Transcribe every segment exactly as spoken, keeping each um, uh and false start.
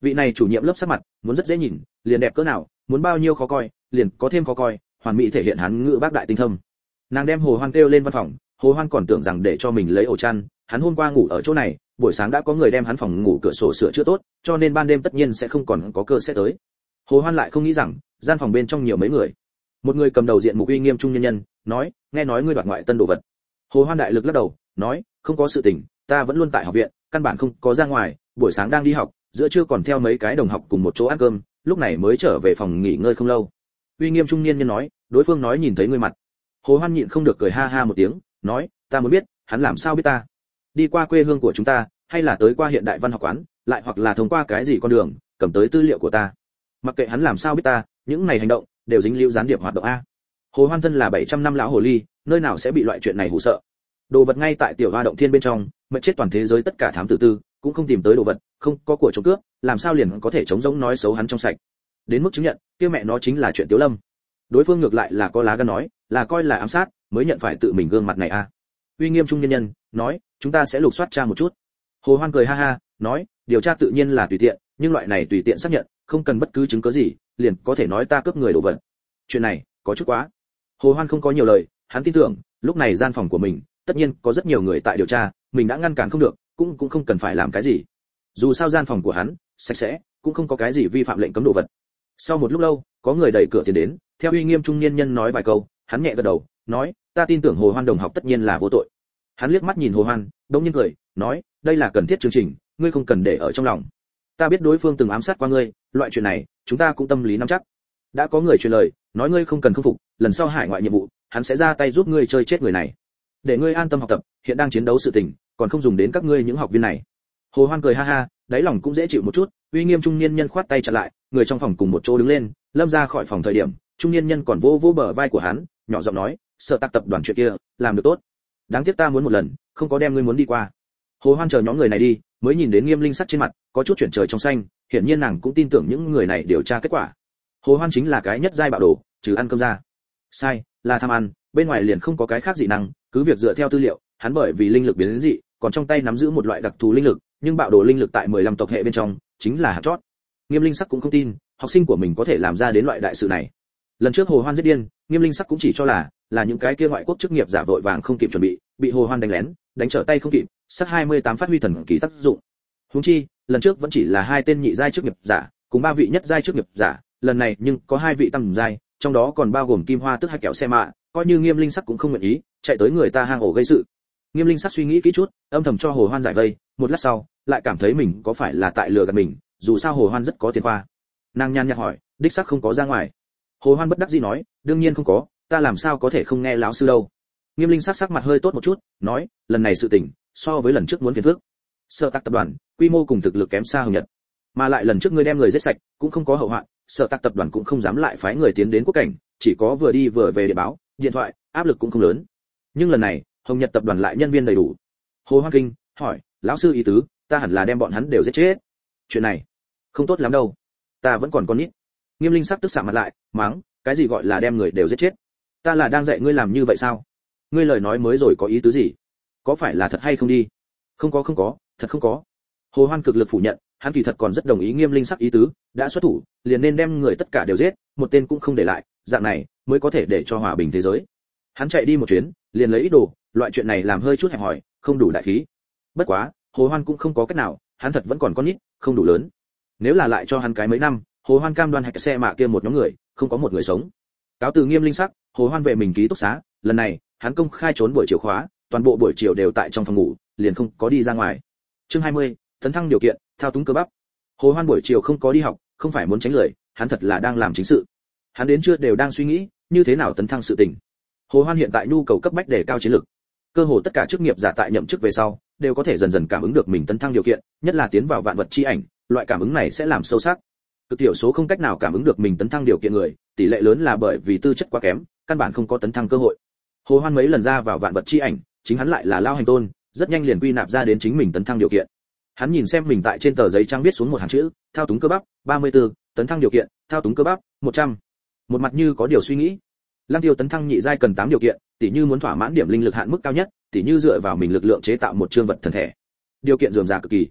Vị này chủ nhiệm lớp sắc mặt, muốn rất dễ nhìn, liền đẹp cỡ nào, muốn bao nhiêu khó coi, liền có thêm khó coi, hoàn mỹ thể hiện hắn ngữ bác đại tinh thâm. Nàng đem Hồ Hoan kêu lên văn phòng, Hồ Hoan còn tưởng rằng để cho mình lấy ổ chăn, hắn hôm qua ngủ ở chỗ này, buổi sáng đã có người đem hắn phòng ngủ cửa sổ sửa chữa tốt, cho nên ban đêm tất nhiên sẽ không còn có cơ sẽ tới. Hồ Hoan lại không nghĩ rằng, gian phòng bên trong nhiều mấy người. Một người cầm đầu diện mục uy nghiêm trung nhân nhân, nói, nghe nói ngươi đoạt ngoại tân đồ vật. Hồ Hoan đại lực lắc đầu, nói, không có sự tình, ta vẫn luôn tại học viện, căn bản không có ra ngoài, buổi sáng đang đi học, giữa trưa còn theo mấy cái đồng học cùng một chỗ ăn cơm, lúc này mới trở về phòng nghỉ ngơi không lâu. Uy nghiêm trung niên nhân nói, đối phương nói nhìn thấy ngươi mặt. Hồ Hoan nhịn không được cười ha ha một tiếng, nói, ta muốn biết, hắn làm sao biết ta? Đi qua quê hương của chúng ta, hay là tới qua hiện đại văn học quán, lại hoặc là thông qua cái gì con đường, cầm tới tư liệu của ta. Mặc kệ hắn làm sao biết ta, những này hành động đều dính liễu gián điệp hoạt động a. Hồ Hoan thân là bảy trăm năm lão hồ ly, nơi nào sẽ bị loại chuyện này hù sợ. Đồ vật ngay tại tiểu hoa động thiên bên trong, mệt chết toàn thế giới tất cả thám tử tư, cũng không tìm tới đồ vật, không có của trộm cướp, làm sao liền có thể chống giống nói xấu hắn trong sạch. Đến mức chứng nhận, kia mẹ nó chính là chuyện Tiếu Lâm. Đối phương ngược lại là có lá gan nói, là coi là ám sát, mới nhận phải tự mình gương mặt này a. Uy nghiêm trung nhân nhân nói, chúng ta sẽ lục soát tra một chút. Hồ Hoan cười ha ha, nói, điều tra tự nhiên là tùy tiện, nhưng loại này tùy tiện xác nhận, không cần bất cứ chứng cứ gì, liền có thể nói ta cướp người đồ vật. Chuyện này, có chút quá. Hồ Hoan không có nhiều lời, hắn tin tưởng, lúc này gian phòng của mình, tất nhiên có rất nhiều người tại điều tra, mình đã ngăn cản không được, cũng cũng không cần phải làm cái gì. Dù sao gian phòng của hắn sạch sẽ, cũng không có cái gì vi phạm lệnh cấm đồ vật. Sau một lúc lâu, có người đẩy cửa tiến đến, theo uy nghiêm trung niên nhân nói vài câu, hắn nhẹ gật đầu, nói, ta tin tưởng Hồ Hoan đồng học tất nhiên là vô tội. Hắn liếc mắt nhìn Hồ Hoan, đống nhiên cười, nói, đây là cần thiết chương trình, ngươi không cần để ở trong lòng. Ta biết đối phương từng ám sát qua ngươi, loại chuyện này, chúng ta cũng tâm lý nắm chắc. Đã có người truyền lời, nói ngươi không cần khâm phục, lần sau hải ngoại nhiệm vụ, hắn sẽ ra tay giúp ngươi chơi chết người này. Để ngươi an tâm học tập, hiện đang chiến đấu sự tình, còn không dùng đến các ngươi những học viên này. Hồ Hoan cười ha ha, đáy lòng cũng dễ chịu một chút, uy nghiêm trung niên nhân khoát tay chặn lại, người trong phòng cùng một chỗ đứng lên, lâm ra khỏi phòng thời điểm, trung niên nhân còn vỗ vỗ bờ vai của hắn, nhỏ giọng nói, Sở Tạc tập đoàn chuyện kia, làm được tốt. Đáng tiếc ta muốn một lần, không có đem ngươi muốn đi qua. Hồ Hoan chờ nhóm người này đi, mới nhìn đến Nghiêm Linh sắc trên mặt, có chút chuyển trời trong xanh, hiển nhiên nàng cũng tin tưởng những người này điều tra kết quả. Hồ Hoan chính là cái nhất giai bạo đồ, trừ ăn cơm ra. Sai, là tham ăn, bên ngoài liền không có cái khác dị năng, cứ việc dựa theo tư liệu, hắn bởi vì linh lực biến dị, còn trong tay nắm giữ một loại đặc thù linh lực, nhưng bạo đồ linh lực tại mười lăm tộc hệ bên trong, chính là hạt chót. Nghiêm Linh sắc cũng không tin, học sinh của mình có thể làm ra đến loại đại sự này. Lần trước Hồ Hoan giết điên, Nghiêm Linh sắc cũng chỉ cho là là những cái kia ngoại quốc chức nghiệp giả vội vàng không kịp chuẩn bị, bị Hồ Hoan đánh lén, đánh trở tay không kịp, sắc hai mươi tám phát huy thần kỳ tác dụng. Huống chi, lần trước vẫn chỉ là hai tên nhị giai chức nghiệp giả, cùng ba vị nhất giai chức nghiệp giả, lần này nhưng có hai vị tam giai, trong đó còn bao gồm Kim Hoa tức hai kẹo xe mạ, coi như Nghiêm Linh sắc cũng không nguyện ý, chạy tới người ta hang ổ gây sự. Nghiêm Linh sắc suy nghĩ kỹ chút, âm thầm cho Hồ Hoan giải vây, một lát sau, lại cảm thấy mình có phải là tại lừa gạt mình, dù sao Hồ Hoan rất có tiền khoa. Nàng nhàn nhạt hỏi, đích xác không có ra ngoài. Hồ Hoan bất đắc dĩ nói, đương nhiên không có, ta làm sao có thể không nghe lão sư đâu. Nghiêm Linh sắc sắc mặt hơi tốt một chút, nói, lần này sự tình, so với lần trước muốn phiền phức. Sở Tạc tập đoàn, quy mô cùng thực lực kém xa Hồng Nhật, mà lại lần trước ngươi đem người giết sạch, cũng không có hậu hoạn, Sở Tạc tập đoàn cũng không dám lại phái người tiến đến quốc cảnh, chỉ có vừa đi vừa về để báo, điện thoại, áp lực cũng không lớn. Nhưng lần này, Hồng Nhật tập đoàn lại nhân viên đầy đủ. Hồ Hoan kinh, hỏi, lão sư ý tứ, ta hẳn là đem bọn hắn đều giết chết. Chuyện này, không tốt lắm đâu, ta vẫn còn con nít. Nghiêm Linh sắc tức sạm mặt lại, mắng, cái gì gọi là đem người đều giết chết? Ta là đang dạy ngươi làm như vậy sao? Ngươi lời nói mới rồi có ý tứ gì? Có phải là thật hay không đi? Không có không có, thật không có. Hồ Hoan cực lực phủ nhận, hắn kỳ thật còn rất đồng ý Nghiêm Linh sắc ý tứ, đã xuất thủ, liền nên đem người tất cả đều giết, một tên cũng không để lại, dạng này mới có thể để cho hòa bình thế giới. Hắn chạy đi một chuyến, liền lấy ý đồ, loại chuyện này làm hơi chút hẹp hòi, không đủ đại khí. Bất quá, Hồ Hoan cũng không có cách nào, hắn thật vẫn còn con nít, không đủ lớn. Nếu là lại cho hắn cái mấy năm, Hồ Hoan cam đoan hạch xe mạ kia một nhóm người, không có một người sống. Cáo từ Nghiêm Linh sắc, Hồ Hoan về mình ký túc xá, lần này, hắn công khai trốn buổi chiều khóa, toàn bộ buổi chiều đều tại trong phòng ngủ, liền không có đi ra ngoài. Chương hai mươi, tấn thăng điều kiện, thao túng cơ bắp. Hồ Hoan buổi chiều không có đi học, không phải muốn tránh lười, hắn thật là đang làm chính sự. Hắn đến trưa đều đang suy nghĩ, như thế nào tấn thăng sự tình. Hồ Hoan hiện tại nhu cầu cấp bách để cao chiến lực. Cơ hồ tất cả chức nghiệp giả tại nhậm chức về sau, đều có thể dần dần cảm ứng được mình tấn thăng điều kiện, nhất là tiến vào vạn vật chi ảnh, loại cảm ứng này sẽ làm sâu sắc. Cực thiểu số không cách nào cảm ứng được mình tấn thăng điều kiện người, tỷ lệ lớn là bởi vì tư chất quá kém, căn bản không có tấn thăng cơ hội. Hồ Hoan mấy lần ra vào vạn vật chi ảnh, chính hắn lại là lao hành tôn, rất nhanh liền quy nạp ra đến chính mình tấn thăng điều kiện. Hắn nhìn xem mình tại trên tờ giấy trang viết xuống một hàng chữ, thao túng cơ bắp, ba mươi tư, tấn thăng điều kiện, thao túng cơ bắp, một trăm. Một mặt như có điều suy nghĩ. Lăng Tiêu tấn thăng nhị giai cần tám điều kiện, tỉ như muốn thỏa mãn điểm linh lực hạn mức cao nhất, tỉ như dựa vào mình lực lượng chế tạo một chương vật thần thể. Điều kiện rườm rà cực kỳ.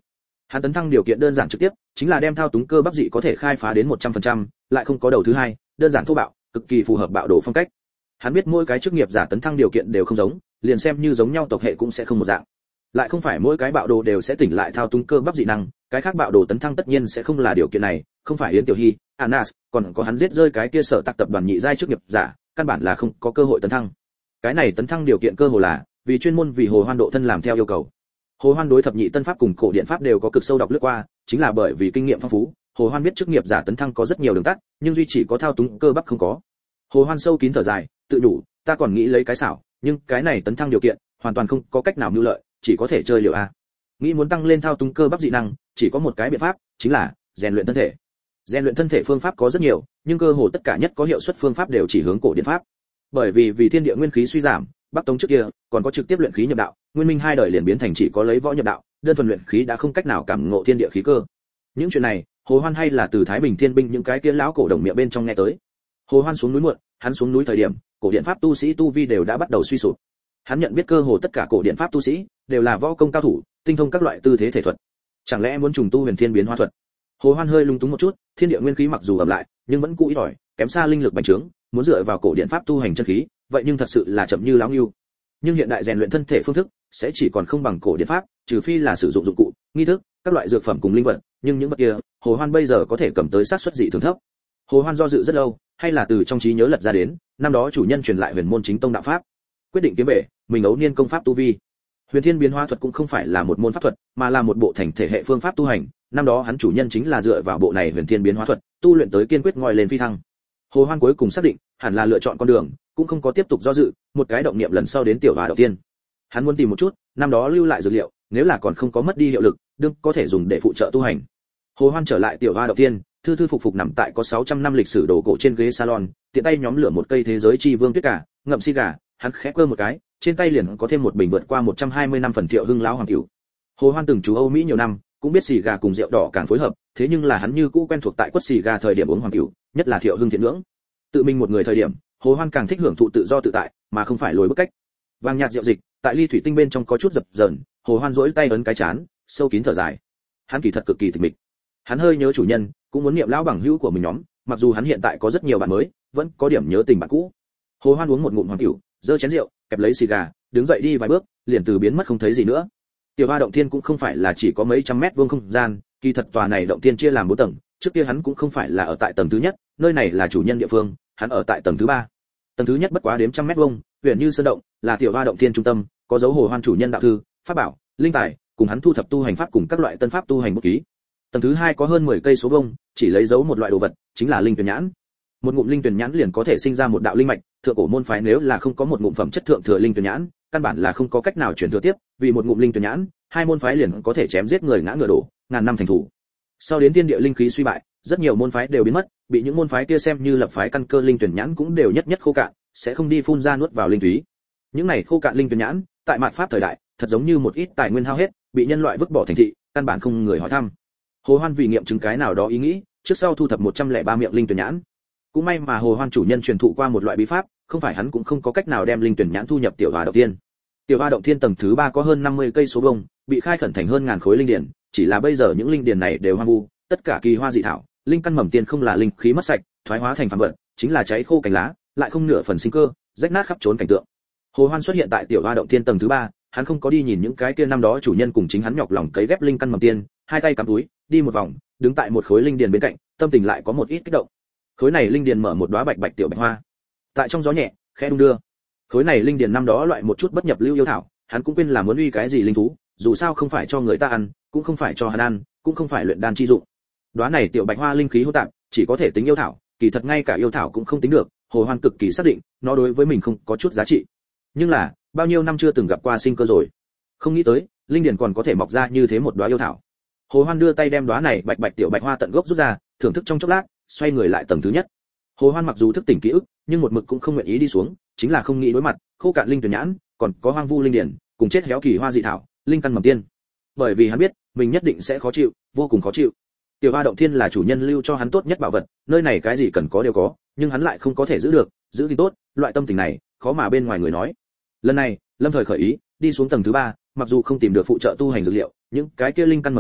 Hắn tấn thăng điều kiện đơn giản trực tiếp, chính là đem thao túng cơ bắp dị có thể khai phá đến một trăm phần trăm, lại không có đầu thứ hai, đơn giản thô bạo, cực kỳ phù hợp bạo đồ phong cách. Hắn biết mỗi cái chức nghiệp giả tấn thăng điều kiện đều không giống, liền xem như giống nhau tộc hệ cũng sẽ không một dạng. Lại không phải mỗi cái bạo đồ đều sẽ tỉnh lại thao túng cơ bắp dị năng, cái khác bạo đồ tấn thăng tất nhiên sẽ không là điều kiện này, không phải Yến Tiểu Hy, Anas, còn có hắn giết rơi cái kia sở tạc tập đoàn nhị giai chức nghiệp giả, căn bản là không có cơ hội tấn thăng. Cái này tấn thăng điều kiện cơ hồ là vì chuyên môn vì Hồ Hoan độ thân làm theo yêu cầu. Hồ Hoan đối thập nhị tân pháp cùng cổ điện pháp đều có cực sâu đọc lướt qua, chính là bởi vì kinh nghiệm phong phú, Hồ Hoan biết chức nghiệp giả tấn thăng có rất nhiều đường tắt, nhưng duy chỉ có thao túng cơ bắp không có. Hồ Hoan sâu kín thở dài, tự đủ, ta còn nghĩ lấy cái xảo, nhưng cái này tấn thăng điều kiện, hoàn toàn không có cách nào mưu lợi, chỉ có thể chơi liều a. Nghĩ muốn tăng lên thao túng cơ bắp dị năng, chỉ có một cái biện pháp, chính là rèn luyện thân thể. Rèn luyện thân thể phương pháp có rất nhiều, nhưng cơ hồ tất cả nhất có hiệu suất phương pháp đều chỉ hướng cổ điện pháp. Bởi vì vì thiên địa nguyên khí suy giảm, Bắc Tống trước kia còn có trực tiếp luyện khí nhập đạo, Nguyên Minh hai đời liền biến thành chỉ có lấy võ nhập đạo, đơn thuần luyện khí đã không cách nào cảm ngộ thiên địa khí cơ. Những chuyện này, Hồ Hoan hay là từ Thái Bình Thiên binh những cái kia lão cổ đồng miệng bên trong nghe tới. Hồ Hoan xuống núi muộn, hắn xuống núi thời điểm, cổ điện pháp tu sĩ tu vi đều đã bắt đầu suy sụp. Hắn nhận biết cơ hồ tất cả cổ điện pháp tu sĩ đều là võ công cao thủ, tinh thông các loại tư thế thể thuật. Chẳng lẽ muốn trùng tu Huyền Thiên biến hóa thuật? Hồ Hoan hơi lung túng một chút, thiên địa nguyên khí mặc dù ẩm lại, nhưng vẫn cũ ít ỏi, kém xa linh lực bành trướng, muốn dựa vào cổ điện pháp tu hành chân khí, vậy nhưng thật sự là chậm như láo nhưu. Nhưng hiện đại rèn luyện thân thể phương thức sẽ chỉ còn không bằng cổ điện pháp, trừ phi là sử dụng dụng cụ, nghi thức, các loại dược phẩm cùng linh vật, nhưng những vật kia, Hồ Hoan bây giờ có thể cầm tới sát suất dị thường thấp. Hồ Hoan do dự rất lâu, hay là từ trong trí nhớ lật ra đến, năm đó chủ nhân truyền lại Huyền môn chính tông đạo pháp, quyết định kiếm về, mình ấu niên công pháp tu vi. Huyền Thiên biến hóa thuật cũng không phải là một môn pháp thuật, mà là một bộ thành thể hệ phương pháp tu hành, năm đó hắn chủ nhân chính là dựa vào bộ này Huyền Thiên biến hóa thuật, tu luyện tới kiên quyết ngoi lên phi thăng. Hồ Hoan cuối cùng xác định, hẳn là lựa chọn con đường, cũng không có tiếp tục do dự, một cái động niệm lần sau đến tiểu Hoa đầu tiên. Hắn muốn tìm một chút, năm đó lưu lại dược liệu, nếu là còn không có mất đi hiệu lực, đương có thể dùng để phụ trợ tu hành. Hồ Hoan trở lại tiểu Hoa đầu tiên, thư thư phục phục nằm tại có sáu trăm năm lịch sử đồ cổ trên ghế salon, tiện tay nhóm lửa một cây thế giới chi vương tuyết cả, ngậm xì gà, hắn khẽ quơ một cái, trên tay liền có thêm một bình vượt qua một trăm hai mươi năm phần Thiệu Hưng lão hoàng cửu. Hồ Hoan từng trú Âu Mỹ nhiều năm, cũng biết xì gà cùng rượu đỏ càng phối hợp, thế nhưng là hắn như cũ quen thuộc tại quất xì gà thời điểm uống hoàng cửu, nhất là Thiệu Hưng thiện ngưỡng. Tự mình một người thời điểm, Hồ Hoan càng thích hưởng thụ tự do tự tại, mà không phải lối bức cách. Vàng nhạt rượu dịch, tại ly thủy tinh bên trong có chút dập dờn, Hồ Hoan duỗi tay ấn cái chán, sâu kín thở dài. Hắn kỳ thật cực kỳ tịch mịch. Hắn hơi nhớ chủ nhân, cũng muốn niệm lão bằng hữu của mình nhóm, mặc dù hắn hiện tại có rất nhiều bạn mới, vẫn có điểm nhớ tình bạn cũ. Hồ Hoan uống một ngụm hoàng cửu, giơ chén rượu, kẹp lấy xì gà, đứng dậy đi vài bước, liền từ biến mất không thấy gì nữa. Tiểu Hoa động thiên cũng không phải là chỉ có mấy trăm mét vuông không gian, kỳ thật tòa này động thiên chia làm bốn tầng, trước kia hắn cũng không phải là ở tại tầng thứ nhất, nơi này là chủ nhân địa phương, hắn ở tại tầng thứ ba. Tầng thứ nhất bất quá đếm trăm mét vuông, huyền như sơn động, là Tiểu Hoa động thiên trung tâm, có dấu Hồ Hoan chủ nhân đạo thư, pháp bảo, linh tài, cùng hắn thu thập tu hành pháp cùng các loại tân pháp tu hành bút ký. Tầng thứ hai có hơn mười cây số vuông, chỉ lấy dấu một loại đồ vật, chính là linh tuyển nhãn. Một ngụm linh tuyển nhãn liền có thể sinh ra một đạo linh mạch, thượng cổ môn phái nếu là không có một ngụm phẩm chất thượng thừa linh tuyển nhãn, căn bản là không có cách nào chuyển thừa tiếp, vì một ngụm linh tuyển nhãn, hai môn phái liền có thể chém giết người ngã ngựa đổ, ngàn năm thành thủ. Sau đến thiên địa linh khí suy bại, rất nhiều môn phái đều biến mất, bị những môn phái kia xem như lập phái căn cơ linh tuyển nhãn cũng đều nhất nhất khô cạn, sẽ không đi phun ra nuốt vào linh túy. Những này khô cạn linh tuyển nhãn, tại mạt pháp thời đại, thật giống như một ít tài nguyên hao hết, bị nhân loại vứt bỏ thành thị, căn bản không người hỏi thăm. Hồ Hoan vì nghiệm chứng cái nào đó ý nghĩ, trước sau thu thập một trăm lẻ ba miệng linh tuyển nhãn. Cũng may mà Hồ Hoan chủ nhân truyền thụ qua một loại bí pháp, không phải hắn cũng không có cách nào đem linh tuyển nhãn thu nhập tiểu Hoa động thiên. Tiểu Hoa động thiên tầng thứ ba có hơn năm mươi cây số vuông, bị khai khẩn thành hơn ngàn khối linh điển, chỉ là bây giờ những linh điển này đều hoang vu, tất cả kỳ hoa dị thảo, linh căn mầm tiên không là linh khí mất sạch, thoái hóa thành phàm vật, chính là cháy khô cành lá, lại không nửa phần sinh cơ, rách nát khắp trốn cảnh tượng. Hồ Hoan xuất hiện tại tiểu Hoa động thiên tầng thứ ba, hắn không có đi nhìn những cái kia năm đó chủ nhân cùng chính hắn nhọc lòng cấy ghép linh căn mầm tiên, hai tay cắm túi, đi một vòng, đứng tại một khối linh điển bên cạnh, tâm tình lại có một ít kích động. Khối này linh điển mở một đóa bạch bạch tiểu bạch hoa, tại trong gió nhẹ, khẽ đung đưa. Khối này linh điển năm đó loại một chút bất nhập lưu yêu thảo, hắn cũng quên là muốn uy cái gì linh thú, dù sao không phải cho người ta ăn, cũng không phải cho hắn ăn, cũng không phải luyện đan chi dụng. Đóa này tiểu bạch hoa linh khí hỗn tạp, chỉ có thể tính yêu thảo, kỳ thật ngay cả yêu thảo cũng không tính được, Hồ Hoan cực kỳ xác định, nó đối với mình không có chút giá trị. Nhưng là, bao nhiêu năm chưa từng gặp qua sinh cơ rồi, không nghĩ tới, linh điển còn có thể mọc ra như thế một đóa yêu thảo. Hồ Hoan đưa tay đem đóa này bạch bạch tiểu bạch hoa tận gốc rút ra, thưởng thức trong chốc lát, xoay người lại tầng thứ nhất. Hồ Hoan mặc dù thức tỉnh ký ức, nhưng một mực cũng không nguyện ý đi xuống, chính là không nghĩ đối mặt, khô cạn linh tuyển nhãn, còn có hoang vu linh điển, cùng chết héo kỳ hoa dị thảo, linh căn mầm tiên. Bởi vì hắn biết, mình nhất định sẽ khó chịu, vô cùng khó chịu. Tiểu Hoa động thiên là chủ nhân lưu cho hắn tốt nhất bảo vật, nơi này cái gì cần có đều có, nhưng hắn lại không có thể giữ được, giữ thì tốt, loại tâm tình này, khó mà bên ngoài người nói. Lần này, Lâm Thời khởi ý, đi xuống tầng thứ ba, mặc dù không tìm được phụ trợ tu hành dược liệu, những cái kia linh căn mầm tiên,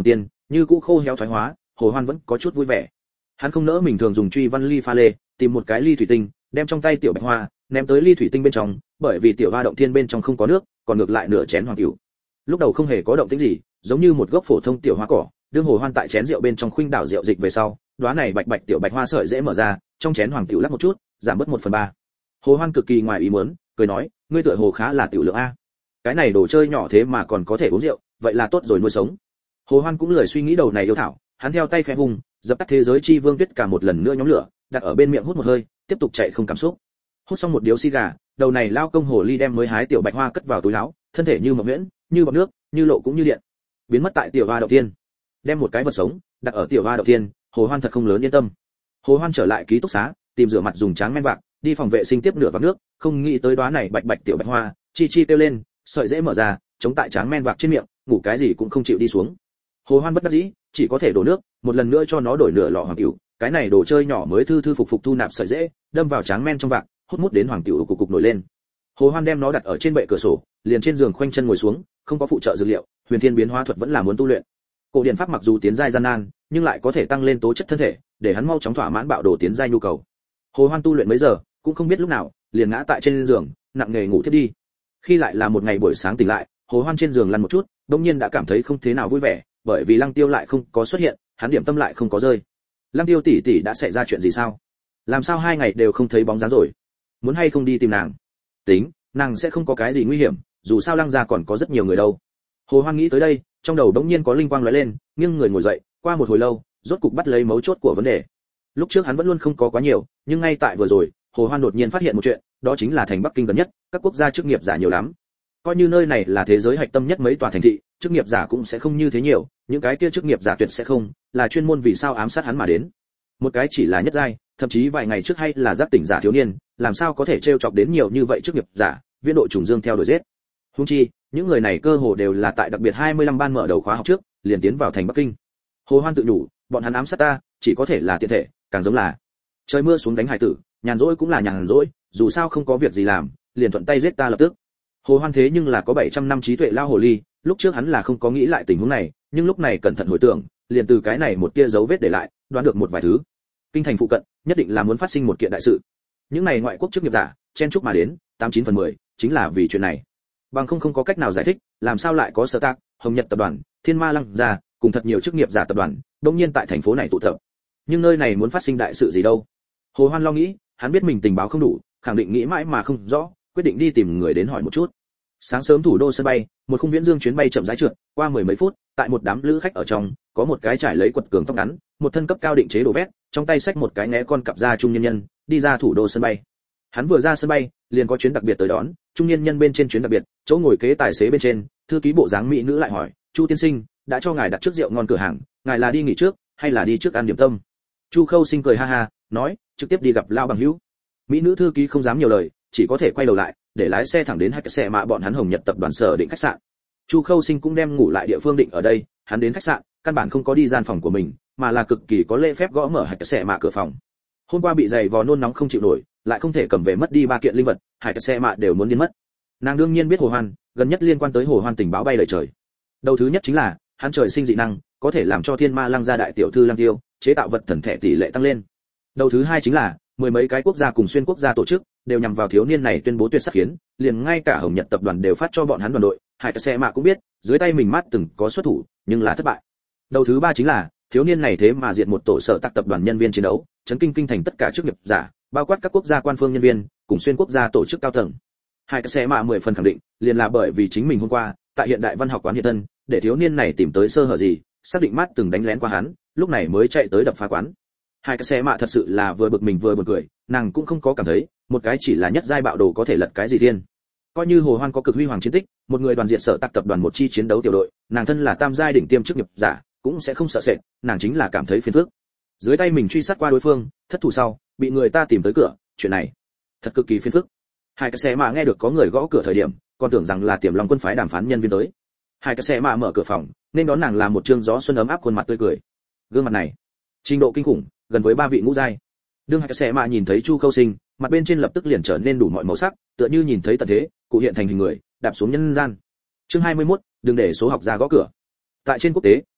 Như cũ khô héo thoái hóa, Hồ Hoan vẫn có chút vui vẻ. Hắn không nỡ mình thường dùng truy văn ly pha lê, tìm một cái ly thủy tinh, đem trong tay tiểu bạch hoa ném tới ly thủy tinh bên trong, bởi vì tiểu hoa động thiên bên trong không có nước, còn ngược lại nửa chén hoàng tiểu. Lúc đầu không hề có động tĩnh gì, giống như một gốc phổ thông tiểu hoa cỏ, đương Hồ Hoan tại chén rượu bên trong khuynh đảo rượu dịch về sau, đóa này bạch bạch tiểu bạch hoa sợi dễ mở ra, trong chén hoàng tiểu lắc một chút, giảm bớt một phần ba. Hồ Hoan cực kỳ ngoài ý muốn, cười nói, ngươi tựa hồ khá là tiểu lượng a. Cái này đồ chơi nhỏ thế mà còn có thể uống rượu, vậy là tốt rồi nuôi sống. Hồ Hoan cũng lười suy nghĩ đầu này yêu thảo, hắn theo tay khẽ vùng, dập tắt thế giới chi vương tuyết cả một lần nữa nhóm lửa, đặt ở bên miệng hút một hơi, tiếp tục chạy không cảm xúc. Hút xong một điếu xì gà, đầu này lao công hồ ly đem mới hái tiểu bạch hoa cất vào túi áo, thân thể như mộng nguyễn, như bọt nước, như lộ cũng như điện, biến mất tại tiểu hoa đầu tiên. Đem một cái vật sống đặt ở tiểu hoa đầu tiên, Hồ Hoan thật không lớn yên tâm. Hồ Hoan trở lại ký túc xá, tìm rửa mặt dùng tráng men vạc, đi phòng vệ sinh tiếp nửa vạc nước, không nghĩ tới đóa này bạch bạch tiểu bạch hoa, chi chi kêu lên, sợi dễ mở ra, chống tại tráng men vạc trên miệng, ngủ cái gì cũng không chịu đi xuống. Hồ Hoan bất đắc dĩ, chỉ có thể đổ nước, một lần nữa cho nó đổi nửa lọ hoàng tiểu, cái này đồ chơi nhỏ mới thư thư phục phục thu nạp sợi dễ, đâm vào tráng men trong vạc, hút mút đến hoàng tiểu cục cục nổi lên. Hồ Hoan đem nó đặt ở trên bệ cửa sổ, liền trên giường khoanh chân ngồi xuống, không có phụ trợ dược liệu, huyền thiên biến hóa thuật vẫn là muốn tu luyện. Cổ điển pháp mặc dù tiến giai gian nan, nhưng lại có thể tăng lên tố chất thân thể, để hắn mau chóng thỏa mãn bạo đồ tiến giai nhu cầu. Hồ Hoan tu luyện mấy giờ, cũng không biết lúc nào, liền ngã tại trên giường, nặng nề ngủ thiếp đi. Khi lại là một ngày buổi sáng tỉnh lại, Hồ Hoan trên giường lăn một chút, đột nhiên đã cảm thấy không thế nào vui vẻ, bởi vì Lăng Tiêu lại không có xuất hiện, hắn điểm tâm lại không có rơi. Lăng Tiêu tỷ tỷ đã xảy ra chuyện gì sao? Làm sao hai ngày đều không thấy bóng dáng rồi? Muốn hay không đi tìm nàng? Tính, nàng sẽ không có cái gì nguy hiểm, dù sao Lăng gia còn có rất nhiều người đâu. Hồ Hoan nghĩ tới đây, trong đầu đống nhiên có linh quang lóe lên, nghiêng người ngồi dậy, qua một hồi lâu, rốt cục bắt lấy mấu chốt của vấn đề. Lúc trước hắn vẫn luôn không có quá nhiều, nhưng ngay tại vừa rồi, Hồ Hoan đột nhiên phát hiện một chuyện, đó chính là thành Bắc Kinh gần nhất, các quốc gia chức nghiệp giả nhiều lắm. Coi như nơi này là thế giới hạch tâm nhất mấy tòa thành thị, chức nghiệp giả cũng sẽ không như thế nhiều, những cái kia chức nghiệp giả tuyệt sẽ không, là chuyên môn vì sao ám sát hắn mà đến. Một cái chỉ là nhất giai, thậm chí vài ngày trước hay là giác tỉnh giả thiếu niên, làm sao có thể trêu chọc đến nhiều như vậy chức nghiệp giả, viên đội trùng dương theo đuổi giết. Huống chi, những người này cơ hồ đều là tại đặc biệt hai mươi lăm ban mở đầu khóa học trước, liền tiến vào thành Bắc Kinh. Hồ Hoan tự nhủ, bọn hắn ám sát ta, chỉ có thể là tiện thể, càng giống là trời mưa xuống đánh hải tử, nhàn rỗi cũng là nhàn rỗi, dù sao không có việc gì làm, liền thuận tay giết ta lập tức. Hồ Hoan thế nhưng là có bảy trăm năm trí tuệ lao hồ ly, lúc trước hắn là không có nghĩ lại tình huống này, nhưng lúc này cẩn thận hồi tưởng, liền từ cái này một tia dấu vết để lại, đoán được một vài thứ. Kinh thành phụ cận, nhất định là muốn phát sinh một kiện đại sự. Những này ngoại quốc chức nghiệp giả, chen chúc mà đến, tám chín phần mười, chính là vì chuyện này. Bằng không không có cách nào giải thích, làm sao lại có Sở Tác, Hồng Nhật tập đoàn, Thiên Ma Lăng gia, cùng thật nhiều chức nghiệp giả tập đoàn, đương nhiên tại thành phố này tụ tập. Nhưng nơi này muốn phát sinh đại sự gì đâu? Hồ Hoan lo nghĩ, hắn biết mình tình báo không đủ, khẳng định nghĩ mãi mà không rõ, quyết định đi tìm người đến hỏi một chút. Sáng sớm thủ đô sân bay, một khung viễn dương chuyến bay chậm rãi trượt, qua mười mấy phút, tại một đám lữ khách ở trong, có một cái trải lấy quật cường tóc ngắn, một thân cấp cao định chế đồ vét, trong tay xách một cái né con cặp da trung nhân nhân, đi ra thủ đô sân bay. Hắn vừa ra sân bay, liền có chuyến đặc biệt tới đón, trung nhân nhân bên trên chuyến đặc biệt, chỗ ngồi kế tài xế bên trên, thư ký bộ dáng mỹ nữ lại hỏi, "Chu tiên sinh, đã cho ngài đặt trước rượu ngon cửa hàng, ngài là đi nghỉ trước, hay là đi trước ăn điểm tâm?" Chu Khâu Sinh cười ha ha, nói, "Trực tiếp đi gặp lao bằng hữu." Mỹ nữ thư ký không dám nhiều lời, chỉ có thể quay đầu lại, để lái xe thẳng đến hai cái xe mạ bọn hắn Hồng Nhật tập đoàn sở định khách sạn. Chu Khâu Sinh cũng đem ngủ lại địa phương định ở đây, hắn đến khách sạn, căn bản không có đi gian phòng của mình, mà là cực kỳ có lễ phép gõ mở hai cái xe mạ cửa phòng. Hôm qua bị giày vò nôn nóng không chịu nổi, lại không thể cầm về mất đi ba kiện linh vật, hai cái xe mạ đều muốn điên mất. Nàng đương nhiên biết Hồ Hoan, gần nhất liên quan tới Hồ Hoan tình báo bay lời trời. Đầu thứ nhất chính là, hắn trời sinh dị năng, có thể làm cho Thiên Ma Lăng gia đại tiểu thư Lăng Tiêu chế tạo vật thần thể tỷ lệ tăng lên. Đầu thứ hai chính là, mười mấy cái quốc gia cùng xuyên quốc gia tổ chức đều nhằm vào thiếu niên này tuyên bố tuyệt sắc khiến, liền ngay cả Hồng Nhật tập đoàn đều phát cho bọn hắn đoàn đội, Hải Xe Mạ cũng biết, dưới tay mình mát từng có xuất thủ, nhưng là thất bại. Đầu thứ ba chính là, thiếu niên này thế mà diệt một tổ sở tạc tập đoàn nhân viên chiến đấu, chấn kinh kinh thành tất cả chức nghiệp giả, bao quát các quốc gia quan phương nhân viên, cùng xuyên quốc gia tổ chức cao tầng. Hải Xe Mạ mười phần khẳng định, liền là bởi vì chính mình hôm qua, tại hiện đại văn học quán hiện thân, để thiếu niên này tìm tới sơ hở gì, xác định mát từng đánh lén qua hắn, lúc này mới chạy tới đập phá quán. Hai cái xe mạ thật sự là vừa bực mình vừa buồn cười, nàng cũng không có cảm thấy, một cái chỉ là nhất giai bạo đồ có thể lật cái gì thiên. Coi như Hồ Hoan có cực huy hoàng chiến tích, một người đoàn diện sở tạc tập đoàn một chi chiến đấu tiểu đội, nàng thân là tam giai đỉnh tiêm chức nghiệp giả, cũng sẽ không sợ sệt, nàng chính là cảm thấy phiền phức. Dưới tay mình truy sát qua đối phương, thất thủ sau, bị người ta tìm tới cửa, chuyện này thật cực kỳ phiền phức. Hai cái xe mạ nghe được có người gõ cửa thời điểm, còn tưởng rằng là Tiềm Long quân phái đàm phán nhân viên tới. Hai cái xe mạ mở cửa phòng, nên đón nàng là một trương gió xuân ấm áp khuôn mặt tươi cười. Gương mặt này, trình độ kinh khủng, gần với ba vị ngũ giai. Đương Hai cái xe mạ nhìn thấy Chu Khâu Sinh, mặt bên trên lập tức liền trở nên đủ mọi màu sắc, tựa như nhìn thấy tận thế, cụ hiện thành hình người, đạp xuống nhân gian. Chương hai mươi mốt, đừng để số học gia gõ cửa. Tại trên quốc tế,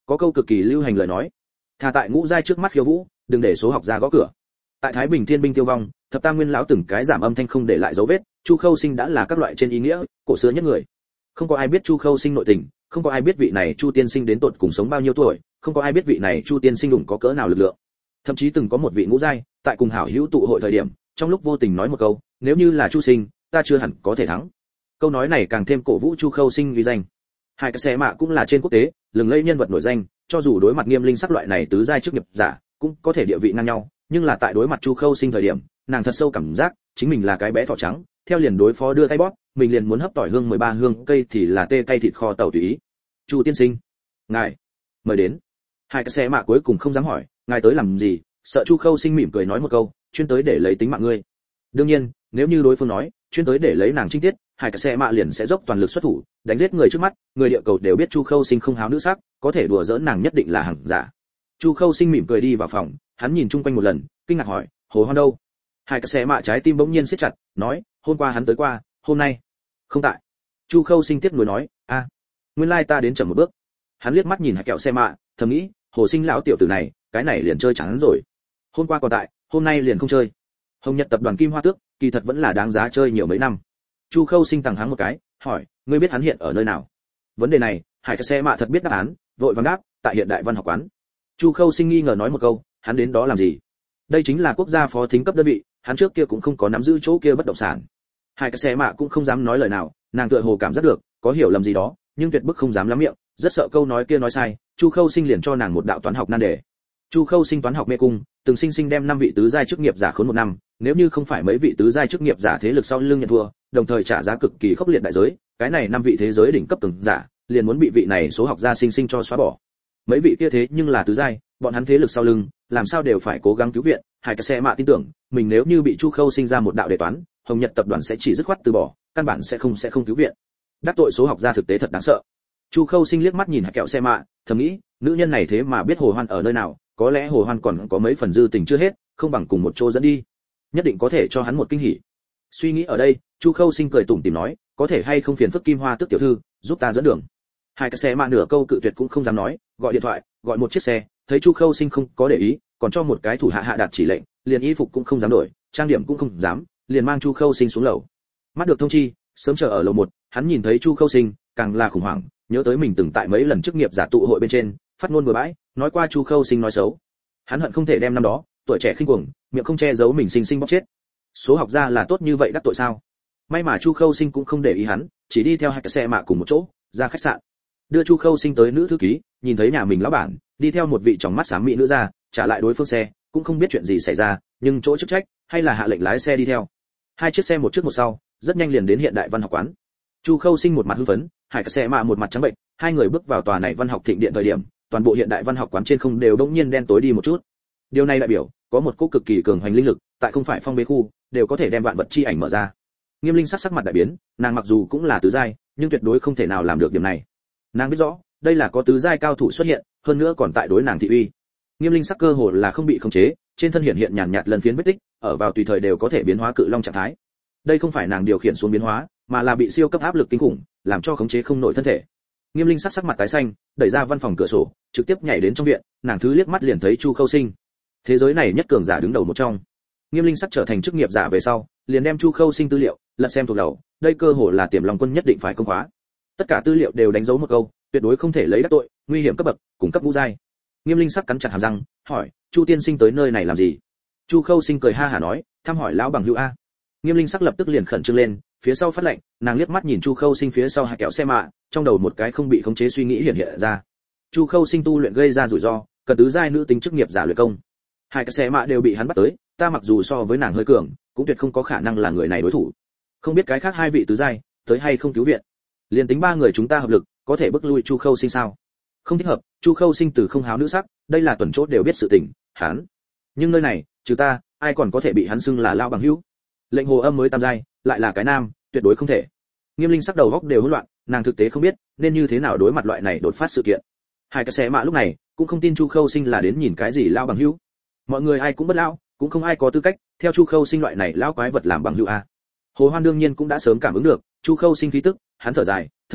có câu cực kỳ lưu hành lời nói, thà tại ngũ giai trước mắt khiêu vũ, đừng để số học gia gõ cửa. Tại Thái Bình thiên binh tiêu vong, thập tam nguyên lão từng cái giảm âm thanh không để lại dấu vết, Chu Khâu Sinh đã là các loại trên ý nghĩa cổ xưa nhất người. Không có ai biết Chu Khâu Sinh nội tình, không có ai biết vị này Chu tiên sinh đến tột cùng sống bao nhiêu tuổi, không có ai biết vị này Chu tiên sinh đủng có cỡ nào lực lượng. Thậm chí từng có một vị ngũ giai, tại cùng hảo hữu tụ hội thời điểm, trong lúc vô tình nói một câu, nếu như là Chu Sinh, ta chưa hẳn có thể thắng. Câu nói này càng thêm cổ vũ Chu Khâu Sinh uy danh. Hai cái xe mạ cũng là trên quốc tế, lừng lẫy nhân vật nổi danh, cho dù đối mặt Nghiêm Linh sắc loại này tứ giai chức nghiệp giả, cũng có thể địa vị ngang nhau, nhưng là tại đối mặt Chu Khâu Sinh thời điểm, nàng thật sâu cảm giác chính mình là cái bé thỏ trắng, theo liền đối phó đưa tay bóp, mình liền muốn hấp tỏi hương mười ba hương cây thì là tê cay thịt kho tàu tùy ý. Chu tiên sinh, ngài mời đến. Hai cái xe mạ cuối cùng không dám hỏi, ngài tới làm gì, sợ Chu Khâu Sinh mỉm cười nói một câu, chuyên tới để lấy tính mạng ngươi. Đương nhiên, nếu như đối phương nói chuyên tới để lấy nàng trinh tiết, hai cái xe mạ liền sẽ dốc toàn lực xuất thủ, đánh giết người trước mắt. Người địa cầu đều biết Chu Khâu Sinh không háo nữ sắc, có thể đùa giỡn nàng nhất định là hàng giả. Chu Khâu Sinh mỉm cười đi vào phòng, hắn nhìn chung quanh một lần, kinh ngạc hỏi, Hồ Hoan đâu? Hai cái xe mạ trái tim bỗng nhiên siết chặt, nói, hôm qua hắn tới qua, hôm nay không tại. Chu Khâu Sinh tiếp nối nói, a, nguyên lai ta đến chậm một bước. Hắn liếc mắt nhìn hai kẹo xe mạ, thầm nghĩ, Hồ Sinh lão tiểu tử này, cái này liền chơi chán rồi. Hôm qua còn tại, hôm nay liền không chơi. Hồng Nhật tập đoàn Kim Hoa Tước, kỳ thật vẫn là đáng giá chơi nhiều mấy năm. Chu Khâu Sinh tằng hắng một cái, hỏi, ngươi biết hắn hiện ở nơi nào? Vấn đề này, Hải cái xe mạ thật biết đáp án, vội vàng đáp, tại Hiện Đại Văn học quán. Chu Khâu Sinh nghi ngờ nói một câu, hắn đến đó làm gì? Đây chính là quốc gia phó thính cấp đơn vị, hắn trước kia cũng không có nắm giữ chỗ kia bất động sản. Hải cái xe mạ cũng không dám nói lời nào, nàng tựa hồ cảm giác được có hiểu lầm gì đó, nhưng tuyệt bức không dám lắm miệng, rất sợ câu nói kia nói sai. Chu Khâu Sinh liền cho nàng một đạo toán học nan đề. Chu Khâu Sinh toán học mê cung, từng sinh sinh đem năm vị tứ giai chức nghiệp giả khốn một năm, nếu như không phải mấy vị tứ giai chức nghiệp giả thế lực sau lưng nhận thua, đồng thời trả giá cực kỳ khốc liệt đại giới, cái này năm vị thế giới đỉnh cấp cường giả, liền muốn bị vị này số học gia sinh sinh cho xóa bỏ. Mấy vị kia thế nhưng là tứ giai, bọn hắn thế lực sau lưng, làm sao đều phải cố gắng cứu viện. Hải cái xe mạ tin tưởng, mình nếu như bị Chu Khâu Sinh ra một đạo đề toán, Hồng Nhật tập đoàn sẽ chỉ dứt khoát từ bỏ, căn bản sẽ không sẽ không cứu viện. Đắc tội số học gia thực tế thật đáng sợ. Chu Khâu Sinh liếc mắt nhìn Hải kẹo xe mạ, thầm nghĩ, nữ nhân này thế mà biết Hồ Hoan ở nơi nào, có lẽ Hồ Hoan còn có mấy phần dư tình chưa hết, không bằng cùng một chỗ dẫn đi, nhất định có thể cho hắn một kinh hỉ. Suy nghĩ ở đây, Chu Khâu Sinh cười tủm tỉm nói, có thể hay không phiền phức Kim Hoa Tước tiểu thư giúp ta dẫn đường. Hai cái xe mạ nửa câu cự tuyệt cũng không dám nói, gọi điện thoại, gọi một chiếc xe, thấy Chu Khâu Sinh không có để ý, còn cho một cái thủ hạ hạ đạt chỉ lệnh, liền y phục cũng không dám đổi, trang điểm cũng không dám, liền mang Chu Khâu Sinh xuống lầu. Mắt được thông chi, sớm chờ ở lầu một, hắn nhìn thấy Chu Khâu Sinh, càng là khủng hoảng, nhớ tới mình từng tại mấy lần chức nghiệp giả tụ hội bên trên, phát ngôn bừa bãi, nói qua Chu Khâu Sinh nói xấu. Hắn hận không thể đem năm đó, tuổi trẻ khinh cuồng, miệng không che giấu mình sinh sinh bóc chết. Số học gia là tốt như vậy đắc tội sao? May mà Chu Khâu Sinh cũng không để ý hắn, chỉ đi theo hai cái xe mạ cùng một chỗ, ra khách sạn. Đưa Chu Khâu Sinh tới nữ thư ký, nhìn thấy nhà mình lão bản, đi theo một vị tròng mắt xám mỹ nữ ra, trả lại đối phương xe, cũng không biết chuyện gì xảy ra, nhưng chỗ chức trách, hay là hạ lệnh lái xe đi theo. Hai chiếc xe một trước một sau, rất nhanh liền đến Hiện Đại Văn học quán. Chu Khâu Sinh một mặt hưng phấn, Hải cái xe mạ một mặt trắng bệnh, hai người bước vào tòa này văn học thịnh điện thời điểm, toàn bộ Hiện Đại Văn học quán trên không đều đống nhiên đen tối đi một chút. Điều này đại biểu có một cỗ cực kỳ cường hoành linh lực, tại không phải phong bế khu, đều có thể đem vạn vật chi ảnh mở ra. Nghiêm Linh sắc sắc mặt đại biến, nàng mặc dù cũng là tứ giai, nhưng tuyệt đối không thể nào làm được điểm này. Nàng biết rõ, đây là có tứ giai cao thủ xuất hiện, hơn nữa còn tại đối nàng thị uy. Nghiêm Linh sắc cơ hồ là không bị khống chế, trên thân hiện hiện nhàn nhạt lần phiến vết tích, ở vào tùy thời đều có thể biến hóa cự long trạng thái. Đây không phải nàng điều khiển xuống biến hóa, mà là bị siêu cấp áp lực kinh khủng, làm cho khống chế không nổi thân thể. Nghiêm Linh sắc sắc mặt tái xanh, đẩy ra văn phòng cửa sổ, trực tiếp nhảy đến trong viện, nàng thứ liếc mắt liền thấy Chu Khâu Sinh. Thế giới này nhất cường giả đứng đầu một trong. Nghiêm Linh sắc trở thành chức nghiệp giả về sau, liền đem Chu Khâu Sinh tư liệu lật xem thuộc đầu, đây cơ hội là Tiềm Long Quân nhất định phải công khóa. Tất cả tư liệu đều đánh dấu một câu, tuyệt đối không thể lấy đắc tội, nguy hiểm cấp bậc, cung cấp ngũ giai. Nghiêm Linh sắc cắn chặt hàm răng, hỏi, Chu tiên sinh tới nơi này làm gì? Chu Khâu Sinh cười ha hả nói, thăm hỏi lão bằng hữu a. Nghiêm Linh sắc lập tức liền khẩn trương lên, phía sau phát lệnh, nàng liếc mắt nhìn Chu Khâu Sinh phía sau hai kẹo xe mạ, trong đầu một cái không bị khống chế suy nghĩ hiện hiện ra. Chu Khâu Sinh tu luyện gây ra rủi ro, cần tứ giai nữ tính chức nghiệp giả luyện công. Hai cái xe mạ đều bị hắn bắt tới, ta mặc dù so với nàng hơi cường, cũng tuyệt không có khả năng là người này đối thủ. Không biết cái khác hai vị tứ giai tới hay không cứu viện. Liên tính ba người chúng ta hợp lực, có thể bức lui Chu Khâu Sinh sao? Không thích hợp, Chu Khâu Sinh từ không háo nữ sắc, đây là tuần chốt đều biết sự tình, hắn. Nhưng nơi này, trừ ta, ai còn có thể bị hắn xưng là lao bằng hữu? Lệnh Hồ Âm mới tam giai, lại là cái nam, tuyệt đối không thể. Nghiêm Linh sắc đầu góc đều hỗn loạn, nàng thực tế không biết nên như thế nào đối mặt loại này đột phát sự kiện. Hai cái xe mạ lúc này cũng không tin Chu Khâu Sinh là đến nhìn cái gì lao bằng hữu. Mọi người ai cũng bất lao, cũng không ai có tư cách theo Chu Khâu Sinh loại này lao quái vật làm bằng hữu a. Hồ Hoan đương nhiên cũng đã sớm cảm ứng được Chu Khâu Sinh khí tức, hắn thở dài, thầm nghĩ,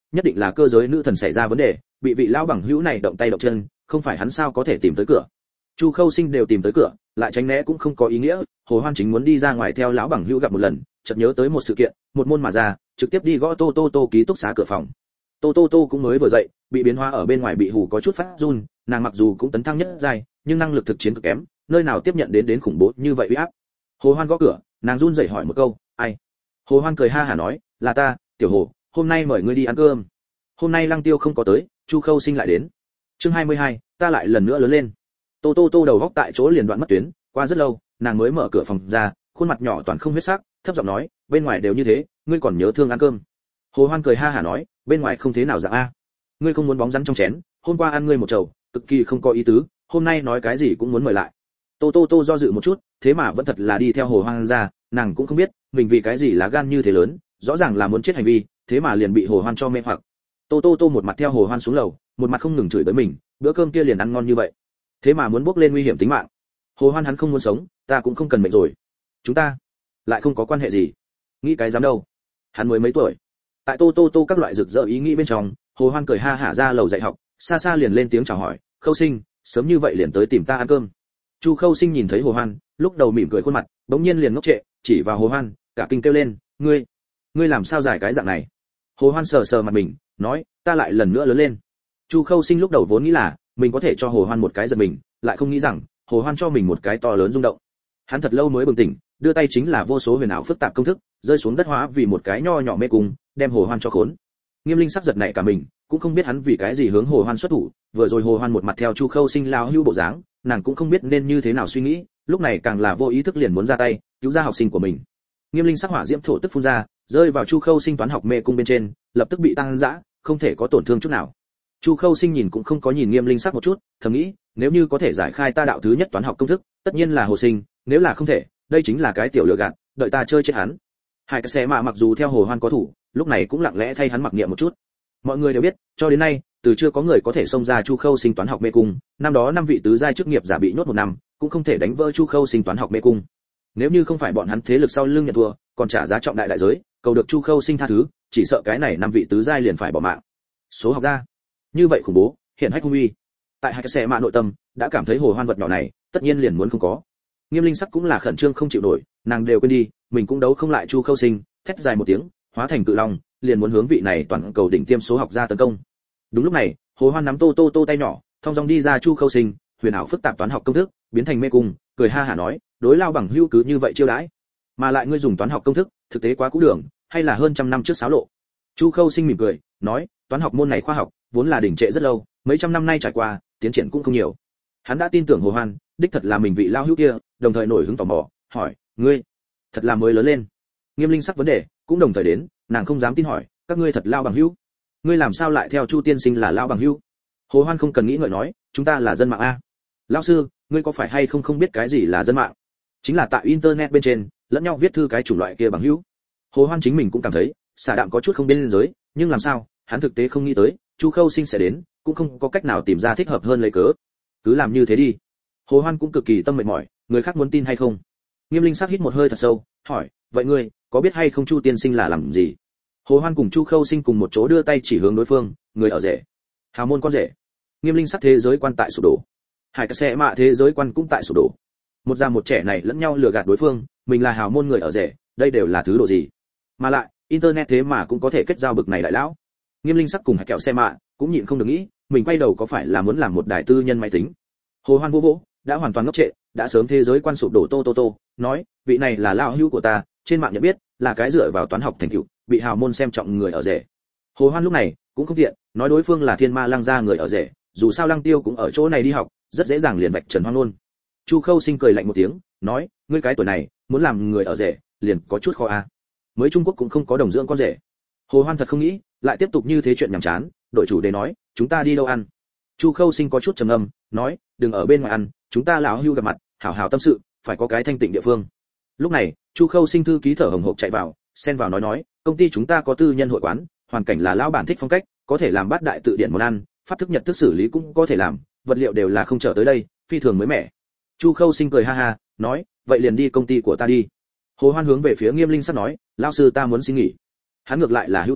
nhất định là cơ giới nữ thần xảy ra vấn đề, bị vị lão bằng hữu này động tay động chân, không phải hắn sao có thể tìm tới cửa. Chu Khâu Sinh đều tìm tới cửa, lại tránh né cũng không có ý nghĩa, Hồ Hoan chính muốn đi ra ngoài theo lão bằng hữu gặp một lần, chợt nhớ tới một sự kiện, một môn mà ra, trực tiếp đi gõ Tô Tô Tô ký túc xá cửa phòng. Tô Tô Tô cũng mới vừa dậy, bị biến hóa ở bên ngoài bị hù có chút phát run, nàng mặc dù cũng tấn thăng nhất giai, nhưng năng lực thực chiến cực kém, nơi nào tiếp nhận đến đến khủng bố như vậy uy áp. Hồ Hoan gõ cửa, nàng run rẩy hỏi một câu, "Ai?" Hồ Hoan cười ha hả nói, "Là ta, Tiểu Hồ, hôm nay mời ngươi đi ăn cơm." Hôm nay Lăng Tiêu không có tới, Chu Khâu Sinh lại đến. Chương hai mươi hai, ta lại lần nữa lớn lên. Tô Tô Tô đầu góc tại chỗ liền đoạn mất tuyến, qua rất lâu, nàng mới mở cửa phòng ra, khuôn mặt nhỏ toàn không huyết sắc, thấp giọng nói, "Bên ngoài đều như thế, ngươi còn nhớ thương ăn cơm?" Hồ Hoan cười ha hả nói, "Bên ngoài không thế nào dạng a. Ngươi không muốn bóng rắn trong chén, hôm qua ăn ngươi một chầu, cực kỳ không có ý tứ, hôm nay nói cái gì cũng muốn mời lại." Tô Tô Tô do dự một chút, thế mà vẫn thật là đi theo Hồ Hoan ra, nàng cũng không biết mình vì cái gì lá gan như thế lớn, rõ ràng là muốn chết hành vi, thế mà liền bị Hồ Hoan cho mê hoặc. Tô Tô Tô một mặt theo Hồ Hoan xuống lầu, một mặt không ngừng chửi bới mình, bữa cơm kia liền ăn ngon như vậy, thế mà muốn bước lên nguy hiểm tính mạng. Hồ Hoan hắn không muốn sống, ta cũng không cần mệnh rồi. Chúng ta lại không có quan hệ gì. Nghĩ cái dám đâu. Hắn mới mấy tuổi. Tại Tô Tô Tô các loại rực rỡ ý nghĩ bên trong, Hồ Hoan cười ha hả ra lầu dạy học, xa xa liền lên tiếng chào hỏi, "Khâu Sinh, sớm như vậy liền tới tìm ta ăn cơm." Chu Khâu Sinh nhìn thấy Hồ Hoan, lúc đầu mỉm cười khuôn mặt, bỗng nhiên liền ngốc trệ, chỉ vào Hồ Hoan, cả kinh kêu lên, "Ngươi, ngươi làm sao giải cái dạng này?" Hồ Hoan sờ sờ mặt mình, nói, "Ta lại lần nữa lớn lên." Chu Khâu Sinh lúc đầu vốn nghĩ là mình có thể cho Hồ Hoan một cái giật mình, lại không nghĩ rằng Hồ Hoan cho mình một cái to lớn rung động. Hắn thật lâu mới bừng tỉnh, đưa tay chính là vô số huyền ảo phức tạp công thức, rơi xuống đất hóa vì một cái nho nhỏ mê cung, đem Hồ Hoan cho khốn. Nghiêm Linh sắc giật nảy cả mình, cũng không biết hắn vì cái gì hướng Hồ Hoan xuất thủ, vừa rồi Hồ Hoan một mặt theo Chu Khâu Sinh lao hưu bộ dáng, nàng cũng không biết nên như thế nào suy nghĩ, lúc này càng là vô ý thức liền muốn ra tay, cứu ra học sinh của mình. Nghiêm Linh sắc hỏa diễm thổ tức phun ra, rơi vào Chu Khâu Sinh toán học mê cung bên trên, lập tức bị tăng dã, không thể có tổn thương chút nào. Chu Khâu Sinh nhìn cũng không có nhìn Nghiêm Linh sắc một chút, thầm nghĩ, nếu như có thể giải khai ta đạo thứ nhất toán học công thức, tất nhiên là Hồ Sinh, nếu là không thể, đây chính là cái tiểu lừa gạt, đợi ta chơi chết hắn. Hải Cái Xe Mạ mặc dù theo Hồ Hoan có thủ, lúc này cũng lặng lẽ thay hắn mặc niệm một chút. Mọi người đều biết, cho đến nay, từ chưa có người có thể xông ra Chu Khâu Sinh toán học mê cung, năm đó năm vị tứ giai chức nghiệp giả bị nhốt một năm, cũng không thể đánh vỡ Chu Khâu Sinh toán học mê cung. Nếu như không phải bọn hắn thế lực sau lưng nhận thua, còn trả giá trọng đại đại giới, cầu được Chu Khâu Sinh tha thứ, chỉ sợ cái này năm vị tứ giai liền phải bỏ mạng. Số học ra, như vậy khủng bố, hiện hách hung uy. Tại Hải Cái Xe Mạ nội tâm, đã cảm thấy Hồ Hoan vật nhỏ này, tất nhiên liền muốn không có. Nghiêm Linh sắc cũng là khẩn trương không chịu nổi, nàng đều quên đi, mình cũng đấu không lại Chu Khâu Sinh, thét dài một tiếng, hóa thành cự long, liền muốn hướng vị này toàn cầu đỉnh tiêm số học gia tấn công. Đúng lúc này, Hồ Hoan nắm Tô Tô Tô tay nhỏ, thong dong đi ra Chu Khâu Sinh, huyền ảo phức tạp toán học công thức, biến thành mê cung, cười ha hả nói, đối lao bằng hữu cứ như vậy chiêu đãi, mà lại ngươi dùng toán học công thức, thực tế quá cũ đường, hay là hơn trăm năm trước xáo lộ. Chu Khâu Sinh mỉm cười, nói, toán học môn này khoa học, vốn là đỉnh trệ rất lâu, mấy trăm năm nay trải qua, tiến triển cũng không nhiều. Hắn đã tin tưởng Hồ Hoan, đích thật là mình vị lao hữu kia, đồng thời nổi hứng tò mò, hỏi, ngươi, thật là mới lớn lên. Nghiêm Linh sắc vấn đề, cũng đồng thời đến, nàng không dám tin hỏi, các ngươi thật lao bằng hữu? Ngươi làm sao lại theo Chu tiên sinh là lao bằng hữu? Hồ Hoan không cần nghĩ ngợi nói, chúng ta là dân mạng a. Lão sư, ngươi có phải hay không không biết cái gì là dân mạng? Chính là tại internet bên trên, lẫn nhau viết thư cái chủng loại kia bằng hữu. Hồ Hoan chính mình cũng cảm thấy, xả đạm có chút không biên giới, nhưng làm sao, hắn thực tế không nghĩ tới, Chu Khâu Sinh sẽ đến, cũng không có cách nào tìm ra thích hợp hơn lấy cớ. Cứ làm như thế đi. Hồ Hoan cũng cực kỳ tâm mệt mỏi, người khác muốn tin hay không? Nghiêm Linh sắc hít một hơi thật sâu, hỏi, vậy ngươi có biết hay không Chu tiên sinh là làm gì? Hồ Hoan cùng Chu Khâu Sinh cùng một chỗ đưa tay chỉ hướng đối phương, người ở rể, hào môn con rể. Nghiêm Linh sắc thế giới quan tại sụp đổ, Hải Cái Xe Mạ thế giới quan cũng tại sụp đổ. Một già một trẻ này lẫn nhau lừa gạt đối phương, mình là hào môn người ở rể, đây đều là thứ độ gì? Mà lại, internet thế mà cũng có thể kết giao bực này đại lão. Nghiêm Linh sắc cùng Hải Kẹo Xe Mạ cũng nhịn không được nghĩ, mình quay đầu có phải là muốn làm một đại tư nhân máy tính? Hồ Hoan vô vỗ, đã hoàn toàn ngốc trệ, đã sớm thế giới quan sụp đổ Tô Tô Tô, nói, vị này là lão hữu của ta, trên mạng nhận biết, là cái dựa vào toán học thành tựu, bị hào môn xem trọng người ở rể. Hồ Hoan lúc này cũng không tiện, nói đối phương là Thiên Ma Lăng gia người ở rể, dù sao Lăng Tiêu cũng ở chỗ này đi học, rất dễ dàng liền vạch trần hoang luôn. Chu Khâu Sinh cười lạnh một tiếng, nói, ngươi cái tuổi này, muốn làm người ở rể, liền có chút khó a. Mới Trung Quốc cũng không có đồng dưỡng con rể. Hồ Hoan thật không nghĩ, lại tiếp tục như thế chuyện nhảm chán, đội chủ đề nói, chúng ta đi đâu ăn? Chu Khâu Sinh có chút trầm ngâm, nói, đừng ở bên ngoài ăn, chúng ta lão hưu gặp mặt, hảo hảo tâm sự, phải có cái thanh tịnh địa phương. Lúc này, Chu Khâu Sinh thư ký thở hổn hộc chạy vào, xen vào nói nói, công ty chúng ta có tư nhân hội quán, hoàn cảnh là lão bản thích phong cách, có thể làm bát đại tự điển món ăn, pháp thức nhật thức xử lý cũng có thể làm, vật liệu đều là không trở tới đây, phi thường mới mẻ. Chu Khâu Sinh cười ha ha, nói, vậy liền đi công ty của ta đi. Hồ Hoan hướng về phía Nghiêm Linh sắc nói, lão sư ta muốn xin nghỉ. Hắn ngược lại là hữu tâm,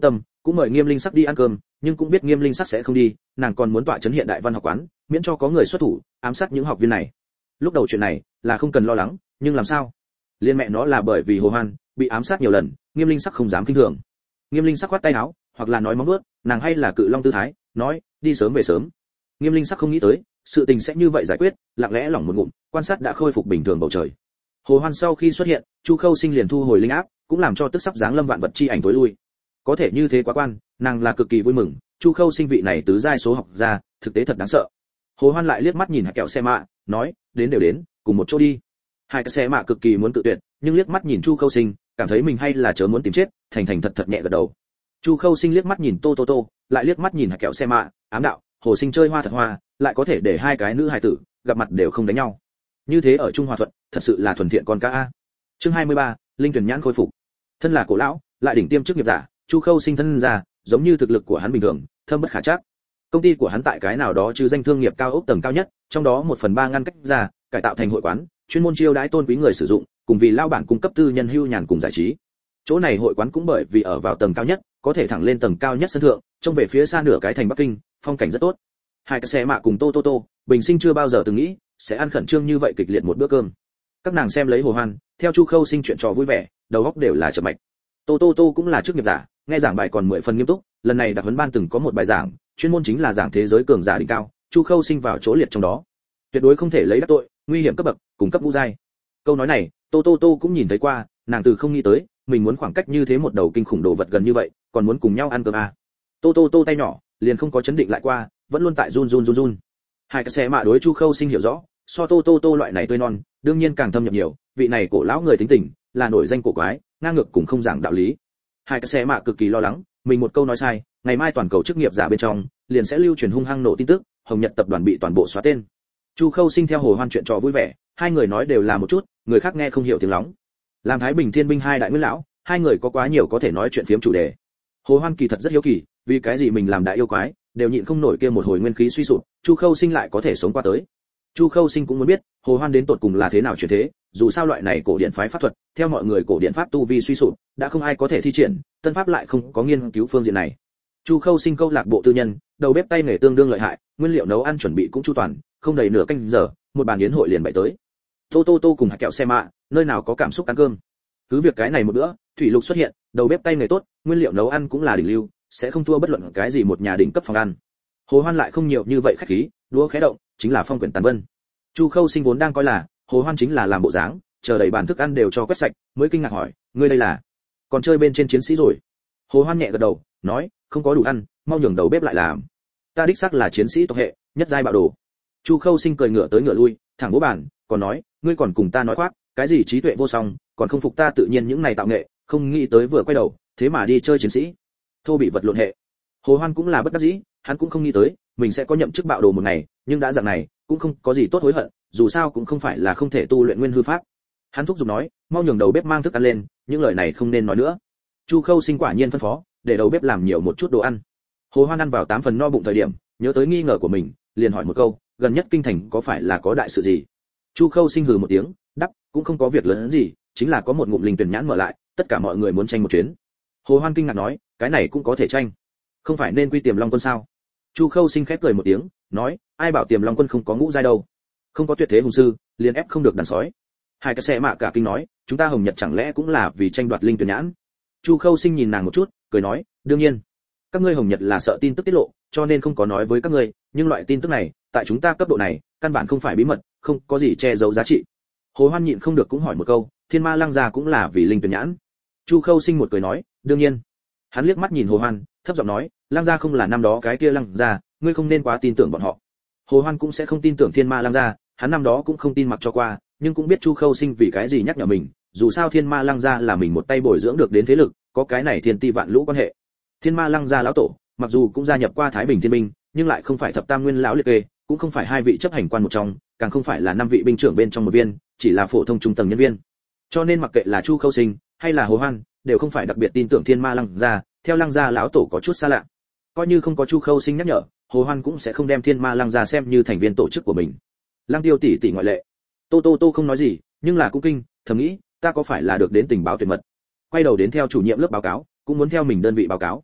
cũng mời Nghiêm Linh Sắc đi ăn cơm, nhưng cũng biết Nghiêm Linh Sắc sẽ không đi, nàng còn muốn tọa trấn hiện đại văn học quán, miễn cho có người xuất thủ ám sát những học viên này. Lúc đầu chuyện này là không cần lo lắng, nhưng làm sao? Liên mẹ nó là bởi vì Hồ Hoan bị ám sát nhiều lần, Nghiêm Linh Sắc không dám kinh thường. Nghiêm Linh Sắc khoát tay áo, hoặc là nói móng vuốt, nàng hay là cự long tư thái, nói, đi sớm về sớm. Nghiêm Linh Sắc không nghĩ tới, sự tình sẽ như vậy giải quyết, lặng lẽ lỏng một ngụm, quan sát đã khôi phục bình thường bầu trời. Hồ Hoan sau khi xuất hiện, Chu Khâu Sinh liền thu hồi linh áp, cũng làm cho tức sắp dáng lâm vạn vật chi ảnh tối lui. Có thể như thế quá quan, nàng là cực kỳ vui mừng, Chu Khâu Sinh vị này tứ giai số học gia, thực tế thật đáng sợ. Hồ Hoan lại liếc mắt nhìn hạt kẹo xe mạ, nói, đến đều đến, cùng một chỗ đi. Hai cái xe mạ cực kỳ muốn tự tuyệt, nhưng liếc mắt nhìn Chu Khâu Sinh, cảm thấy mình hay là chớ muốn tìm chết, thành thành thật thật nhẹ gật đầu. Chu Khâu Sinh liếc mắt nhìn Tô Tô Tô, lại liếc mắt nhìn hạt kẹo xe mạ, ám đạo, Hồ Sinh chơi hoa thật hoa, lại có thể để hai cái nữ hài tử gặp mặt đều không đánh nhau. Như thế ở Trung Hòa Thuận, thật sự là thuần thiện con cá a. Chương hai mươi ba, Linh Tuyển Nhãn khôi phục. Thân là cổ lão, lại đỉnh tiêm chức nghiệp giả, Chu Khâu Sinh thân ra, giống như thực lực của hắn bình thường, thâm bất khả trắc. Công ty của hắn tại cái nào đó chứ danh thương nghiệp cao ốc tầng cao nhất, trong đó một phần ba ngăn cách ra, cải tạo thành hội quán, chuyên môn chiêu đãi tôn quý người sử dụng, cùng vì lao bản cung cấp tư nhân hưu nhàn cùng giải trí. Chỗ này hội quán cũng bởi vì ở vào tầng cao nhất, có thể thẳng lên tầng cao nhất sân thượng, trông về phía xa nửa cái thành Bắc Kinh, phong cảnh rất tốt. Hai cái xe mạ cùng Tô Tô Tô, bình sinh chưa bao giờ từng nghĩ sẽ ăn khẩn trương như vậy kịch liệt một bữa cơm. Các nàng xem lấy Hồ Hoan, theo Chu Khâu Sinh chuyện trò vui vẻ, đầu óc đều là chậm mạch. Tô Tô Tô cũng là chức nghiệp giả, nghe giảng bài còn mười phần nghiêm túc, lần này đặc huấn ban từng có một bài giảng, chuyên môn chính là giảng thế giới cường giả đỉnh cao, Chu Khâu Sinh vào chỗ liệt trong đó. Tuyệt đối không thể lấy đắc tội, nguy hiểm cấp bậc, cùng cấp ngũ giai. Câu nói này, Tô Tô Tô cũng nhìn thấy qua, nàng từ không nghĩ tới, mình muốn khoảng cách như thế một đầu kinh khủng đồ vật gần như vậy, còn muốn cùng nhau ăn cơm à. Tô Tô Tô tay nhỏ, liền không có chấn định lại qua, vẫn luôn tại run run run run. Hai cái xe mạ đối Chu Khâu Sinh hiểu rõ, so Tô Tô Tô loại này tươi non, đương nhiên càng thâm nhập nhiều, vị này cổ lão người tính tình, là nổi danh cổ quái, ngang ngược cũng không giảng đạo lý. Hai cái xe mạ cực kỳ lo lắng, mình một câu nói sai, ngày mai toàn cầu chức nghiệp giả bên trong, liền sẽ lưu truyền hung hăng nổ tin tức, Hồng Nhật tập đoàn bị toàn bộ xóa tên. Chu Khâu Sinh theo Hồ Hoan chuyện trò vui vẻ, hai người nói đều là một chút, người khác nghe không hiểu tiếng lóng. Làm Thái Bình Thiên binh hai đại nguyên lão, hai người có quá nhiều có thể nói chuyện phiếm chủ đề. Hồ Hoan kỳ thật rất hiếu kỳ, vì cái gì mình làm đại yêu quái, đều nhịn không nổi kia một hồi nguyên khí suy sụp, Chu Khâu Sinh lại có thể sống qua tới. Chu Khâu Sinh cũng muốn biết, Hồ Hoan đến tột cùng là thế nào chuyển thế, dù sao loại này cổ điển phái pháp thuật, theo mọi người cổ điển pháp tu vi suy sụp, đã không ai có thể thi triển, tân pháp lại không có nghiên cứu phương diện này. Chu Khâu Sinh câu lạc bộ tư nhân, đầu bếp tay nghề tương đương lợi hại, nguyên liệu nấu ăn chuẩn bị cũng chu toàn, không đầy nửa canh giờ, một bàn yến hội liền bày tới. Tô Tô Tô cùng hạt kẹo xe mạ, nơi nào có cảm xúc ăn cơm. Cứ việc cái này một bữa, thủy lục xuất hiện, đầu bếp tay nghề tốt, nguyên liệu nấu ăn cũng là đỉnh lưu, sẽ không thua bất luận cái gì một nhà đỉnh cấp phòng ăn. Hồ Hoan lại không nhiều như vậy khách khí, đũa khẽ động, chính là phong quyển tàn vân. Chu Khâu Sinh vốn đang coi là Hồ Hoan chính là làm bộ dáng, chờ đầy bàn thức ăn đều cho quét sạch, mới kinh ngạc hỏi, ngươi đây là còn chơi bên trên chiến sĩ rồi? Hồ Hoan nhẹ gật đầu, nói, không có đủ ăn, mau nhường đầu bếp lại làm. Ta đích xác là chiến sĩ tộc hệ, nhất giai bạo đồ. Chu Khâu Sinh cười ngửa tới ngửa lui, thẳng bố bàn, còn nói, ngươi còn cùng ta nói khoác, cái gì trí tuệ vô song, còn không phục ta tự nhiên những này tạo nghệ, không nghĩ tới vừa quay đầu, thế mà đi chơi chiến sĩ. Thô bị vật lộn hệ. Hồ Hoan cũng là bất đắc dĩ, hắn cũng không nghĩ tới, mình sẽ có nhậm chức bạo đồ một ngày, nhưng đã dạng này, cũng không có gì tốt hối hận, dù sao cũng không phải là không thể tu luyện nguyên hư pháp. Hắn thúc giục nói, mau nhường đầu bếp mang thức ăn lên, những lời này không nên nói nữa. Chu Khâu Sinh quả nhiên phân phó, để đầu bếp làm nhiều một chút đồ ăn. Hồ Hoan ăn vào tám phần no bụng thời điểm, nhớ tới nghi ngờ của mình, liền hỏi một câu, gần nhất kinh thành có phải là có đại sự gì? Chu Khâu Sinh hừ một tiếng, đáp, cũng không có việc lớn gì, chính là có một ngụm linh tuyển nhãn mở lại, tất cả mọi người muốn tranh một chuyến. Hồ Hoan kinh ngạc nói, cái này cũng có thể tranh? Không phải nên quy Tiềm Long quân sao? Chu Khâu Sinh khép cười một tiếng, nói, ai bảo Tiềm Long quân không có ngũ giai đâu, không có tuyệt thế hùng sư, liền ép không được đàn sói. Hai cái xe mạ cả kinh nói, chúng ta Hồng Nhật chẳng lẽ cũng là vì tranh đoạt linh tuyển nhãn? Chu Khâu Sinh nhìn nàng một chút, cười nói, đương nhiên, các ngươi Hồng Nhật là sợ tin tức tiết lộ, cho nên không có nói với các ngươi, nhưng loại tin tức này, tại chúng ta cấp độ này, căn bản không phải bí mật, không có gì che giấu giá trị. Hồ Hoan nhịn không được cũng hỏi một câu, Thiên Ma Lăng gia cũng là vì linh tuyển nhãn? Chu Khâu Sinh một cười nói, đương nhiên. Hắn liếc mắt nhìn Hồ Hoan, thấp giọng nói, Lăng gia không là năm đó cái kia Lăng gia, ngươi không nên quá tin tưởng bọn họ. Hồ Hoan cũng sẽ không tin tưởng Thiên Ma Lăng gia, hắn năm đó cũng không tin mặc cho qua, nhưng cũng biết Chu Khâu Sinh vì cái gì nhắc nhở mình, dù sao Thiên Ma Lăng gia là mình một tay bồi dưỡng được đến thế lực, có cái này thiên ti vạn lũ quan hệ. Thiên Ma Lăng gia lão tổ, mặc dù cũng gia nhập qua Thái Bình Thiên binh, nhưng lại không phải thập tam nguyên lão liệt kê, cũng không phải hai vị chấp hành quan một trong, càng không phải là năm vị binh trưởng bên trong một viên, chỉ là phổ thông trung tầng nhân viên. Cho nên mặc kệ là Chu Khâu Sinh hay là Hồ Hoan, đều không phải đặc biệt tin tưởng Thiên Ma Lăng gia, theo Lăng gia lão tổ có chút xa lạ. Coi như không có Chu Khâu Sinh nhắc nhở, Hồ Hoan cũng sẽ không đem Thiên Ma Lăng gia xem như thành viên tổ chức của mình. Lăng Tiêu tỷ tỷ ngoại lệ. Tô Tô Tô không nói gì, nhưng là cũng kinh, thầm nghĩ, ta có phải là được đến tình báo tuyệt mật. Quay đầu đến theo chủ nhiệm lớp báo cáo, cũng muốn theo mình đơn vị báo cáo.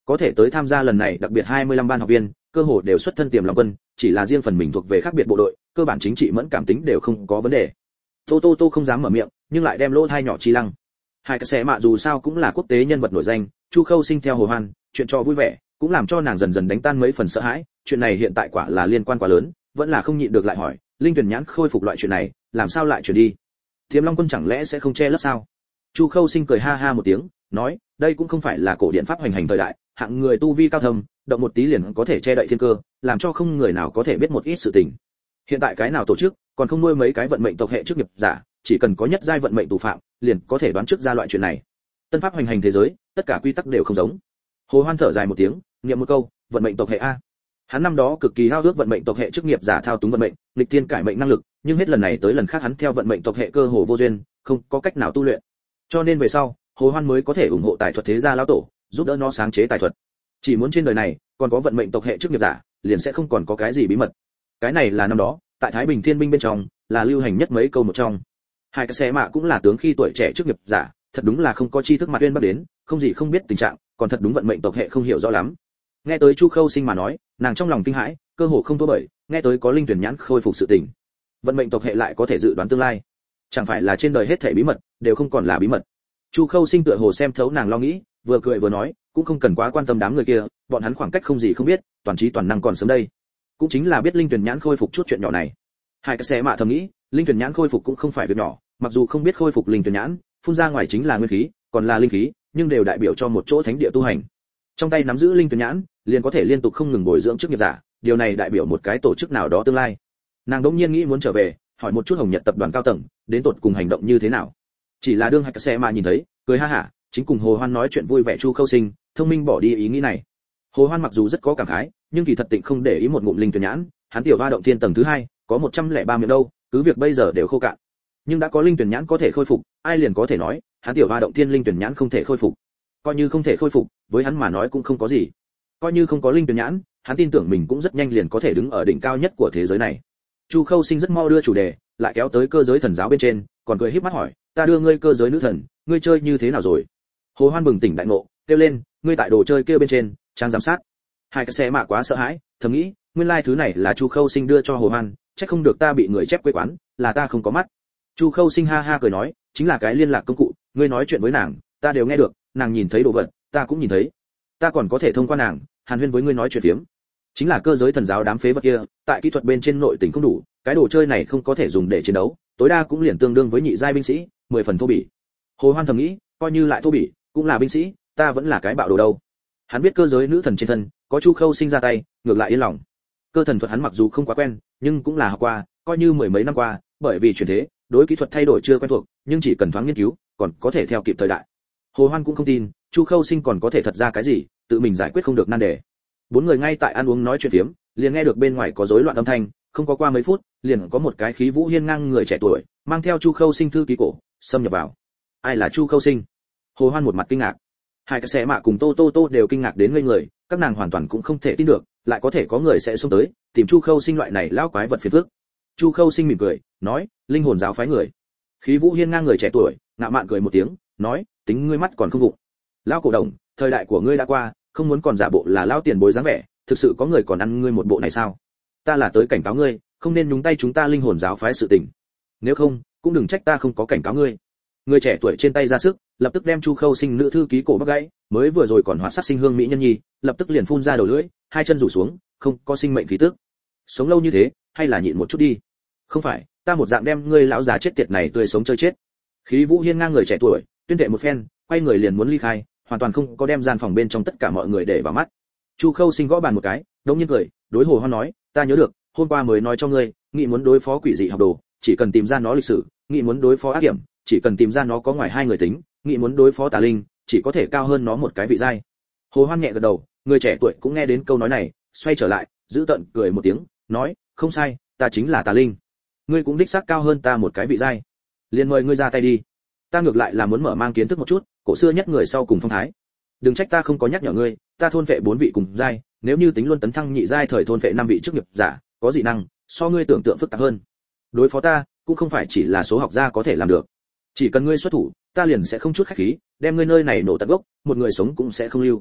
có thể tới tham gia lần này đặc biệt hai mươi lăm ban học viên, cơ hồ đều xuất thân tiềm long quân, chỉ là riêng phần mình thuộc về khác biệt bộ đội, cơ bản chính trị mẫn cảm tính đều không có vấn đề. Tô Tô Tô không dám mở miệng, nhưng lại đem lỗ tai nhỏ chi lăng. Hai cái xe mạ dù sao cũng là quốc tế nhân vật nổi danh, Chu Khâu Sinh theo Hồ Hoan, chuyện cho vui vẻ, cũng làm cho nàng dần dần đánh tan mấy phần sợ hãi, chuyện này hiện tại quả là liên quan quá lớn, vẫn là không nhịn được lại hỏi, linh tuyển nhãn khôi phục loại chuyện này, làm sao lại chuyển đi? Tiềm Long quân chẳng lẽ sẽ không che lấp sao? Chu Khâu Sinh cười ha ha một tiếng, nói, đây cũng không phải là cổ điện pháp hoành hành thời đại, hạng người tu vi cao thâm, động một tí liền có thể che đậy thiên cơ, làm cho không người nào có thể biết một ít sự tình. Hiện tại cái nào tổ chức, còn không nuôi mấy cái vận mệnh tộc hệ chức nghiệp giả, chỉ cần có nhất giai vận mệnh tù phạm, liền có thể đoán trước ra loại chuyện này. Tân pháp hoành hành thế giới, tất cả quy tắc đều không giống. Hồ Hoan thở dài một tiếng, niệm một câu, vận mệnh tộc hệ a. Hắn năm đó cực kỳ hao ước vận mệnh tộc hệ chức nghiệp giả thao túng vận mệnh, nghịch tiên cải mệnh năng lực, nhưng hết lần này tới lần khác hắn theo vận mệnh tộc hệ cơ hồ vô duyên, không có cách nào tu luyện. Cho nên về sau, Hồ Hoan mới có thể ủng hộ tài thuật thế gia lão tổ, giúp đỡ nó sáng chế tài thuật. Chỉ muốn trên đời này còn có vận mệnh tộc hệ chức nghiệp giả, liền sẽ không còn có cái gì bí mật. Cái này là năm đó, tại Thái Bình Thiên binh bên trong, là lưu hành nhất mấy câu một trong. Hai cái xe mạ cũng là tướng khi tuổi trẻ chức nghiệp giả, thật đúng là không có tri thức mặt uyên bắc đến, không gì không biết tình trạng, còn thật đúng vận mệnh tộc hệ không hiểu rõ lắm. Nghe tới Chu Khâu Sinh mà nói, nàng trong lòng kinh hãi, cơ hồ không thua bởi, nghe tới có linh tuyển nhãn khôi phục sự tình. Vận mệnh tộc hệ lại có thể dự đoán tương lai. Chẳng phải là trên đời hết thảy bí mật đều không còn là bí mật. Chu Khâu Sinh tựa hồ xem thấu nàng lo nghĩ, vừa cười vừa nói, cũng không cần quá quan tâm đám người kia, bọn hắn khoảng cách không gì không biết, toàn trí toàn năng còn sớm đây. Cũng chính là biết linh tuyển nhãn khôi phục chút chuyện nhỏ này. Hai cái xe mạ thầm nghĩ, linh tuyển nhãn khôi phục cũng không phải việc nhỏ, mặc dù không biết khôi phục linh tuyển nhãn, phun ra ngoài chính là nguyên khí, còn là linh khí, nhưng đều đại biểu cho một chỗ thánh địa tu hành. Trong tay nắm giữ linh tuyển nhãn, liền có thể liên tục không ngừng bồi dưỡng chức nghiệp giả, điều này đại biểu một cái tổ chức nào đó tương lai. Nàng đống nhiên nghĩ muốn trở về, hỏi một chút Hồng Nhật tập đoàn cao tầng, đến tột cùng hành động như thế nào. Chỉ là đương hai cái xe mà nhìn thấy, cười ha hả, chính cùng Hồ Hoan nói chuyện vui vẻ Chu Khâu Sinh, thông minh bỏ đi ý nghĩ này. Hồ Hoan mặc dù rất có cảm khái, nhưng kỳ thật tịnh không để ý một ngụm linh tuyển nhãn, hắn tiểu hoa động thiên tầng thứ hai, có một trăm lẻ ba miệng đâu, cứ việc bây giờ đều khô cạn. Nhưng đã có linh tuyển nhãn có thể khôi phục, ai liền có thể nói, hắn tiểu hoa động thiên linh tuyển nhãn không thể khôi phục. Coi như không thể khôi phục, với hắn mà nói cũng không có gì. Coi như không có linh tuyển nhãn, hắn tin tưởng mình cũng rất nhanh liền có thể đứng ở đỉnh cao nhất của thế giới này. Chu Khâu Sinh rất mau đưa chủ đề, lại kéo tới cơ giới thần giáo bên trên, còn cười híp mắt hỏi, ta đưa ngươi cơ giới nữ thần, ngươi chơi như thế nào rồi? Hồ Hoan bừng tỉnh đại ngộ, kêu lên, ngươi tại đồ chơi kia bên trên, trang giám sát. Hai cái xe mạ quá sợ hãi, thầm nghĩ, nguyên lai like thứ này là Chu Khâu Sinh đưa cho Hồ Hoan, chắc không được ta bị người chép quê quán, là ta không có mắt. Chu Khâu Sinh ha ha cười nói, chính là cái liên lạc công cụ, ngươi nói chuyện với nàng, ta đều nghe được, nàng nhìn thấy đồ vật, ta cũng nhìn thấy. Ta còn có thể thông qua nàng, hàn huyên với ngươi nói chuyện phiếm. Chính là cơ giới thần giáo đám phế vật kia, tại kỹ thuật bên trên nội tình không đủ, cái đồ chơi này không có thể dùng để chiến đấu, tối đa cũng liền tương đương với nhị giai binh sĩ, mười phần thô bỉ. Hồ Hoan thầm nghĩ, coi như lại thô bỉ, cũng là binh sĩ, ta vẫn là cái bạo đồ đâu. Hắn biết cơ giới nữ thần trên thân, có Chu Khâu Sinh ra tay, ngược lại yên lòng. Cơ thần thuật hắn mặc dù không quá quen, nhưng cũng là học qua, coi như mười mấy năm qua, bởi vì chuyển thế, đối kỹ thuật thay đổi chưa quen thuộc, nhưng chỉ cần thoáng nghiên cứu, còn có thể theo kịp thời đại. Hồ Hoan cũng không tin, Chu Khâu Sinh còn có thể thật ra cái gì, tự mình giải quyết không được nan đề. Bốn người ngay tại ăn uống nói chuyện phiếm, liền nghe được bên ngoài có rối loạn âm thanh, không có qua mấy phút, liền có một cái khí vũ hiên ngang người trẻ tuổi, mang theo Chu Khâu Sinh thư ký cổ, xâm nhập vào. Ai là Chu Khâu Sinh? Hồ Hoan một mặt kinh ngạc. Hai cái xe mạ cùng Tô Tô Tô đều kinh ngạc đến ngây người, các nàng hoàn toàn cũng không thể tin được, lại có thể có người sẽ xông tới, tìm Chu Khâu Sinh loại này lão quái vật phiền phức. Chu Khâu Sinh mỉm cười, nói, linh hồn giáo phái người. Khí vũ hiên ngang người trẻ tuổi, ngạo mạn cười một tiếng, nói, tính ngươi mắt còn không vụng. Lão cổ đồng, thời đại của ngươi đã qua, không muốn còn giả bộ là lão tiền bối dáng vẻ, thực sự có người còn ăn ngươi một bộ này sao? Ta là tới cảnh cáo ngươi, không nên nhúng tay chúng ta linh hồn giáo phái sự tình. Nếu không, cũng đừng trách ta không có cảnh cáo ngươi. Người trẻ tuổi trên tay ra sức, lập tức đem Chu Khâu Sinh nữ thư ký cổ bắt gãy, mới vừa rồi còn hoạt sắc sinh hương mỹ nhân nhi, lập tức liền phun ra đầu lưỡi, hai chân rủ xuống, không có sinh mệnh khí tức. Sống lâu như thế, hay là nhịn một chút đi. Không phải, ta một dạng đem ngươi lão già chết tiệt này tươi sống chơi chết. Khí vũ hiên ngang người trẻ tuổi, tuyên thệ một phen, quay người liền muốn ly khai, hoàn toàn không có đem gian phòng bên trong tất cả mọi người để vào mắt. Chu Khâu Sinh gõ bàn một cái, đống nhiên cười, đối Hồ Hoan nói, ta nhớ được, hôm qua mới nói cho ngươi, nghĩ muốn đối phó quỷ dị học đồ, chỉ cần tìm ra nó lịch sử, nghĩ muốn đối phó ác hiểm, chỉ cần tìm ra nó có ngoài hai người tính, nghĩ muốn đối phó tà linh, chỉ có thể cao hơn nó một cái vị giai. Hồ Hoan nhẹ gật đầu, người trẻ tuổi cũng nghe đến câu nói này, xoay trở lại, giữ tận cười một tiếng, nói, không sai, ta chính là tà linh. Ngươi cũng đích xác cao hơn ta một cái vị giai. Liền mời ngươi ra tay đi. Ta ngược lại là muốn mở mang kiến thức một chút, cổ xưa nhất người sau cùng phong thái. Đừng trách ta không có nhắc nhở ngươi, ta thôn vệ bốn vị cùng giai, nếu như tính luôn tấn thăng nhị giai thời thôn vệ năm vị chức nghiệp giả, có dị năng, so ngươi tưởng tượng phức tạp hơn. Đối phó ta, cũng không phải chỉ là số học gia có thể làm được. Chỉ cần ngươi xuất thủ, ta liền sẽ không chút khách khí, đem ngươi nơi này nổ tận gốc, một người sống cũng sẽ không lưu.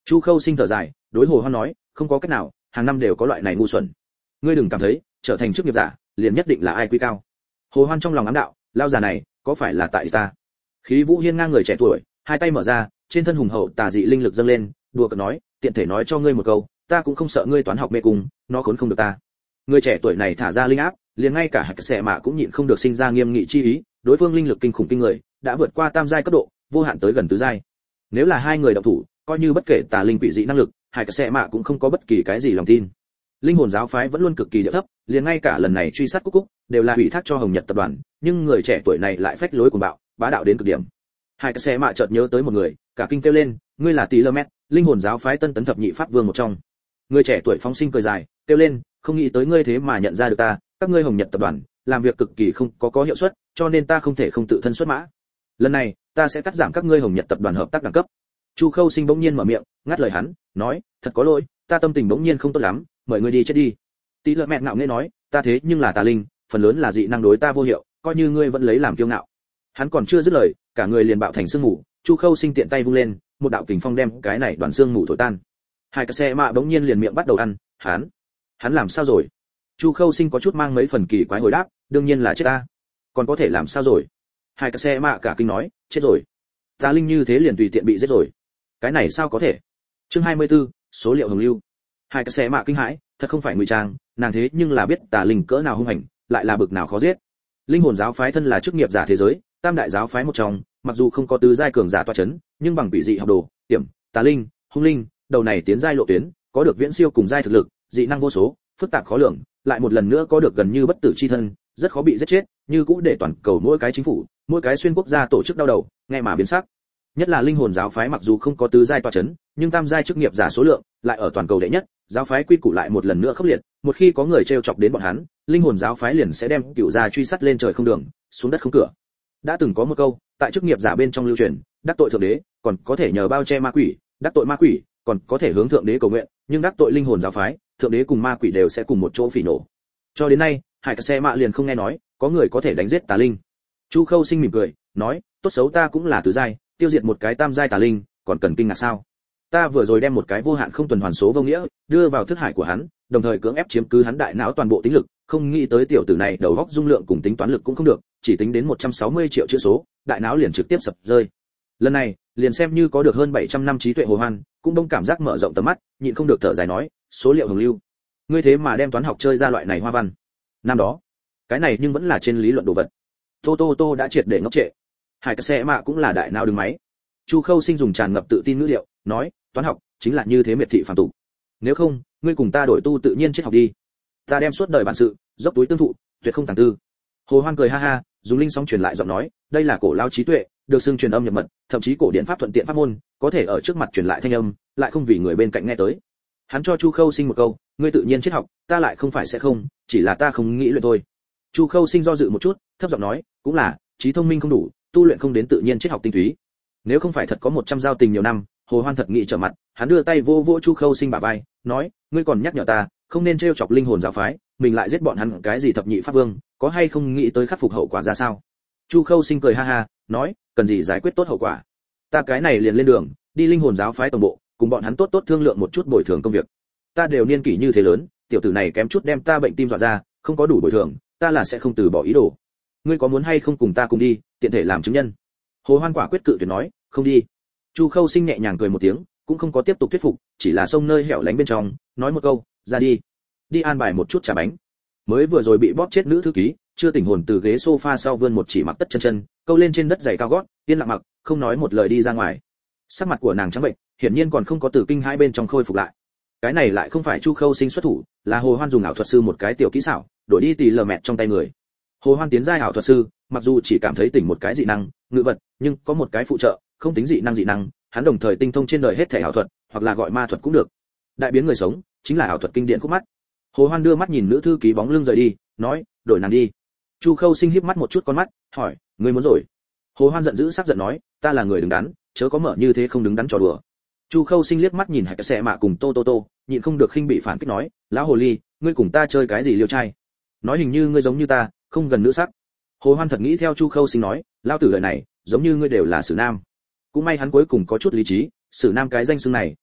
Chu Khâu Sinh thở dài, đối Hồ Hoan nói, không có cách nào, hàng năm đều có loại này ngu xuẩn. Ngươi đừng cảm thấy, trở thành chức nghiệp giả, liền nhất định là ai quy cao. Hồ Hoan trong lòng ám đạo, lao già này, có phải là tại ta? Khí Vũ Hiên ngang người trẻ tuổi, hai tay mở ra, trên thân hùng hậu tà dị linh lực dâng lên, đùa cợt nói, tiện thể nói cho ngươi một câu, ta cũng không sợ ngươi toán học mê cung, nó khốn không được ta. Người trẻ tuổi này thả ra linh áp, liền ngay cả Hạch Xẻ Mạ cũng nhịn không được sinh ra nghiêm nghị chi ý, đối phương linh lực kinh khủng kinh người, đã vượt qua tam giai cấp độ, vô hạn tới gần tứ giai. Nếu là hai người động thủ, coi như bất kể tà linh quỷ dị năng lực, Hạch Xẻ Mạ cũng không có bất kỳ cái gì lòng tin. Linh hồn giáo phái vẫn luôn cực kỳ địa thấp, liền ngay cả lần này truy sát Cúc Cúc, đều là ủy thác cho Hồng Nhật tập đoàn, nhưng người trẻ tuổi này lại phách lối cuồng bạo, bá đạo đến cực điểm. Hai cái xe mạ chợt nhớ tới một người, cả kinh kêu lên, ngươi là Tỷ Lơ Mét, linh hồn giáo phái tân tấn thập nhị pháp vương một trong. Người trẻ tuổi phóng sinh cười dài, kêu lên, không nghĩ tới ngươi thế mà nhận ra được ta, các ngươi Hồng Nhật tập đoàn làm việc cực kỳ không có có hiệu suất, cho nên ta không thể không tự thân xuất mã. Lần này, ta sẽ cắt giảm các ngươi Hồng Nhật tập đoàn hợp tác đẳng cấp. Chu Khâu Sinh bỗng nhiên mở miệng, ngắt lời hắn, nói, thật có lỗi, ta tâm tình bỗng nhiên không tốt lắm, mời ngươi đi chết đi. Tỷ Lơ Mét ngạo nghễ nói, ta thế nhưng là tà linh, phần lớn là dị năng đối ta vô hiệu, coi như ngươi vẫn lấy làm kiêu ngạo. Hắn còn chưa dứt lời, cả người liền bạo thành sương mù. Chu Khâu Sinh tiện tay vung lên, một đạo kình phong đem cái này đoàn sương mù thổi tan. Hai cái xe mạ bỗng nhiên liền miệng bắt đầu ăn, hắn, hắn làm sao rồi? Chu Khâu Sinh có chút mang mấy phần kỳ quái hồi đáp, đương nhiên là chết ta. Còn có thể làm sao rồi? Hai cái xe mạ cả kinh nói, chết rồi. Tà linh như thế liền tùy tiện bị giết rồi. Cái này sao có thể? Chương hai mươi tư, số liệu hồng lưu. Hai cái xe mạ kinh hãi, thật không phải ngụy trang, nàng thế nhưng là biết tà linh cỡ nào hung hành, lại là bực nào khó giết. Linh hồn giáo phái thân là chức nghiệp giả thế giới, tam đại giáo phái một trong, mặc dù không có tứ giai cường giả tọa chấn, nhưng bằng vị dị học đồ, tiềm, tà linh, hung linh, đầu này tiến giai lộ tuyến, có được viễn siêu cùng giai thực lực, dị năng vô số, phức tạp khó lường, lại một lần nữa có được gần như bất tử chi thân, rất khó bị giết chết, như cũ để toàn cầu mỗi cái chính phủ, mỗi cái xuyên quốc gia tổ chức đau đầu, nghe mà biến sắc. Nhất là linh hồn giáo phái mặc dù không có tứ giai tọa chấn, nhưng tam giai chức nghiệp giả số lượng lại ở toàn cầu đệ nhất, giáo phái quy củ lại một lần nữa khốc liệt, một khi có người trêu chọc đến bọn hắn, linh hồn giáo phái liền sẽ đem cựu gia truy sát lên trời không đường, xuống đất không cửa. Đã từng có một câu, tại chức nghiệp giả bên trong lưu truyền, đắc tội thượng đế, còn có thể nhờ bao che ma quỷ, đắc tội ma quỷ, còn có thể hướng thượng đế cầu nguyện, nhưng đắc tội linh hồn giáo phái, thượng đế cùng ma quỷ đều sẽ cùng một chỗ phỉ nổ. Cho đến nay, Hải Cả Xe Mạ liền không nghe nói có người có thể đánh giết tà linh. Chu Khâu Sinh mỉm cười, nói, tốt xấu ta cũng là tứ giai, tiêu diệt một cái tam giai tà linh, còn cần kinh ngạc sao? Ta vừa rồi đem một cái vô hạn không tuần hoàn số vô nghĩa đưa vào thức hải của hắn, đồng thời cưỡng ép chiếm cứ hắn đại não toàn bộ tính lực, không nghĩ tới tiểu tử này đầu óc dung lượng cùng tính toán lực cũng không được, chỉ tính đến một trăm sáu mươi triệu chữ số, đại não liền trực tiếp sập rơi. Lần này, liền xem như có được hơn bảy trăm năm trí tuệ Hồ Hoan, cũng đông cảm giác mở rộng tầm mắt, nhịn không được thở dài nói, số liệu hồng lưu. Ngươi thế mà đem toán học chơi ra loại này hoa văn. Năm đó, cái này nhưng vẫn là trên lý luận đồ vật. Tô Tô Tô đã triệt để ngốc trệ. Hải Cả Xe Mạ cũng là đại não đứng máy. Chu Khâu Sinh dùng tràn ngập tự tin ngữ điệu, nói, toán học chính là như thế miệt thị phàm tục. Nếu không, ngươi cùng ta đổi tu tự nhiên triết học đi. Ta đem suốt đời bản sự, dốc túi tương thụ, tuyệt không tàng tư. Hồ Hoan cười ha ha, dùng linh sóng truyền lại giọng nói, đây là cổ lao trí tuệ, được xưng truyền âm nhập mật, thậm chí cổ điển pháp thuận tiện pháp môn, có thể ở trước mặt truyền lại thanh âm, lại không vì người bên cạnh nghe tới. Hắn cho Chu Khâu Sinh một câu, ngươi tự nhiên triết học, ta lại không phải sẽ không, chỉ là ta không nghĩ luyện thôi. Chu Khâu Sinh do dự một chút, thấp giọng nói, cũng là, trí thông minh không đủ, tu luyện không đến tự nhiên triết học tinh túy. Nếu không phải thật có một trăm giao tình nhiều năm, Hồ Hoan thật nghĩ trở mặt, hắn đưa tay vô vỗ Chu Khâu Sinh bả vai, nói, ngươi còn nhắc nhở ta, không nên trêu chọc linh hồn giáo phái, mình lại giết bọn hắn cái gì thập nhị pháp vương, có hay không nghĩ tới khắc phục hậu quả ra sao? Chu Khâu Sinh cười ha ha, nói, cần gì giải quyết tốt hậu quả? Ta cái này liền lên đường, đi linh hồn giáo phái tổng bộ, cùng bọn hắn tốt tốt thương lượng một chút bồi thường công việc. Ta đều niên kỷ như thế lớn, tiểu tử này kém chút đem ta bệnh tim dọa ra, không có đủ bồi thường, ta là sẽ không từ bỏ ý đồ. Ngươi có muốn hay không cùng ta cùng đi, tiện thể làm chứng nhân? Hồ Hoan quả quyết cự tuyệt nói, không đi. Chu Khâu Sinh nhẹ nhàng cười một tiếng, cũng không có tiếp tục thuyết phục, chỉ là xông nơi hẻo lánh bên trong, nói một câu, ra đi, đi an bài một chút trà bánh. Mới vừa rồi bị bóp chết nữ thư ký, chưa tỉnh hồn từ ghế sofa sau vươn một chỉ mặc tất chân chân, câu lên trên đất giày cao gót, yên lặng mặc, không nói một lời đi ra ngoài. Sắc mặt của nàng trắng bệnh, hiển nhiên còn không có từ kinh hai bên trong khôi phục lại. Cái này lại không phải Chu Khâu Sinh xuất thủ, là Hồ Hoan dùng ảo thuật sư một cái tiểu kỹ xảo, đổi đi Tỷ Lơ Mét trong tay người. Hồ Hoan tiến giai ảo thuật sư, mặc dù chỉ cảm thấy tỉnh một cái dị năng, ngự vật, nhưng có một cái phụ trợ, không tính dị năng dị năng, hắn đồng thời tinh thông trên đời hết thể ảo thuật, hoặc là gọi ma thuật cũng được. Đại biến người sống, chính là ảo thuật kinh điển khúc mắt. Hồ Hoan đưa mắt nhìn nữ thư ký bóng lưng rời đi, nói, đổi nàng đi. Chu Khâu Sinh híp mắt một chút con mắt, hỏi, ngươi muốn rồi? Hồ Hoan giận dữ sắc giận nói, ta là người đứng đắn, chớ có mở như thế không đứng đắn trò đùa. Chu Khâu Sinh liếc mắt nhìn Hải Cả Xe Mạ cùng Tô Tô Tô, nhịn không được khinh bị phản kích nói, lão hồ ly, ngươi cùng ta chơi cái gì liêu trai? Nói hình như ngươi giống như ta, không gần nữ sắc. Hồ Hoan thật nghĩ theo Chu Khâu Sinh nói, lao tử đời này, giống như ngươi đều là sử nam. Cũng may hắn cuối cùng có chút lý trí, sử nam cái danh xưng này,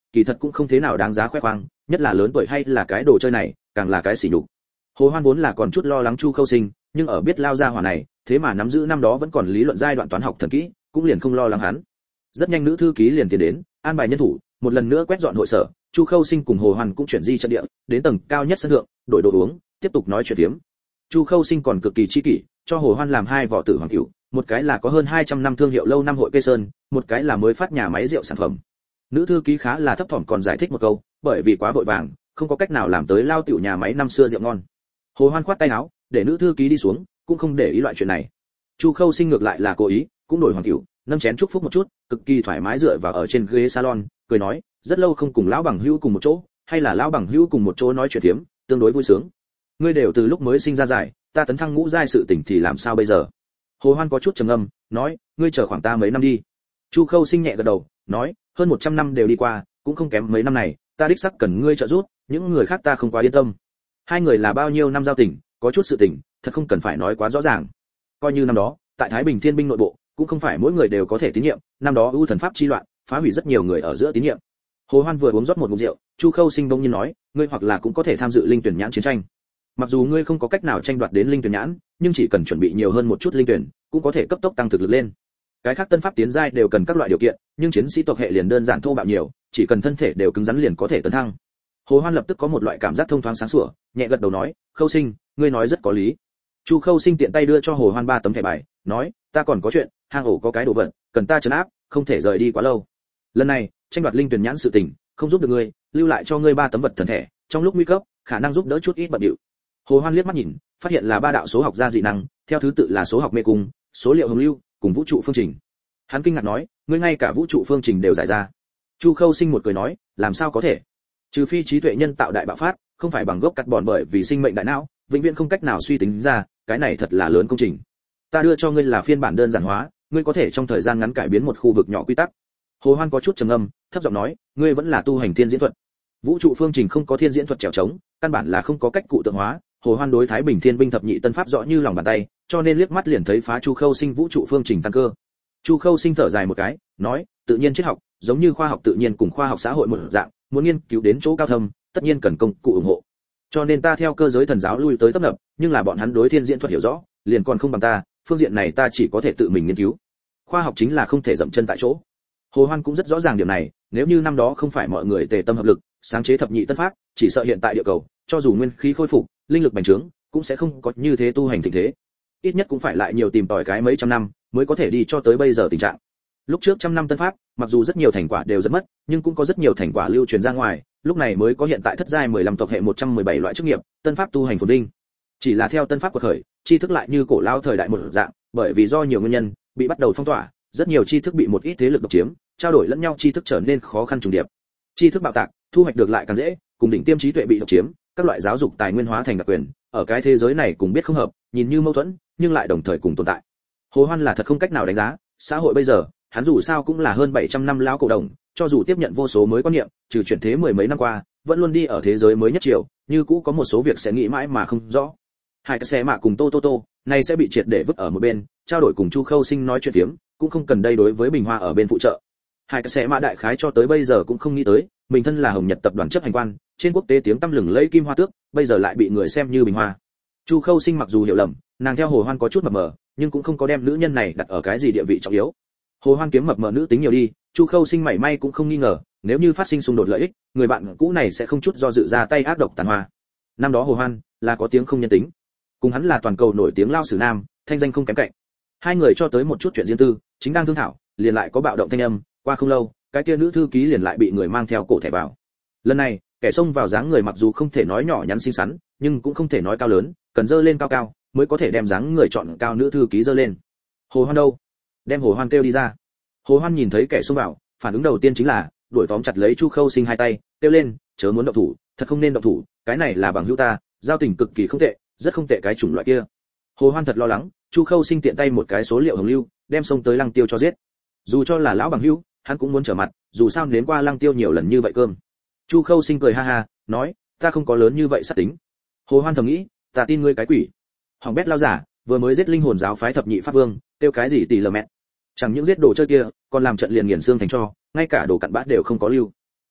kỳ thật cũng không thế nào đáng giá khoe khoang, nhất là lớn tuổi hay là cái đồ chơi này, càng là cái sỉ nhục. Hồ Hoan vốn là còn chút lo lắng Chu Khâu Sinh, nhưng ở biết lao ra hỏa này, thế mà nắm giữ năm đó vẫn còn lý luận giai đoạn toán học thần kỹ, cũng liền không lo lắng hắn. Rất nhanh nữ thư ký liền tiến đến, an bài nhân thủ, một lần nữa quét dọn hội sở, Chu Khâu Sinh cùng Hồ Hoan cũng chuyển di trận địa, đến tầng cao nhất sân thượng, đổi đồ uống, tiếp tục nói chuyện tiếm. Chu Khâu Sinh còn cực kỳ chi kỷ, cho Hồ Hoan làm hai vỏ tử hoàng cửu, một cái là có hơn hai trăm năm thương hiệu lâu năm hội cây sơn, một cái là mới phát nhà máy rượu sản phẩm. Nữ thư ký khá là thấp thỏm còn giải thích một câu, bởi vì quá vội vàng, không có cách nào làm tới lao tiểu nhà máy năm xưa rượu ngon. Hồ Hoan khoát tay áo, để nữ thư ký đi xuống, cũng không để ý loại chuyện này. Chu Khâu Sinh ngược lại là cố ý, cũng đổi hoàng cửu, nâng chén chúc phúc một chút, cực kỳ thoải mái dựa vào ở trên ghế salon, cười nói, rất lâu không cùng lão bằng hữu cùng một chỗ, hay là lão bằng hữu cùng một chỗ nói chuyện thiếm, tương đối vui sướng. Ngươi đều từ lúc mới sinh ra dài, ta tấn thăng ngũ giai sự tình thì làm sao bây giờ? Hồ Hoan có chút trầm ngâm, nói, ngươi chờ khoảng ta mấy năm đi. Chu Khâu Sinh nhẹ gật đầu, nói, hơn một trăm năm đều đi qua, cũng không kém mấy năm này, ta đích xác cần ngươi trợ giúp, những người khác ta không quá yên tâm. Hai người là bao nhiêu năm giao tình, có chút sự tình, thật không cần phải nói quá rõ ràng. Coi như năm đó, tại Thái Bình Thiên binh nội bộ, cũng không phải mỗi người đều có thể tín nhiệm, năm đó ưu thần pháp chi loạn, phá hủy rất nhiều người ở giữa tín nhiệm. Hồ Hoan vừa uống rót một ngụm rượu, Chu Khâu Sinh bỗng nhiên nói, ngươi hoặc là cũng có thể tham dự linh tuyển nhãn chiến tranh. Mặc dù ngươi không có cách nào tranh đoạt đến linh tuyển nhãn, nhưng chỉ cần chuẩn bị nhiều hơn một chút linh tuyển, cũng có thể cấp tốc tăng thực lực lên. Cái khác tân pháp tiến giai đều cần các loại điều kiện, nhưng chiến sĩ tộc hệ liền đơn giản thô bạo nhiều, chỉ cần thân thể đều cứng rắn liền có thể tấn thăng. Hồ Hoan lập tức có một loại cảm giác thông thoáng sáng sủa, nhẹ gật đầu nói, Khâu Sinh, ngươi nói rất có lý. Chu Khâu Sinh tiện tay đưa cho Hồ Hoan ba tấm thẻ bài, nói, ta còn có chuyện, hang ổ có cái đồ vật, cần ta trấn áp, không thể rời đi quá lâu. Lần này, tranh đoạt linh tuyển nhãn sự tình, không giúp được ngươi, lưu lại cho ngươi ba tấm vật thần thẻ, trong lúc nguy cấp, khả năng giúp đỡ chút ít bận điệu. Hồ Hoan liếc mắt nhìn, phát hiện là ba đạo số học gia dị năng, theo thứ tự là số học mê cung, số liệu hồng lưu, cùng vũ trụ phương trình. Hắn kinh ngạc nói, ngươi ngay cả vũ trụ phương trình đều giải ra. Chu Khâu Sinh một cười nói, làm sao có thể? Trừ phi trí tuệ nhân tạo đại bạo phát, không phải bằng gốc cắt bòn bởi vì sinh mệnh đại não, vĩnh viễn không cách nào suy tính ra, cái này thật là lớn công trình. Ta đưa cho ngươi là phiên bản đơn giản hóa, ngươi có thể trong thời gian ngắn cải biến một khu vực nhỏ quy tắc. Hồ Hoan có chút trầm ngâm, thấp giọng nói, ngươi vẫn là tu hành thiên diễn thuật. Vũ trụ phương trình không có thiên diễn thuật trèo trống, căn bản là không có cách cụ tượng hóa. Hồ Hoan đối Thái Bình Thiên binh thập nhị tân pháp rõ như lòng bàn tay, cho nên liếc mắt liền thấy phá Chu Khâu Sinh vũ trụ phương trình căn cơ. Chu Khâu Sinh thở dài một cái, nói, tự nhiên triết học, giống như khoa học tự nhiên cùng khoa học xã hội một dạng, muốn nghiên cứu đến chỗ cao thâm, tất nhiên cần công cụ ủng hộ. Cho nên ta theo cơ giới thần giáo lui tới tấp nập, nhưng là bọn hắn đối thiên diễn thuật hiểu rõ, liền còn không bằng ta, phương diện này ta chỉ có thể tự mình nghiên cứu. Khoa học chính là không thể dậm chân tại chỗ. Hồ Hoan cũng rất rõ ràng điều này, nếu như năm đó không phải mọi người tề tâm hợp lực, sáng chế thập nhị tân pháp, chỉ sợ hiện tại địa cầu, cho dù nguyên khí khôi phục, linh lực bành trướng, cũng sẽ không có như thế tu hành thịnh thế. Ít nhất cũng phải lại nhiều tìm tòi cái mấy trăm năm, mới có thể đi cho tới bây giờ tình trạng. Lúc trước trăm năm tân pháp, mặc dù rất nhiều thành quả đều rất mất, nhưng cũng có rất nhiều thành quả lưu truyền ra ngoài, lúc này mới có hiện tại thất giai mười lăm tộc hệ một trăm mười bảy loại chức nghiệp, tân pháp tu hành phồn vinh. Chỉ là theo tân pháp quật khởi, tri thức lại như cổ lao thời đại một dạng, bởi vì do nhiều nguyên nhân, bị bắt đầu phong tỏa, rất nhiều tri thức bị một ít thế lực độc chiếm, trao đổi lẫn nhau tri thức trở nên khó khăn trùng điệp. Tri thức bạo tạc, thu hoạch được lại càng dễ, cùng đỉnh tiêm trí tuệ bị độc chiếm, các loại giáo dục tài nguyên hóa thành đặc quyền, ở cái thế giới này cùng biết không hợp, nhìn như mâu thuẫn, nhưng lại đồng thời cùng tồn tại. Hồ Hoan là thật không cách nào đánh giá, xã hội bây giờ, hắn dù sao cũng là hơn bảy trăm năm lão cổ đồng, cho dù tiếp nhận vô số mới quan niệm, trừ chuyển thế mười mấy năm qua, vẫn luôn đi ở thế giới mới nhất chiều, như cũ có một số việc sẽ nghĩ mãi mà không rõ. Hai cái xe mạ cùng Tô Tô Tô, này sẽ bị triệt để vứt ở một bên, trao đổi cùng Chu Khâu Sinh nói chuyện phiếm, cũng không cần đây đối với Bình Hoa ở bên phụ trợ. Hai cái xe mạ đại khái cho tới bây giờ cũng không nghĩ tới, mình thân là Hồng Nhật tập đoàn chấp hành quan, trên quốc tế tiếng tăm lừng lẫy Kim Hoa Tước, bây giờ lại bị người xem như Bình Hoa. Chu Khâu Sinh mặc dù hiểu lầm, nàng theo Hồ Hoan có chút mập mờ, nhưng cũng không có đem nữ nhân này đặt ở cái gì địa vị trọng yếu. Hồ Hoan kiếm mập mờ nữ tính nhiều đi, Chu Khâu Sinh mảy may cũng không nghi ngờ, nếu như phát sinh xung đột lợi ích, người bạn cũ này sẽ không chút do dự ra tay ác độc tàn hoa. Năm đó Hồ Hoan là có tiếng không nhân tính, cùng hắn là toàn cầu nổi tiếng lao sử nam, thanh danh không kém cạnh. Hai người cho tới một chút chuyện riêng tư, chính đang thương thảo, liền lại có bạo động thanh âm, qua không lâu, cái kia nữ thư ký liền lại bị người mang theo cổ thẻ vào. Lần này, kẻ xông vào dáng người mặc dù không thể nói nhỏ nhắn xinh xắn, nhưng cũng không thể nói cao lớn, cần dơ lên cao cao, mới có thể đem dáng người chọn cao nữ thư ký dơ lên. Hồ Hoan đâu? Đem Hồ Hoan kêu đi ra. Hồ Hoan nhìn thấy kẻ xông vào, phản ứng đầu tiên chính là đuổi tóm chặt lấy Chu Khâu Sinh hai tay, kêu lên, chớ muốn động thủ, thật không nên động thủ, cái này là bằng hữu ta, giao tình cực kỳ không tệ, rất không tệ cái chủng loại kia. Hồ Hoan thật lo lắng, Chu Khâu Sinh tiện tay một cái số liệu hồng lưu, đem xông tới Lăng Tiêu cho giết. Dù cho là lão bằng hữu, hắn cũng muốn trở mặt, dù sao nếm qua Lăng Tiêu nhiều lần như vậy cơm. Chu Khâu Sinh cười ha ha, nói, ta không có lớn như vậy sát tính. Hồ Hoan thầm nghĩ, ta tin ngươi cái quỷ. Hoàng bét lao giả, vừa mới giết linh hồn giáo phái thập nhị pháp vương, tiêu cái gì tỷ lờ mẹ. Chẳng những giết đồ chơi kia, còn làm trận liền nghiền xương thành cho, ngay cả đồ cặn bã đều không có lưu.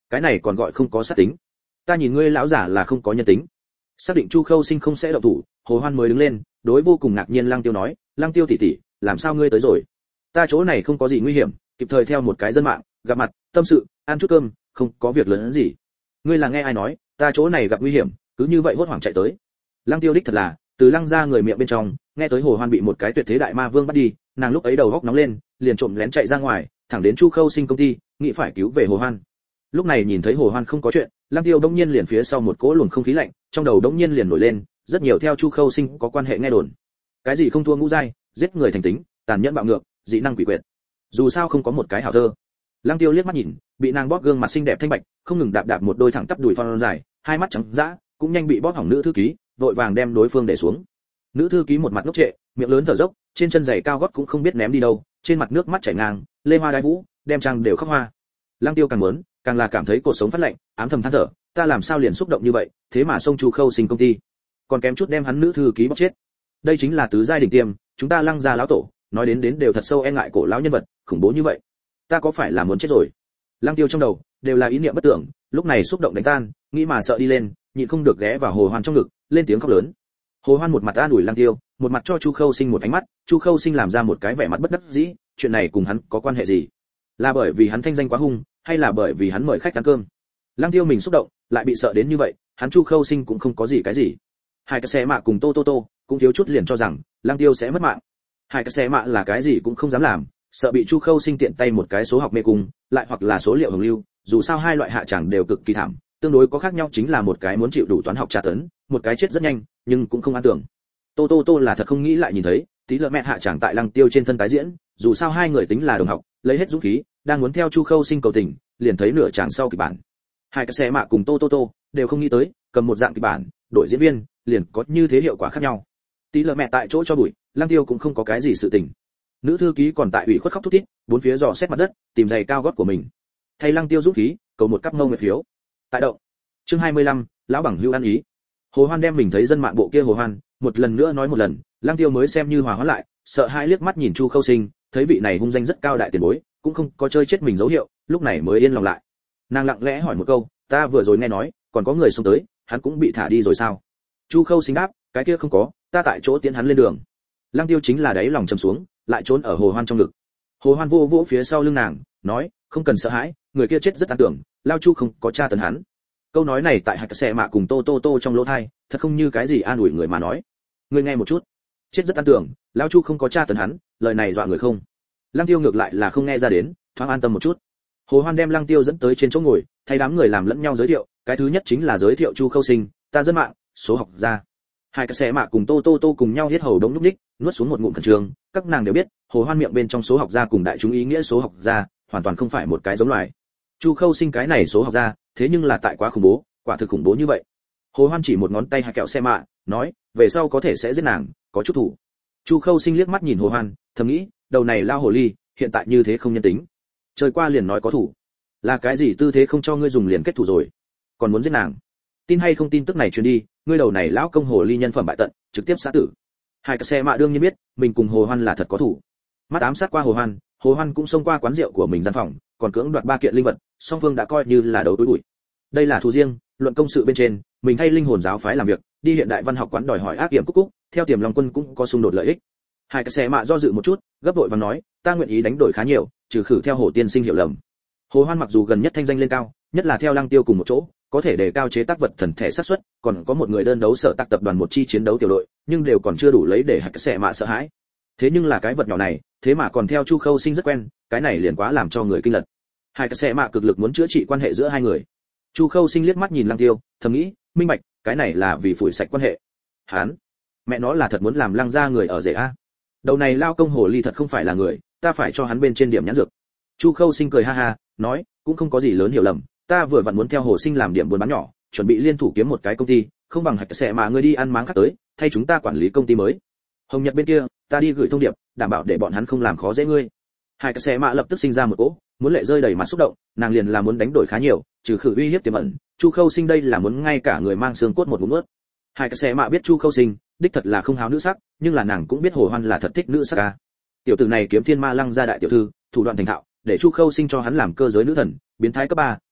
cái này còn gọi không có sát tính. Ta nhìn ngươi lão giả là không có nhân tính. Xác định Chu Khâu Sinh không sẽ động thủ, Hồ Hoan mới đứng lên, đối vô cùng ngạc nhiên Lăng Tiêu nói, Lăng Tiêu tỷ tỷ, làm sao ngươi tới rồi? Ta chỗ này không có gì nguy hiểm, kịp thời theo một cái dân mạng, gặp mặt, tâm sự, ăn chút cơm, không có việc lớn gì. Ngươi là nghe ai nói, ta chỗ này gặp nguy hiểm, cứ như vậy hốt hoảng chạy tới. Lăng Tiêu đích thật là, từ Lăng gia người miệng bên trong, nghe tới Hồ Hoan bị một cái tuyệt thế đại ma vương bắt đi, nàng lúc ấy đầu góc nóng lên, liền trộm lén chạy ra ngoài, thẳng đến Chu Khâu Sinh công ty, nghĩ phải cứu về Hồ Hoan. Lúc này nhìn thấy Hồ Hoan không có chuyện, Lăng Tiêu đống nhiên liền phía sau một cỗ luồng không khí lạnh, trong đầu đống nhiên liền nổi lên, rất nhiều theo Chu Khâu Sinh có quan hệ nghe đồn. Cái gì không thua ngũ giai, giết người thành tính, tàn nhẫn bạo ngược, dị năng quỷ quyệt. Dù sao không có một cái hảo thơ. Lăng Tiêu liếc mắt nhìn, bị nàng bóp gương mặt xinh đẹp thanh bạch, không ngừng đạp đạp một đôi thẳng tắp đùi thon dài, hai mắt trắng dã, cũng nhanh bị bóp hỏng nữ thư ký, vội vàng đem đối phương để xuống. Nữ thư ký một mặt ngốc trệ, miệng lớn thở dốc, trên chân giày cao gót cũng không biết ném đi đâu, trên mặt nước mắt chảy ngang, lê hoa đái vũ, đem trang đều khóc hoa. Lăng Tiêu càng muốn, càng là cảm thấy cuộc sống phát lạnh, ám thầm than thở, ta làm sao liền xúc động như vậy, thế mà xông Chu Khâu Sinh công ty, còn kém chút đem hắn nữ thư ký bóc chết. Đây chính là tứ giai đỉnh tiêm, chúng ta Lăng gia lão tổ, nói đến đến đều thật sâu e ngại cổ lão nhân vật, khủng bố như vậy, ta có phải là muốn chết rồi? Lăng Tiêu trong đầu đều là ý niệm bất tưởng, lúc này xúc động đánh tan, nghĩ mà sợ đi lên, nhịn không được ghé vào Hồ Hoan trong ngực, lên tiếng khóc lớn. Hồ Hoan một mặt an ủi Lăng Tiêu, một mặt cho Chu Khâu Sinh một ánh mắt, Chu Khâu Sinh làm ra một cái vẻ mặt bất đắc dĩ, chuyện này cùng hắn có quan hệ gì? Là bởi vì hắn thanh danh quá hung, hay là bởi vì hắn mời khách ăn cơm? Lăng Tiêu mình xúc động, lại bị sợ đến như vậy, hắn Chu Khâu Sinh cũng không có gì cái gì. Hai cái xe mạ cùng Tô Tô Tô cũng thiếu chút liền cho rằng Lăng Tiêu sẽ mất mạng. Hai cái xe mạ là cái gì cũng không dám làm, sợ bị Chu Khâu Sinh tiện tay một cái số học mê cung, lại hoặc là số liệu hồng lưu, dù sao hai loại hạ chẳng đều cực kỳ thảm, tương đối có khác nhau chính là một cái muốn chịu đủ toán học tra tấn, một cái chết rất nhanh, nhưng cũng không an tưởng. Tô Tô Tô là thật không nghĩ lại nhìn thấy, tí lợ mẹ hạ chẳng tại Lăng Tiêu trên thân tái diễn, dù sao hai người tính là đồng học, lấy hết dũng khí, đang muốn theo Chu Khâu Sinh cầu tình, liền thấy nửa chàng sau kịch bản. Hai cái xe mạ cùng Tô Tô Tô đều không nghĩ tới, cầm một dạng kịch bản, đổi diễn viên, liền có như thế hiệu quả khác nhau. Tí lợ mẹ tại chỗ cho bụi, Lăng Tiêu cũng không có cái gì sự tình. Nữ thư ký còn tại ủy khuất khóc thút thít, bốn phía dò xét mặt đất, tìm giày cao gót của mình. Thay Lăng Tiêu dũng khí, cầu một cắp mông nguyệt phiếu. Tại động. Chương hai mươi lăm, lão bằng hữu ăn ý. Hồ Hoan đem mình thấy dân mạng bộ kia Hồ Hoan, một lần nữa nói một lần, Lăng Tiêu mới xem như hòa hóa lại, sợ hai liếc mắt nhìn Chu Khâu Sinh, thấy vị này hung danh rất cao đại tiền bối, cũng không có chơi chết mình dấu hiệu, lúc này mới yên lòng lại. Nàng lặng lẽ hỏi một câu, ta vừa rồi nghe nói, còn có người xông tới, hắn cũng bị thả đi rồi sao? Chu Khâu Sinh đáp, cái kia không có, ta tại chỗ tiến hắn lên đường. Lăng Tiêu chính là đáy lòng trầm xuống, lại trốn ở Hồ Hoan trong ngực. Hồ Hoan vô vỗ phía sau lưng nàng, nói, không cần sợ hãi, người kia chết rất an tưởng, lao Chu không có tra tấn hắn. Câu nói này tại hạt xe mạ cùng Tô Tô Tô trong lỗ tai, thật không như cái gì an ủi người mà nói. Người nghe một chút, chết rất an tưởng, lao Chu không có tra tấn hắn, lời này dọa người không? Lăng Tiêu ngược lại là không nghe ra đến, thoáng an tâm một chút. Hồ Hoan đem Lăng Tiêu dẫn tới trên chỗ ngồi, thay đám người làm lẫn nhau giới thiệu, cái thứ nhất chính là giới thiệu Chu Khâu Sinh, ta dân mạng, số học gia. Hai cái xe mạ cùng Tô Tô Tô cùng nhau hết hầu đống lúc ních, nuốt xuống một ngụm khẩn trương, các nàng đều biết, Hồ Hoan miệng bên trong số học gia cùng đại chúng ý nghĩa số học gia, hoàn toàn không phải một cái giống loài. Chu Khâu Sinh cái này số học gia, thế nhưng là tại quá khủng bố, quả thực khủng bố như vậy. Hồ Hoan chỉ một ngón tay hai kẹo xe mạ, nói, về sau có thể sẽ giết nàng, có chút thủ. Chu Khâu Sinh liếc mắt nhìn Hồ Hoan, thầm nghĩ, đầu này lao hồ ly, hiện tại như thế không nhân tính. Trời qua liền nói có thủ, là cái gì tư thế không cho ngươi dùng liền kết thủ rồi, còn muốn giết nàng. Tin hay không tin tức này truyền đi, ngươi đầu này lão công hồ ly nhân phẩm bại tận, trực tiếp xã tử. Hai cái xe mạ đương nhiên biết, mình cùng Hồ Hoan là thật có thủ. Mắt ám sát qua Hồ Hoan, Hồ Hoan cũng xông qua quán rượu của mình gian phòng, còn cưỡng đoạt ba kiện linh vật, song phương đã coi như là đấu túi bụi. Đây là thù riêng, luận công sự bên trên, mình thay linh hồn giáo phái làm việc, đi hiện đại văn học quán đòi hỏi ác kiểm cúc cúc, theo Tiềm Long Quân cũng có xung đột lợi ích. Hai cái xe mạ do dự một chút, gấp vội vàng nói, ta nguyện ý đánh đổi khá nhiều, trừ khử theo Hồ tiên sinh hiểu lầm. Hồ Hoan mặc dù gần nhất thanh danh lên cao, nhất là theo Lăng Tiêu cùng một chỗ, có thể đề cao chế tác vật thần thể xác suất, còn có một người đơn đấu sở tác tập đoàn một chi chiến đấu tiểu đội, nhưng đều còn chưa đủ lấy để hạt sẽ mạ sợ hãi. Thế nhưng là cái vật nhỏ này, thế mà còn theo Chu Khâu Sinh rất quen, cái này liền quá làm cho người kinh lật. Hai cái sẽ mạ cực lực muốn chữa trị quan hệ giữa hai người. Chu Khâu Sinh liếc mắt nhìn Lăng Tiêu, thầm nghĩ, minh bạch, cái này là vì phủi sạch quan hệ. Hắn, mẹ nó là thật muốn làm Lăng gia người ở rể a. Đầu này lao công hồ ly thật không phải là người, ta phải cho hắn bên trên điểm nhãn dược. Chu Khâu Sinh cười ha ha, nói, cũng không có gì lớn hiểu lầm, ta vừa vặn muốn theo Hồ Sinh làm điểm buôn bán nhỏ, chuẩn bị liên thủ kiếm một cái công ty, không bằng hạch sẽ mà ngươi đi ăn máng khác tới, thay chúng ta quản lý công ty mới. Hồng Nhật bên kia, ta đi gửi thông điệp, đảm bảo để bọn hắn không làm khó dễ ngươi. Hai cái xe mạ lập tức sinh ra một cỗ, muốn lệ rơi đầy mặt xúc động, nàng liền là muốn đánh đổi khá nhiều, trừ khử uy hiếp tiềm ẩn, Chu Khâu Sinh đây là muốn ngay cả người mang xương cốt một ngụm nuốt. Hai cái xe mạ biết Chu Khâu Sinh, đích thật là không háo nữ sắc, nhưng là nàng cũng biết Hồ Hoan là thật thích nữ sắc a. Tiểu tử này kiếm thiên ma lăng gia đại tiểu thư, thủ đoạn thành thạo, để Chu Khâu Sinh cho hắn làm cơ giới nữ thần, biến thái cấp ba,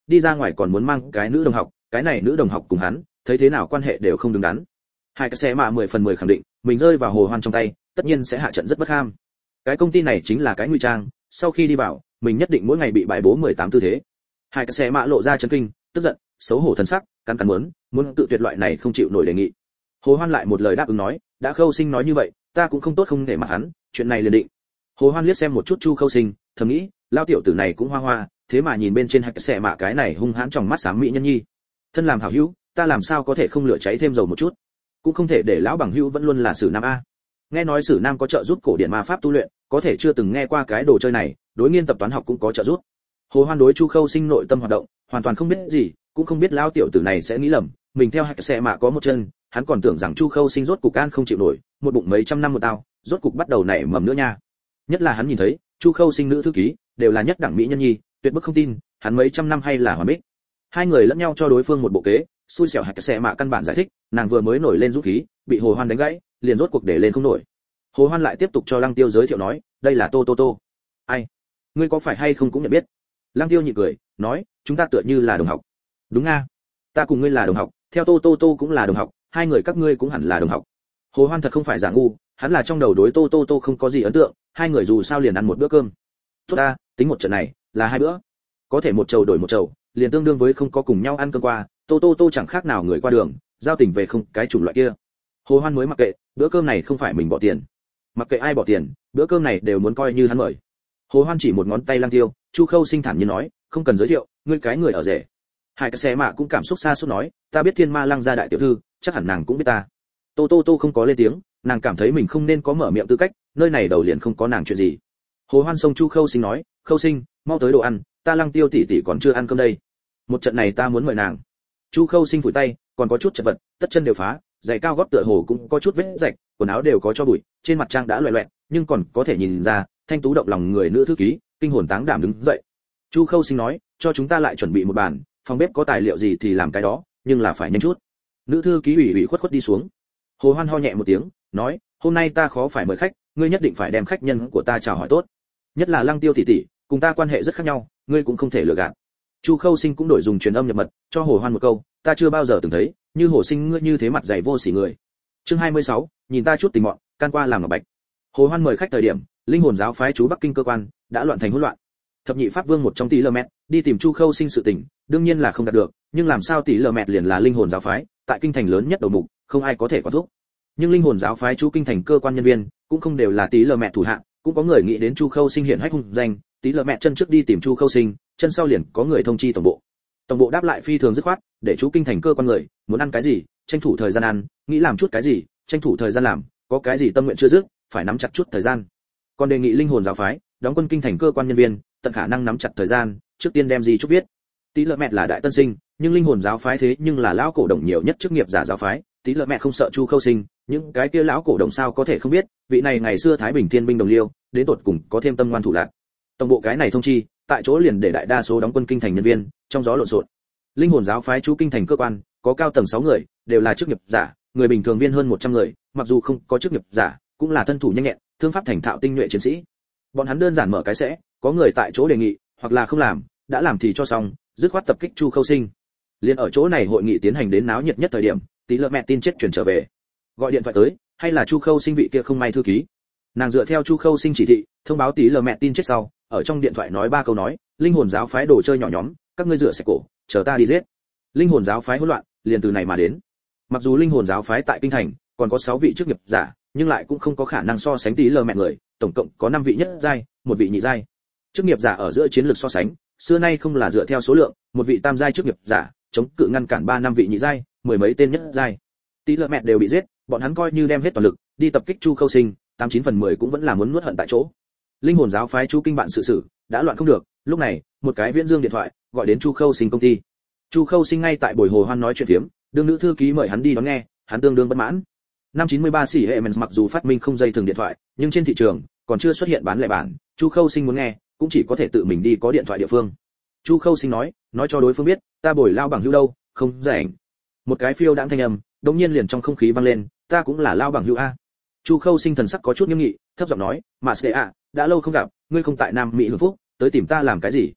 đi ra ngoài còn muốn mang cái nữ đồng học, cái này nữ đồng học cùng hắn thấy thế nào quan hệ đều không đứng đắn. Hai cái xe mạ mười phần mười khẳng định mình rơi vào Hồ Hoan trong tay tất nhiên sẽ hạ trận rất bất ham. Cái công ty này chính là cái ngụy trang, sau khi đi vào mình nhất định mỗi ngày bị bài bố mười tám tư thế. Hai cái xe mạ lộ ra chấn kinh, tức giận, xấu hổ thần sắc, cắn cắn muốn muốn tự tuyệt loại này không chịu nổi đề nghị. Hồ Hoan lại một lời đáp ứng nói, đã Khâu Sinh nói như vậy, ta cũng không tốt không để mặt hắn, chuyện này liền định. Hồ Hoan liếc xem một chút Chu Khâu Sinh, thầm nghĩ, lao tiểu tử này cũng hoa hoa, thế mà nhìn bên trên hạch xẻ mạ cái này hung hãn trong mắt sáng mỹ nhân nhi. Thân làm hảo hữu, ta làm sao có thể không lửa cháy thêm dầu một chút, cũng không thể để lão bằng hữu vẫn luôn là Sử Nam a. Nghe nói Sử Nam có trợ giúp cổ điển ma pháp tu luyện, có thể chưa từng nghe qua cái đồ chơi này, đối nghiên tập toán học cũng có trợ giúp. Hồ Hoan đối Chu Khâu Sinh nội tâm hoạt động, hoàn toàn không biết gì, cũng không biết lao tiểu tử này sẽ nghĩ lầm, mình theo hạch xẻ mạ có một chân, hắn còn tưởng rằng Chu Khâu Sinh rốt cục an không chịu nổi, một bụng mấy trăm năm một tao, rốt cục bắt đầu nảy mầm nữa nha. Nhất là hắn nhìn thấy, Chu Khâu Sinh nữ thư ký đều là nhất đẳng mỹ nhân nhi, tuyệt bức không tin, hắn mấy trăm năm hay là hoàn bích. Hai người lẫn nhau cho đối phương một bộ kế, xui xẻo hạch xẻ mạ căn bản giải thích, nàng vừa mới nổi lên dũng khí, bị Hồ Hoan đánh gãy, liền rốt cuộc để lên không nổi. Hồ Hoan lại tiếp tục cho Lăng Tiêu giới thiệu nói, đây là Tô Tô Tô. Ai? Ngươi có phải hay không cũng nhận biết? Lăng Tiêu nhịn cười, nói, chúng ta tựa như là đồng học. Đúng nga, ta cùng ngươi là đồng học, theo Tô Tô Tô cũng là đồng học, hai người các ngươi cũng hẳn là đồng học. Hồ Hoan thật không phải giả ngu, hắn là trong đầu đối Tô Tô Tô không có gì ấn tượng, hai người dù sao liền ăn một bữa cơm. Tốt ta, tính một trận này là hai bữa, có thể một chầu đổi một chầu, liền tương đương với không có cùng nhau ăn cơm qua. Tô Tô Tô chẳng khác nào người qua đường, giao tình về không cái chủng loại kia. Hồ Hoan mới mặc kệ, bữa cơm này không phải mình bỏ tiền, mặc kệ ai bỏ tiền, bữa cơm này đều muốn coi như hắn mời. Hồ Hoan chỉ một ngón tay Lăng Tiêu, Chu Khâu Sinh thản nhiên nói, không cần giới thiệu, ngươi cái người ở rể. Hai cái xe mạ cũng cảm xúc xa xúc nói, ta biết Thiên Ma Lăng gia đại tiểu thư, chắc hẳn nàng cũng biết ta. Tô Tô Tô không có lên tiếng, nàng cảm thấy mình không nên có mở miệng tư cách, nơi này đầu liền không có nàng chuyện gì. Hồ Hoan xông Chu Khâu Sinh nói, Khâu Sinh, mau tới đồ ăn, ta Lăng Tiêu tỷ tỷ còn chưa ăn cơm đây. Một trận này ta muốn mời nàng. Chu Khâu Sinh phủi tay, còn có chút chật vật, tất chân đều phá, giày cao gót tựa hồ cũng có chút vết rạch, quần áo đều có cho bụi, trên mặt trang đã loẹt loẹt, nhưng còn có thể nhìn ra, thanh tú động lòng người nữ thư ký, kinh hồn táng đảm đứng dậy. Chu Khâu Sinh nói, cho chúng ta lại chuẩn bị một bàn, phòng bếp có tài liệu gì thì làm cái đó, nhưng là phải nhanh chút. Nữ thư ký ủy ủy khuất khuất đi xuống. Hồ Hoan ho nhẹ một tiếng, nói, hôm nay ta khó phải mời khách, ngươi nhất định phải đem khách nhân của ta chào hỏi tốt. Nhất là Lăng Tiêu tỷ tỷ, cùng ta quan hệ rất khác nhau, ngươi cũng không thể lừa gạt. Chu Khâu Sinh cũng đổi dùng truyền âm nhập mật, cho Hồ Hoan một câu, ta chưa bao giờ từng thấy, như Hồ Sinh ngươi như thế mặt dày vô sỉ người. Chương hai mươi sáu, nhìn ta chút tình mọn, can qua làm ngọc bạch. Hồ Hoan mời khách thời điểm, linh hồn giáo phái chú Bắc Kinh cơ quan đã loạn thành hỗn loạn. Thập nhị pháp vương một trong tỷ lờ mét đi tìm Chu Khâu Sinh sự tình, đương nhiên là không đạt được, nhưng làm sao tỷ lờ mét liền là linh hồn giáo phái, tại kinh thành lớn nhất đầu mục, không ai có thể quản thúc. Nhưng linh hồn giáo phái chú kinh thành cơ quan nhân viên cũng không đều là tỷ lờ mét thủ hạ, cũng có người nghĩ đến Chu Khâu Sinh hiện hách hung danh, tỷ lờ mét chân trước đi tìm Chu Khâu Sinh, chân sau liền có người thông chi tổng bộ. Tổng bộ đáp lại phi thường dứt khoát, để chú kinh thành cơ quan người muốn ăn cái gì, tranh thủ thời gian ăn, nghĩ làm chút cái gì, tranh thủ thời gian làm, có cái gì tâm nguyện chưa dứt, phải nắm chặt chút thời gian. Còn đề nghị linh hồn giáo phái đóng quân kinh thành cơ quan nhân viên tận khả năng nắm chặt thời gian, trước tiên đem gì chút viết. Tí lợ mẹ là đại tân sinh, nhưng linh hồn giáo phái thế nhưng là lão cổ đồng nhiều nhất chức nghiệp giả giáo phái, tí lợ mẹ không sợ Chu Khâu Sinh, những cái kia lão cổ đồng sao có thể không biết, vị này ngày xưa Thái Bình Thiên binh đồng liêu, đến tột cùng có thêm tâm ngoan thủ lạn. Tổng bộ cái này thông chi, tại chỗ liền để đại đa số đóng quân kinh thành nhân viên trong gió lộn xộn. Linh hồn giáo phái chú kinh thành cơ quan có cao tầng sáu người, đều là chức nghiệp giả, người bình thường viên hơn một trăm người, mặc dù không có chức nghiệp giả, cũng là thân thủ nhanh nhẹn, thương pháp thành thạo tinh nhuệ chiến sĩ. Bọn hắn đơn giản mở cái sẽ, có người tại chỗ đề nghị, hoặc là không làm, đã làm thì cho xong, dứt khoát tập kích Chu Khâu Sinh. Liên ở chỗ này hội nghị tiến hành đến náo nhiệt nhất thời điểm, tí lợ mẹ tin chết chuyển trở về. Gọi điện thoại tới, hay là Chu Khâu Sinh vị kia không may thư ký. Nàng dựa theo Chu Khâu Sinh chỉ thị, thông báo tí lợ mẹ tin chết sau, ở trong điện thoại nói ba câu nói, linh hồn giáo phái đồ chơi nhỏ nhóm, các ngươi rửa sạch cổ, chờ ta đi giết. Linh hồn giáo phái hỗn loạn, liền từ này mà đến. Mặc dù linh hồn giáo phái tại kinh thành còn có sáu vị chức nghiệp giả, nhưng lại cũng không có khả năng so sánh tí lờ mẹ người, tổng cộng có năm vị nhất giai, một vị nhị giai. Chức nghiệp giả ở giữa chiến lược so sánh, xưa nay không là dựa theo số lượng, một vị tam giai chức nghiệp giả chống cự ngăn cản ba năm vị nhị giai, mười mấy tên nhất giai. Tí lờ mẹ đều bị giết, bọn hắn coi như đem hết toàn lực đi tập kích Chu Khâu Sinh, tám chín phần mười cũng vẫn là muốn nuốt hận tại chỗ. Linh hồn giáo phái chú kinh bạn sự sự đã loạn không được, lúc này, một cái viễn dương điện thoại gọi đến Chu Khâu Sinh công ty. Chu Khâu Sinh ngay tại buổi Hồ Hoan nói chuyện phiếm, đương nữ thư ký mời hắn đi đón nghe, hắn tương đương bất mãn. Năm chín mươi ba xỉ hệ mặc dù phát minh không dây thường điện thoại, nhưng trên thị trường còn chưa xuất hiện bán lẻ bản, Chu Khâu Sinh muốn nghe, cũng chỉ có thể tự mình đi có điện thoại địa phương. Chu Khâu Sinh nói, nói cho đối phương biết, ta bồi lao bằng hữu đâu, không rảnh. Một cái phiêu đãng thanh âm, đột nhiên liền trong không khí vang lên, ta cũng là lao bằng hữu a. Chu Khâu Sinh thần sắc có chút nghiêm nghị, thấp giọng nói, mà sẽ ạ, đã lâu không gặp, ngươi không tại Nam Mỹ hưởng phúc, tới tìm ta làm cái gì?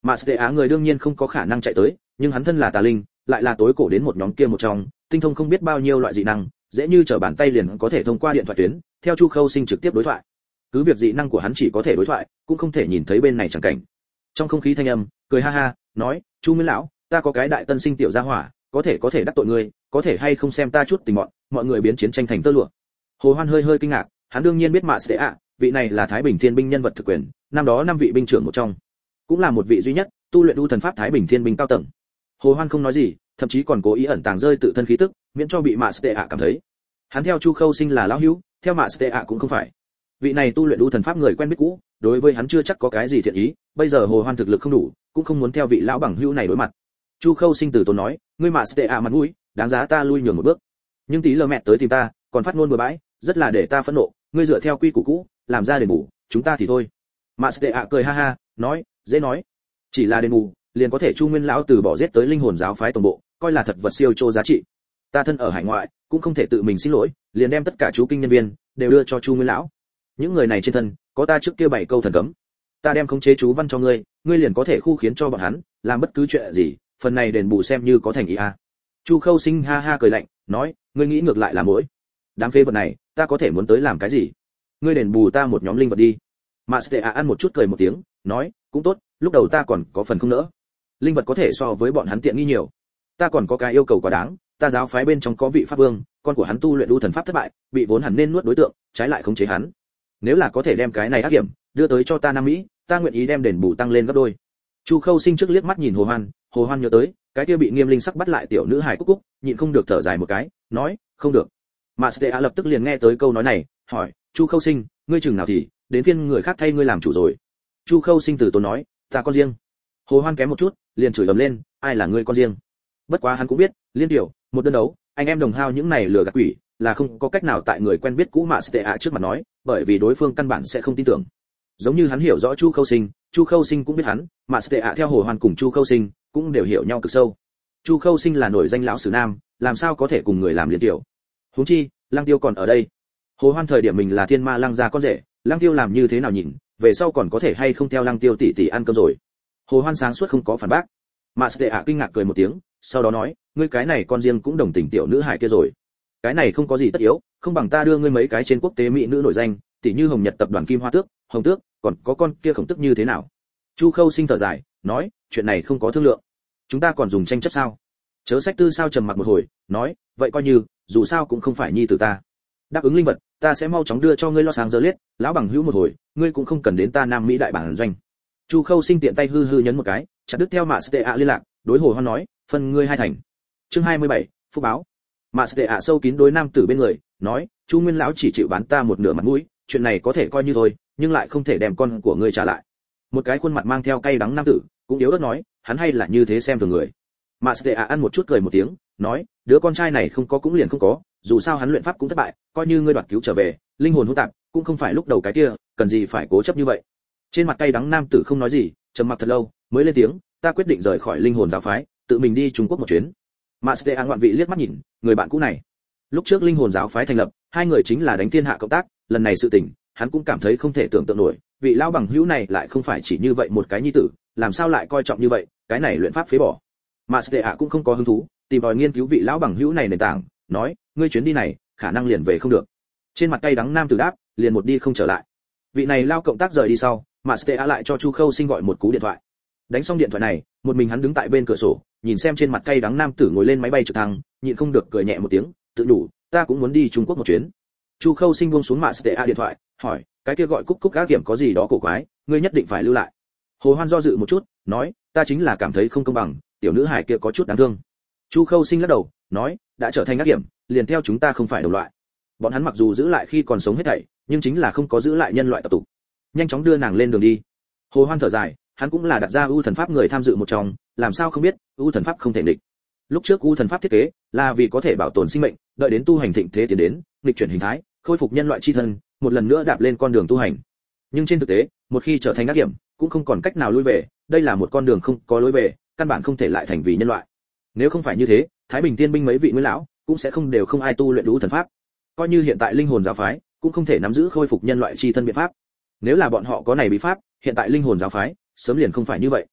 Mà Tệ Á người đương nhiên không có khả năng chạy tới, nhưng hắn thân là tà linh, lại là tối cổ đến một nhóm kia một trong, tinh thông không biết bao nhiêu loại dị năng, dễ như trở bàn tay liền có thể thông qua điện thoại tuyến, theo Chu Khâu Sinh trực tiếp đối thoại. Cứ việc dị năng của hắn chỉ có thể đối thoại, cũng không thể nhìn thấy bên này chẳng cảnh. Trong không khí thanh âm, cười ha ha, nói, Chu Nguyên lão, ta có cái đại tân sinh tiểu gia hỏa, có thể có thể đắc tội ngươi, có thể hay không xem ta chút tình mọn, mọi người biến chiến tranh thành tơ lụa. Hồ Hoan hơi hơi kinh ngạc, hắn đương nhiên biết Mạ Tệ Á, vị này là Thái Bình Thiên binh nhân vật thực quyền, năm đó năm vị binh trưởng một trong, cũng là một vị duy nhất tu luyện u thần pháp Thái Bình Thiên binh cao tầng. Hồ Hoan không nói gì, thậm chí còn cố ý ẩn tàng rơi tự thân khí tức, miễn cho bị Mạ Tệ Á cảm thấy. Hắn theo Chu Khâu Sinh là lão hữu, theo Mạ Tệ Á cũng không phải. Vị này tu luyện u thần pháp người quen biết cũ, đối với hắn chưa chắc có cái gì thiện ý, bây giờ Hồ Hoan thực lực không đủ, cũng không muốn theo vị lão bằng hữu này đối mặt. Chu Khâu Sinh từ tốn nói, ngươi Mạ Tệ Á mặt mũi, đáng giá ta lui nhường một bước. Nhưng tí lờ mẹ tới tìm ta, còn phát ngôn bừa bãi, rất là để ta phẫn nộ, ngươi dựa theo quy củ cũ, làm ra đền bù, chúng ta thì thôi. Mạ Tệ Á cười ha ha, nói, dễ nói, chỉ là đền bù, liền có thể Chu Nguyên lão từ bỏ giết tới linh hồn giáo phái tổng bộ, coi là thật vật siêu trô giá trị. Ta thân ở hải ngoại, cũng không thể tự mình xin lỗi, liền đem tất cả chú kinh nhân viên đều đưa cho Chu Nguyên lão. Những người này trên thân, có ta trước kia bảy câu thần cấm. Ta đem khống chế chú văn cho ngươi, ngươi liền có thể khu khiến cho bọn hắn làm bất cứ chuyện gì, phần này đền bù xem như có thành ý a. À. Chu Khâu Sinh ha ha cười lạnh, nói, ngươi nghĩ ngược lại là mỗi đám phế vật này, ta có thể muốn tới làm cái gì? Ngươi đền bù ta một nhóm linh vật đi. Mạ Tệ Á ăn một chút cười một tiếng, nói, cũng tốt, lúc đầu ta còn có phần không nỡ. Linh vật có thể so với bọn hắn tiện nghi nhiều. Ta còn có cái yêu cầu quá đáng, ta giáo phái bên trong có vị pháp vương, con của hắn tu luyện u thần pháp thất bại, bị vốn hẳn nên nuốt đối tượng, trái lại khống chế hắn. Nếu là có thể đem cái này ác hiểm đưa tới cho ta Nam Mỹ, ta nguyện ý đem đền bù tăng lên gấp đôi. Chu Khâu Sinh trước liếc mắt nhìn Hồ Hoan, Hồ Hoan nhớ tới, cái kia bị Nghiêm Linh sắc bắt lại tiểu nữ hài Cúc Cúc, nhịn không được thở dài một cái, nói, không được. Mạ Tệ Á lập tức liền nghe tới câu nói này, hỏi, Chu Khâu Sinh, ngươi chừng nào thì đến phiên người khác thay ngươi làm chủ rồi? Chu Khâu Sinh từ tốn nói, ta con riêng. Hồ Hoan kém một chút, liền chửi ầm lên, ai là ngươi con riêng? Bất quá hắn cũng biết, liên tiểu, một đơn đấu, anh em đồng hao những này lừa gạt quỷ, là không có cách nào tại người quen biết cũ Mạ Tệ Á trước mặt nói, bởi vì đối phương căn bản sẽ không tin tưởng. Giống như hắn hiểu rõ Chu Khâu Sinh, Chu Khâu Sinh cũng biết hắn, Mạ Tệ Á theo Hồ Hoan cùng Chu Khâu Sinh cũng đều hiểu nhau cực sâu. Chu Khâu Sinh là nổi danh lão sử nam, làm sao có thể cùng người làm liên tiểu? Huống chi, Lăng Tiêu còn ở đây. Hồ Hoan thời điểm mình là Thiên Ma Lăng gia con rể, Lăng Tiêu làm như thế nào nhìn, về sau còn có thể hay không theo Lăng Tiêu tỷ tỷ ăn cơm rồi. Hồ Hoan sáng suốt không có phản bác. Mạ Tệ Á kinh ngạc cười một tiếng, sau đó nói, ngươi cái này con riêng cũng đồng tình tiểu nữ hài kia rồi. Cái này không có gì tất yếu, không bằng ta đưa ngươi mấy cái trên quốc tế mỹ nữ nổi danh, tỷ như Hồng Nhật tập đoàn Kim Hoa Tước, Hồng Tước, còn có con kia Khổng Tức như thế nào? Chu Khâu Sinh thở dài, nói, chuyện này không có thương lượng. Chúng ta còn dùng tranh chấp sao? Chớ sách tư sao trầm mặc một hồi, nói, vậy coi như, dù sao cũng không phải nhi tử ta. Đáp ứng linh vật, ta sẽ mau chóng đưa cho ngươi Los Angeles, lão bằng hữu một hồi, ngươi cũng không cần đến ta Nam Mỹ đại bản doanh. Chu Khâu Sinh tiện tay hư hư nhấn một cái, chặt đứt theo Mạ Tệ Á liên lạc, đối Hồ Hoan nói, phân ngươi hai thành. Chương hai mươi bảy, phúc báo. Mạ Tệ Á sâu kín đối nam tử bên người, nói, Chu Nguyên lão chỉ chịu bán ta một nửa mặt mũi, chuyện này có thể coi như thôi, nhưng lại không thể đem con của ngươi trả lại. Một cái khuôn mặt mang theo cay đắng nam tử, cũng yếu ớt nói, hắn hay là như thế xem thường người. Mạ Tệ Á ăn một chút cười một tiếng, nói, đứa con trai này không có cũng liền không có, dù sao hắn luyện pháp cũng thất bại, coi như ngươi đoạt cứu trở về, linh hồn hỗn tạp, cũng không phải lúc đầu cái kia, cần gì phải cố chấp như vậy. Trên mặt cay đắng nam tử không nói gì, trầm mặc thật lâu, mới lên tiếng, ta quyết định rời khỏi linh hồn giáo phái, tự mình đi Trung Quốc một chuyến. Mạ Tệ Á ngoạn vị liếc mắt nhìn người bạn cũ này. Lúc trước linh hồn giáo phái thành lập, hai người chính là đánh thiên hạ cộng tác, lần này sự tình, hắn cũng cảm thấy không thể tưởng tượng nổi, vị lão bằng hữu này lại không phải chỉ như vậy một cái nhi tử, làm sao lại coi trọng như vậy, cái này luyện pháp phế bỏ. Mạ Tệ Á cũng không có hứng thú, tìm tòi nghiên cứu vị lão bằng hữu này nền tảng, nói, ngươi chuyến đi này, khả năng liền về không được. Trên mặt cay đắng nam tử đáp, liền một đi không trở lại. Vị này lao cộng tác rời đi sau, Mạ Tệ Á lại cho Chu Khâu Sinh gọi một cú điện thoại. Đánh xong điện thoại này, một mình hắn đứng tại bên cửa sổ, nhìn xem trên mặt cay đắng nam tử ngồi lên máy bay trực thăng, nhịn không được cười nhẹ một tiếng, tự đủ, ta cũng muốn đi Trung Quốc một chuyến. Chu Khâu Sinh buông xuống Mạ Tệ Á điện thoại, hỏi, cái kia gọi Cúc Cúc ác kiểm có gì đó cổ quái, ngươi nhất định phải lưu lại. Hồ Hoan do dự một chút, nói, ta chính là cảm thấy không công bằng, tiểu nữ hài kia có chút đáng thương. Chu Khâu Sinh lắc đầu, nói, đã trở thành ác kiểm, liền theo chúng ta không phải đồng loại. Bọn hắn mặc dù giữ lại khi còn sống hết thảy, nhưng chính là không có giữ lại nhân loại tập tục. Nhanh chóng đưa nàng lên đường đi. Hồ Hoan thở dài, hắn cũng là đặt ra ưu thần pháp người tham dự một trong, làm sao không biết, ưu thần pháp không thể nghịch. Lúc trước ưu thần pháp thiết kế là vì có thể bảo tồn sinh mệnh, đợi đến tu hành thịnh thế tiến đến, nghịch chuyển hình thái, khôi phục nhân loại chi thân, một lần nữa đạp lên con đường tu hành. Nhưng trên thực tế, một khi trở thành ác kiểm, cũng không còn cách nào lùi về, đây là một con đường không có lối về, căn bản không thể lại thành vì nhân loại. Nếu không phải như thế, Thái Bình Tiên binh mấy vị nguyên lão cũng sẽ không đều không ai tu luyện ưu thần pháp. Coi như hiện tại linh hồn giáo phái cũng không thể nắm giữ khôi phục nhân loại chi thân biện pháp. Nếu là bọn họ có này bí pháp, hiện tại linh hồn giáo phái sớm liền không phải như vậy.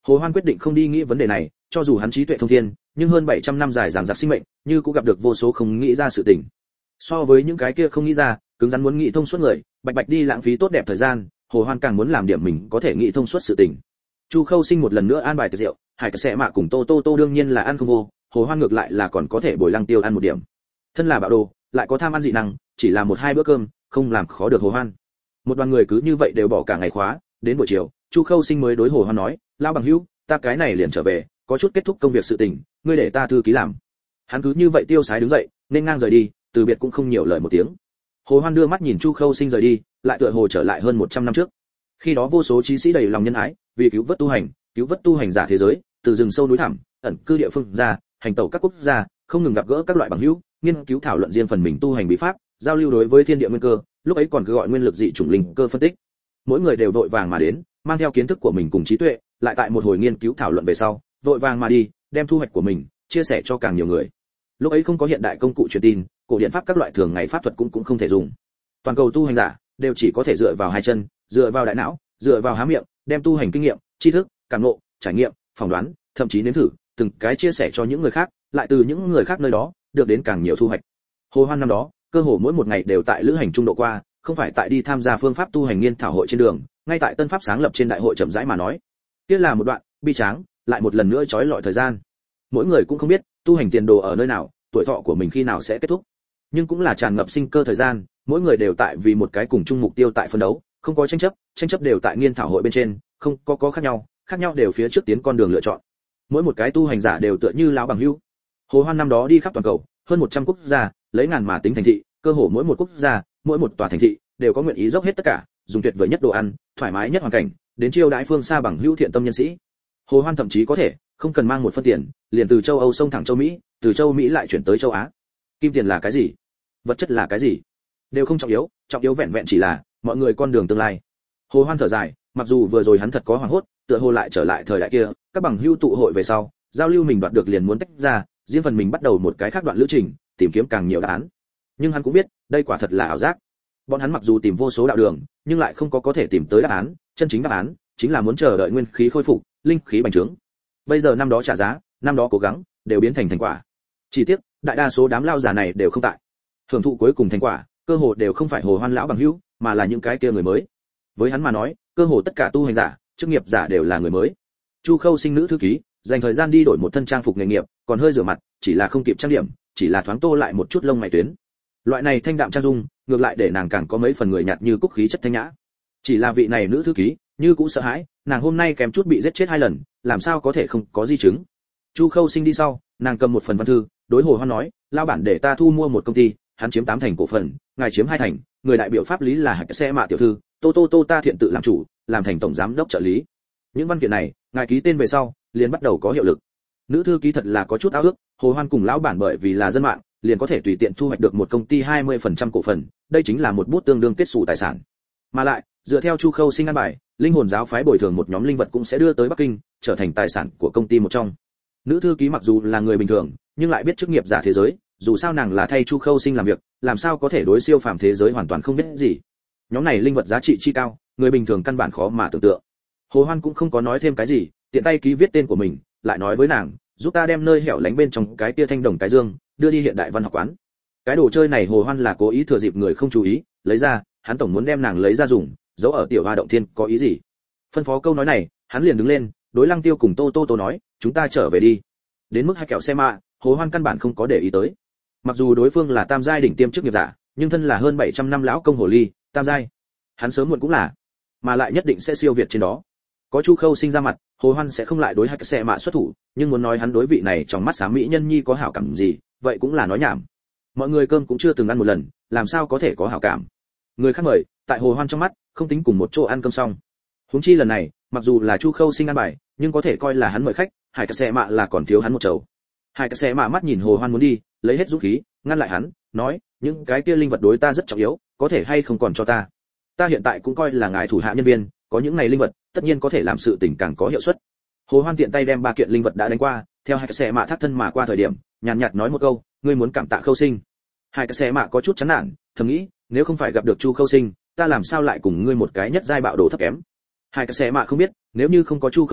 Hồ Hoan quyết định không đi nghĩ vấn đề này, cho dù hắn trí tuệ thông thiên, nhưng hơn bảy trăm năm dài dằng dặc sinh mệnh, như cũng gặp được vô số không nghĩ ra sự tình. So với những cái kia không nghĩ ra, cứng rắn muốn nghĩ thông suốt người, bạch bạch đi lãng phí tốt đẹp thời gian, Hồ Hoan càng muốn làm điểm mình có thể nghĩ thông suốt sự tình. Chu Khâu Sinh một lần nữa an bài tiệc rượu, Hải Cà Sẹ Mạ cùng Tô Tô Tô đương nhiên là ăn không vô, Hồ Hoan ngược lại là còn có thể bồi Lăng Tiêu ăn một điểm. Thân là bạo đồ, lại có tham ăn dị năng, chỉ là một hai bữa cơm, không làm khó được Hồ Hoan. Một đoàn người cứ như vậy đều bỏ cả ngày khóa, đến buổi chiều, Chu Khâu Sinh mới đối Hồ Hoan nói, lão bằng hữu, ta cái này liền trở về, có chút kết thúc công việc sự tình, ngươi để ta thư ký làm. Hắn cứ như vậy tiêu sái đứng dậy, nên ngang rời đi, từ biệt cũng không nhiều lời một tiếng. Hồ Hoan đưa mắt nhìn Chu Khâu Sinh rời đi, lại tựa hồ trở lại hơn một trăm năm trước. Khi đó vô số trí sĩ đầy lòng nhân ái, vì cứu vớt tu hành, cứu vớt tu hành giả thế giới, từ rừng sâu núi thẳm, ẩn cư địa phương ra, hành tẩu các quốc gia, không ngừng gặp gỡ các loại bằng hữu, nghiên cứu thảo luận riêng phần mình tu hành bí pháp, giao lưu đối với thiên địa nguyên cơ, lúc ấy còn cứ gọi nguyên lực dị chủng linh cơ phân tích. Mỗi người đều vội vàng mà đến, mang theo kiến thức của mình cùng trí tuệ, lại tại một hồi nghiên cứu thảo luận về sau, vội vàng mà đi, đem thu hoạch của mình chia sẻ cho càng nhiều người. Lúc ấy không có hiện đại công cụ truyền tin, cổ điển pháp các loại thường ngày pháp thuật cũng cũng không thể dùng. Toàn cầu tu hành giả đều chỉ có thể dựa vào hai chân, dựa vào đại não, dựa vào há miệng, đem tu hành kinh nghiệm, tri thức, cảm ngộ, trải nghiệm, phỏng đoán, thậm chí nếm thử, từng cái chia sẻ cho những người khác, lại từ những người khác nơi đó được đến càng nhiều thu hoạch. Hồ Hoan năm đó, cơ hồ mỗi một ngày đều tại lữ hành trung độ qua, không phải tại đi tham gia phương pháp tu hành nghiên thảo hội trên đường, ngay tại tân pháp sáng lập trên đại hội chậm rãi mà nói. Kia là một đoạn bi tráng, lại một lần nữa trói lọi thời gian. Mỗi người cũng không biết tu hành tiền đồ ở nơi nào, tuổi thọ của mình khi nào sẽ kết thúc, nhưng cũng là tràn ngập sinh cơ thời gian, mỗi người đều tại vì một cái cùng chung mục tiêu tại phân đấu, không có tranh chấp, tranh chấp đều tại nghiên thảo hội bên trên, không có có khác nhau, khác nhau đều phía trước tiến con đường lựa chọn. Mỗi một cái tu hành giả đều tựa như lão bằng hữu. Hồ Hoan năm đó đi khắp toàn cầu, hơn một trăm quốc gia, lấy ngàn mà tính thành thị, cơ hồ mỗi một quốc gia, mỗi một tòa thành thị đều có nguyện ý dốc hết tất cả, dùng tuyệt vời nhất đồ ăn, thoải mái nhất hoàn cảnh, đến chiêu đãi phương xa bằng hữu thiện tâm nhân sĩ. Hồ Hoan thậm chí có thể không cần mang một phân tiền, liền từ châu Âu xông thẳng châu Mỹ, từ châu Mỹ lại chuyển tới châu Á. Kim tiền là cái gì? Vật chất là cái gì? Đều không trọng yếu, trọng yếu vẹn vẹn chỉ là mọi người con đường tương lai. Hồ Hoan thở dài, mặc dù vừa rồi hắn thật có hoảng hốt, tựa hồ lại trở lại thời đại kia, các bằng hữu tụ hội về sau, giao lưu mình đoạt được liền muốn tách ra, riêng phần mình bắt đầu một cái khác đoạn lữ trình, tìm kiếm càng nhiều đáp án. Nhưng hắn cũng biết, đây quả thật là ảo giác. Bọn hắn mặc dù tìm vô số đạo đường, nhưng lại không có có thể tìm tới đáp án, chân chính đáp án chính là muốn chờ đợi nguyên khí khôi phục, linh khí bành trướng. Bây giờ năm đó trả giá, năm đó cố gắng, đều biến thành thành quả. Chỉ tiếc, đại đa số đám lao giả này đều không tại. Hưởng thụ cuối cùng thành quả, cơ hồ đều không phải Hồ Hoan lão bằng hữu, mà là những cái kia người mới. Với hắn mà nói, cơ hồ tất cả tu hành giả, chức nghiệp giả đều là người mới. Chu Khâu Sinh nữ thư ký, dành thời gian đi đổi một thân trang phục nghề nghiệp, còn hơi rửa mặt, chỉ là không kịp trang điểm, chỉ là thoáng tô lại một chút lông mày tuyến. Loại này thanh đạm trang dung, ngược lại để nàng càng có mấy phần người nhạt như cúc khí chất thanh nhã. Chỉ là vị này nữ thư ký, như cũng sợ hãi, nàng hôm nay kém chút bị giết chết hai lần, làm sao có thể không có di chứng. Chu Khâu Sinh đi sau, nàng cầm một phần văn thư, đối Hồ Hoan nói, lão bản để ta thu mua một công ty, hắn chiếm tám thành cổ phần, ngài chiếm hai thành, người đại biểu pháp lý là Hải Xe Mạ tiểu thư, Tô Tô Tô ta thiện tự làm chủ, làm thành tổng giám đốc trợ lý. Những văn kiện này, ngài ký tên về sau, liền bắt đầu có hiệu lực. Nữ thư ký thật là có chút ao ước, Hồ Hoan cùng lão bản bởi vì là dân mạng, liền có thể tùy tiện thu hoạch được một công ty hai mươi phần trăm cổ phần, đây chính là một bút tương đương kết sủ tài sản. Mà lại, dựa theo Chu Khâu Sinh an bài, linh hồn giáo phái bồi thường một nhóm linh vật cũng sẽ đưa tới Bắc Kinh, trở thành tài sản của công ty một trong. Nữ thư ký mặc dù là người bình thường, nhưng lại biết chức nghiệp giả thế giới, dù sao nàng là thay Chu Khâu Sinh làm việc, làm sao có thể đối siêu phàm thế giới hoàn toàn không biết gì. Nhóm này linh vật giá trị chi cao, người bình thường căn bản khó mà tưởng tượng. Hồ Hoan cũng không có nói thêm cái gì, tiện tay ký viết tên của mình, lại nói với nàng, giúp ta đem nơi hẻo lánh bên trong cái kia thanh đồng cái dương đưa đi hiện đại văn học quán. Cái đồ chơi này Hồ Hoan là cố ý thừa dịp người không chú ý, lấy ra, hắn tổng muốn đem nàng lấy ra dùng, giấu ở tiểu hoa động thiên, có ý gì? Phân phó câu nói này, hắn liền đứng lên, đối Lăng Tiêu cùng Tô Tô Tô nói, chúng ta trở về đi. Đến mức hai kẹo xe mạ, Hồ Hoan căn bản không có để ý tới. Mặc dù đối phương là tam giai đỉnh tiêm chức nghiệp giả, nhưng thân là hơn bảy trăm năm lão công hồ ly, tam giai, hắn sớm muộn cũng là, mà lại nhất định sẽ siêu việt trên đó. Có Chu Khâu Sinh ra mặt, Hồ Hoan sẽ không lại đối hai kẹo xe mạ xuất thủ, nhưng muốn nói hắn đối vị này trong mắt sáng mỹ nhân nhi có hảo cảm gì, vậy cũng là nói nhảm. Mọi người cơm cũng chưa từng ăn một lần, làm sao có thể có hảo cảm? Người khác mời, tại Hồ Hoan trong mắt, không tính cùng một chỗ ăn cơm xong. Huống chi lần này, mặc dù là Chu Khâu Sinh ăn bài, nhưng có thể coi là hắn mời khách, Hải Cà Sẹ Mạ là còn thiếu hắn một chầu. Hải Cà Sẹ Mạ mắt nhìn Hồ Hoan muốn đi, lấy hết dũng khí, ngăn lại hắn, nói, những cái kia linh vật đối ta rất trọng yếu, có thể hay không còn cho ta? Ta hiện tại cũng coi là ngài thủ hạ nhân viên, có những này linh vật, tất nhiên có thể làm sự tình càng có hiệu suất. Hồ Hoan tiện tay đem ba kiện linh vật đã đánh qua, theo Hải Cà Sẹ Mạ thác thân mà qua thời điểm, nhàn nhạt nói một câu, ngươi muốn cảm tạ Khâu Sinh. Hải Cà Sẹ Mạ có chút chán nản, thầm nghĩ, nếu không phải gặp được Chu Khâu Sinh, ta làm sao lại cùng ngươi một cái nhất giai bạo đồ thấp kém. Hải Cà Sẹ Mạ không biết, nếu như không có Chu Khâu Sinh,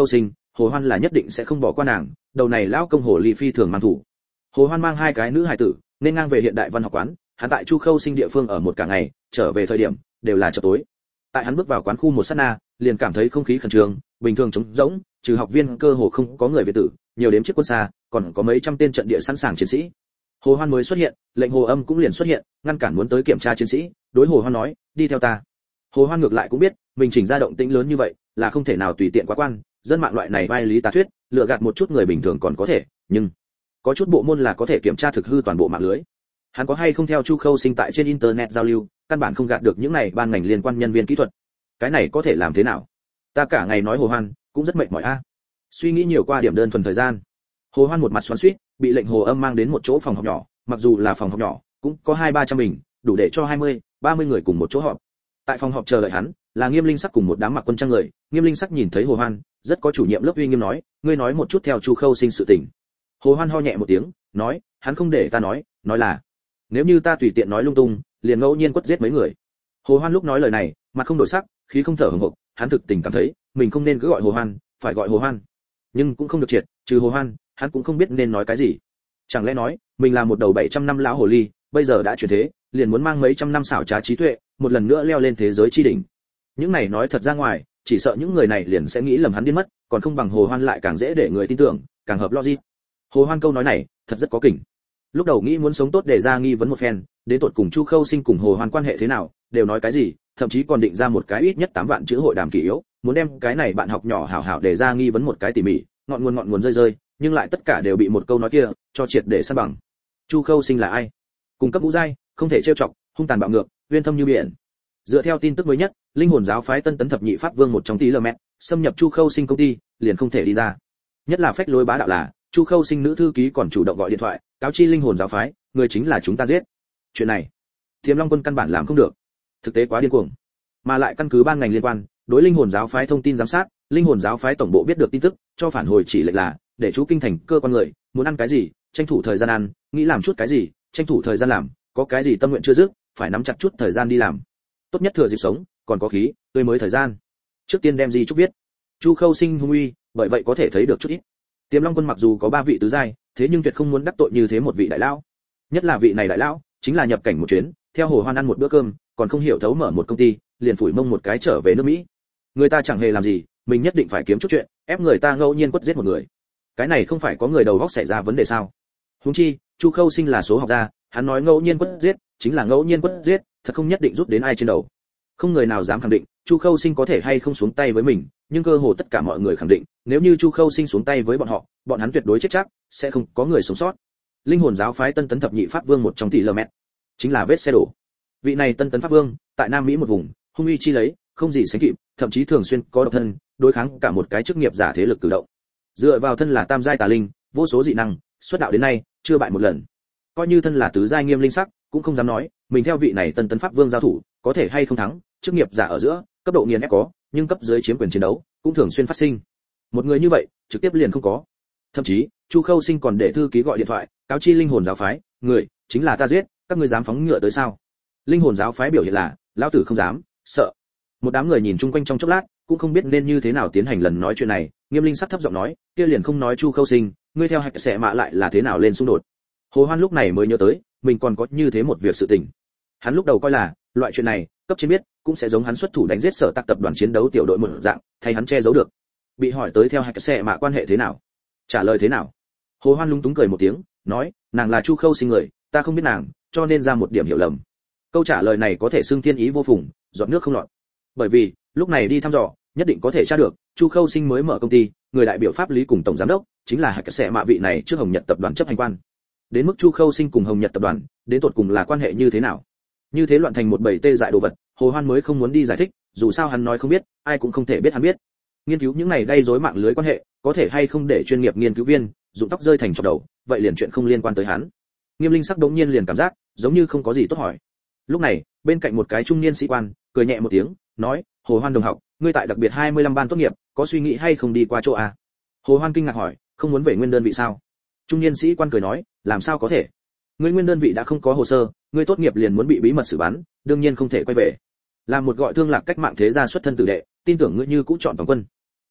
Hồ Hoan là nhất định sẽ không bỏ qua nàng, đầu này lão công hồ ly phi thường mang thủ. Hồ Hoan mang hai cái nữ hài tử, nên ngang về hiện đại văn học quán, hắn tại Chu Khâu Sinh địa phương ở một cả ngày, trở về thời điểm đều là chập tối. Tại hắn bước vào quán khu một sát na, liền cảm thấy không khí khẩn trương, bình thường trống rỗng, trừ học viên cơ hồ không có người Việt tử, nhiều đếm chiếc quân xa, còn có mấy trăm tên trận địa sẵn sàng chiến sĩ. Hồ Hoan mới xuất hiện, lệnh Hồ Âm cũng liền xuất hiện, ngăn cản muốn tới kiểm tra chiến sĩ, đối Hồ Hoan nói, đi theo ta. Hồ Hoan ngược lại cũng biết, mình chỉnh ra động tĩnh lớn như vậy, là không thể nào tùy tiện quá quan, dân mạng loại này vai lý tà thuyết, lừa gạt một chút người bình thường còn có thể, nhưng có chút bộ môn là có thể kiểm tra thực hư toàn bộ mạng lưới. Hắn có hay không theo Chu Khâu Sinh tại trên internet giao lưu, căn bản không gạt được những này ban ngành liên quan nhân viên kỹ thuật. Cái này có thể làm thế nào? Ta cả ngày nói Hồ Hoan, cũng rất mệt mỏi a. Suy nghĩ nhiều qua điểm đơn thuần thời gian. Hồ Hoan một mặt xoắn xuýt, bị lệnh Hồ Âm mang đến một chỗ phòng học nhỏ, mặc dù là phòng học nhỏ, cũng có hai ba trăm bình, đủ để cho hai mươi, ba mươi người cùng một chỗ họp. Tại phòng họp chờ đợi hắn, là Nghiêm Linh Sắc cùng một đám mặc quân trang người. Nghiêm Linh Sắc nhìn thấy Hồ Hoan, rất có chủ nhiệm lớp uy nghiêm nói, ngươi nói một chút theo Chu Khâu Sinh sự tình. Hồ Hoan ho nhẹ một tiếng, nói, hắn không để ta nói, nói là nếu như ta tùy tiện nói lung tung, liền ngẫu nhiên quất giết mấy người. Hồ Hoan lúc nói lời này, mặt không đổi sắc, khí không thở hổn hộc, hắn thực tình cảm thấy, mình không nên cứ gọi Hồ Hoan, phải gọi Hồ Hoan. Nhưng cũng không được triệt, trừ Hồ Hoan, hắn cũng không biết nên nói cái gì. Chẳng lẽ nói, mình là một đầu bảy trăm năm lão hồ ly, bây giờ đã chuyển thế, liền muốn mang mấy trăm năm xảo trá trí tuệ, một lần nữa leo lên thế giới chi đỉnh. Những này nói thật ra ngoài, chỉ sợ những người này liền sẽ nghĩ lầm hắn điên mất, còn không bằng Hồ Hoan lại càng dễ để người tin tưởng, càng hợp logic. Hồ Hoan câu nói này, thật rất có kỉnh. Lúc đầu nghĩ muốn sống tốt để ra nghi vấn một phen, đến tột cùng Chu Khâu Sinh cùng Hồ Hoan quan hệ thế nào, đều nói cái gì, thậm chí còn định ra một cái ít nhất tám vạn chữ hội đàm kỷ yếu, muốn đem cái này bạn học nhỏ hảo hảo để ra nghi vấn một cái tỉ mỉ, ngọn nguồn ngọn nguồn rơi rơi, nhưng lại tất cả đều bị một câu nói kia cho triệt để san bằng. Chu Khâu Sinh là ai? Cung cấp ngũ giai, không thể trêu chọc, hung tàn bạo ngược, uyên thâm như biển. Dựa theo tin tức mới nhất, linh hồn giáo phái Tân Tấn thập nhị pháp vương một trong tí lờ mẹ, xâm nhập Chu Khâu Sinh công ty, liền không thể đi ra. Nhất là phách lối bá đạo là, Chu Khâu Sinh nữ thư ký còn chủ động gọi điện thoại, cáo chi linh hồn giáo phái, người chính là chúng ta giết. Chuyện này, Thiểm Long Quân căn bản làm không được. Thực tế quá điên cuồng. Mà lại căn cứ ban ngành liên quan, đối linh hồn giáo phái thông tin giám sát, linh hồn giáo phái tổng bộ biết được tin tức, cho phản hồi chỉ lệnh là, để chú kinh thành cơ quan người, muốn ăn cái gì, tranh thủ thời gian ăn, nghĩ làm chút cái gì, tranh thủ thời gian làm, có cái gì tâm nguyện chưa dứt, phải nắm chặt chút thời gian đi làm. Tốt nhất thừa dịp sống, còn có khí, tươi mới thời gian. Trước tiên đem gì chúc biết. Chu Khâu Sinh hung uy, bởi vậy có thể thấy được chút ít. Tiềm Long Quân mặc dù có ba vị tứ giai, thế nhưng tuyệt không muốn đắc tội như thế một vị đại lão. Nhất là vị này đại lão, chính là nhập cảnh một chuyến, theo Hồ Hoan ăn một bữa cơm, còn không hiểu thấu mở một công ty, liền phủi mông một cái trở về nước Mỹ. Người ta chẳng hề làm gì, mình nhất định phải kiếm chút chuyện, ép người ta ngẫu nhiên quất giết một người. Cái này không phải có người đầu óc xảy ra vấn đề sao? Huống chi, Chu Khâu Sinh là số học gia, hắn nói ngẫu nhiên quất giết, chính là ngẫu nhiên quất giết, thật không nhất định rút đến ai trên đầu. Không người nào dám khẳng định Chu Khâu Sinh có thể hay không xuống tay với mình, nhưng cơ hồ tất cả mọi người khẳng định, nếu như Chu Khâu Sinh xuống tay với bọn họ, bọn hắn tuyệt đối chết chắc, sẽ không có người sống sót. Linh hồn giáo phái Tân Tấn thập nhị pháp vương một trong tỷ lờ mẹ, chính là vết xe đổ. Vị này Tân Tấn pháp vương, tại Nam Mỹ một vùng, hung uy chi lấy, không gì sánh kịp, thậm chí thường xuyên có độc thân, đối kháng cả một cái chức nghiệp giả thế lực cử động. Dựa vào thân là tam giai tà linh, vô số dị năng, xuất đạo đến nay, chưa bại một lần. Coi như thân là tứ giai Nghiêm Linh Sắc, cũng không dám nói, mình theo vị này Tân Tấn pháp vương giao thủ, có thể hay không thắng, chức nghiệp giả ở giữa, cấp độ nghiền ép có, nhưng cấp dưới chiếm quyền chiến đấu, cũng thường xuyên phát sinh. Một người như vậy, trực tiếp liền không có. Thậm chí, Chu Khâu Sinh còn để thư ký gọi điện thoại, cáo chi linh hồn giáo phái, người chính là ta giết, các ngươi dám phóng ngựa tới sao? Linh hồn giáo phái biểu hiện là, lão tử không dám, sợ. Một đám người nhìn chung quanh trong chốc lát, cũng không biết nên như thế nào tiến hành lần nói chuyện này. Nghiêm Linh Sắc thấp giọng nói, kia liền không nói Chu Khâu Sinh, ngươi theo hạch sẽ mạ lại là thế nào lên xung đột. Hồ Hoan lúc này mới nhớ tới, mình còn có như thế một việc sự tình. Hắn lúc đầu coi là, loại chuyện này, cấp trên biết, cũng sẽ giống hắn xuất thủ đánh giết sở tạc tập đoàn chiến đấu tiểu đội một dạng, thay hắn che giấu được. Bị hỏi tới theo hạch sẽ mạ quan hệ thế nào, trả lời thế nào. Hồ Hoan lúng túng cười một tiếng, nói, nàng là Chu Khâu Sinh người, ta không biết nàng, cho nên ra một điểm hiểu lầm. Câu trả lời này có thể xưng thiên ý vô phùng, giọt nước không lọt. Bởi vì, lúc này đi thăm dò, nhất định có thể tra được, Chu Khâu Sinh mới mở công ty, người đại biểu pháp lý cùng tổng giám đốc, chính là hạch sẽ mạ vị này trước Hồng Nhật tập đoàn chấp hành quan. Đến mức Chu Khâu Sinh cùng Hồng Nhật tập đoàn, đến tột cùng là quan hệ như thế nào? Như thế loạn thành một bầy tê dại đồ vật, Hồ Hoan mới không muốn đi giải thích, dù sao hắn nói không biết, ai cũng không thể biết hắn biết. Nghiên cứu những này đay rối mạng lưới quan hệ, có thể hay không để chuyên nghiệp nghiên cứu viên dụng tóc rơi thành chọc đầu, vậy liền chuyện không liên quan tới hắn. Nghiêm Linh Sắc đống nhiên liền cảm giác, giống như không có gì tốt hỏi. Lúc này, bên cạnh một cái trung niên sĩ quan, cười nhẹ một tiếng, nói, Hồ Hoan đồng học, ngươi tại đặc biệt hai mươi lăm ban tốt nghiệp, có suy nghĩ hay không đi qua chỗ a? Hồ Hoan kinh ngạc hỏi, không muốn về nguyên đơn vị sao? Trung niên sĩ quan cười nói, làm sao có thể? Ngươi nguyên đơn vị đã không có hồ sơ, ngươi tốt nghiệp liền muốn bị bí mật xử bắn, đương nhiên không thể quay về. Làm một gọi thương lạc cách mạng thế gia xuất thân tử đệ, tin tưởng ngươi như cũ chọn toàn quân.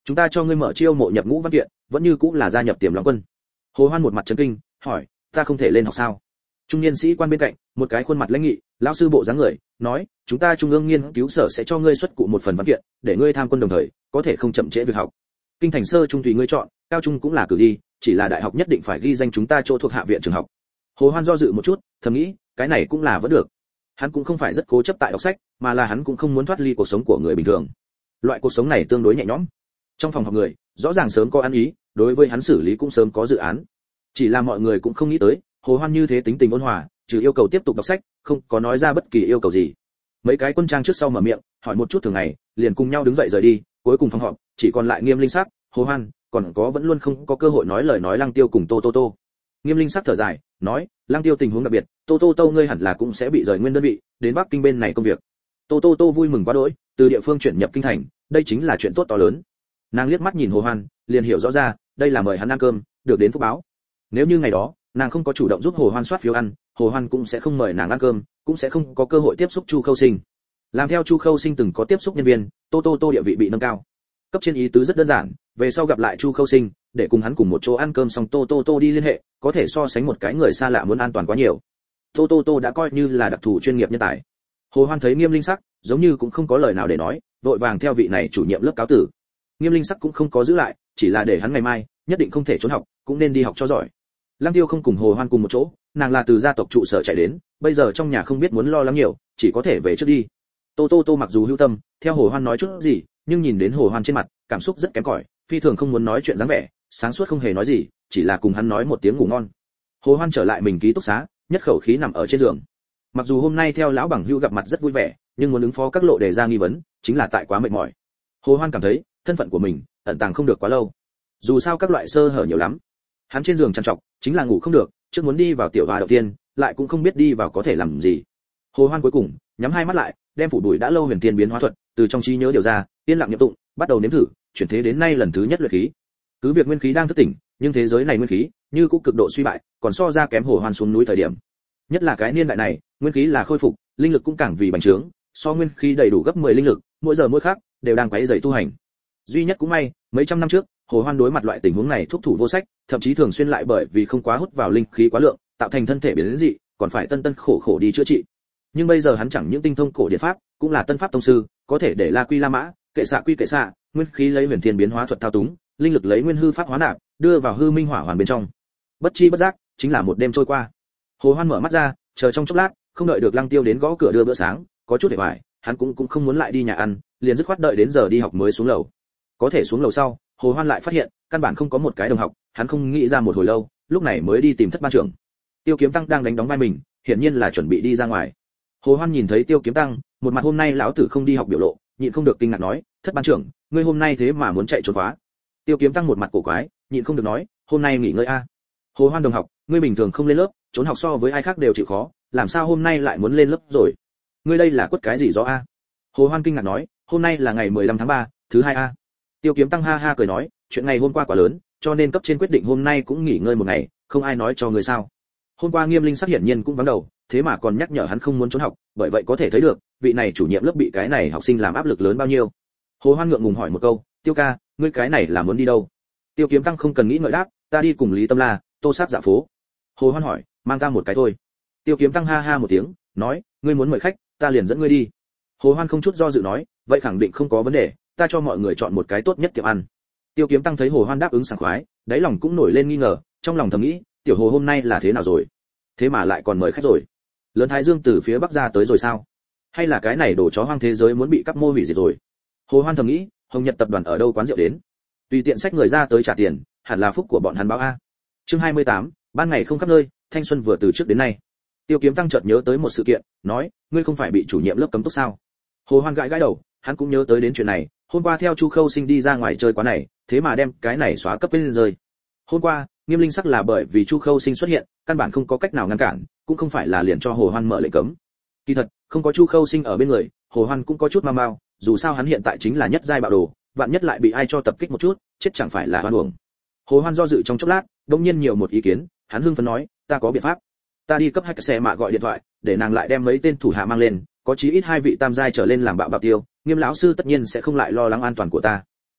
chúng ta cho ngươi mở chiêu mộ nhập ngũ văn kiện, vẫn như cũng là gia nhập Tiềm Long quân. Hồ Hoan một mặt chấn kinh, hỏi, ta không thể lên học sao? Trung niên sĩ quan bên cạnh, một cái khuôn mặt lãnh nghị, lão sư bộ dáng người, nói, chúng ta trung ương nghiên cứu sở sẽ cho ngươi xuất cụ một phần văn kiện, để ngươi tham quân đồng thời, có thể không chậm trễ việc học. Kinh thành sơ trung tùy ngươi chọn, cao trung cũng là cử đi, chỉ là đại học nhất định phải ghi danh chúng ta chỗ thuộc hạ viện trường học. Hồ Hoan do dự một chút, thầm nghĩ, cái này cũng là vẫn được. Hắn cũng không phải rất cố chấp tại đọc sách, mà là hắn cũng không muốn thoát ly cuộc sống của người bình thường. Loại cuộc sống này tương đối nhẹ nhõm. Trong phòng học người, rõ ràng sớm có ăn ý, đối với hắn xử lý cũng sớm có dự án. Chỉ là mọi người cũng không nghĩ tới, Hồ Hoan như thế tính tình ôn hòa, trừ yêu cầu tiếp tục đọc sách, không có nói ra bất kỳ yêu cầu gì. Mấy cái quân trang trước sau mở miệng, hỏi một chút thường ngày, liền cùng nhau đứng dậy rời đi, cuối cùng phòng họp chỉ còn lại Nghiêm Linh Sắc, Hồ Hoan, còn có vẫn luôn không có cơ hội nói lời nói Lăng Tiêu cùng Tô Tô Tô. Nghiêm Linh Sắc thở dài, nói, Lăng Tiêu tình huống đặc biệt, Tô Tô Tô ngươi hẳn là cũng sẽ bị rời nguyên đơn vị, đến Bắc Kinh bên này công việc. Tô Tô Tô vui mừng quá đỗi, từ địa phương chuyển nhập kinh thành, đây chính là chuyện tốt to lớn. Nàng liếc mắt nhìn Hồ Hoan, liền hiểu rõ ra, đây là mời hắn ăn cơm, được đến phúc báo. Nếu như ngày đó, nàng không có chủ động giúp Hồ Hoan soát phiếu ăn, Hồ Hoan cũng sẽ không mời nàng ăn cơm, cũng sẽ không có cơ hội tiếp xúc Chu Khâu Sinh. Làm theo Chu Khâu Sinh từng có tiếp xúc nhân viên, Tô Tô Tô địa vị bị nâng cao. Cấp trên ý tứ rất đơn giản, về sau gặp lại Chu Khâu Sinh, để cùng hắn cùng một chỗ ăn cơm xong Tô Tô Tô đi liên hệ, có thể so sánh một cái người xa lạ muốn an toàn quá nhiều. Tô Tô Tô đã coi như là đặc thù chuyên nghiệp nhân tài. Hồ Hoan thấy Nghiêm Linh Sắc, giống như cũng không có lời nào để nói, vội vàng theo vị này chủ nhiệm lớp cáo tử. Nghiêm Linh Sắc cũng không có giữ lại, chỉ là để hắn ngày mai nhất định không thể trốn học, cũng nên đi học cho giỏi. Lăng Tiêu không cùng Hồ Hoan cùng một chỗ, nàng là từ gia tộc trụ sở chạy đến, bây giờ trong nhà không biết muốn lo lắng nhiều, chỉ có thể về trước đi. Tô Tô Tô mặc dù hữu tâm, theo Hồ Hoan nói chút gì, nhưng nhìn đến Hồ Hoan trên mặt, cảm xúc rất kém cỏi, phi thường không muốn nói chuyện dáng vẻ, sáng suốt không hề nói gì, chỉ là cùng hắn nói một tiếng ngủ ngon. Hồ Hoan trở lại mình ký túc xá, nhất khẩu khí nằm ở trên giường. Mặc dù hôm nay theo lão bằng hữu gặp mặt rất vui vẻ, nhưng muốn ứng phó các lộ đề ra nghi vấn, chính là tại quá mệt mỏi. Hồ Hoan cảm thấy, thân phận của mình ẩn tàng không được quá lâu. Dù sao các loại sơ hở nhiều lắm. Hắn trên giường trằn trọc, chính là ngủ không được, trước muốn đi vào tiểu hoa đầu tiên, lại cũng không biết đi vào có thể làm gì. Hồ Hoan cuối cùng nhắm hai mắt lại, đem phủ đuổi đã lâu huyền tiên biến hóa thuật từ trong trí nhớ điều ra, yên lặng niệm tụng, bắt đầu nếm thử, chuyển thế đến nay lần thứ nhất luyện khí. Cứ việc nguyên khí đang thức tỉnh, nhưng thế giới này nguyên khí như cũng cực độ suy bại, còn so ra kém Hồ Hoan xuống núi thời điểm. Nhất là cái niên đại này, nguyên khí là khôi phục, linh lực cũng càng vì bành trướng, so nguyên khí đầy đủ gấp mười linh lực, mỗi giờ mỗi khác đều đang quấy rầy tu hành. Duy nhất cũng may, mấy trăm năm trước, Hồ Hoan đối mặt loại tình huống này thúc thủ vô sách, thậm chí thường xuyên lại bởi vì không quá hút vào linh khí quá lượng, tạo thành thân thể biến dị, còn phải tân tân khổ khổ đi chữa trị. Nhưng bây giờ hắn chẳng những tinh thông cổ điển pháp, cũng là tân pháp tông sư, có thể để La Quy La Mã, kệ xạ quy kệ xạ, nguyên khí lấy huyền thiên biến hóa thuật thao túng, linh lực lấy nguyên hư pháp hóa nạp, đưa vào hư minh hỏa hoàn bên trong. Bất chi bất giác, chính là một đêm trôi qua. Hồ Hoan mở mắt ra, chờ trong chốc lát, không đợi được Lăng Tiêu đến gõ cửa đưa bữa sáng, có chút để hoài, hắn cũng cũng không muốn lại đi nhà ăn, liền dứt khoát đợi đến giờ đi học mới xuống lầu. Có thể xuống lầu sau, Hồ Hoan lại phát hiện, căn bản không có một cái đồng học, hắn không nghĩ ra một hồi lâu, lúc này mới đi tìm Thất Ban trưởng. Tiêu Kiếm Tăng đang đánh đóng vai mình, hiển nhiên là chuẩn bị đi ra ngoài. Hồ Hoan nhìn thấy Tiêu Kiếm Tăng, một mặt hôm nay lão tử không đi học biểu lộ, nhịn không được kinh ngạc nói, Thất Ban trưởng, ngươi hôm nay thế mà muốn chạy trốn khóa. Tiêu Kiếm Tăng một mặt cổ quái, nhịn không được nói, hôm nay nghỉ ngơi a. Hồ Hoan đồng học, ngươi bình thường không lên lớp, trốn học so với ai khác đều chịu khó, làm sao hôm nay lại muốn lên lớp rồi? Ngươi đây là quất cái gì gió a? Hồ Hoan kinh ngạc nói, hôm nay là ngày mười lăm tháng ba, thứ hai a. Tiêu Kiếm Tăng ha ha cười nói, chuyện ngày hôm qua quá lớn, cho nên cấp trên quyết định hôm nay cũng nghỉ ngơi một ngày, không ai nói cho người sao? Hôm qua Nghiêm Linh Sắc hiển nhiên cũng vắng đầu, thế mà còn nhắc nhở hắn không muốn trốn học, bởi vậy có thể thấy được, vị này chủ nhiệm lớp bị cái này học sinh làm áp lực lớn bao nhiêu. Hồ Hoan ngượng ngùng hỏi một câu, Tiêu ca, ngươi cái này là muốn đi đâu? Tiêu Kiếm Tăng không cần nghĩ ngợi đáp, ta đi cùng Lý Tâm La, Tô Sát dạ phố. Hồ Hoan hỏi, mang ta một cái thôi. Tiêu Kiếm Tăng ha ha một tiếng, nói, ngươi muốn mời khách, ta liền dẫn ngươi đi. Hồ Hoan không chút do dự nói, vậy khẳng định không có vấn đề, ta cho mọi người chọn một cái tốt nhất tiệm ăn. Tiêu Kiếm Tăng thấy Hồ Hoan đáp ứng sảng khoái, đáy lòng cũng nổi lên nghi ngờ, trong lòng thầm nghĩ, tiểu Hồ hôm nay là thế nào rồi? Thế mà lại còn mời khách rồi. Lớn Thái Dương từ phía bắc ra tới rồi sao? Hay là cái này đồ chó hoang thế giới muốn bị cắp mô hủy diệt rồi? Hồ Hoan thầm nghĩ, Hồng Nhật tập đoàn ở đâu quán rượu đến? Tùy tiện xách người ra tới trả tiền, hẳn là phúc của bọn hắn báo a. Chương hai mươi tám, ban ngày không khắp nơi, thanh xuân vừa từ trước đến nay. Tiêu Kiếm Tăng chợt nhớ tới một sự kiện, nói, ngươi không phải bị chủ nhiệm lớp cấm túc sao? Hồ Hoan gãi gãi đầu, hắn cũng nhớ tới đến chuyện này, hôm qua theo Chu Khâu Sinh đi ra ngoài chơi quán này, thế mà đem cái này xóa cấp lên rơi. Hôm qua, Nghiêm Linh Sắc là bởi vì Chu Khâu Sinh xuất hiện, căn bản không có cách nào ngăn cản, cũng không phải là liền cho Hồ Hoan mở lệnh cấm. Kỳ thật, không có Chu Khâu Sinh ở bên người, Hồ Hoan cũng có chút mau mau, dù sao hắn hiện tại chính là nhất giai bạo đồ, vạn nhất lại bị ai cho tập kích một chút, chết chẳng phải là oan uổng. Hồ Hoan do dự trong chốc lát, đột nhiên nhiều một ý kiến, hắn hưng phấn nói, ta có biện pháp. Ta đi cấp hai cái xe mạ gọi điện thoại, để nàng lại đem mấy tên thủ hạ mang lên, có chí ít hai vị tam giai trở lên làm bạo bạo tiêu, Nghiêm lão sư tất nhiên sẽ không lại lo lắng an toàn của ta.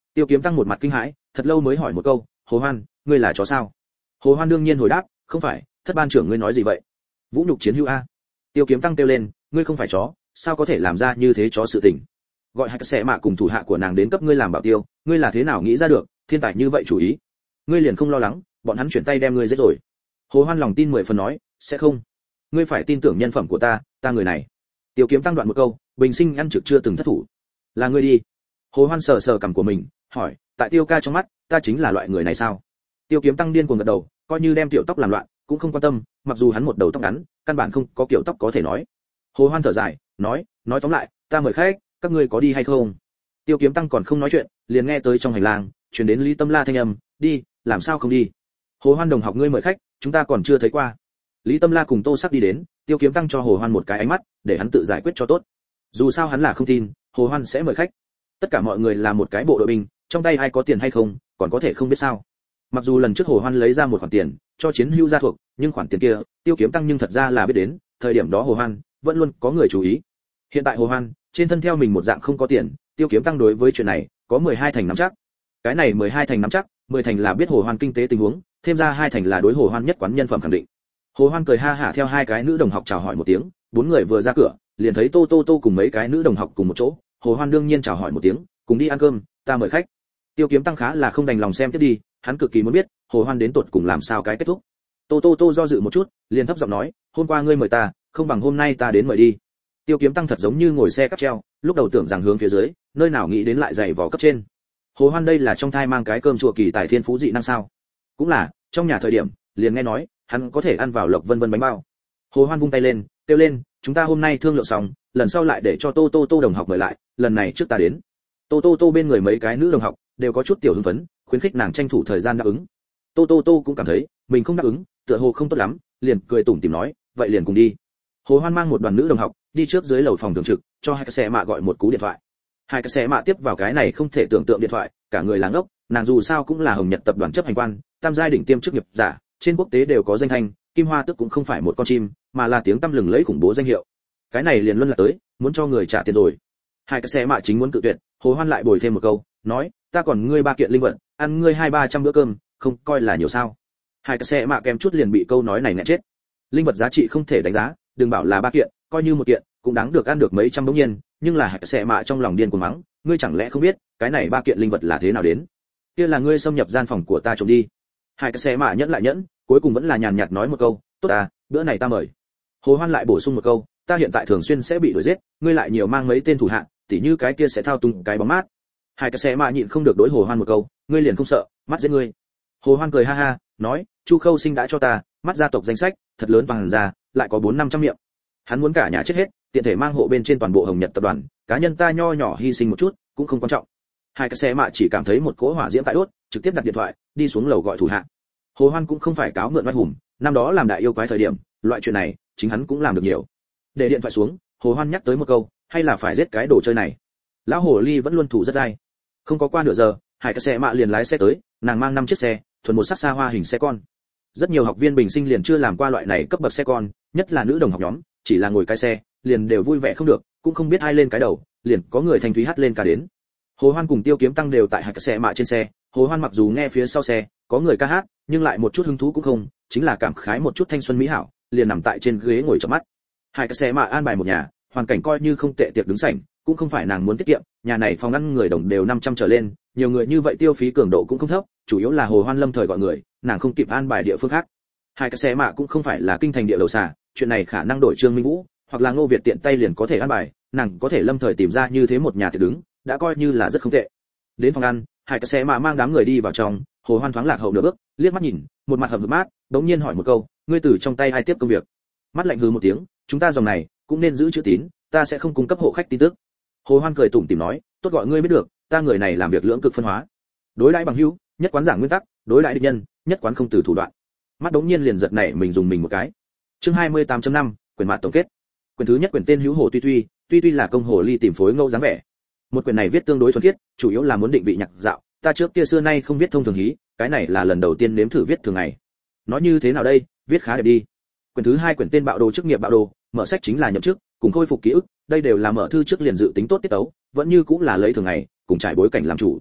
Tiêu Kiếm Tăng một mặt kinh hãi, thật lâu mới hỏi một câu, Hồ Hoan, ngươi là chó sao? Hồ Hoan đương nhiên hồi đáp, không phải, thất ban trưởng ngươi nói gì vậy? Vũ nhục chiến hữu a. Tiêu Kiếm Tăng kêu lên, ngươi không phải chó, sao có thể làm ra như thế chó sự tình? Gọi hai cái xe mạ cùng thủ hạ của nàng đến cấp ngươi làm bảo tiêu, ngươi là thế nào nghĩ ra được, thiên tài như vậy chủ ý? Ngươi liền không lo lắng, bọn hắn chuyển tay đem ngươi giết rồi. Hồ Hoan lòng tin mười phần nói, sẽ không. Ngươi phải tin tưởng nhân phẩm của ta, ta người này. Tiêu Kiếm Tăng đoạn một câu, bình sinh ăn trực chưa từng thất thủ. Là ngươi đi. Hồ Hoan sờ sờ cằm của mình, hỏi, tại Tiêu ca trong mắt, ta chính là loại người này sao? Tiêu Kiếm Tăng điên cuồng gật đầu, coi như đem tiểu tóc làm loạn, cũng không quan tâm, mặc dù hắn một đầu tóc ngắn, căn bản không có kiểu tóc có thể nói. Hồ Hoan thở dài, nói, nói tóm lại, ta mời khách, các ngươi có đi hay không? Tiêu Kiếm Tăng còn không nói chuyện, liền nghe tới trong hành lang truyền đến Lý Tâm La thanh âm, đi, làm sao không đi? Hồ Hoan đồng học ngươi mời khách, chúng ta còn chưa thấy qua. Lý Tâm La cùng Tô Sắc đi đến, Tiêu Kiếm Tăng cho Hồ Hoan một cái ánh mắt, để hắn tự giải quyết cho tốt. Dù sao hắn là không tin, Hồ Hoan sẽ mời khách. Tất cả mọi người là một cái bộ đội binh, trong tay ai có tiền hay không, còn có thể không biết sao? Mặc dù lần trước Hồ Hoan lấy ra một khoản tiền cho chiến hữu gia thuộc, nhưng khoản tiền kia, Tiêu Kiếm Tăng nhưng thật ra là biết đến, thời điểm đó Hồ Hoan vẫn luôn có người chú ý. Hiện tại Hồ Hoan trên thân theo mình một dạng không có tiền, Tiêu Kiếm Tăng đối với chuyện này có mười hai thành nắm chắc. Cái này mười hai thành nắm chắc, mười thành là biết Hồ Hoan kinh tế tình huống, thêm ra hai thành là đối Hồ Hoan nhất quán nhân phẩm khẳng định. Hồ Hoan cười ha hả theo hai cái nữ đồng học chào hỏi một tiếng, bốn người vừa ra cửa, liền thấy Tô Tô Tô cùng mấy cái nữ đồng học cùng một chỗ. Hồ Hoan đương nhiên chào hỏi một tiếng, cùng đi ăn cơm, ta mời khách. Tiêu Kiếm Tăng khá là không đành lòng xem tiếp đi, hắn cực kỳ muốn biết Hồ Hoan đến tột cùng làm sao cái kết thúc. Tô Tô Tô do dự một chút, liền thấp giọng nói, hôm qua ngươi mời ta, không bằng hôm nay ta đến mời đi. Tiêu Kiếm Tăng thật giống như ngồi xe cáp treo, lúc đầu tưởng rằng hướng phía dưới, nơi nào nghĩ đến lại dày vò cấp trên. Hồ Hoan đây là trong thai mang cái cơm chùa kỳ tài thiên phú dị năng sao? Cũng là, trong nhà thời điểm, liền nghe nói, hắn có thể ăn vào lộc vân vân bánh bao. Hồ Hoan vung tay lên, kêu lên, chúng ta hôm nay thương lượng xong, lần sau lại để cho Tô Tô Tô đồng học mời lại, lần này trước ta đến. Tô Tô Tô bên người mấy cái nữ đồng học đều có chút tiểu hưng phấn, khuyến khích nàng tranh thủ thời gian đáp ứng. Tô Tô Tô cũng cảm thấy mình không đáp ứng, tựa hồ không tốt lắm, liền cười tủm tỉm nói, vậy liền cùng đi. Hồ Hoan mang một đoàn nữ đồng học đi trước dưới lầu phòng thường trực, cho hai cái xe mạ gọi một cú điện thoại. Hai cái xe mạ tiếp vào cái này không thể tưởng tượng điện thoại, cả người làng ốc, nàng dù sao cũng là Hồng Nhật tập đoàn chấp hành quan, tam giai đỉnh tiêm chức nghiệp giả, trên quốc tế đều có danh thanh, Kim Hoa Tước cũng không phải một con chim, mà là tiếng tăm lừng lẫy khủng bố danh hiệu. Cái này liền luân là tới, muốn cho người trả tiền rồi. Hai cái xe mạ chính muốn cự tuyệt, Hồ Hoan lại bồi thêm một câu, nói, ta còn ngươi ba kiện linh vật, ăn ngươi hai ba trăm bữa cơm, không coi là nhiều sao? Hai cái xe mạ kèm chút liền bị câu nói này nghẹn chết. Linh vật giá trị không thể đánh giá, đừng bảo là ba kiện, coi như một kiện, cũng đáng được ăn được mấy trăm đống nhiên, nhưng là hai cái xe mạ trong lòng điên cuồng mắng, ngươi chẳng lẽ không biết, cái này ba kiện linh vật là thế nào đến? Kia là ngươi xâm nhập gian phòng của ta trộm đi. Hai cái xe mạ nhẫn lại nhẫn, cuối cùng vẫn là nhàn nhạt nói một câu, tốt à, bữa này ta mời. Hồ Hoan lại bổ sung một câu, ta hiện tại thường xuyên sẽ bị đuổi giết, ngươi lại nhiều mang mấy tên thủ hạ, tỉ như cái kia sẽ thao túng cái bóng mát. Hai cái xe mạ nhịn không được đối Hồ Hoan một câu, ngươi liền không sợ, mắt giết ngươi. Hồ Hoan cười ha ha, nói, Chu Khâu Sinh đã cho ta, mắt gia tộc danh sách, thật lớn bằng ra, lại có bốn năm trăm miệng. Hắn muốn cả nhà chết hết, tiện thể mang hộ bên trên toàn bộ Hồng Nhật tập đoàn, cá nhân ta nho nhỏ hy sinh một chút, cũng không quan trọng. Hai cái xe mạ chỉ cảm thấy một cỗ hỏa diễm tại đốt, trực tiếp đặt điện thoại, đi xuống lầu gọi thủ hạ. Hồ Hoan cũng không phải cáo mượn oai hùng, năm đó làm đại yêu quái thời điểm, loại chuyện này, chính hắn cũng làm được nhiều. Để điện thoại xuống, Hồ Hoan nhắc tới một câu, hay là phải giết cái đồ chơi này. Lão hồ ly vẫn luôn thủ rất dai. Không có qua nửa giờ, hai cái xe mạ liền lái xe tới, nàng mang năm chiếc xe, thuần một sắc xa hoa hình xe con. Rất nhiều học viên bình sinh liền chưa làm qua loại này cấp bậc xe con, nhất là nữ đồng học nhóm, chỉ là ngồi cái xe, liền đều vui vẻ không được, cũng không biết ai lên cái đầu, liền có người thanh thúy hát lên cả đến. Hồ Hoan cùng Tiêu Kiếm Tăng đều tại hai cái xe mạ trên xe, Hồ Hoan mặc dù nghe phía sau xe có người ca hát, nhưng lại một chút hứng thú cũng không, chính là cảm khái một chút thanh xuân mỹ hảo, liền nằm tại trên ghế ngồi chợp mắt. Hai cái xe mạ an bài một nhà, hoàn cảnh coi như không tệ, tiệc đứng sảnh, cũng không phải nàng muốn tiết kiệm, nhà này phòng ăn người đồng đều năm trăm trở lên, nhiều người như vậy tiêu phí cường độ cũng không thấp, chủ yếu là Hồ Hoan lâm thời gọi người, nàng không kịp an bài địa phương khác. Hai cái xe mạ cũng không phải là kinh thành địa đầu xà, chuyện này khả năng đổi Trương Minh Vũ, hoặc là Ngô Việt tiện tay liền có thể an bài, nàng có thể lâm thời tìm ra như thế một nhà tiệc đứng, đã coi như là rất không tệ. Đến phòng ăn, hai cái xe mạ mang đám người đi vào trong, Hồ Hoan thoáng lạc hậu nửa bước, liếc mắt nhìn, một mặt hầm hực mát, đống nhiên hỏi một câu, ngươi từ trong tay ai tiếp công việc? Mắt lạnh hừ một tiếng, chúng ta dòng này cũng nên giữ chữ tín, ta sẽ không cung cấp hộ khách tin tức. Hồ Hoan cười tủm tỉm nói, tốt gọi ngươi biết được, ta người này làm việc lưỡng cực phân hóa. Đối đãi bằng hữu, nhất quán giảng nguyên tắc, đối đãi địch nhân, nhất quán không từ thủ đoạn. Mắt đống nhiên liền giật nảy mình dùng mình một cái. Chương hai mươi tám chấm năm, quyển mạn tổng kết. Quyển thứ nhất quyển tên Hữu Hồ Tuy Tuy, Tuy Tuy là công hồ ly tìm phối ngẫu dáng vẻ. Một quyển này viết tương đối thuần khiết, chủ yếu là muốn định vị nhạc dạo, ta trước kia xưa nay không viết thông thường hí, cái này là lần đầu tiên nếm thử viết thường ngày. Nói như thế nào đây, viết khá đẹp đi. Quyển thứ hai quyển tên Bạo Đồ chức nghiệp bạo đồ, mở sách chính là nhậm chức, cùng khôi phục ký ức, đây đều là mở thư trước liền dự tính tốt tiết tấu, vẫn như cũng là lấy thường ngày, cùng trải bối cảnh làm chủ.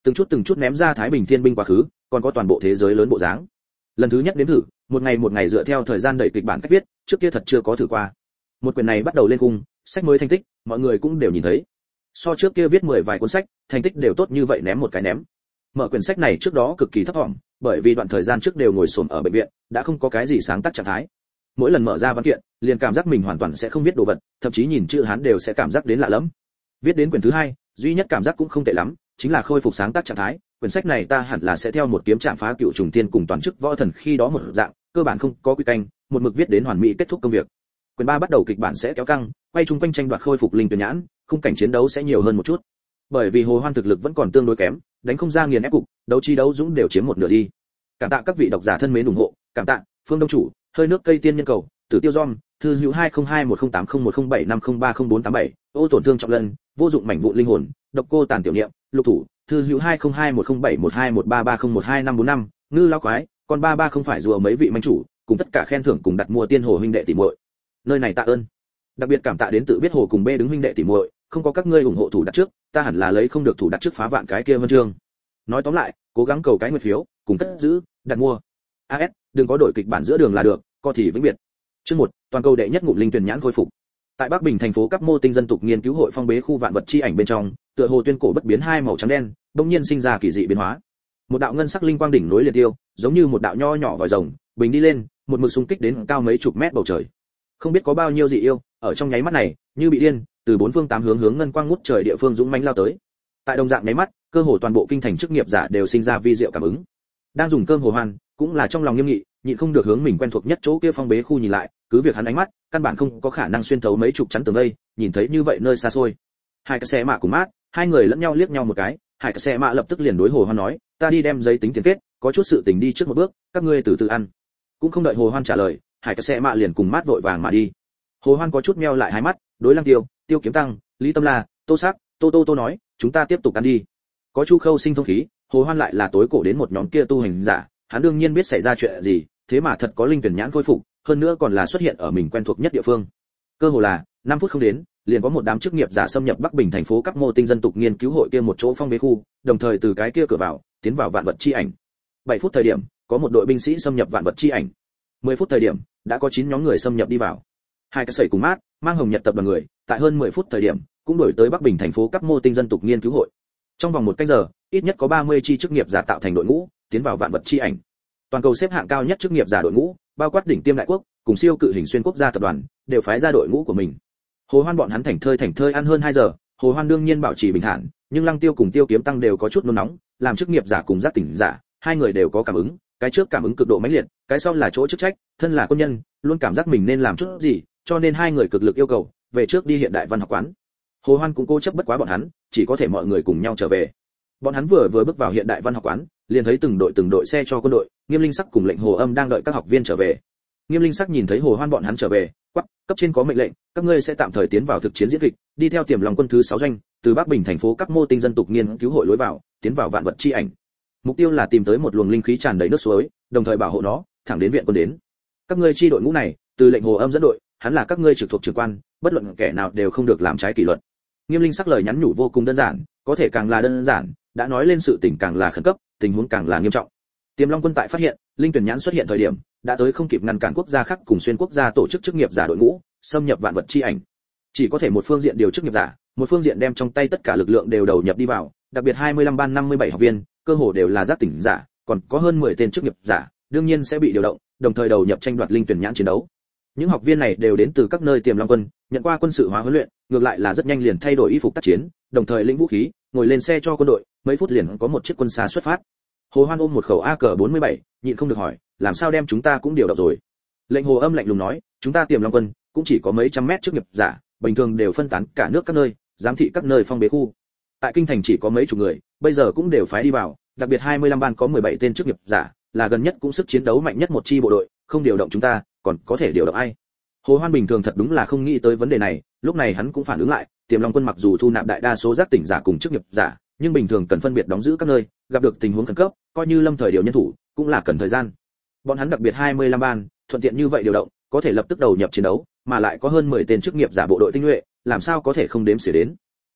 từng chút từng chút ném ra Thái Bình Thiên binh quá khứ, còn có toàn bộ thế giới lớn bộ dáng. Lần thứ nhất đến thử, một ngày một ngày dựa theo thời gian đẩy kịch bản cách viết, trước kia thật chưa có thử qua. Một quyển này bắt đầu lên cung, sách mới thành tích, mọi người cũng đều nhìn thấy. So trước kia viết mười vài cuốn sách, thành tích đều tốt như vậy ném một cái ném. Mở quyển sách này trước đó cực kỳ thấp vọng, bởi vì đoạn thời gian trước đều ngồi xổm ở bệnh viện, đã không có cái gì sáng tác trạng thái. Mỗi lần mở ra văn kiện, liền cảm giác mình hoàn toàn sẽ không viết đồ vật, thậm chí nhìn chữ Hán đều sẽ cảm giác đến lạ lẫm. Viết đến quyển thứ hai, duy nhất cảm giác cũng không tệ lắm, chính là khôi phục sáng tác trạng thái. Quyển sách này ta hẳn là sẽ theo một kiếm trạm phá cựu trùng thiên cùng toàn chức võ thần khi đó một dạng, cơ bản không có quy canh, một mực viết đến hoàn mỹ kết thúc công việc. Quyển ba bắt đầu kịch bản sẽ kéo căng, quay chung quanh tranh đoạt khôi phục linh tuyển nhãn, khung cảnh chiến đấu sẽ nhiều hơn một chút. Bởi vì Hồ Hoan thực lực vẫn còn tương đối kém, đánh không ra nghiền ép cục, đấu chi đấu dũng đều chiếm một nửa đi. Cảm tạ các vị độc giả thân mến ủng hộ, cảm tạ Phương Đông chủ, hơi nước cây tiên nhân cầu, Tử Tiêu Gom, thư hữu hai không hai một không tám không một không bảy năm không ba không bốn tám bảy, ô tổn thương trọng lân, vô dụng mảnh vụn linh hồn, độc cô tàn tiểu niệm, lục thủ, thư hữu hai không hai một không bảy một hai một ba ba không một hai năm bốn năm, ngư lao quái, còn ba ba không phải rùa mấy vị manh chủ, cùng tất cả khen thưởng cùng đặt mua tiên hồ huynh đệ tỷ muội. Nơi này tạ ơn. Đặc biệt cảm tạ đến tự biết hồ cùng bê đứng huynh đệ tỷ muội, không có các ngươi ủng hộ thủ đặt trước, ta hẳn là lấy không được thủ đặt trước phá vạn cái kia vân chương. Nói tóm lại, cố gắng cầu cái nguyệt phiếu, cùng cất giữ, đặt mua. a ét, đừng có đổi kịch bản giữa đường là được, co thì vĩnh biệt. Chương một, toàn cầu đệ nhất ngụm linh tuyển nhãn khôi phục. Tại Bắc Bình thành phố cấp mô tinh dân tục nghiên cứu hội phong bế khu vạn vật chi ảnh bên trong, tựa hồ tuyên cổ bất biến hai màu trắng đen, bỗng nhiên sinh ra kỳ dị biến hóa. Một đạo ngân sắc linh quang đỉnh nối liền tiêu, giống như một đạo nho nhỏ vòi rồng, bình đi lên, một mực xung kích đến cao mấy chục mét bầu trời. Không biết có bao nhiêu dị yêu, ở trong nháy mắt này, như bị điên, từ bốn phương tám hướng hướng ngân quang ngút trời địa phương dũng mãnh lao tới. Tại đồng dạng nháy mắt, cơ hồ toàn bộ kinh thành chức nghiệp giả đều sinh ra vi diệu cảm ứng. Đang dùng cơm Hồ Hoan, cũng là trong lòng nghiêm nghị, nhịn không được hướng mình quen thuộc nhất chỗ kia phong bế khu nhìn lại, cứ việc hắn ánh mắt, căn bản không có khả năng xuyên thấu mấy chục chắn tường đây, nhìn thấy như vậy nơi xa xôi. Hai cái xe mạ cùng mát, hai người lẫn nhau liếc nhau một cái, hai cái xe mạ lập tức liền đối Hồ Hoan nói, ta đi đem giấy tính tiền kết, có chút sự tình đi trước một bước, các ngươi từ từ ăn. Cũng không đợi Hồ Hoan trả lời, hai cái xe mạ liền cùng mát vội vàng mà đi. Hồ Hoan có chút meo lại hai mắt, đối Lăng Tiêu, Tiêu Kiếm Tăng, Lý Tâm La, Tô Sắc, Tô Tô Tô nói, chúng ta tiếp tục ăn đi. Có Chu Khâu sinh thông khí, Hồ Hoan lại là tối cổ đến một nhóm kia tu hành giả, hắn đương nhiên biết xảy ra chuyện gì, thế mà thật có linh tuyển nhãn khôi phục, hơn nữa còn là xuất hiện ở mình quen thuộc nhất địa phương. Cơ hồ là năm phút không đến, liền có một đám chức nghiệp giả xâm nhập Bắc Bình thành phố các mô tinh dân tục nghiên cứu hội kia một chỗ phong bế khu, đồng thời từ cái kia cửa vào, tiến vào vạn vật chi ảnh. bảy phút thời điểm, có một đội binh sĩ xâm nhập vạn vật chi ảnh. mười phút thời điểm, đã có chín nhóm người xâm nhập đi vào. Hai cái sẩy cùng mát, mang Hồng Nhật tập đoàn người, tại hơn mười phút thời điểm, cũng đổi tới Bắc Bình thành phố các mô tinh dân tục nghiên cứu hội. Trong vòng một canh giờ, ít nhất có ba mươi chi chức nghiệp giả tạo thành đội ngũ, tiến vào vạn vật chi ảnh. Toàn cầu xếp hạng cao nhất chức nghiệp giả đội ngũ, bao quát đỉnh tiêm đại quốc, cùng siêu cự hình xuyên quốc gia tập đoàn, đều phái ra đội ngũ của mình. Hồ Hoan bọn hắn thảnh thơi thảnh thơi ăn hơn hai giờ, Hồ Hoan đương nhiên bảo trì bình thản, nhưng Lăng Tiêu cùng Tiêu Kiếm Tăng đều có chút nôn nóng, làm chức nghiệp giả cùng giác tỉnh giả, hai người đều có cảm ứng, cái trước cảm ứng cực độ mãnh liệt, cái sau là chỗ chức trách, thân là quân nhân, luôn cảm giác mình nên làm chút gì, cho nên hai người cực lực yêu cầu về trước đi hiện đại văn học quán. Hồ Hoan cũng cố chấp bất quá bọn hắn, chỉ có thể mọi người cùng nhau trở về. Bọn hắn vừa vừa bước vào hiện đại văn học quán, liền thấy từng đội từng đội xe cho quân đội, Nghiêm Linh Sắc cùng lệnh Hồ Âm đang đợi các học viên trở về. Nghiêm Linh Sắc nhìn thấy Hồ Hoan bọn hắn trở về, quắc, cấp trên có mệnh lệnh, các ngươi sẽ tạm thời tiến vào thực chiến diễn kịch, đi theo Tiềm Long quân thứ sáu doanh, từ Bắc Bình thành phố các mô tinh dân tục nghiên cứu hội lối vào, tiến vào vạn vật chi ảnh. Mục tiêu là tìm tới một luồng linh khí tràn đầy nước suối, đồng thời bảo hộ nó, thẳng đến viện quân đến. Các ngươi chi đội ngũ này, từ lệnh Hồ Âm dẫn đội, hắn là các ngươi trực thuộc trưởng quan, bất luận kẻ nào đều không được làm trái kỷ luật. Nghiêm Linh Sắc lời nhắn nhủ vô cùng đơn giản, có thể càng là đơn giản, đã nói lên sự tình càng là khẩn cấp, tình huống càng là nghiêm trọng. Tiềm Long quân tại phát hiện linh tuyển nhãn xuất hiện thời điểm, đã tới không kịp ngăn cản quốc gia khác cùng xuyên quốc gia tổ chức chức nghiệp giả đội ngũ, xâm nhập vạn vật chi ảnh. Chỉ có thể một phương diện điều chức nghiệp giả, một phương diện đem trong tay tất cả lực lượng đều đầu nhập đi vào, đặc biệt hai mươi lăm ban năm mươi bảy học viên, cơ hồ đều là giác tỉnh giả, còn có hơn mười tên chức nghiệp giả, đương nhiên sẽ bị điều động, đồng thời đầu nhập tranh đoạt linh tuyển nhãn chiến đấu. Những học viên này đều đến từ các nơi Tiềm Long quân, nhận qua quân sự hóa huấn luyện, ngược lại là rất nhanh liền thay đổi y phục tác chiến, đồng thời lĩnh vũ khí, ngồi lên xe cho quân đội, mấy phút liền có một chiếc quân xa xuất phát. Hồ Hoan ôm một khẩu a cờ bốn mươi bảy, nhịn không được hỏi, làm sao đem chúng ta cũng điều động rồi? Lệnh Hồ Âm lạnh lùng nói, chúng ta Tiềm Long quân cũng chỉ có mấy trăm mét chức nghiệp giả, bình thường đều phân tán cả nước các nơi, giám thị các nơi phong bế khu. Tại kinh thành chỉ có mấy chục người, bây giờ cũng đều phái đi vào, đặc biệt hai mươi lăm ban có mười bảy tên chức nghiệp giả, là gần nhất cũng sức chiến đấu mạnh nhất một chi bộ đội, không điều động chúng ta, còn có thể điều động ai? Hồ Hoan bình thường thật đúng là không nghĩ tới vấn đề này, lúc này hắn cũng phản ứng lại, Tiềm Long quân mặc dù thu nạp đại đa số giác tỉnh giả cùng chức nghiệp giả, nhưng bình thường cần phân biệt đóng giữ các nơi, gặp được tình huống khẩn cấp, coi như lâm thời điều nhân thủ, cũng là cần thời gian. Bọn hắn đặc biệt hai mươi lăm ban, thuận tiện như vậy điều động, có thể lập tức đầu nhập chiến đấu, mà lại có hơn mười tên chức nghiệp giả bộ đội tinh nhuệ, làm sao có thể không đếm xỉa đến.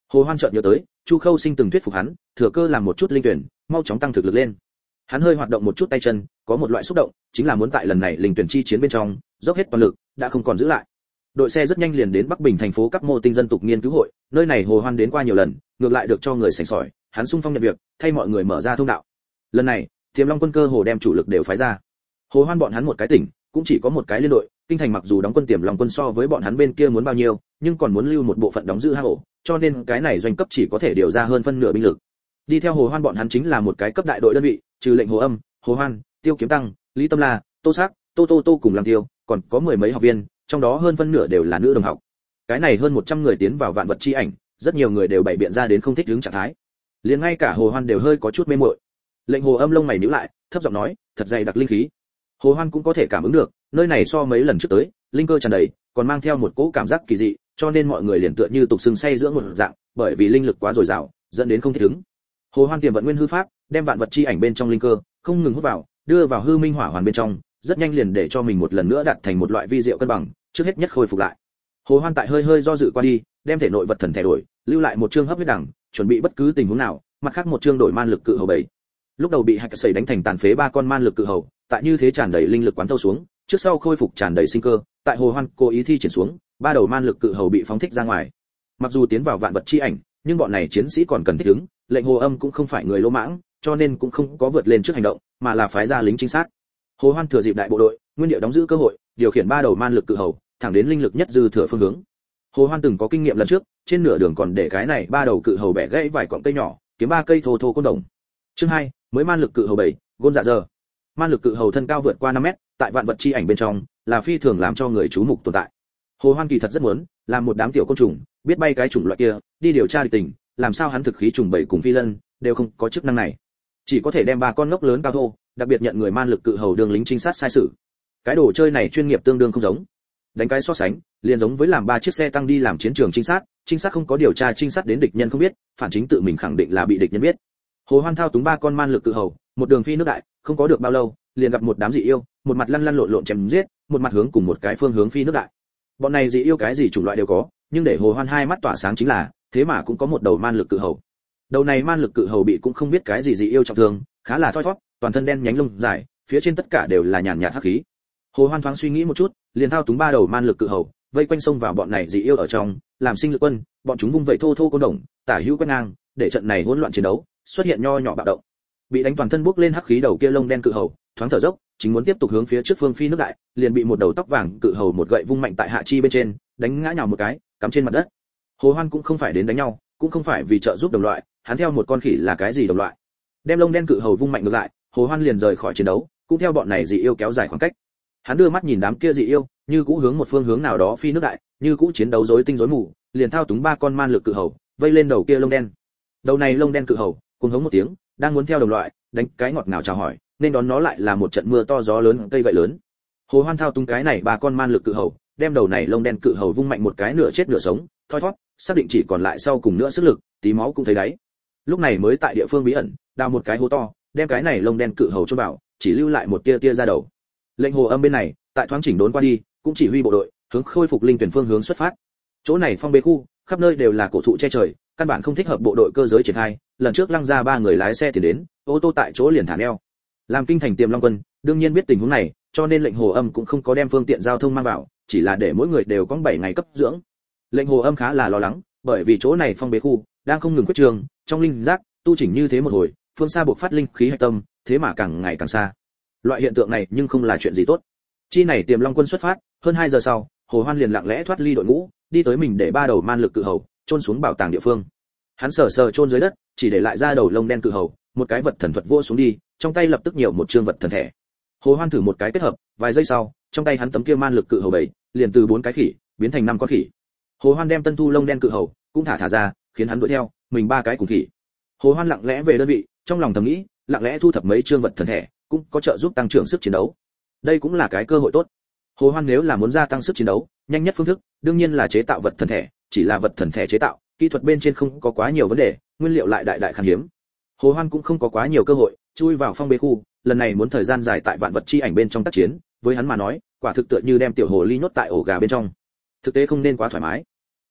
Hồ Hoan chợt nhớ tới, Chu Khâu Sinh từng thuyết phục hắn, thừa cơ làm một chút linh tuyển, mau chóng tăng thực lực lên. Hắn hơi hoạt động một chút tay chân, có một loại xúc động, chính là muốn tại lần này linh tuyển chi chiến bên trong, dốc hết toàn lực, đã không còn giữ lại. Đội xe rất nhanh liền đến Bắc Bình thành phố Các Mô Tinh dân tục nghiên cứu hội, nơi này Hồ Hoan đến qua nhiều lần, ngược lại được cho người sành sỏi, hắn xung phong nhận việc, thay mọi người mở ra thông đạo. Lần này, Tiềm Long quân cơ hồ đem chủ lực đều phái ra. Hồ Hoan bọn hắn một cái tỉnh, cũng chỉ có một cái liên đội, kinh thành mặc dù đóng quân Tiềm Long quân so với bọn hắn bên kia muốn bao nhiêu, nhưng còn muốn lưu một bộ phận đóng giữ hang ổ, cho nên cái này doanh cấp chỉ có thể điều ra hơn phân nửa binh lực. Đi theo Hồ Hoan bọn hắn chính là một cái cấp đại đội đơn vị, trừ lệnh Hồ Âm, Hồ Hoan, Tiêu Kiếm Tăng, Lý Tâm La, Tô Sắc, Tô Tô Tô cùng làm Tiêu, còn có mười mấy học viên, trong đó hơn phân nửa đều là nữ đồng học. Cái này hơn một trăm người tiến vào vạn vật chi ảnh, rất nhiều người đều bày biện ra đến không thích ứng trạng thái. Liền ngay cả Hồ Hoan đều hơi có chút mê muội. Lệnh Hồ Âm lông mày nhíu lại, thấp giọng nói, thật dày đặc linh khí. Hồ Hoan cũng có thể cảm ứng được, nơi này so mấy lần trước tới, linh cơ tràn đầy, còn mang theo một cỗ cảm giác kỳ dị, cho nên mọi người liền tựa như tục sừng say dưỡng một dạng, bởi vì linh lực quá dồi dào, dẫn đến không thích ứng. Hồ Hoan tiềm vận nguyên hư pháp, đem vạn vật chi ảnh bên trong linh cơ không ngừng hút vào, đưa vào hư minh hỏa hoàn bên trong, rất nhanh liền để cho mình một lần nữa đạt thành một loại vi diệu cân bằng, trước hết nhất khôi phục lại. Hồ Hoan tại hơi hơi do dự qua đi, đem thể nội vật thần thẻ đổi, lưu lại một chương hấp huyết đằng, chuẩn bị bất cứ tình huống nào, mặt khác một chương đổi man lực cự hầu bảy. Lúc đầu bị hạch sẩy đánh thành tàn phế ba con man lực cự hầu, tại như thế tràn đầy linh lực quán thâu xuống, trước sau khôi phục tràn đầy sinh cơ, tại Hồ Hoan cố ý thi triển xuống, ba đầu man lực cự hầu bị phóng thích ra ngoài. Mặc dù tiến vào vạn vật chi ảnh, nhưng bọn này chiến sĩ còn cần thích ứng, lệnh Hồ Âm cũng không phải người lỗ mãng, cho nên cũng không có vượt lên trước hành động, mà là phái ra lính trinh sát. Hồ Hoan thừa dịp đại bộ đội, nguyên địa đóng giữ cơ hội, điều khiển ba đầu man lực cự hầu, thẳng đến linh lực nhất dư thừa phương hướng. Hồ Hoan từng có kinh nghiệm lần trước, trên nửa đường còn để cái này ba đầu cự hầu bẻ gãy vài cọng cây nhỏ, kiếm ba cây thô thô côn đồng. Chương hai, mới man lực cự hầu bảy, gôn dạ giờ. Man lực cự hầu thân cao vượt qua năm mét, tại vạn vật chi ảnh bên trong, là phi thường làm cho người chú mục tồn tại. Hồ Hoan kỳ thật rất muốn làm một đám tiểu côn trùng, biết bay cái chủng loại kia, đi điều tra địch tình, làm sao hắn thực khí trùng bảy cùng phi lân đều không có chức năng này, chỉ có thể đem ba con ngốc lớn cao thô, đặc biệt nhận người man lực cự hầu đường lính trinh sát sai sự. Cái đồ chơi này chuyên nghiệp tương đương không giống. Đánh cái so sánh, liền giống với làm ba chiếc xe tăng đi làm chiến trường trinh sát, trinh sát không có điều tra trinh sát đến địch nhân không biết, phản chính tự mình khẳng định là bị địch nhân biết. Hồ Hoan thao túng ba con man lực cự hầu, một đường phi nước đại, không có được bao lâu, liền gặp một đám dị yêu, một mặt lăn lăn lộn lộn chém giết, một mặt hướng cùng một cái phương hướng phi nước đại. Bọn này dị yêu cái gì chủng loại đều có, nhưng để Hồ Hoan hai mắt tỏa sáng chính là, thế mà cũng có một đầu man lực cự hầu. Đầu này man lực cự hầu bị cũng không biết cái gì dị yêu trọng thương, khá là thoi thoát, toàn thân đen nhánh lông dài, phía trên tất cả đều là nhàn nhạt hắc khí. Hồ Hoan thoáng suy nghĩ một chút, liền thao túng ba đầu man lực cự hầu, vây quanh sông vào bọn này dị yêu ở trong, làm sinh lực quân, bọn chúng vung vẩy thô thô côn đồng, tả hữu quét ngang, để trận này hỗn loạn chiến đấu xuất hiện nho nhỏ bạo động. Bị đánh toàn thân bốc lên hắc khí đầu kia lông đen cự hầu, thoáng thở dốc, chính muốn tiếp tục hướng phía trước phương phi nước đại, liền bị một đầu tóc vàng cự hầu một gậy vung mạnh tại hạ chi bên trên, đánh ngã nhào một cái, cắm trên mặt đất. Hồ Hoan cũng không phải đến đánh nhau, cũng không phải vì trợ giúp đồng loại, hắn theo một con khỉ là cái gì đồng loại. Đem lông đen cự hầu vung mạnh ngược lại, Hồ Hoan liền rời khỏi chiến đấu, cũng theo bọn này dị yêu kéo dài khoảng cách. Hắn đưa mắt nhìn đám kia dị yêu, như cũ hướng một phương hướng nào đó phi nước đại, như cũ chiến đấu rối tinh rối mù, liền thao túng ba con man lực cự hầu, vây lên đầu kia lông đen. Đầu này lông đen cự hầu, cuồng hống một tiếng, đang muốn theo đồng loại, đánh cái ngọt ngào chào hỏi, nên đón nó lại là một trận mưa to gió lớn cây vậy lớn. Hồ Hoan thao túng cái này ba con man lực cự hầu, đem đầu này lông đen cự hầu vung mạnh một cái nửa chết nửa sống, thoi thoát, xác định chỉ còn lại sau cùng nữa sức lực, tí máu cũng thấy đáy. Lúc này mới tại địa phương bí ẩn, đào một cái hố to, đem cái này lông đen cự hầu chôn vào, chỉ lưu lại một tia tia ra đầu. Lệnh Hồ Âm bên này, tại thoáng chỉnh đốn qua đi, cũng chỉ huy bộ đội hướng khôi phục linh tuyển phương hướng xuất phát. Chỗ này phong bế khu, khắp nơi đều là cổ thụ che trời, căn bản không thích hợp bộ đội cơ giới triển khai. Lần trước lăng ra ba người lái xe tiền đến, ô tô tại chỗ liền thả neo. Làm kinh thành Tiềm Long quân, đương nhiên biết tình huống này, cho nên lệnh Hồ Âm cũng không có đem phương tiện giao thông mang vào, chỉ là để mỗi người đều có bảy ngày cấp dưỡng. Lệnh Hồ Âm khá là lo lắng, bởi vì chỗ này phong bế khu đang không ngừng quyết trường, trong linh giác tu chỉnh như thế một hồi, phương xa buộc phát linh khí hạch tâm, thế mà càng ngày càng xa. Loại hiện tượng này nhưng không là chuyện gì tốt. Chi này Tiềm Long quân xuất phát, hơn hai giờ sau, Hồ Hoan liền lặng lẽ thoát ly đội ngũ, đi tới mình để ba đầu man lực cự hầu chôn xuống bảo tàng địa phương. Hắn sờ sờ chôn dưới đất, chỉ để lại ra đầu lông đen cự hầu, một cái vật thần thuật vô xuống đi, trong tay lập tức nhiều một trương vật thần thẻ. Hồ Hoan thử một cái kết hợp, vài giây sau, trong tay hắn tấm kia man lực cự hầu bảy, liền từ bốn cái khỉ biến thành năm con khỉ. Hồ Hoan đem tân thu lông đen cự hầu cũng thả thả ra, khiến hắn đuổi theo, mình ba cái cùng khỉ. Hồ Hoan lặng lẽ về đơn vị, trong lòng thầm nghĩ, lặng lẽ thu thập mấy trương vật thần thẻ, cũng có trợ giúp tăng trưởng sức chiến đấu. Đây cũng là cái cơ hội tốt. Hồ Hoan nếu là muốn gia tăng sức chiến đấu, nhanh nhất phương thức, đương nhiên là chế tạo vật thần thẻ, chỉ là vật thần thẻ chế tạo, kỹ thuật bên trên không có quá nhiều vấn đề, nguyên liệu lại đại đại khan hiếm. Hồ Hoan cũng không có quá nhiều cơ hội chui vào phong bế khu, lần này muốn thời gian dài tại vạn vật chi ảnh bên trong tác chiến, với hắn mà nói, quả thực tựa như đem tiểu hồ ly nhốt tại ổ gà bên trong. Thực tế không nên quá thoải mái.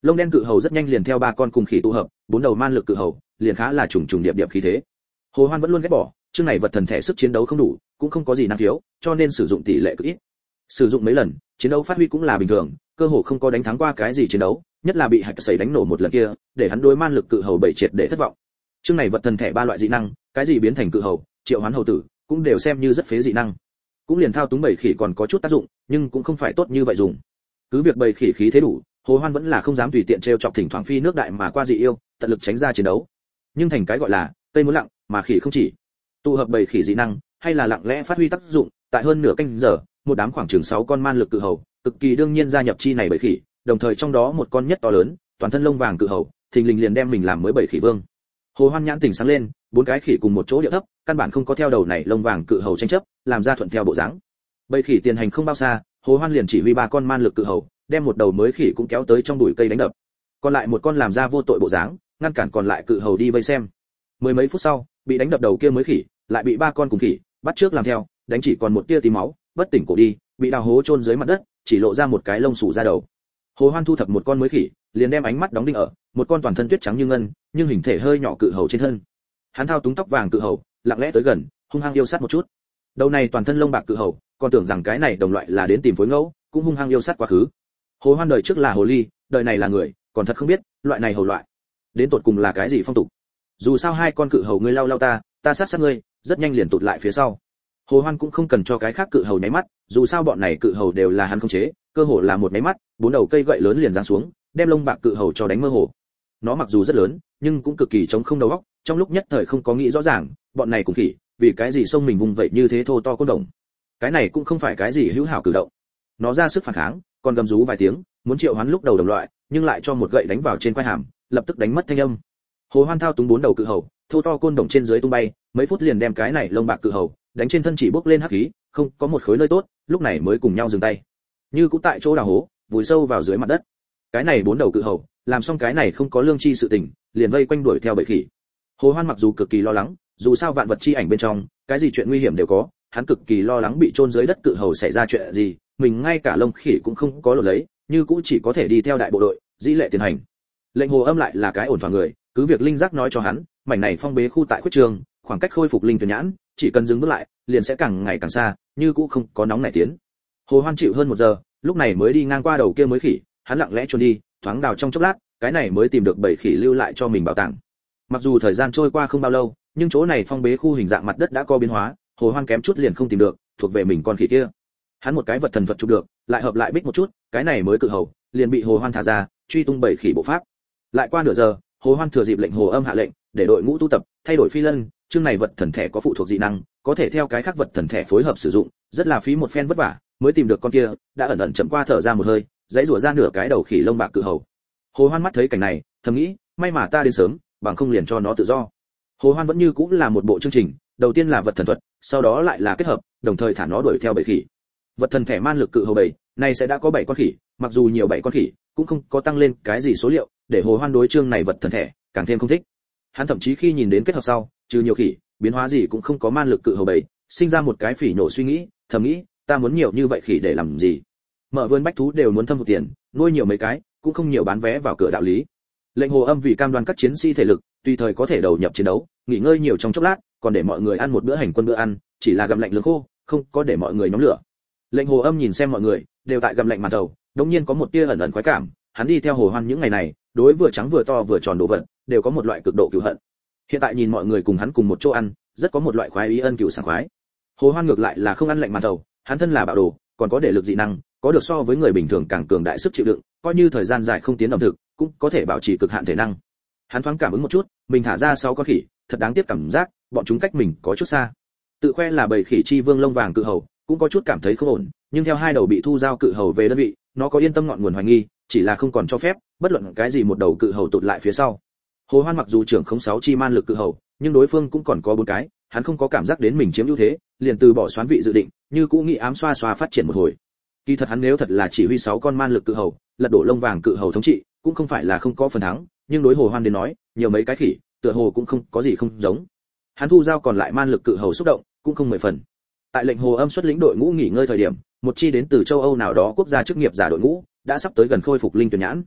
Lông đen cự hầu rất nhanh liền theo ba con cùng khỉ tụ hợp, bốn đầu man lực cự hầu, liền khá là trùng trùng điệp điệp khí thế. Hồ Hoan vẫn luôn ghét bỏ, chương này vật thần thể sức chiến đấu không đủ, cũng không có gì năng khiếu, cho nên sử dụng tỷ lệ cực ít. Sử dụng mấy lần, chiến đấu phát huy cũng là bình thường, cơ hồ không có đánh thắng qua cái gì chiến đấu, nhất là bị hạch sẩy đánh nổ một lần kia, để hắn đối man lực cự hầu bảy triệt để thất vọng. Chương này vật thần thể ba loại dị năng, cái gì biến thành cự hầu, triệu hoán hầu tử, cũng đều xem như rất phế dị năng. Cũng liền thao túng bảy khỉ còn có chút tác dụng, nhưng cũng không phải tốt như vậy dùng. Cứ việc bảy khỉ khí thế đủ, Hồ Hoan vẫn là không dám tùy tiện trêu chọc thỉnh thoảng phi nước đại mà qua dị yêu, tận lực tránh ra chiến đấu. Nhưng thành cái gọi là cây muốn lặng, mà khỉ không chỉ. Tụ hợp bảy khỉ dị năng, hay là lặng lẽ phát huy tác dụng, tại hơn nửa canh giờ, một đám khoảng chừng sáu con man lực cự hầu, cực kỳ đương nhiên gia nhập chi này bảy khỉ, đồng thời trong đó một con nhất to lớn, toàn thân lông vàng cự hầu, thình lình liền đem mình làm mới bảy khỉ vương. Hồ Hoan nhãn tỉnh sáng lên, bốn cái khỉ cùng một chỗ điệu thấp, căn bản không có theo đầu này lông vàng cự hầu tranh chấp, làm ra thuận theo bộ dáng. Bảy khỉ tiền hành không bao xa, Hồ Hoan liền chỉ huy ba con man lực cự hầu, đem một đầu mới khỉ cũng kéo tới trong bụi cây đánh đập. Còn lại một con làm ra vô tội bộ dáng, ngăn cản còn lại cự hầu đi vây xem. Mười mấy phút sau, bị đánh đập đầu kia mới khỉ, lại bị ba con cùng khỉ bắt trước làm theo, đánh chỉ còn một tia tí máu, bất tỉnh cổ đi, bị đào hố chôn dưới mặt đất, chỉ lộ ra một cái lông sủ ra đầu. Hồ Hoan thu thập một con mới khỉ, liền đem ánh mắt đóng đinh ở một con toàn thân tuyết trắng như ngân, nhưng hình thể hơi nhỏ cự hầu trên thân. Hắn thao túng tóc vàng cự hầu, lặng lẽ tới gần, hung hăng yêu sát một chút. Đầu này toàn thân lông bạc cự hầu, còn tưởng rằng cái này đồng loại là đến tìm phối ngẫu, cũng hung hăng yêu sát quá khứ. Hồ Hoan đời trước là hồ ly, đời này là người, còn thật không biết, loại này hầu loại, đến tột cùng là cái gì phong tục. Dù sao hai con cự hầu ngươi lau lau ta, ta sát sát ngươi, rất nhanh liền tụt lại phía sau. Hồ Hoan cũng không cần cho cái khác cự hầu nháy mắt, dù sao bọn này cự hầu đều là hắn khống chế, cơ hồ là một nháy mắt, bốn đầu cây gậy lớn liền giáng xuống, đem lông bạc cự hầu cho đánh mơ hồ. Nó mặc dù rất lớn, nhưng cũng cực kỳ trống không đầu óc, trong lúc nhất thời không có nghĩ rõ ràng, bọn này cũng khỉ, vì cái gì xông mình vùng vậy như thế thô to côn đồng. Cái này cũng không phải cái gì hữu hảo cử động. Nó ra sức phản kháng, còn gầm rú vài tiếng, muốn triệu hoán lúc đầu đồng loại, nhưng lại cho một gậy đánh vào trên quai hàm, lập tức đánh mất thanh âm. Hồ Hoan thao túng bốn đầu cự hầu, thô to côn đồng trên dưới tung bay, mấy phút liền đem cái này lông bạc cự hầu đánh trên thân chỉ bốc lên hắc khí, không có một khối nơi tốt, lúc này mới cùng nhau dừng tay. Như cũng tại chỗ đào hố, vùi sâu vào dưới mặt đất. Cái này bốn đầu cự hầu, làm xong cái này không có lương chi sự tình, liền vây quanh đuổi theo bầy khỉ. Hồ Hoan mặc dù cực kỳ lo lắng, dù sao vạn vật chi ảnh bên trong, cái gì chuyện nguy hiểm đều có, hắn cực kỳ lo lắng bị chôn dưới đất cự hầu xảy ra chuyện gì, mình ngay cả lông khỉ cũng không có lột lấy, như cũng chỉ có thể đi theo đại bộ đội, dĩ lệ tiến hành. Lệnh Hồ Âm lại là cái ổn thỏa người, cứ việc linh giác nói cho hắn, mảnh này phong bế khu tại khuyết trường, khoảng cách khôi phục linh tuyển nhãn, chỉ cần dừng bước lại, liền sẽ càng ngày càng xa, như cũng không có nóng nảy tiến. Hồ Hoan chịu hơn một giờ, lúc này mới đi ngang qua đầu kia mới khỉ, hắn lặng lẽ trốn đi, thoáng đào trong chốc lát, cái này mới tìm được bảy khỉ lưu lại cho mình bảo tàng. Mặc dù thời gian trôi qua không bao lâu, nhưng chỗ này phong bế khu hình dạng mặt đất đã có biến hóa, Hồ Hoan kém chút liền không tìm được, thuộc về mình con khỉ kia. Hắn một cái vật thần thuật chụp được, lại hợp lại bích một chút, cái này mới cự hầu, liền bị Hồ Hoan thả ra, truy tung bảy khỉ bộ pháp. Lại qua nửa giờ, Hồ Hoan thừa dịp lệnh Hồ Âm hạ lệnh, để đội ngũ tu tập, thay đổi phi lân, chương này vật thần thể có phụ thuộc dị năng, có thể theo cái khác vật thần thể phối hợp sử dụng, rất là phí một phen vất vả, mới tìm được con kia, đã ẩn ẩn chậm qua thở ra một hơi, dãy rủa ra nửa cái đầu khỉ lông bạc cự hầu. Hồ Hoan mắt thấy cảnh này, thầm nghĩ, may mà ta đến sớm, bằng không liền cho nó tự do. Hồ Hoan vẫn như cũng là một bộ chương trình, đầu tiên là vật thần thuật, sau đó lại là kết hợp, đồng thời thả nó đuổi theo bảy khỉ. Vật thần thể man lực cự hầu bảy, này sẽ đã có bảy con khỉ, mặc dù nhiều bảy con khỉ, cũng không có tăng lên cái gì số liệu, để Hồ Hoan đối chương này vật thần thể càng thêm không thích. Hắn thậm chí khi nhìn đến kết hợp sau, trừ nhiều khỉ, biến hóa gì cũng không có man lực cự hầu bảy, sinh ra một cái phỉ nổ suy nghĩ, thầm nghĩ, ta muốn nhiều như vậy khỉ để làm gì? Mở vườn bách thú đều muốn thâm hụt tiền, nuôi nhiều mấy cái, cũng không nhiều bán vé vào cửa đạo lý. Lệnh Hồ Âm vì cam đoan các chiến sĩ thể lực, tùy thời có thể đầu nhập chiến đấu, nghỉ ngơi nhiều trong chốc lát, còn để mọi người ăn một bữa hành quân bữa ăn, chỉ là gặm lạnh lương khô, không có để mọi người nhóm lửa. Lệnh Hồ Âm nhìn xem mọi người đều tại gặm lạnh màn thầu, đống nhiên có một tia ẩn ẩn khoái cảm, hắn đi theo Hồ Hoan những ngày này, đối vừa trắng vừa to vừa tròn đồ vật, đều có một loại cực độ cừu hận. Hiện tại nhìn mọi người cùng hắn cùng một chỗ ăn, rất có một loại khoái ý ân cừu sảng khoái. Hồ Hoan ngược lại là không ăn lạnh màn thầu, hắn thân là bạo đồ, còn có để lực dị năng, có được so với người bình thường càng cường đại sức chịu đựng, coi như thời gian dài không tiến ẩm thực, cũng có thể bảo trì cực hạn thể năng. Hắn thoáng cảm ứng một chút, mình thả ra sáu con khỉ, thật đáng tiếc cảm giác, bọn chúng cách mình có chút xa. Tự khoe là bầy khỉ chi vương lông vàng cự hầu, cũng có chút cảm thấy không ổn, nhưng theo hai đầu bị thu giao cự hầu về đơn vị, nó có yên tâm ngọn nguồn hoài nghi, chỉ là không còn cho phép bất luận cái gì một đầu cự hầu tụt lại phía sau. Hồ Hoan mặc dù trưởng không sáu chi man lực cự hầu, nhưng đối phương cũng còn có bốn cái, hắn không có cảm giác đến mình chiếm ưu thế, liền từ bỏ xoán vị dự định, như cũ nghĩ ám xoa xoa phát triển một hồi. Kỳ thật hắn nếu thật là chỉ huy sáu con man lực cự hầu, lật đổ lông vàng cự hầu thống trị, cũng không phải là không có phần thắng, nhưng đối Hồ Hoan đến nói, nhiều mấy cái khỉ, tựa hồ cũng không có gì không giống. Hắn thu giao còn lại man lực cự hầu xúc động, cũng không mười phần. Tại lệnh Hồ Âm xuất lĩnh đội ngũ nghỉ ngơi thời điểm, một chi đến từ châu Âu nào đó quốc gia chức nghiệp giả đội ngũ đã sắp tới gần khôi phục linh tuyển nhãn.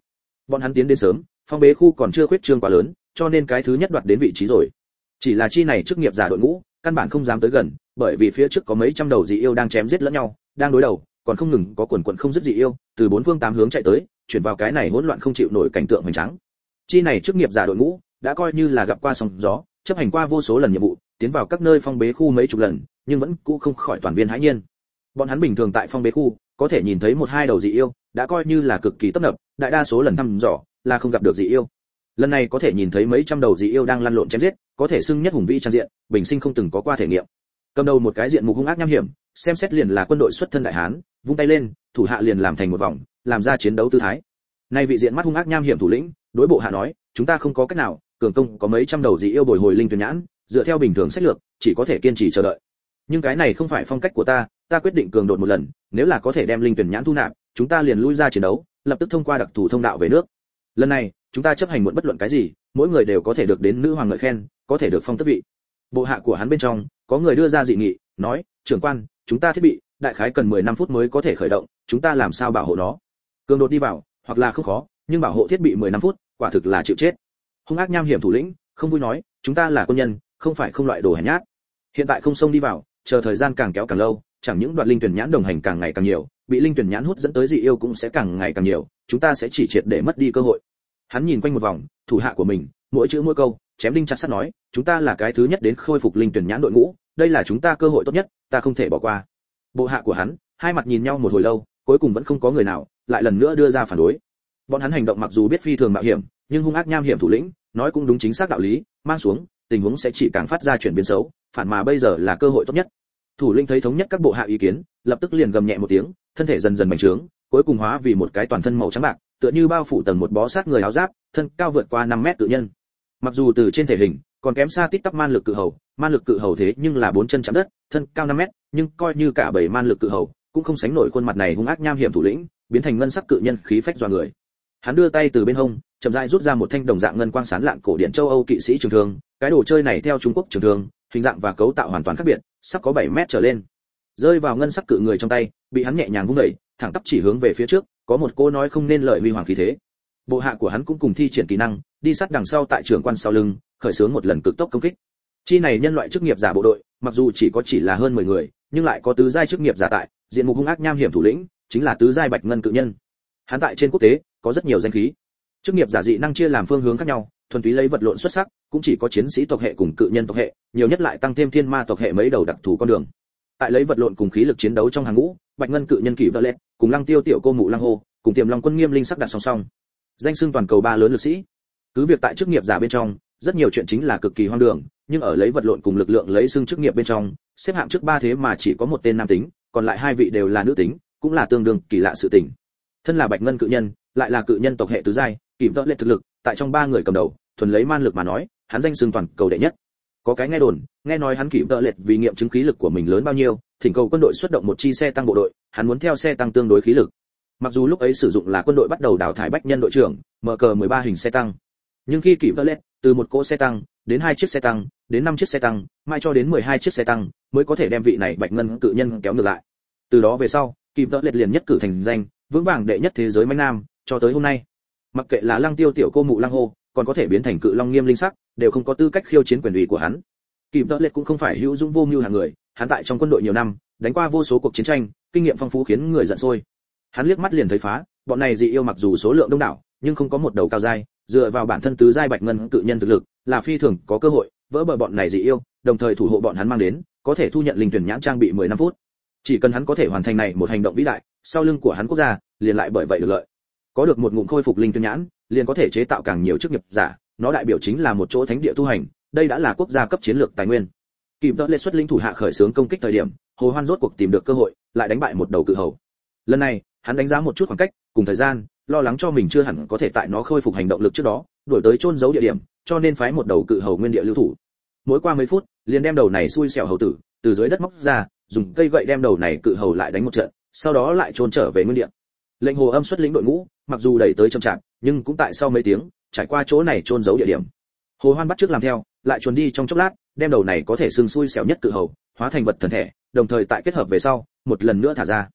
Bọn hắn tiến đến sớm, phong bế khu còn chưa khuyết trương quá lớn, cho nên cái thứ nhất đoạt đến vị trí rồi. Chỉ là chi này chức nghiệp giả đội ngũ, căn bản không dám tới gần, bởi vì phía trước có mấy trăm đầu dị yêu đang chém giết lẫn nhau, đang đối đầu, còn không ngừng có quần quần không dứt dị yêu, từ bốn phương tám hướng chạy tới, chuyển vào cái này hỗn loạn không chịu nổi cảnh tượng hoành tráng. Chi này chức nghiệp giả đội ngũ đã coi như là gặp qua sóng gió, chấp hành qua vô số lần nhiệm vụ, tiến vào các nơi phong bế khu mấy chục lần, nhưng vẫn cũ không khỏi toàn viên hãi nhiên. Bọn hắn bình thường tại phong bế khu, có thể nhìn thấy một hai đầu dị yêu, đã coi như là cực kỳ tấp nập, đại đa số lần thăm dò là không gặp được dị yêu. Lần này có thể nhìn thấy mấy trăm đầu dị yêu đang lăn lộn chém giết, có thể xưng nhất hùng vĩ trang diện, bình sinh không từng có qua thể nghiệm. Cầm đầu một cái diện mục hung ác nham hiểm, xem xét liền là quân đội xuất thân đại hán, vung tay lên, thủ hạ liền làm thành một vòng, làm ra chiến đấu tư thái. Nay vị diện mắt hung ác nham hiểm thủ lĩnh, đối bộ hạ nói, chúng ta không có cách nào, cường công có mấy trăm đầu dị yêu bồi hồi linh tuyển nhãn, dựa theo bình thường sách lược, chỉ có thể kiên trì chờ đợi. Nhưng cái này không phải phong cách của ta, ta quyết định cường đột một lần, nếu là có thể đem linh tuyển nhãn thu nạp, chúng ta liền lui ra chiến đấu, lập tức thông qua đặc thù thông đạo về nước. Lần này, chúng ta chấp hành muộn bất luận cái gì, mỗi người đều có thể được đến nữ hoàng ngợi khen, có thể được phong tước vị. Bộ hạ của hắn bên trong, có người đưa ra dị nghị, nói, trưởng quan, chúng ta thiết bị, đại khái cần mười lăm phút mới có thể khởi động, chúng ta làm sao bảo hộ nó? Cường đột đi vào, hoặc là không khó, nhưng bảo hộ thiết bị mười lăm phút, quả thực là chịu chết. Hung ác nham hiểm thủ lĩnh, không vui nói, chúng ta là quân nhân, không phải không loại đồ hèn nhát. Hiện tại không xông đi vào, chờ thời gian càng kéo càng lâu, chẳng những đoạt linh tuyển nhãn đồng hành càng ngày càng nhiều, bị linh tuyển nhãn hút dẫn tới dị yêu cũng sẽ càng ngày càng nhiều, chúng ta sẽ chỉ triệt để mất đi cơ hội. Hắn nhìn quanh một vòng, thủ hạ của mình, mỗi chữ mỗi câu, chém đinh chặt sắt nói, chúng ta là cái thứ nhất đến khôi phục linh tuyển nhãn đội ngũ, đây là chúng ta cơ hội tốt nhất, ta không thể bỏ qua. Bộ hạ của hắn, hai mặt nhìn nhau một hồi lâu, cuối cùng vẫn không có người nào lại lần nữa đưa ra phản đối. Bọn hắn hành động mặc dù biết phi thường mạo hiểm, nhưng hung ác nham hiểm thủ lĩnh, nói cũng đúng chính xác đạo lý, mang xuống, tình huống sẽ chỉ càng phát ra chuyển biến xấu, phản mà bây giờ là cơ hội tốt nhất. Thủ lĩnh thấy thống nhất các bộ hạ ý kiến, lập tức liền gầm nhẹ một tiếng, thân thể dần dần bành trướng, cuối cùng hóa vì một cái toàn thân màu trắng bạc, tựa như bao phủ tầng một bó sát người áo giáp, thân cao vượt qua năm mét tự nhân. Mặc dù từ trên thể hình còn kém xa tít tắp man lực cự hầu, man lực cự hầu thế nhưng là bốn chân chạm đất, thân cao năm mét, nhưng coi như cả bảy man lực cự hầu, cũng không sánh nổi khuôn mặt này hung ác nham hiểm thủ lĩnh, biến thành ngân sắc cự nhân khí phách dọa người. Hắn đưa tay từ bên hông, chậm rãi rút ra một thanh đồng dạng ngân quang sáng lạn cổ điển châu Âu kỵ sĩ trường thương, cái đồ chơi này theo Trung Quốc trường thương, hình dạng và cấu tạo hoàn toàn khác biệt, sắp có bảy mét trở lên. Rơi vào ngân sắc cự người trong tay, bị hắn nhẹ nhàng vung đẩy, thẳng tắp chỉ hướng về phía trước, có một cô nói không nên lời huy hoàng khí thế. Bộ hạ của hắn cũng cùng thi triển kỹ năng, đi sát đằng sau tại trưởng quan sau lưng, khởi xướng một lần cực tốc công kích. Chi này nhân loại chức nghiệp giả bộ đội, mặc dù chỉ có chỉ là hơn mười người, nhưng lại có tứ giai chức nghiệp giả tại, diện mục hung ác nham hiểm thủ lĩnh, chính là tứ giai bạch ngân cự nhân. Hắn tại trên quốc tế có rất nhiều danh khí. Chức nghiệp giả dị năng chia làm phương hướng khác nhau, thuần túy lấy vật lộn xuất sắc, cũng chỉ có chiến sĩ tộc hệ cùng cự nhân tộc hệ, nhiều nhất lại tăng thêm thiên ma tộc hệ mấy đầu đặc thù con đường. Tại lấy vật lộn cùng khí lực chiến đấu trong hàng ngũ, bạch ngân cự nhân Kỷ Vợ Lệ, cùng Lăng Tiêu tiểu cô mụ Lăng Hồ, cùng Tiềm Long quân Nghiêm Linh sắc đặt song song. Danh xưng toàn cầu ba lớn lực sĩ. Cứ việc tại chức nghiệp giả bên trong, rất nhiều chuyện chính là cực kỳ hoang đường, nhưng ở lấy vật lộn cùng lực lượng lấy xưng chức nghiệp bên trong, xếp hạng trước ba thế mà chỉ có một tên nam tính, còn lại hai vị đều là nữ tính, cũng là tương đương kỳ lạ sự tình. Thân là bạch ngân cự nhân, lại là cự nhân tộc hệ tứ giai, Kỷ Vợ Lệ thực lực, tại trong ba người cầm đầu, thuần lấy man lực mà nói, hắn danh xưng toàn cầu đệ nhất. Có cái nghe đồn, nghe nói hắn Kỷ Vợ Lệ vì nghiệm chứng khí lực của mình lớn bao nhiêu, thỉnh cầu quân đội xuất động một chi xe tăng bộ đội, hắn muốn theo xe tăng tương đối khí lực. Mặc dù lúc ấy sử dụng là quân đội bắt đầu đào thải bách nhân đội trưởng, mở cờ mười ba hình xe tăng, nhưng khi Kỷ Vợ Lệ từ một cỗ xe tăng đến hai chiếc xe tăng, đến năm chiếc xe tăng, mai cho đến mười hai chiếc xe tăng, mới có thể đem vị này bạch ngân cự nhân kéo ngược lại. Từ đó về sau, Kỷ Vợ Lệ liền nhất cử thành danh, vững vàng đệ nhất thế giới mãnh nam, cho tới hôm nay. Mặc kệ là Lăng Tiêu tiểu cô mụ Lăng Hồ, còn có thể biến thành cự long Nghiêm Linh sắc, đều không có tư cách khiêu chiến quyền uy của hắn. Kỷ Vợ Lệ cũng không phải hữu dũng vô mưu hạng người, hắn tại trong quân đội nhiều năm, đánh qua vô số cuộc chiến tranh, kinh nghiệm phong phú khiến người giận sôi. Hắn liếc mắt liền thấy phá, bọn này dị yêu mặc dù số lượng đông đảo, nhưng không có một đầu cao giai, dựa vào bản thân tứ giai bạch ngân cự nhân thực lực, là phi thường có cơ hội vỡ bờ bọn này dị yêu, đồng thời thủ hộ bọn hắn mang đến, có thể thu nhận linh tuyển nhãn trang bị mười lăm phút. Chỉ cần hắn có thể hoàn thành này một hành động vĩ đại, sau lưng của hắn quốc gia liền lại bởi vậy được lợi. Có được một ngụm khôi phục linh tuyển nhãn, liền có thể chế tạo càng nhiều chức nghiệp giả, nó đại biểu chính là một chỗ thánh địa tu hành, đây đã là quốc gia cấp chiến lược tài nguyên. Kịp đỡ lên xuất linh thủ hạ khởi xướng công kích thời điểm, Hồ Hoan rốt cuộc tìm được cơ hội, lại đánh bại một đầu cự hầu. Lần này, hắn đánh giá một chút khoảng cách, cùng thời gian, lo lắng cho mình chưa hẳn có thể tại nó khôi phục hành động lực trước đó, đuổi tới chôn giấu địa điểm, cho nên phái một đầu cự hầu nguyên địa lưu thủ. Mỗi qua mấy phút, liền đem đầu này xui xẻo hầu tử từ dưới đất móc ra, dùng cây gậy đem đầu này cự hầu lại đánh một trận, sau đó lại chôn trở về nguyên địa. Lệnh Hồ Âm xuất lĩnh đội ngũ, mặc dù đẩy tới chậm chạp, nhưng cũng tại sau mấy tiếng, trải qua chỗ này chôn giấu địa điểm. Hồ Hoan bắt trước làm theo, lại chuồn đi trong chốc lát, đem đầu này có thể xương xui xẻo nhất cự hầu, hóa thành vật thần thể, đồng thời tại kết hợp về sau, một lần nữa thả ra.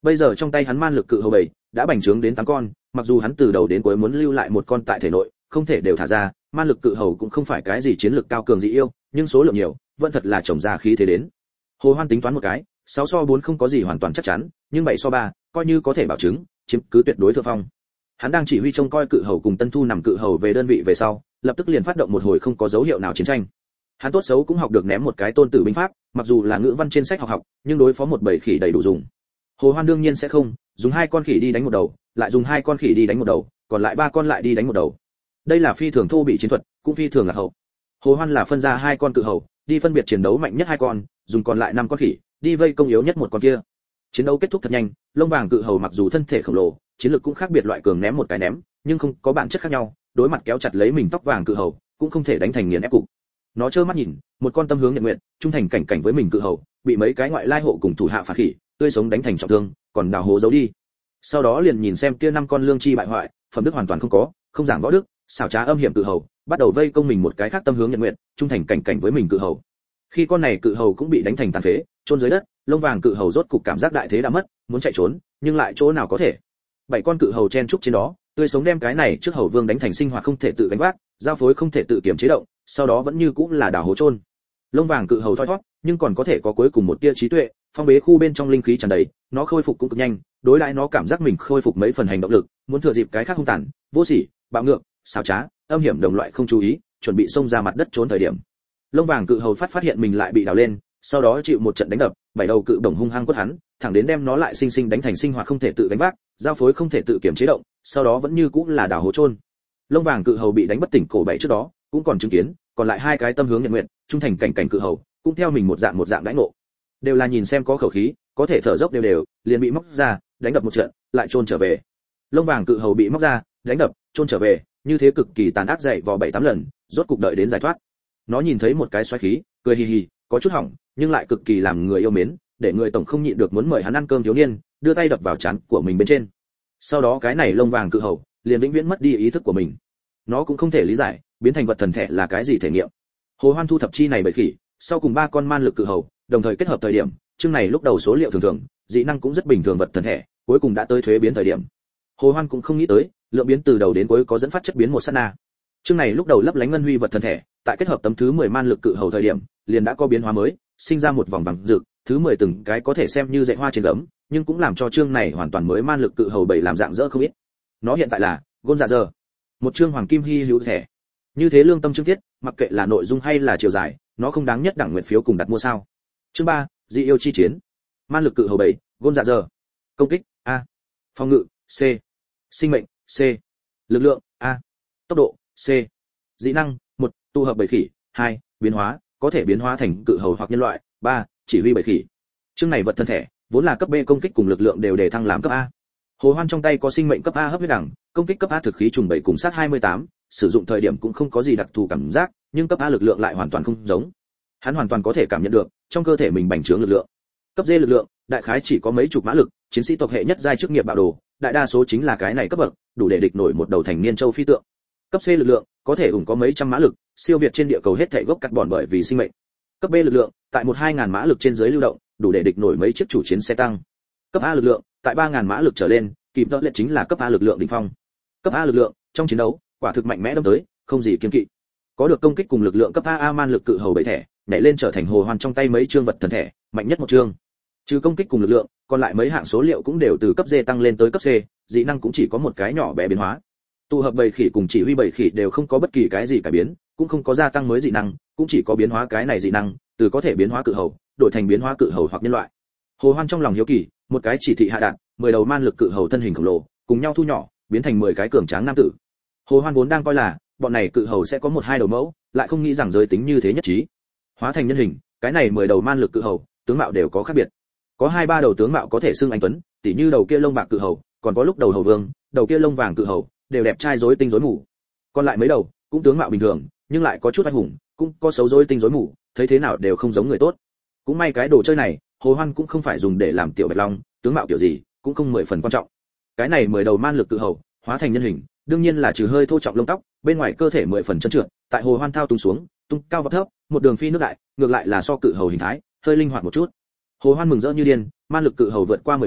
Bây giờ trong tay hắn man lực cự hầu bảy đã bành trướng đến tám con, mặc dù hắn từ đầu đến cuối muốn lưu lại một con tại thể nội, không thể đều thả ra, man lực cự hầu cũng không phải cái gì chiến lược cao cường dị yêu, nhưng số lượng nhiều, vẫn thật là trồng ra khí thế đến. Hồ Hoan tính toán một cái, sáu so bốn không có gì hoàn toàn chắc chắn, nhưng bảy so ba, coi như có thể bảo chứng, chiếm cứ tuyệt đối thượng phong. Hắn đang chỉ huy trông coi cự hầu cùng Tân Thu nằm cự hầu về đơn vị về sau, lập tức liền phát động một hồi không có dấu hiệu nào chiến tranh. Hắn tốt xấu cũng học được ném một cái tôn tử binh pháp, mặc dù là ngữ văn trên sách học học, nhưng đối phó một bầy khỉ đầy đủ dùng. Hồ Hoan đương nhiên sẽ không dùng hai con khỉ đi đánh một đầu, lại dùng hai con khỉ đi đánh một đầu, còn lại ba con lại đi đánh một đầu. Đây là phi thường thô bị chiến thuật, cũng phi thường là hậu. Hồ Hoan là phân ra hai con cự hầu, đi phân biệt chiến đấu mạnh nhất hai con, dùng còn lại năm con khỉ, đi vây công yếu nhất một con kia. Chiến đấu kết thúc thật nhanh, lông vàng cự hầu mặc dù thân thể khổng lồ, chiến lược cũng khác biệt loại cường ném một cái ném, nhưng không có bản chất khác nhau, đối mặt kéo chặt lấy mình tóc vàng cự hầu, cũng không thể đánh thành nghiền ép cục. Nó trơ mắt nhìn, một con tâm hướng nhận nguyện, trung thành cảnh cảnh với mình cự hầu, bị mấy cái ngoại lai hộ cùng thủ hạ phản khỉ, tươi sống đánh thành trọng thương, còn đào hố giấu đi. Sau đó liền nhìn xem kia năm con lương chi bại hoại, phẩm đức hoàn toàn không có, không giảng võ đức, xảo trá âm hiểm cự hầu, bắt đầu vây công mình một cái khác tâm hướng nhận nguyện, trung thành cảnh cảnh với mình cự hầu. Khi con này cự hầu cũng bị đánh thành tàn phế, chôn dưới đất, lông vàng cự hầu rốt cục cảm giác đại thế đã mất, muốn chạy trốn, nhưng lại chỗ nào có thể. Bảy con cự hầu chen trúc trên đó, tươi sống đem cái này trước hầu vương đánh thành sinh hoạt không thể tự gánh vác, giao phối không thể tự kiểm chế động, sau đó vẫn như cũng là đào hố chôn. Lông vàng cự hầu thoi thoát, nhưng còn có thể có cuối cùng một tia trí tuệ, phong bế khu bên trong linh khí tràn đầy, nó khôi phục cũng cực nhanh, đối lại nó cảm giác mình khôi phục mấy phần hành động lực, muốn thừa dịp cái khác hung tàn, vô sỉ, bạo ngược, xảo trá, âm hiểm đồng loại không chú ý, chuẩn bị xông ra mặt đất trốn thời điểm. Lông vàng cự hầu phát phát hiện mình lại bị đào lên, sau đó chịu một trận đánh đập, bảy đầu cự đồng hung hăng quất hắn, thẳng đến đem nó lại sinh sinh đánh thành sinh hoạt không thể tự gánh vác, giao phối không thể tự kiểm chế động, sau đó vẫn như cũng là đào hố chôn. Lông vàng cự hầu bị đánh bất tỉnh cổ bảy trước đó, cũng còn chứng kiến, còn lại hai cái tâm hướng nhận nguyện, trung thành cảnh cảnh cự hầu, cũng theo mình một dạng một dạng đãi ngộ. Đều là nhìn xem có khẩu khí, có thể thở dốc đều đều, liền bị móc ra, đánh đập một trận, lại chôn trở về. Lông vàng cự hầu bị móc ra, đánh đập, chôn trở về, như thế cực kỳ tàn ác dậy vò bảy tám lần, rốt cục đợi đến giải thoát. Nó nhìn thấy một cái xoáy khí, cười hì hì, có chút hỏng, nhưng lại cực kỳ làm người yêu mến, để người tổng không nhịn được muốn mời hắn ăn cơm thiếu niên, đưa tay đập vào trán của mình bên trên. Sau đó cái này lông vàng cự hầu, liền vĩnh viễn mất đi ý thức của mình. Nó cũng không thể lý giải, biến thành vật thần thể là cái gì thể nghiệm. Hồ Hoan thu thập chi này bởi khỉ, sau cùng ba con man lực cự hầu, đồng thời kết hợp thời điểm, chương này lúc đầu số liệu thường thường, dị năng cũng rất bình thường vật thần thể, cuối cùng đã tới thuế biến thời điểm. Hồ Hoan cũng không nghĩ tới, lượng biến từ đầu đến cuối có dẫn phát chất biến một sát na. Chương này lúc đầu lấp lánh ngân huy vật thần thể, tại kết hợp tấm thứ mười man lực cự hầu thời điểm, liền đã có biến hóa mới, sinh ra một vòng vàng rực, thứ mười từng cái có thể xem như dạy hoa trên gấm, nhưng cũng làm cho chương này hoàn toàn mới man lực cự hầu bảy làm dạng dỡ không ít. Nó hiện tại là gôn dạ giờ, một chương hoàng kim hy hữu thẻ. Như thế lương tâm chương tiết, mặc kệ là nội dung hay là chiều dài, nó không đáng nhất đẳng nguyện phiếu cùng đặt mua sao. Chương ba, dị yêu chi chiến. Man lực cự hầu bảy, gôn dạ giờ. Công kích A, phòng ngự C, sinh mệnh C, lực lượng A, tốc độ C, dị năng một, tụ hợp bảy khỉ, hai, biến hóa, có thể biến hóa thành cự hầu hoặc nhân loại, ba, chỉ huy bảy khỉ. Chương này vật thân thể, vốn là cấp B công kích cùng lực lượng đều để thăng làm cấp A. Hồ Hoan trong tay có sinh mệnh cấp A hấp huyết đẳng, công kích cấp A thực khí trùng bảy cùng sát hai mươi tám, sử dụng thời điểm cũng không có gì đặc thù cảm giác, nhưng cấp A lực lượng lại hoàn toàn không giống. Hắn hoàn toàn có thể cảm nhận được, trong cơ thể mình bành trướng lực lượng. Cấp D lực lượng, đại khái chỉ có mấy chục mã lực, chiến sĩ tộc hệ nhất giai chức nghiệp bạo đồ, đại đa số chính là cái này cấp bậc, đủ để địch nổi một đầu thành niên châu phi tượng. Cấp C lực lượng, có thể ủng có mấy trăm mã lực, siêu việt trên địa cầu hết thảy gốc cắt bòn bởi vì sinh mệnh. Cấp B lực lượng, tại một hai ngàn mã lực trên dưới lưu động, đủ để địch nổi mấy chiếc chủ chiến xe tăng. Cấp A lực lượng, tại ba ngàn mã lực trở lên, kịp đỡ liệt chính là cấp A lực lượng đỉnh phong. Cấp A lực lượng, trong chiến đấu, quả thực mạnh mẽ đâm tới, không gì kiêng kỵ. Có được công kích cùng lực lượng cấp A A man lực cự hầu bảy thẻ, nhảy lên trở thành Hồ Hoan trong tay mấy chương vật thần thẻ, mạnh nhất một chương. Trừ công kích cùng lực lượng, còn lại mấy hạng số liệu cũng đều từ cấp D tăng lên tới cấp C, dị năng cũng chỉ có một cái nhỏ bé biến hóa. Tụ hợp bảy khỉ cùng chỉ huy bảy khỉ đều không có bất kỳ cái gì cải biến, cũng không có gia tăng mới dị năng, cũng chỉ có biến hóa cái này dị năng, từ có thể biến hóa cự hầu, đổi thành biến hóa cự hầu hoặc nhân loại. Hồ Hoan trong lòng hiếu kỳ, một cái chỉ thị hạ đạt, mười đầu man lực cự hầu thân hình khổng lồ, cùng nhau thu nhỏ, biến thành mười cái cường tráng nam tử. Hồ Hoan vốn đang coi là, bọn này cự hầu sẽ có một hai đầu mẫu, lại không nghĩ rằng giới tính như thế nhất trí. Hóa thành nhân hình, cái này mười đầu man lực cự hầu, tướng mạo đều có khác biệt. Có hai ba đầu tướng mạo có thể xưng anh tuấn, tỉ như đầu kia lông bạc cự hầu, còn có lúc đầu hầu vương, đầu kia lông vàng cự hầu, đều đẹp trai rối tinh rối mù. Còn lại mấy đầu, cũng tướng mạo bình thường, nhưng lại có chút anh hùng, cũng có xấu rối tinh rối mù, thấy thế nào đều không giống người tốt. Cũng may cái đồ chơi này, Hồ Hoan cũng không phải dùng để làm tiểu bạch long, tướng mạo kiểu gì, cũng không mười phần quan trọng. Cái này mười đầu man lực cự hầu, hóa thành nhân hình, đương nhiên là trừ hơi thô trọng lông tóc, bên ngoài cơ thể mười phần trơn trượt, tại Hồ Hoan thao tung xuống, tung cao vọt thấp, một đường phi nước đại, ngược lại là so cự hầu hình thái, hơi linh hoạt một chút. Hồ Hoan mừng rỡ như điên, man lực cự hầu vượt qua mười con,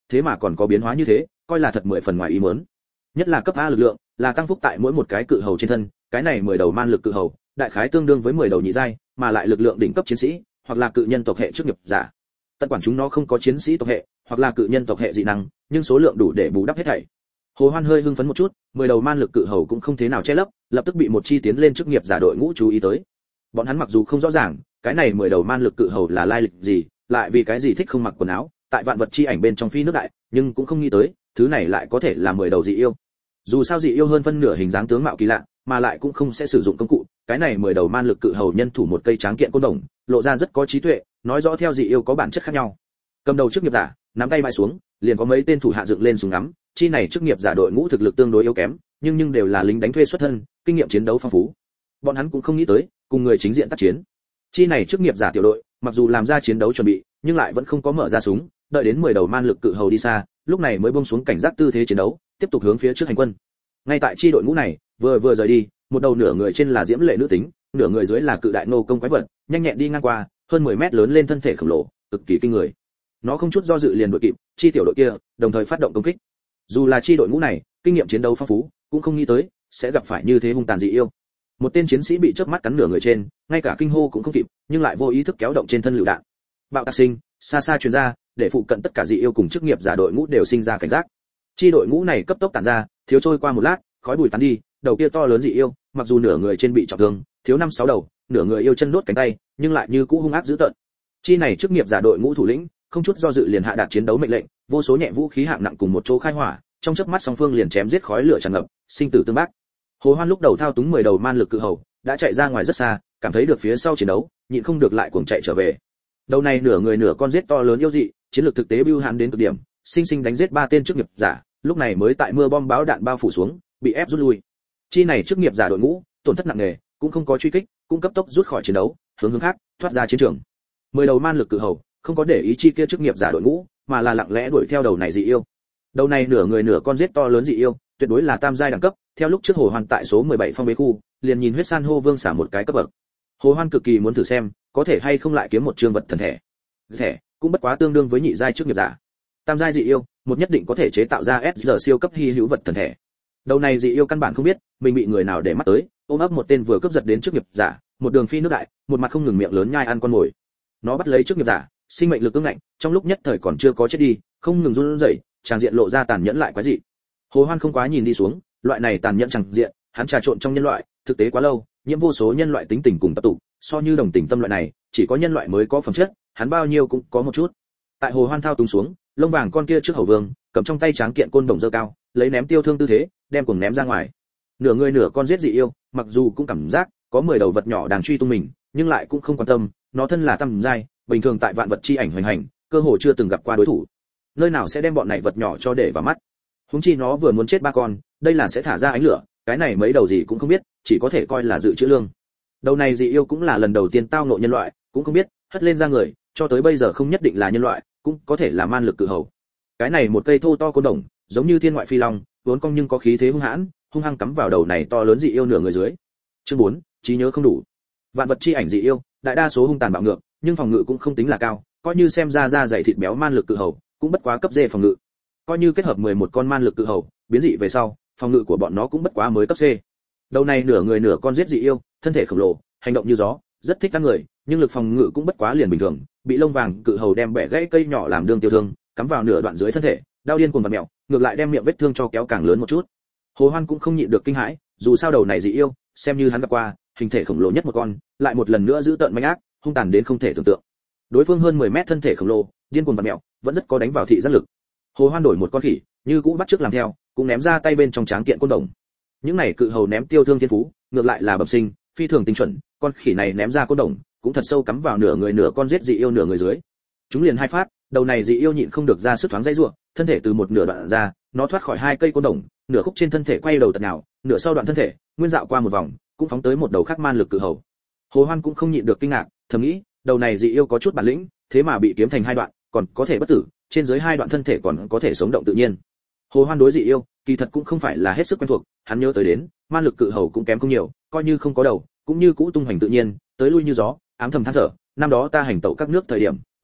thế mà còn có biến hóa như thế, coi là thật mười phần ngoài ý muốn. Nhất là cấp A lực lượng, là tăng phúc tại mỗi một cái cự hầu trên thân, cái này mười đầu man lực cự hầu, đại khái tương đương với mười đầu nhị giai, mà lại lực lượng đỉnh cấp chiến sĩ, hoặc là cự nhân tộc hệ chức nghiệp giả. Tất quản chúng nó không có chiến sĩ tộc hệ, hoặc là cự nhân tộc hệ dị năng, nhưng số lượng đủ để bù đắp hết thảy. Hồ Hoan hơi hưng phấn một chút, mười đầu man lực cự hầu cũng không thế nào che lấp, lập tức bị một chi tiến lên chức nghiệp giả đội ngũ chú ý tới. Bọn hắn mặc dù không rõ ràng, cái này mười đầu man lực cự hầu là lai lịch gì, lại vì cái gì thích không mặc quần áo, tại vạn vật chi ảnh bên trong phi nước đại, nhưng cũng không nghĩ tới, thứ này lại có thể là mười đầu dị yêu. Dù sao dị yêu hơn phân nửa hình dáng tướng mạo kỳ lạ, mà lại cũng không sẽ sử dụng công cụ, cái này mười đầu man lực cự hầu nhân thủ một cây tráng kiện côn đồng, lộ ra rất có trí tuệ, nói rõ theo dị yêu có bản chất khác nhau. Cầm đầu chức nghiệp giả, nắm tay bãi xuống, liền có mấy tên thủ hạ dựng lên súng ngắm, chi này chức nghiệp giả đội ngũ thực lực tương đối yếu kém, nhưng nhưng đều là lính đánh thuê xuất thân, kinh nghiệm chiến đấu phong phú. Bọn hắn cũng không nghĩ tới, cùng người chính diện tác chiến. Chi này chức nghiệp giả tiểu đội, mặc dù làm ra chiến đấu chuẩn bị, nhưng lại vẫn không có mở ra súng, đợi đến mười đầu man lực cự hầu đi xa, lúc này mới buông xuống cảnh giác tư thế chiến đấu, tiếp tục hướng phía trước hành quân. Ngay tại chi đội ngũ này, vừa vừa rời đi, một đầu nửa người trên là diễm lệ nữ tính, nửa người dưới là cự đại nô công quái vật, nhanh nhẹn đi ngang qua, hơn mười mét lớn lên thân thể khổng lồ, cực kỳ kinh người. Nó không chút do dự liền đuổi kịp chi tiểu đội kia, đồng thời phát động công kích. Dù là chi đội ngũ này, kinh nghiệm chiến đấu phong phú, cũng không nghĩ tới sẽ gặp phải như thế hung tàn dị yêu. Một tên chiến sĩ bị chớp mắt cắn nửa người trên, ngay cả kinh hô cũng không kịp, nhưng lại vô ý thức kéo động trên thân lựu đạn. Bạo tạc sinh, xa xa truyền ra, để phụ cận tất cả dị yêu cùng chức nghiệp giả đội ngũ đều sinh ra cảnh giác. Chi đội ngũ này cấp tốc tản ra, thiếu trôi qua một lát, khói bụi tán đi, đầu kia to lớn dị yêu, mặc dù nửa người trên bị trọng thương, thiếu năm sáu đầu, nửa người yêu chân đốt cánh tay, nhưng lại như cũ hung ác dữ tợn. Chi này chức nghiệp giả đội ngũ thủ lĩnh, không chút do dự liền hạ đạt chiến đấu mệnh lệnh, vô số nhẹ vũ khí hạng nặng cùng một chỗ khai hỏa, trong chớp mắt song phương liền chém giết khói lửa tràn ngập, sinh tử tương bác. Hồ Hoan lúc đầu thao túng mười đầu man lực cự hầu, đã chạy ra ngoài rất xa, cảm thấy được phía sau chiến đấu, nhịn không được lại cuồng chạy trở về. Đầu này nửa người nửa con giết to lớn yêu dị, chiến lược thực tế bưu hạn đến cực điểm, sinh sinh đánh giết ba tên chức nghiệp giả, lúc này mới tại mưa bom báo đạn bao phủ xuống, bị ép rút lui. Chi này chức nghiệp giả đội ngũ, tổn thất nặng nề, cũng không có truy kích, cũng cấp tốc rút khỏi chiến đấu, hướng hướng khác, thoát ra chiến trường. Mười đầu man lực cự hầu, không có để ý chi kia chức nghiệp giả đội ngũ, mà là lặng lẽ đuổi theo đầu này dị yêu. Đầu này nửa người nửa con giết to lớn dị yêu, tuyệt đối là tam giai đẳng cấp, theo lúc trước Hồ Hoan tại số mười bảy phong bế khu, liền nhìn huyết san hô vương xả một cái cấp bậc. Hồ Hoan cực kỳ muốn thử xem, có thể hay không lại kiếm một chương vật thần thể. Thẻ cũng bất quá tương đương với nhị giai chức nghiệp giả. Tam giai dị yêu, một nhất định có thể chế tạo ra ét giờ siêu cấp hy hữu vật thần thể. Đầu này dị yêu căn bản không biết, mình bị người nào để mắt tới, ôm ấp một tên vừa cướp giật đến chức nghiệp giả, một đường phi nước đại, một mặt không ngừng miệng lớn nhai ăn con mồi. Nó bắt lấy chức nghiệp giả, sinh mệnh lực ương ngạnh, trong lúc nhất thời còn chưa có chết đi, không ngừng run rẩy, tràng diện lộ ra tàn nhẫn lại quái dị. Hồ Hoan không quá nhìn đi xuống, loại này tàn nhẫn tràng diện, hắn trà trộn trong nhân loại, thực tế quá lâu, nhiễm vô số nhân loại tính tình cùng tập tụ, so như đồng tình tâm loại này, chỉ có nhân loại mới có phẩm chất, hắn bao nhiêu cũng có một chút. Tại Hồ Hoan thao túng xuống, lông vàng con kia trước hầu vương, cầm trong tay tráng kiện côn đồng dơ cao, lấy ném tiêu thương tư thế, đem cuồng ném ra ngoài. Nửa người nửa con giết dị yêu, mặc dù cũng cảm giác có mười đầu vật nhỏ đang truy tung mình, nhưng lại cũng không quan tâm, nó thân là tam giai, bình thường tại vạn vật chi ảnh hoành hành, cơ hồ chưa từng gặp qua đối thủ. Nơi nào sẽ đem bọn này vật nhỏ cho để vào mắt. Huống chi nó vừa muốn chết ba con, đây là sẽ thả ra ánh lửa, cái này mấy đầu gì cũng không biết, chỉ có thể coi là dự trữ lương. Đầu này dị yêu cũng là lần đầu tiên tao ngộ nhân loại, cũng không biết, hất lên ra người, cho tới bây giờ không nhất định là nhân loại, cũng có thể là man lực cự hầu. Cái này một cây thô to côn đồng, giống như thiên ngoại phi long, vốn cong nhưng có khí thế hung hãn, hung hăng cắm vào đầu này to lớn dị yêu nửa người dưới. Chương bốn, trí nhớ không đủ. Vạn vật chi ảnh dị yêu, đại đa số hung tàn bạo ngược, nhưng phòng ngự cũng không tính là cao, coi như xem ra da dày thịt béo man lực cự hầu, cũng bất quá cấp D phòng ngự. Coi như kết hợp mười một con man lực cự hầu, biến dị về sau, phòng ngự của bọn nó cũng bất quá mới cấp C. Đầu này nửa người nửa con giết dị yêu, thân thể khổng lồ, hành động như gió, rất thích các người, nhưng lực phòng ngự cũng bất quá liền bình thường, bị lông vàng cự hầu đem bẻ gãy cây nhỏ làm đương tiêu thương, cắm vào nửa đoạn dưới thân thể, đau điên cuồng vặn mèo, ngược lại đem miệng vết thương cho kéo càng lớn một chút. Hồ Hoan cũng không nhịn được kinh hãi, dù sao đầu này dị yêu, xem như hắn gặp qua, hình thể khổng lồ nhất một con, lại một lần nữa giữ tợn manh ác, hung tàn đến không thể tưởng tượng. Đối phương hơn mười mét thân thể khổng lồ, điên cuồng vặn mèo, vẫn rất có đánh vào thị giác lực. Hồ Hoan đổi một con khỉ, như cũ bắt chước làm theo, cũng ném ra tay bên trong tráng kiện côn đồng. Những này cự hầu ném tiêu thương thiên phú, ngược lại là bẩm sinh, phi thường tinh chuẩn, con khỉ này ném ra côn đồng, cũng thật sâu cắm vào nửa người nửa con giết dị yêu nửa người dưới. Chúng liền hai phát, đầu này dị yêu nhịn không được ra sức thoáng dây rủa, thân thể từ một nửa đoạn ra, nó thoát khỏi hai cây côn đồng, nửa khúc trên thân thể quay đầu tật nào, nửa sau đoạn thân thể, nguyên dạo qua một vòng, cũng phóng tới một đầu khác man lực cự hầu. Hồ Hoan cũng không nhịn được kinh ngạc, thầm nghĩ, đầu này dị yêu có chút bản lĩnh, thế mà bị kiếm thành hai đoạn, còn có thể bất tử, trên dưới hai đoạn thân thể còn có thể sống động tự nhiên. Hồ Hoan đối dị yêu, kỳ thật cũng không phải là hết sức quen thuộc, hắn nhớ tới đến, man lực cự hầu cũng kém không nhiều, coi như không có đầu, cũng như cũ tung hoành tự nhiên, tới lui như gió, ám thầm than thở, năm đó ta hành tẩu các nước thời điểm,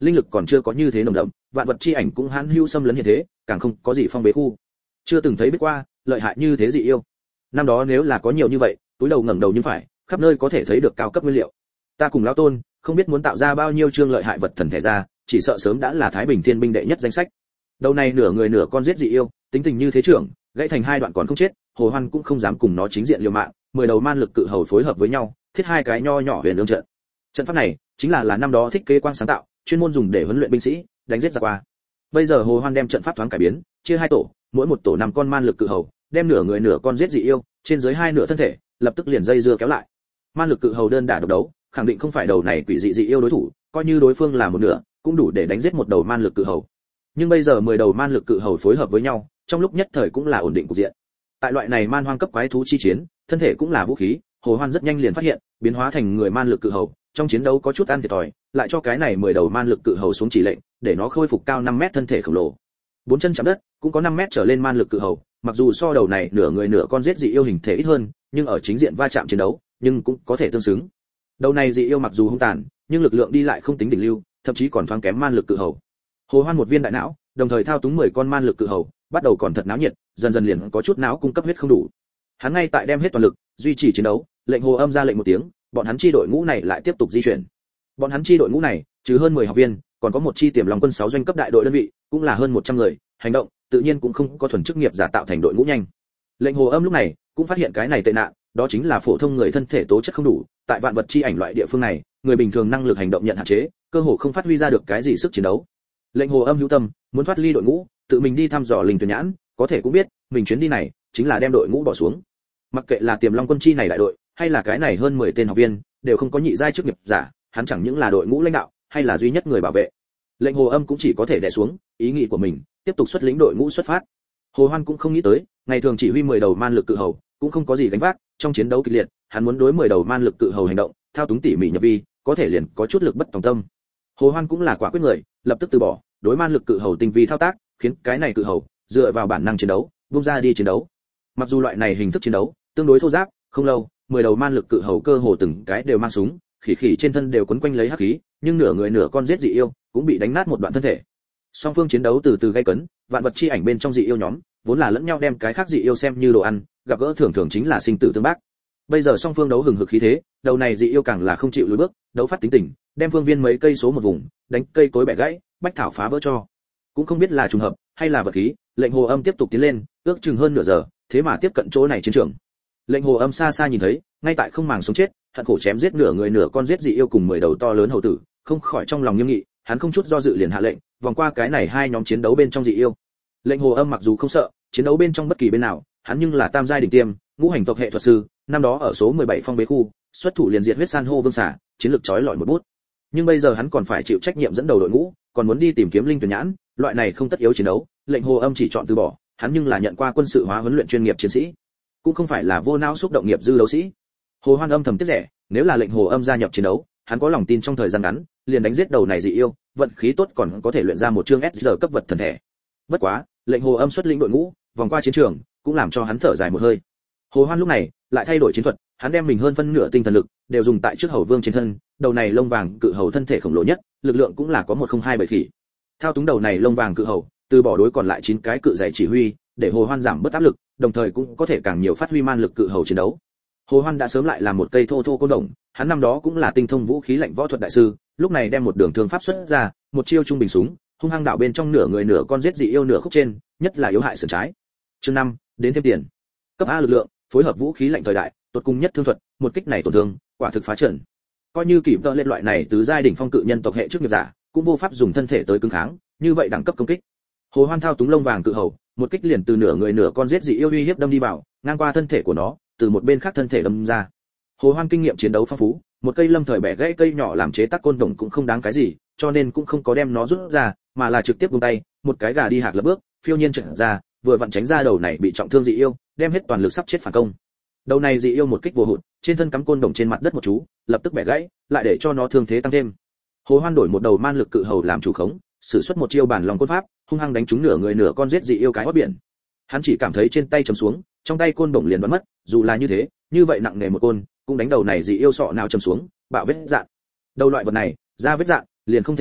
linh lực còn chưa có như thế nồng đậm, vạn vật chi ảnh cũng hãn hữu xâm lấn hiện thế, càng không có gì phong bế khu. Chưa từng thấy biết qua, lợi hại như thế dị yêu. Năm đó nếu là có nhiều như vậy, túi đầu ngẩng đầu nhưng phải, khắp nơi có thể thấy được cao cấp nguyên liệu. Ta cùng lão tôn, không biết muốn tạo ra bao nhiêu chương lợi hại vật thần thể ra, chỉ sợ sớm đã là Thái Bình Thiên binh đệ nhất danh sách. Đầu này nửa người nửa con giết dị yêu, tính tình như thế trưởng, gãy thành hai đoạn còn không chết, Hồ Hoan cũng không dám cùng nó chính diện liều mạng, mười đầu man lực cự hầu phối hợp với nhau, thiết hai cái nho nhỏ huyền lương trận. Trận pháp này chính là là năm đó thiết kế quang sáng tạo, chuyên môn dùng để huấn luyện binh sĩ, đánh giết giặc qua. Bây giờ Hồ Hoan đem trận pháp thoáng cải biến, chia hai tổ, mỗi một tổ năm con man lực cự hầu, đem nửa người nửa con giết dị yêu, trên dưới hai nửa thân thể, lập tức liền dây dưa kéo lại. Man lực cự hầu đơn đả độc đấu, khẳng định không phải đầu này quỷ dị dị yêu đối thủ, coi như đối phương là một nửa, cũng đủ để đánh giết một đầu man lực cự hầu. Nhưng bây giờ mười đầu man lực cự hầu phối hợp với nhau, trong lúc nhất thời cũng là ổn định cục diện. Tại loại này man hoang cấp quái thú chi chiến, thân thể cũng là vũ khí, Hồ Hoan rất nhanh liền phát hiện, biến hóa thành người man lực cự hầu, trong chiến đấu có chút ăn thiệt thòi, lại cho cái này mười đầu man lực cự hầu xuống chỉ lệnh, để nó khôi phục cao năm mét thân thể khổng lồ. Bốn chân chạm đất, cũng có năm mét trở lên man lực cự hầu, mặc dù so đầu này nửa người nửa con giết dị yêu hình thể ít hơn, nhưng ở chính diện va chạm chiến đấu, nhưng cũng có thể tương xứng. Đầu này dị yêu mặc dù hung tàn, nhưng lực lượng đi lại không tính đỉnh lưu, thậm chí còn thoáng kém man lực cự hầu. Hồ Hoan một viên đại não, đồng thời thao túng mười con man lực cự hầu, bắt đầu còn thật náo nhiệt, dần dần liền có chút não cung cấp huyết không đủ. Hắn ngay tại đem hết toàn lực, duy trì chiến đấu, lệnh Hồ Âm ra lệnh một tiếng, bọn hắn chi đội ngũ này lại tiếp tục di chuyển. Bọn hắn chi đội ngũ này, trừ hơn mười học viên, còn có một chi tiềm lòng quân sáu doanh cấp đại đội đơn vị, cũng là hơn một trăm người, hành động, tự nhiên cũng không có thuần chức nghiệp giả tạo thành đội ngũ nhanh. Lệnh Hồ Âm lúc này cũng phát hiện cái này tệ nạn, đó chính là phổ thông người thân thể tố chất không đủ, tại vạn vật chi ảnh loại địa phương này, người bình thường năng lực hành động nhận hạn chế, cơ hồ không phát huy ra được cái gì sức chiến đấu. Lệnh Hồ Âm hữu tâm, muốn thoát ly đội ngũ, tự mình đi thăm dò linh tuyển nhãn, có thể cũng biết, mình chuyến đi này chính là đem đội ngũ bỏ xuống. Mặc kệ là tiềm long quân chi này đại đội, hay là cái này hơn mười tên học viên, đều không có nhị giai chức nghiệp giả, hắn chẳng những là đội ngũ lãnh đạo, hay là duy nhất người bảo vệ. Lệnh Hồ Âm cũng chỉ có thể đè xuống ý nghĩ của mình, tiếp tục xuất lĩnh đội ngũ xuất phát. Hồ Hoan cũng không nghĩ tới, ngày thường chỉ huy mười đầu man lực cự hầu, cũng không có gì gánh vác, trong chiến đấu kịch liệt, hắn muốn đối mười đầu man lực cự hầu hành động, thao túng tỉ mỉ nhập vi, có thể liền có chút lực bất tòng tâm. Hồ Hoan cũng là quả quyết người, lập tức từ bỏ, đối man lực cự hầu tinh vi thao tác, khiến cái này cự hầu dựa vào bản năng chiến đấu, buông ra đi chiến đấu. Mặc dù loại này hình thức chiến đấu tương đối thô ráp, không lâu, mười đầu man lực cự hầu cơ hồ từng cái đều mang súng, khỉ khỉ trên thân đều quấn quanh lấy hắc khí, nhưng nửa người nửa con giết dị yêu cũng bị đánh nát một đoạn thân thể. Song phương chiến đấu từ từ gay cấn, vạn vật chi ảnh bên trong dị yêu nhóm, vốn là lẫn nhau đem cái khác dị yêu xem như đồ ăn, gặp gỡ thường thường chính là sinh tử tương bác. Bây giờ song phương đấu hừng hực khí thế, đầu này dị yêu càng là không chịu lùi bước, đấu phát tính tình, đem phương viên mấy cây số một vùng, đánh cây cối bẻ gãy, bách thảo phá vỡ cho. Cũng không biết là trùng hợp hay là vật khí, lệnh Hồ Âm tiếp tục tiến lên, ước chừng hơn nửa giờ, thế mà tiếp cận chỗ này chiến trường. Lệnh Hồ Âm xa xa nhìn thấy, ngay tại không màng sống chết, hận khổ chém giết nửa người nửa con giết dị yêu cùng mười đầu to lớn hầu tử, không khỏi trong lòng nghiêm nghị, hắn không chút do dự liền hạ lệnh, vòng qua cái này hai nhóm chiến đấu bên trong dị yêu. Lệnh Hồ Âm mặc dù không sợ, chiến đấu bên trong bất kỳ bên nào, hắn nhưng là tam giai đỉnh tiêm, ngũ hành tộc hệ thuật sư, năm đó ở số mười bảy phong bế khu, xuất thủ liền diệt huyết san hô vương xả, chiến lược chói lọi một bút. Nhưng bây giờ hắn còn phải chịu trách nhiệm dẫn đầu đội ngũ, còn muốn đi tìm kiếm linh tuyển nhãn, loại này không tất yếu chiến đấu, lệnh Hồ Âm chỉ chọn từ bỏ, hắn nhưng là nhận qua quân sự hóa huấn luyện chuyên nghiệp chiến sĩ, cũng không phải là vô não xúc động nghiệp dư đấu sĩ. Hồ Hoan âm thầm tiếc rẻ, nếu là lệnh Hồ Âm gia nhập chiến đấu, hắn có lòng tin trong thời gian ngắn, liền đánh giết đầu này dị yêu, vận khí tốt còn có thể luyện ra một chương S giờ cấp vật thần thể. Bất quá, lệnh Hồ Âm xuất lĩnh đội ngũ, vòng qua chiến trường, cũng làm cho hắn thở dài một hơi. Hồ Hoan lúc này lại thay đổi chiến thuật, hắn đem mình hơn phân nửa tinh thần lực đều dùng tại trước hầu vương trên thân, đầu này lông vàng cự hầu thân thể khổng lồ nhất, lực lượng cũng là có một không hai bảy khỉ. Thao túng đầu này lông vàng cự hầu, từ bỏ đối còn lại chín cái cự dày chỉ huy, để Hồ Hoan giảm bớt áp lực, đồng thời cũng có thể càng nhiều phát huy man lực cự hầu chiến đấu. Hồ Hoan đã sớm lại làm một cây thô thô côn đồng, hắn năm đó cũng là tinh thông vũ khí lạnh võ thuật đại sư, lúc này đem một đường thương pháp xuất ra, một chiêu trung bình súng, hung hăng đạo bên trong nửa người nửa con giết dị yêu nửa khúc trên, nhất là yếu hại sườn trái. Chương năm, đến thêm tiền. Cấp A lực lượng, phối hợp vũ khí lạnh thời đại, tuột cung nhất thương thuật, một kích này tổn thương, quả thực phá trận. Coi như kịp tợ lên loại này tứ giai đỉnh phong cự nhân tộc hệ trước nghiệp giả, cũng vô pháp dùng thân thể tới cứng kháng, như vậy đẳng cấp công kích. Hồ Hoan thao túng lông vàng cự hầu, một kích liền từ nửa người nửa con giết dị yêu uy hiếp đâm đi vào, ngang qua thân thể của nó, từ một bên khác thân thể đâm ra. Hồ Hoan kinh nghiệm chiến đấu phong phú, một cây lâm thời bẻ gãy cây nhỏ làm chế tác côn đồng cũng không đáng cái gì, cho nên cũng không có đem nó rút ra, mà là trực tiếp buông tay, một cái gà đi hạc lập bước, phiêu nhiên trượt ra, vừa vặn tránh ra đầu này bị trọng thương dị yêu, đem hết toàn lực sắp chết phản công. Đầu này dị yêu một kích vô hụt, trên thân cắm côn đồng trên mặt đất một chú, lập tức bẻ gãy, lại để cho nó thương thế tăng thêm. Hồ Hoan đổi một đầu man lực cự hầu làm chủ khống, sử xuất một chiêu bản lòng côn pháp, hung hăng đánh trúng nửa người nửa con giết dị yêu cái hót biển. Hắn chỉ cảm thấy trên tay chầm xuống, trong tay côn đồng liền bắn mất, dù là như thế, như vậy nặng nề một côn, cũng đánh đầu này dị yêu sọ nào chầm xuống, bạo vết dạn. Đầu loại vật này, ra vết dạn, liền không thể dùng,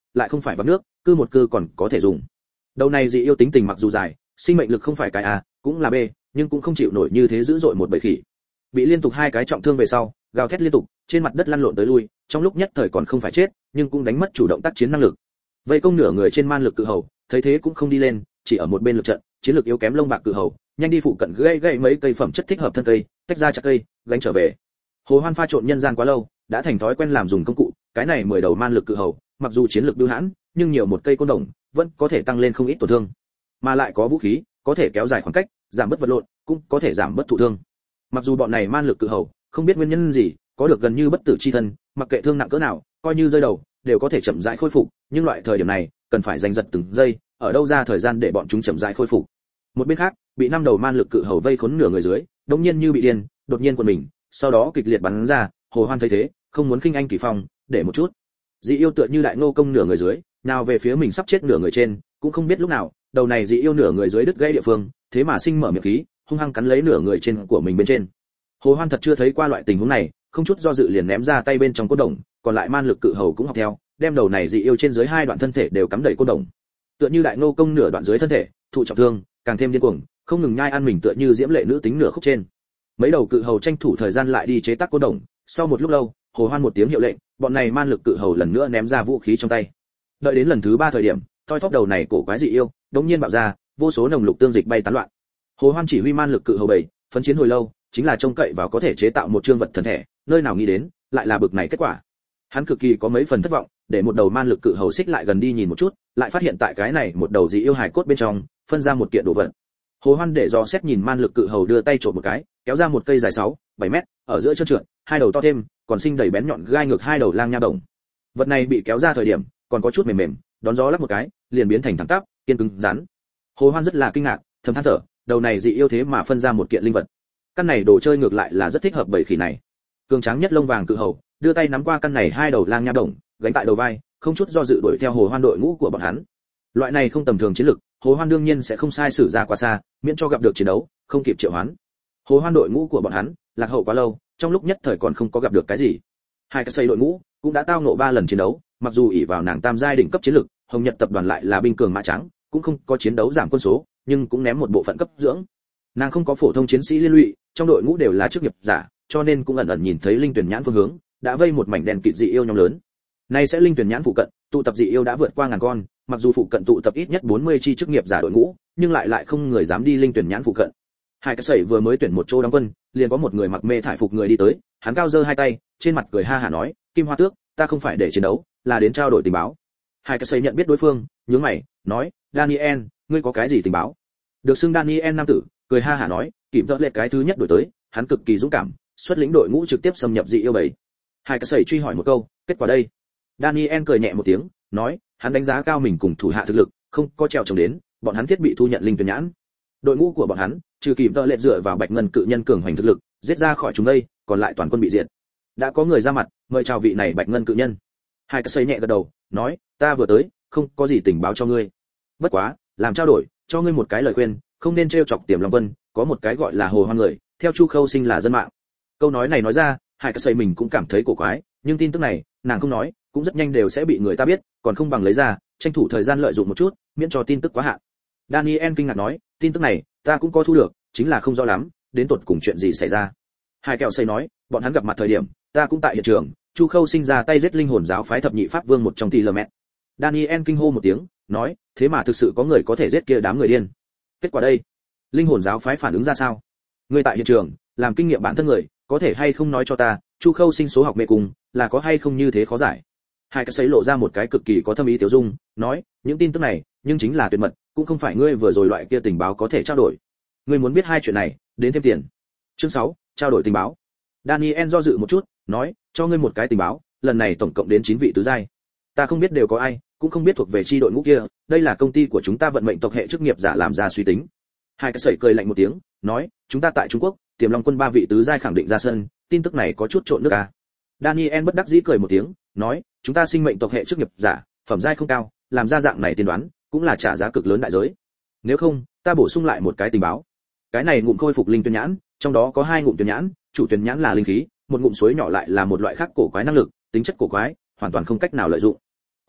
lại không phải vắt nước, cư một cư còn có thể dùng. Đầu này dị yêu tính tình mặc dù dài, sinh mệnh lực không phải cái A, cũng là B, nhưng cũng không chịu nổi như thế dữ dội một bầy khỉ. Bị liên tục hai cái trọng thương về sau, gào thét liên tục, trên mặt đất lăn lộn tới lui, trong lúc nhất thời còn không phải chết, nhưng cũng đánh mất chủ động tác chiến năng lực. Vây công nửa người trên man lực cự hầu, thấy thế cũng không đi lên, chỉ ở một bên lực trận, chiến lược yếu kém lông bạc cự hầu, nhanh đi phụ cận gãy gãy mấy cây phẩm chất thích hợp thân cây, tách ra chặt cây, gánh trở về. Hồ Hoan pha trộn nhân gian quá lâu, đã thành thói quen làm dùng công cụ, cái này mười đầu man lực cự hầu, mặc dù chiến lược bưu hãn, nhưng nhiều một cây côn đồng, vẫn có thể tăng lên không ít tổn thương. Mà lại có vũ khí, có thể kéo dài khoảng cách, giảm bớt vật lộn, cũng có thể giảm bớt thụ thương. Mặc dù bọn này man lực cự hầu, không biết nguyên nhân gì, có được gần như bất tử chi thân, mặc kệ thương nặng cỡ nào, coi như rơi đầu, đều có thể chậm rãi khôi phục, nhưng loại thời điểm này, cần phải giành giật từng giây, ở đâu ra thời gian để bọn chúng chậm rãi khôi phục. Một bên khác, bị năm đầu man lực cự hầu vây khốn nửa người dưới, đột nhiên như bị điên, đột nhiên quần mình, sau đó kịch liệt bắn ra, Hồ Hoan thấy thế, không muốn khinh anh kỳ phong, để một chút. Dị yêu tựa như đại ngô công nửa người dưới, nào về phía mình sắp chết nửa người trên, cũng không biết lúc nào, đầu này dị yêu nửa người dưới đứt gãy địa phương, thế mà sinh mở miệng khí, hung hăng cắn lấy nửa người trên của mình bên trên. Hồ Hoan thật chưa thấy qua loại tình huống này, không chút do dự liền ném ra tay bên trong côn đồng, còn lại man lực cự hầu cũng học theo, đem đầu này dị yêu trên dưới hai đoạn thân thể đều cắm đầy côn đồng. Tựa như đại ngô công nửa đoạn dưới thân thể, thụ trọng thương, càng thêm điên cuồng, không ngừng nhai ăn mình tựa như diễm lệ nữ tính nửa khúc trên. Mấy đầu cự hầu tranh thủ thời gian lại đi chế tác côn đồng, sau một lúc lâu, Hồ Hoan một tiếng hiệu lệnh, bọn này man lực cự hầu lần nữa ném ra vũ khí trong tay. Đợi đến lần thứ ba thời điểm, thoi thóp đầu này cổ quái dị yêu, đột nhiên bạo ra, vô số nồng lục tương dịch bay tán loạn. Hồ Hoan chỉ huy man lực cự hầu bảy, phấn chiến hồi lâu, chính là trông cậy vào có thể chế tạo một chương vật thần thể, nơi nào nghĩ đến, lại là bực này kết quả. Hắn cực kỳ có mấy phần thất vọng, để một đầu man lực cự hầu xích lại gần đi nhìn một chút, lại phát hiện tại cái này một đầu dị yêu hài cốt bên trong, phân ra một kiện đồ vật. Hồ Hoan để dò xét nhìn man lực cự hầu đưa tay trộm một cái, kéo ra một cây dài sáu, bảy mét, ở giữa chân trượt, hai đầu to thêm, còn sinh đầy bén nhọn gai ngược hai đầu lang nha đồng. Vật này bị kéo ra thời điểm, còn có chút mềm mềm, đón gió lắc một cái, liền biến thành thẳng tắp, kiên cứng rắn. Hồ Hoan rất là kinh ngạc, thầm than thở, đầu này dị yêu thế mà phân ra một kiện linh vật. Căn này đồ chơi ngược lại là rất thích hợp bầy khỉ này. Cường tráng nhất lông vàng cự hầu, đưa tay nắm qua căn này hai đầu lang nha đồng, gánh tại đầu vai, không chút do dự đuổi theo Hồ Hoan đội ngũ của bọn hắn. Loại này không tầm thường chiến lực, Hồ Hoan đương nhiên sẽ không sai sử ra quá xa, miễn cho gặp được chiến đấu, không kịp triệu hoán. Hồ Hoan đội ngũ của bọn hắn, lạc hậu quá lâu, trong lúc nhất thời còn không có gặp được cái gì. Hai cái xây đội ngũ cũng đã tao ngộ ba lần chiến đấu, mặc dù ỷ vào nàng tam giai đỉnh cấp chiến lực, Hồng Nhật tập đoàn lại là binh cường mã trắng, cũng không có chiến đấu giảm quân số, nhưng cũng ném một bộ phận cấp dưỡng. Nàng không có phổ thông chiến sĩ liên lụy, trong đội ngũ đều là chức nghiệp giả, cho nên cũng ẩn ẩn nhìn thấy linh tuyển nhãn phương hướng, đã vây một mảnh đèn kịt dị yêu nhóm lớn. Nay sẽ linh tuyển nhãn phụ cận, tụ tập dị yêu đã vượt qua ngàn con, mặc dù phụ cận tụ tập ít nhất bốn mươi chi chức nghiệp giả đội ngũ, nhưng lại lại không người dám đi linh tuyển nhãn phụ cận. Hai cái sẩy vừa mới tuyển một chỗ đóng quân, liền có một người mặc mê thải phục người đi tới, hắn cao giơ hai tay, trên mặt cười ha hả nói, Kim Hoa Tước, ta không phải để chiến đấu, là đến trao đổi tình báo. Hai cái sẩy nhận biết đối phương, nhướng mày, nói, Daniel, ngươi có cái gì tình báo? Được xưng Daniel nam tử, cười ha hả nói, kịp đỡ lệ cái thứ nhất đổi tới, hắn cực kỳ dũng cảm, xuất lĩnh đội ngũ trực tiếp xâm nhập dị yêu bầy. Hai cái sẩy truy hỏi một câu, kết quả đây? Daniel cười nhẹ một tiếng, nói, hắn đánh giá cao mình cùng thủ hạ thực lực, không có trèo trồng đến, bọn hắn thiết bị thu nhận linh tuyển nhãn. Đội ngũ của bọn hắn, trừ kịp đỡ lệ dựa vào bạch ngân cự nhân cường hoành thực lực, giết ra khỏi chúng đây, còn lại toàn quân bị diệt. Đã có người ra mặt, mời chào vị này bạch ngân cự nhân. Hai cái sẩy nhẹ gật đầu, nói, ta vừa tới, không có gì tình báo cho ngươi. Bất quá, làm trao đổi, cho ngươi một cái lời khuyên, không nên trêu chọc Tiềm Long Quân, có một cái gọi là Hồ Hoan người, theo Chu Khâu Sinh là dân mạng. Câu nói này nói ra, Hải Cát Sẩy mình cũng cảm thấy cổ quái, nhưng tin tức này, nàng không nói, cũng rất nhanh đều sẽ bị người ta biết, còn không bằng lấy ra, tranh thủ thời gian lợi dụng một chút, miễn cho tin tức quá hạn. Daniel kinh ngạc nói, tin tức này, ta cũng có thu được, chính là không rõ lắm, đến tột cùng chuyện gì xảy ra. Hải Kẹo Sẩy nói, bọn hắn gặp mặt thời điểm, ta cũng tại hiện trường, Chu Khâu Sinh ra tay giết linh hồn giáo phái thập nhị pháp vương một trong tỷ lờ mẹ. Daniel kinh hô một tiếng, nói, thế mà thực sự có người có thể giết kia đám người điên. Kết quả đây, linh hồn giáo phái phản ứng ra sao? Người tại hiện trường, làm kinh nghiệm bản thân người, có thể hay không nói cho ta, Chu Khâu Sinh số học mê cùng, là có hay không như thế khó giải? Hai cái sấy lộ ra một cái cực kỳ có thâm ý tiểu dung, nói, những tin tức này, nhưng chính là tuyệt mật, cũng không phải ngươi vừa rồi loại kia tình báo có thể trao đổi. Ngươi muốn biết hai chuyện này, đến thêm tiền. Chương sáu, trao đổi tình báo. Daniel do dự một chút, nói, cho ngươi một cái tình báo, lần này tổng cộng đến chín vị tứ giai. Ta không biết đều có ai, cũng không biết thuộc về chi đội ngũ kia, đây là công ty của chúng ta vận mệnh tộc hệ chức nghiệp giả làm ra suy tính. Hai cái sẩy cười lạnh một tiếng, nói, chúng ta tại Trung Quốc, Tiềm Long Quân ba vị tứ giai khẳng định ra sân, tin tức này có chút trộn nước à. Daniel bất đắc dĩ cười một tiếng, nói, chúng ta sinh mệnh tộc hệ chức nghiệp giả, phẩm giai không cao, làm ra dạng này tiên đoán, cũng là trả giá cực lớn đại giới. Nếu không, ta bổ sung lại một cái tình báo. Cái này ngụm khôi phục linh tuyển nhãn, trong đó có hai ngụm tuyển nhãn, chủ tuyển nhãn là linh khí, một ngụm suối nhỏ lại là một loại khác cổ quái năng lực, tính chất cổ quái, hoàn toàn không cách nào lợi dụng.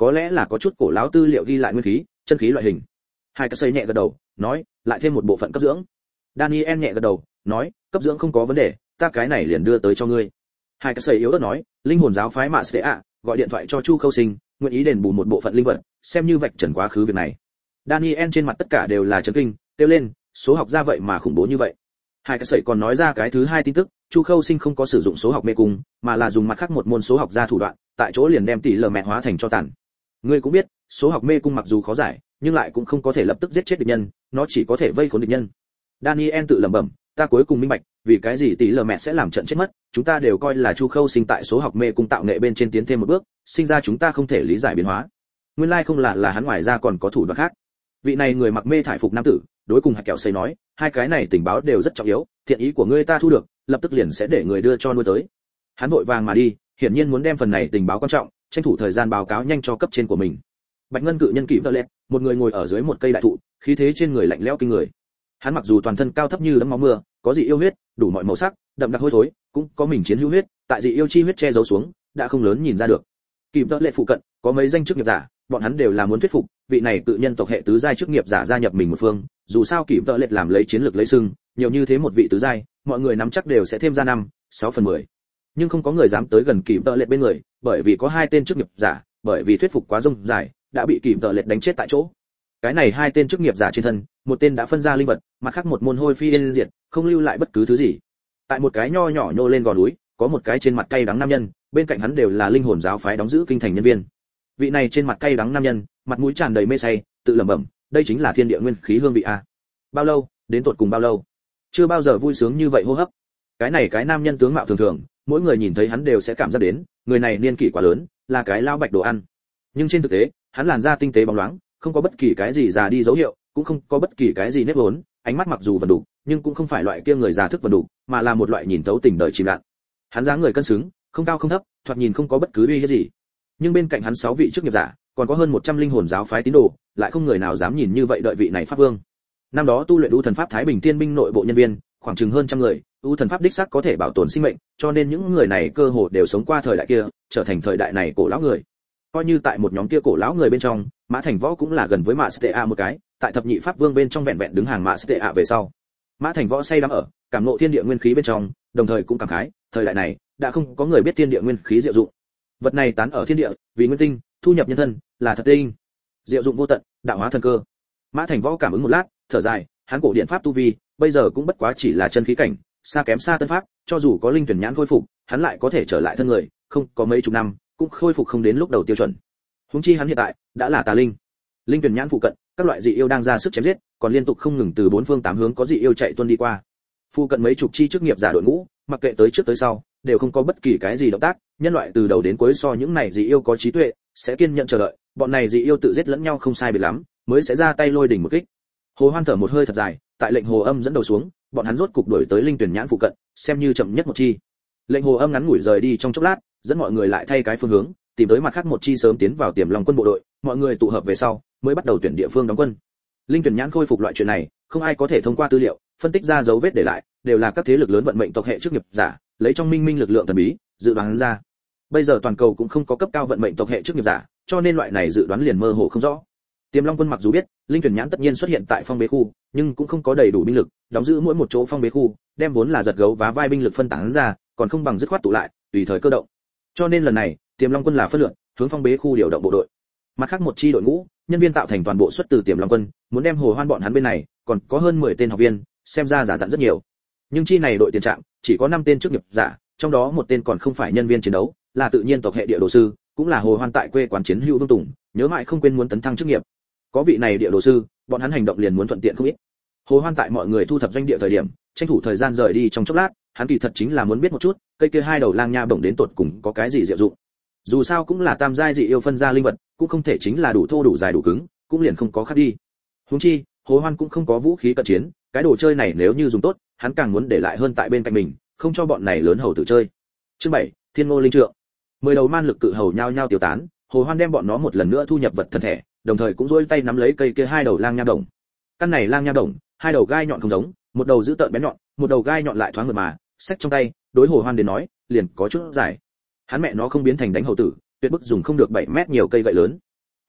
có lẽ là có chút cổ lão tư liệu ghi lại nguyên khí, chân khí loại hình. Hai cái xây nhẹ gật đầu, nói, lại thêm một bộ phận cấp dưỡng. Daniel nhẹ gật đầu, nói, cấp dưỡng không có vấn đề, ta cái này liền đưa tới cho ngươi. Hai cái xây yếu ớt nói, linh hồn giáo phái mạ sẽ ạ, gọi điện thoại cho Chu Khâu Sinh, nguyện ý đền bù một bộ phận linh vật, xem như vạch trần quá khứ việc này. Daniel trên mặt tất cả đều là chấn kinh, kêu lên, số học ra vậy mà khủng bố như vậy. Hai cái sẩy còn nói ra cái thứ hai tin tức, Chu Khâu Sinh không có sử dụng số học mê cung, mà là dùng mặt khác một môn số học ra thủ đoạn, tại chỗ liền đem tỷ lờ mẹ hóa thành cho tàn. Ngươi cũng biết, số học mê cung mặc dù khó giải, nhưng lại cũng không có thể lập tức giết chết địch nhân, nó chỉ có thể vây khốn địch nhân. Daniel tự lẩm bẩm, ta cuối cùng minh bạch, vì cái gì tỷ lờ mẹ sẽ làm trận chết mất, chúng ta đều coi là Chu Khâu Sinh tại số học mê cung tạo nghệ bên trên tiến thêm một bước, sinh ra chúng ta không thể lý giải biến hóa. Nguyên lai không là là hắn ngoài ra còn có thủ đoạn khác. Vị này người mặc mê thải phục nam tử, đối cùng hạt kẹo xây nói, hai cái này tình báo đều rất trọng yếu, thiện ý của ngươi ta thu được, lập tức liền sẽ để người đưa cho nuôi tới. Hắn vội vàng mà đi, hiển nhiên muốn đem phần này tình báo quan trọng, tranh thủ thời gian báo cáo nhanh cho cấp trên của mình. Bạch ngân cự nhân kỵ vợ lẹt, một người ngồi ở dưới một cây đại thụ, khí thế trên người lạnh lẽo kinh người. Hắn mặc dù toàn thân cao thấp như đẫm máu mưa, có dị yêu huyết, đủ mọi màu sắc, đậm đặc hôi thối, cũng có mình chiến hữu huyết, tại dị yêu chi huyết che giấu xuống, đã không lớn nhìn ra được. Kỵ vợ lẹt phụ cận, có mấy danh chức nghiệp giả, bọn hắn đều là muốn thuyết phục vị này cự nhân tộc hệ tứ giai chức nghiệp giả gia nhập mình một phương, dù sao kỷ vợ lệch làm lấy chiến lược lấy sưng, nhiều như thế một vị tứ giai, mọi người nắm chắc đều sẽ thêm ra năm, sáu phần mười. Nhưng không có người dám tới gần kỷ vợ lệch bên người, bởi vì có hai tên chức nghiệp giả, bởi vì thuyết phục quá rông dài, đã bị kỷ vợ lệch đánh chết tại chỗ. Cái này hai tên chức nghiệp giả trên thân, một tên đã phân ra linh vật, mặt khác một môn hôi phi yên diệt, không lưu lại bất cứ thứ gì. Tại một cái nho nhỏ nhô lên gò núi, có một cái trên mặt cay đắng nam nhân, bên cạnh hắn đều là linh hồn giáo phái đóng giữ kinh thành nhân viên. Vị này trên mặt cay đắng nam nhân, mặt mũi tràn đầy mê say, tự lẩm bẩm, đây chính là thiên địa nguyên khí hương vị a. Bao lâu, đến tột cùng bao lâu? Chưa bao giờ vui sướng như vậy hô hấp. Cái này cái nam nhân tướng mạo thường thường, mỗi người nhìn thấy hắn đều sẽ cảm giác đến, người này niên kỷ quá lớn, là cái lao bạch đồ ăn. Nhưng trên thực tế, hắn làn da tinh tế bóng loáng, không có bất kỳ cái gì già đi dấu hiệu, cũng không có bất kỳ cái gì nếp vốn, ánh mắt mặc dù vẫn đủ, nhưng cũng không phải loại kia người già thức vẫn đủ, mà là một loại nhìn thấu tình đời chìm lặng. Hắn dáng người cân xứng, không cao không thấp, thoạt nhìn không có bất cứ uy hiếp gì. Nhưng bên cạnh hắn sáu vị chức nghiệp giả, còn có hơn một trăm linh hồn giáo phái tín đồ, lại không người nào dám nhìn như vậy đợi vị này pháp vương. Năm đó tu luyện U thần pháp Thái Bình Tiên binh nội bộ nhân viên, khoảng chừng hơn trăm người, U thần pháp đích xác có thể bảo tồn sinh mệnh, cho nên những người này cơ hồ đều sống qua thời đại kia, trở thành thời đại này cổ lão người. Coi như tại một nhóm kia cổ lão người bên trong, Mã Thành Võ cũng là gần với Mã Stea một cái, tại thập nhị pháp vương bên trong vẹn vẹn đứng hàng Mã Stea về sau. Mã Thành Võ say đắm ở, cảm ngộ thiên địa nguyên khí bên trong, đồng thời cũng cảm khái, thời đại này đã không có người biết thiên địa nguyên khí diệu dụng. Vật này tán ở thiên địa, vì nguyên tinh, thu nhập nhân thân, là thật tinh. Diệu dụng vô tận, đạo hóa thần cơ. Mã Thành Võ cảm ứng một lát, thở dài, hắn cổ điện pháp tu vi, bây giờ cũng bất quá chỉ là chân khí cảnh, xa kém xa tân pháp, cho dù có linh tuyển nhãn khôi phục, hắn lại có thể trở lại thân người, không, có mấy chục năm, cũng khôi phục không đến lúc đầu tiêu chuẩn. Huống chi hắn hiện tại đã là tà linh. Linh tuyển nhãn phụ cận, các loại dị yêu đang ra sức chém giết, còn liên tục không ngừng từ bốn phương tám hướng có dị yêu chạy tuôn đi qua. Phụ cận mấy chục chi chức nghiệp giả đội ngũ, mặc kệ tới trước tới sau, đều không có bất kỳ cái gì động tác, nhân loại từ đầu đến cuối so những này dị yêu có trí tuệ, sẽ kiên nhẫn chờ đợi, bọn này dị yêu tự giết lẫn nhau không sai biệt lắm, mới sẽ ra tay lôi đỉnh một kích. Hồ Hoan thở một hơi thật dài, tại lệnh hồ âm dẫn đầu xuống, bọn hắn rốt cục đuổi tới linh tuyển nhãn phụ cận, xem như chậm nhất một chi. Lệnh hồ âm ngắn ngủi rời đi trong chốc lát, dẫn mọi người lại thay cái phương hướng, tìm tới mặt khác một chi sớm tiến vào Tiềm Long quân bộ đội, mọi người tụ hợp về sau, mới bắt đầu tuyển địa phương đóng quân. Linh tuyển nhãn khôi phục loại chuyện này, không ai có thể thông qua tư liệu phân tích ra dấu vết để lại, đều là các thế lực lớn vận mệnh tộc hệ chức nghiệp giả, lấy trong minh minh lực lượng thần bí, dự đoán ra. Bây giờ toàn cầu cũng không có cấp cao vận mệnh tộc hệ chức nghiệp giả, cho nên loại này dự đoán liền mơ hồ không rõ. Tiềm Long quân mặc dù biết, linh tuyển nhãn tất nhiên xuất hiện tại phong bế khu, nhưng cũng không có đầy đủ binh lực, đóng giữ mỗi một chỗ phong bế khu, đem vốn là giật gấu vá vai binh lực phân tán ra, còn không bằng dứt khoát tụ lại, tùy thời cơ động. Cho nên lần này, Tiềm Long quân là phân lượt, hướng phong bế khu điều động bộ đội. Mặt khác một chi đội ngũ, nhân viên tạo thành toàn bộ xuất từ Tiềm Long quân, muốn đem Hồ Hoan bọn hắn bên này, còn có hơn mười tên học viên, xem ra giả dặn rất nhiều. Nhưng chi này đội tiền trạng, chỉ có năm tên chức nghiệp giả, trong đó một tên còn không phải nhân viên chiến đấu, là tự nhiên tộc hệ địa đồ sư, cũng là Hồ Hoan tại quê quán chiến hữu Vương Tùng, nhớ mãi không quên muốn tấn thăng chức nghiệp. Có vị này địa đồ sư, bọn hắn hành động liền muốn thuận tiện không ít. Hồ Hoan tại mọi người thu thập doanh địa thời điểm, tranh thủ thời gian rời đi trong chốc lát, hắn kỳ thật chính là muốn biết một chút, cây kia hai đầu lang nha bổng đến tột cùng có cái gì diệu dụng. Dù sao cũng là tam giai dị yêu phân ra linh vật, cũng không thể chính là đủ thô đủ dài đủ cứng, cũng liền không có khác đi. Huống chi, Hồ Hoan cũng không có vũ khí cận chiến, cái đồ chơi này nếu như dùng tốt, hắn càng muốn để lại hơn tại bên cạnh mình, không cho bọn này lớn hầu tự chơi. Chương bảy, Thiên Ngô linh trượng. Mười đầu man lực cự hầu nhao nhao tiêu tán, Hồ Hoan đem bọn nó một lần nữa thu nhập vật thần thể, đồng thời cũng duỗi tay nắm lấy cây kia hai đầu lang nha đồng. Căn này lang nha đồng, hai đầu gai nhọn không giống, một đầu giữ tợn bén nhọn, một đầu gai nhọn lại thoáng mượt mà, xách trong tay, đối Hồ Hoan đến nói, liền có chút dài. Hắn mẹ nó không biến thành đánh hầu tử, tuyệt bức dùng không được bảy mét nhiều cây gậy lớn.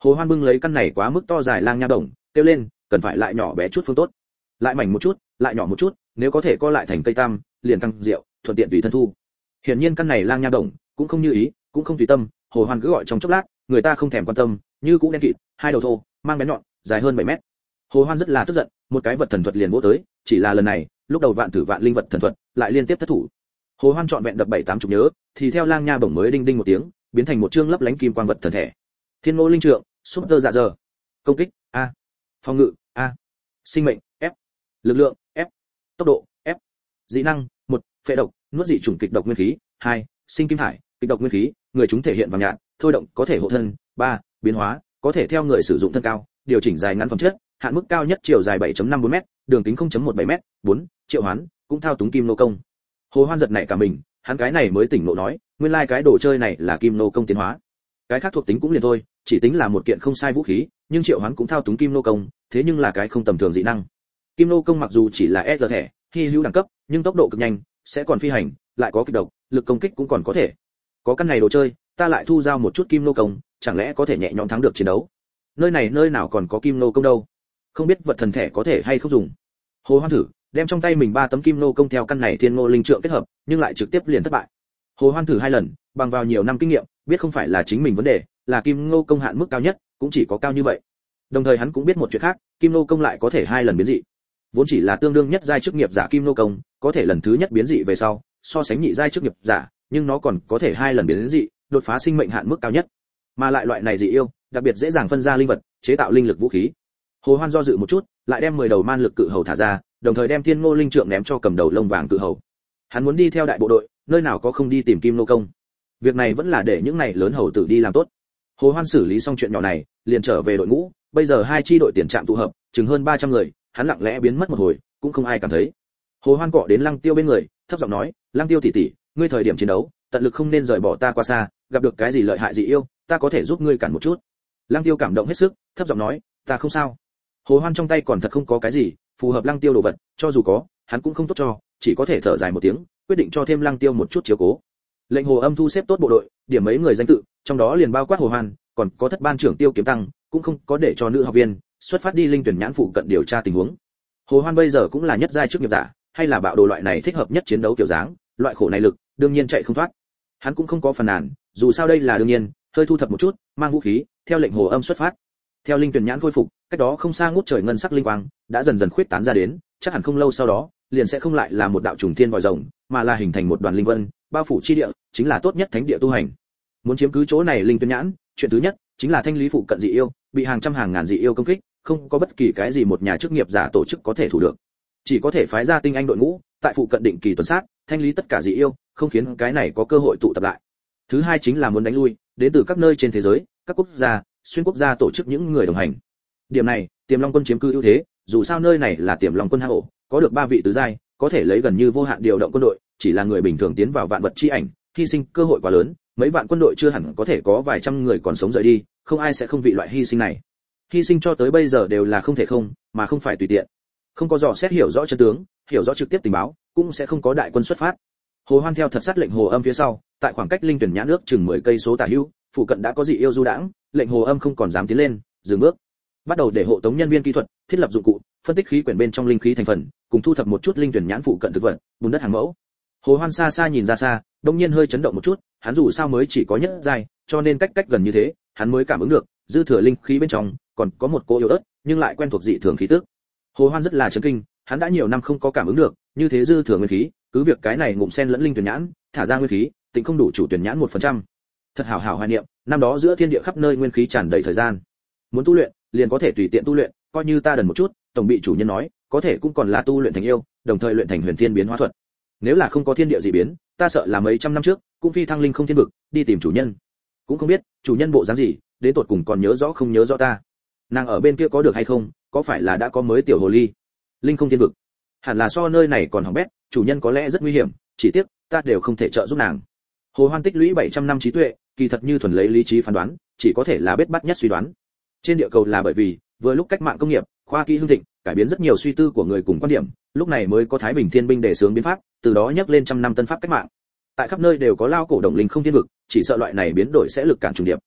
Hồ Hoan bưng lấy căn này quá mức to dài lang nha đồng, kêu lên, cần phải lại nhỏ bé chút phương tốt. Lại mảnh một chút, lại nhỏ một chút, nếu có thể co lại thành cây tam, liền tăng rượu, thuận tiện tùy thân thu. Hiển nhiên căn này lang nha đồng cũng không như ý, cũng không tùy tâm, Hồ Hoan cứ gọi trong chốc lát, người ta không thèm quan tâm, như cũ đen kịt, hai đầu thô, mang bén nhọn, dài hơn bảy mét. Hồ Hoan rất là tức giận, một cái vật thần thuật liền vỗ tới, chỉ là lần này, lúc đầu vạn tử vạn linh vật thần thuật, lại liên tiếp thất thủ. Hồ Hoan chọn vẹn đập bảy tám chục nhớ, thì theo lang nha bổng mới đinh đinh một tiếng, biến thành một chương lấp lánh kim quang vật thần thể. Thiên Ngô linh trượng, Super dạ giờ. Công kích A, phòng ngự A, sinh mệnh F, lực lượng F, tốc độ F. Dị năng một, phệ độc, nuốt dị chủng kịch độc nguyên khí. hai, sinh kim thải, kịch độc nguyên khí, người chúng thể hiện vàng nhạt, thôi động có thể hộ thân. ba, biến hóa, có thể theo người sử dụng thân cao, điều chỉnh dài ngắn phẩm chất, hạn mức cao nhất chiều dài bảy phẩy năm bốn mét, đường kính không phẩy một bảy mét. bốn, triệu hoán, cũng thao túng kim nô công. Hồ Hoan giật nảy cả mình, hắn cái này mới tỉnh ngộ nói, nguyên lai like cái đồ chơi này là kim nô công tiến hóa. Cái khác thuộc tính cũng liền thôi, chỉ tính là một kiện không sai vũ khí, nhưng triệu hoán cũng thao túng kim nô công, thế nhưng là cái không tầm thường dị năng. Kim nô công mặc dù chỉ là S thẻ, hy hữu đẳng cấp, nhưng tốc độ cực nhanh, sẽ còn phi hành, lại có kịch độc, lực công kích cũng còn có thể. Có căn này đồ chơi, ta lại thu giao một chút kim nô công, chẳng lẽ có thể nhẹ nhõm thắng được chiến đấu? Nơi này nơi nào còn có kim nô công đâu? Không biết vật thần thẻ có thể hay không dùng. Hồ Hoan thử, đem trong tay mình ba tấm kim nô công theo căn này thiên ngô linh trượng kết hợp, nhưng lại trực tiếp liền thất bại. Hồ Hoan thử hai lần, bằng vào nhiều năm kinh nghiệm, biết không phải là chính mình vấn đề, là kim nô công hạn mức cao nhất, cũng chỉ có cao như vậy. Đồng thời hắn cũng biết một chuyện khác, kim nô công lại có thể hai lần biến dị. Vốn chỉ là tương đương nhất giai chức nghiệp giả kim nô công, có thể lần thứ nhất biến dị về sau, so sánh nhị giai chức nghiệp giả, nhưng nó còn có thể hai lần biến dị, đột phá sinh mệnh hạn mức cao nhất. Mà lại loại này dị yêu, đặc biệt dễ dàng phân ra linh vật, chế tạo linh lực vũ khí. Hồ Hoan do dự một chút, lại đem mười đầu man lực cự hầu thả ra, đồng thời đem thiên ngô linh trượng ném cho cầm đầu lông vàng cự hầu. Hắn muốn đi theo đại bộ đội, nơi nào có không đi tìm kim nô công. Việc này vẫn là để những này lớn hầu tử đi làm tốt. Hồ Hoan xử lý xong chuyện nhỏ này, liền trở về đội ngũ, bây giờ hai chi đội tiền trạm tụ hợp, chừng hơn ba trăm người, hắn lặng lẽ biến mất một hồi, cũng không ai cảm thấy. Hồ Hoan cọ đến Lăng Tiêu bên người, thấp giọng nói, "Lăng Tiêu tỷ tỷ, ngươi thời điểm chiến đấu, tận lực không nên rời bỏ ta quá xa, gặp được cái gì lợi hại dị yêu, ta có thể giúp ngươi cản một chút." Lăng Tiêu cảm động hết sức, thấp giọng nói, "Ta không sao." Hồ Hoan trong tay còn thật không có cái gì phù hợp Lăng Tiêu đồ vật, cho dù có, hắn cũng không tốt cho, chỉ có thể thở dài một tiếng, quyết định cho thêm Lăng Tiêu một chút chiếu cố. Lệnh Hồ Âm thu xếp tốt bộ đội, điểm mấy người danh tự, trong đó liền bao quát Hồ Hoan, còn có thất ban trưởng Tiêu Kiếm Tăng, cũng không có để cho nữ học viên xuất phát đi linh tuyển nhãn phụ cận điều tra tình huống. Hồ Hoan bây giờ cũng là nhất giai chức nghiệp giả, hay là bạo đồ loại này thích hợp nhất chiến đấu kiểu dáng, loại khổ này lực, đương nhiên chạy không thoát. Hắn cũng không có phàn nàn, dù sao đây là đương nhiên, hơi thu thập một chút, mang vũ khí, theo lệnh Hồ Âm xuất phát. Theo linh tuyển nhãn khôi phục, cách đó không xa ngút trời ngân sắc linh quang đã dần dần khuyết tán ra đến, chắc hẳn không lâu sau đó, liền sẽ không lại là một đạo trùng thiên vòi rồng, mà là hình thành một đoàn linh vân, bao phủ chi địa, chính là tốt nhất thánh địa tu hành. Muốn chiếm cứ chỗ này linh tuyển nhãn, chuyện thứ nhất chính là thanh lý phụ cận dị yêu, bị hàng trăm hàng ngàn dị yêu công kích, không có bất kỳ cái gì một nhà chức nghiệp giả tổ chức có thể thủ được. Chỉ có thể phái ra tinh anh đội ngũ, tại phụ cận định kỳ tuần sát, thanh lý tất cả dị yêu, không khiến cái này có cơ hội tụ tập lại. Thứ hai chính là muốn đánh lui đến từ các nơi trên thế giới, các quốc gia, xuyên quốc gia tổ chức những người đồng hành. Điểm này, Tiềm Long quân chiếm cứ ưu thế, dù sao nơi này là Tiềm Long quân hang ổ, có được ba vị tứ giai, có thể lấy gần như vô hạn điều động quân đội, chỉ là người bình thường tiến vào vạn vật chi ảnh, hy sinh cơ hội quá lớn, mấy vạn quân đội chưa hẳn có thể có vài trăm người còn sống rời đi, không ai sẽ không vị loại hy sinh này. Hy sinh cho tới bây giờ đều là không thể không, mà không phải tùy tiện. Không có dò xét hiểu rõ chân tướng, hiểu rõ trực tiếp tình báo, cũng sẽ không có đại quân xuất phát. Hồ Hoan theo thật sát lệnh Hồ Âm phía sau, tại khoảng cách linh tuyển nhãn nước chừng mười cây số tả hữu, phụ cận đã có dị yêu du đãng, lệnh Hồ Âm không còn dám tiến lên, dừng bước. Bắt đầu để hộ tống nhân viên kỹ thuật, thiết lập dụng cụ, phân tích khí quyển bên trong linh khí thành phần, cùng thu thập một chút linh tuyển nhãn phụ cận thực vật, bùn đất hàng mẫu. Hồ Hoan xa xa nhìn ra xa, đột nhiên hơi chấn động một chút, hắn dù sao mới chỉ có nhất giai, cho nên cách cách gần như thế, hắn mới cảm ứng được, dư thừa linh khí bên trong còn có một cỗ yếu ớt, nhưng lại quen thuộc dị thường khí tức. Hồ Hoan rất là chấn kinh, hắn đã nhiều năm không có cảm ứng được, như thế dư thừa nguyên khí, cứ việc cái này ngụm sen lẫn linh tuyển nhãn, thả ra nguyên khí, tính không đủ chủ tuyển nhãn một phần trăm. Thật hảo hảo hoài niệm, năm đó giữa thiên địa khắp nơi nguyên khí tràn đầy thời gian. Muốn tu luyện, liền có thể tùy tiện tu luyện, coi như ta đần một chút, tổng bị chủ nhân nói, có thể cũng còn là tu luyện thành yêu, đồng thời luyện thành huyền thiên biến hóa thuật. Nếu là không có thiên địa dị biến, ta sợ là mấy trăm năm trước, cũng phi thăng linh không thiên vực, đi tìm chủ nhân. Cũng không biết, chủ nhân bộ dáng gì, đến tột cùng còn nhớ rõ không nhớ rõ ta. Nàng ở bên kia có được hay không, có phải là đã có mới tiểu hồ ly? Linh không thiên vực, hẳn là so nơi này còn hỏng bét, chủ nhân có lẽ rất nguy hiểm, chỉ tiếc ta đều không thể trợ giúp nàng. Hồ Hoan tích lũy bảy trăm năm trí tuệ, kỳ thật như thuần lấy lý trí phán đoán, chỉ có thể là bết bát nhất suy đoán. Trên địa cầu là bởi vì vừa lúc cách mạng công nghiệp, khoa kỹ hưng thịnh, cải biến rất nhiều suy tư của người cùng quan điểm, lúc này mới có Thái Bình Thiên binh đề xướng biến pháp, từ đó nhắc lên trăm năm tân pháp cách mạng. Tại khắp nơi đều có lao cổ động linh không thiên vực, chỉ sợ loại này biến đổi sẽ lực cản trùng điệp.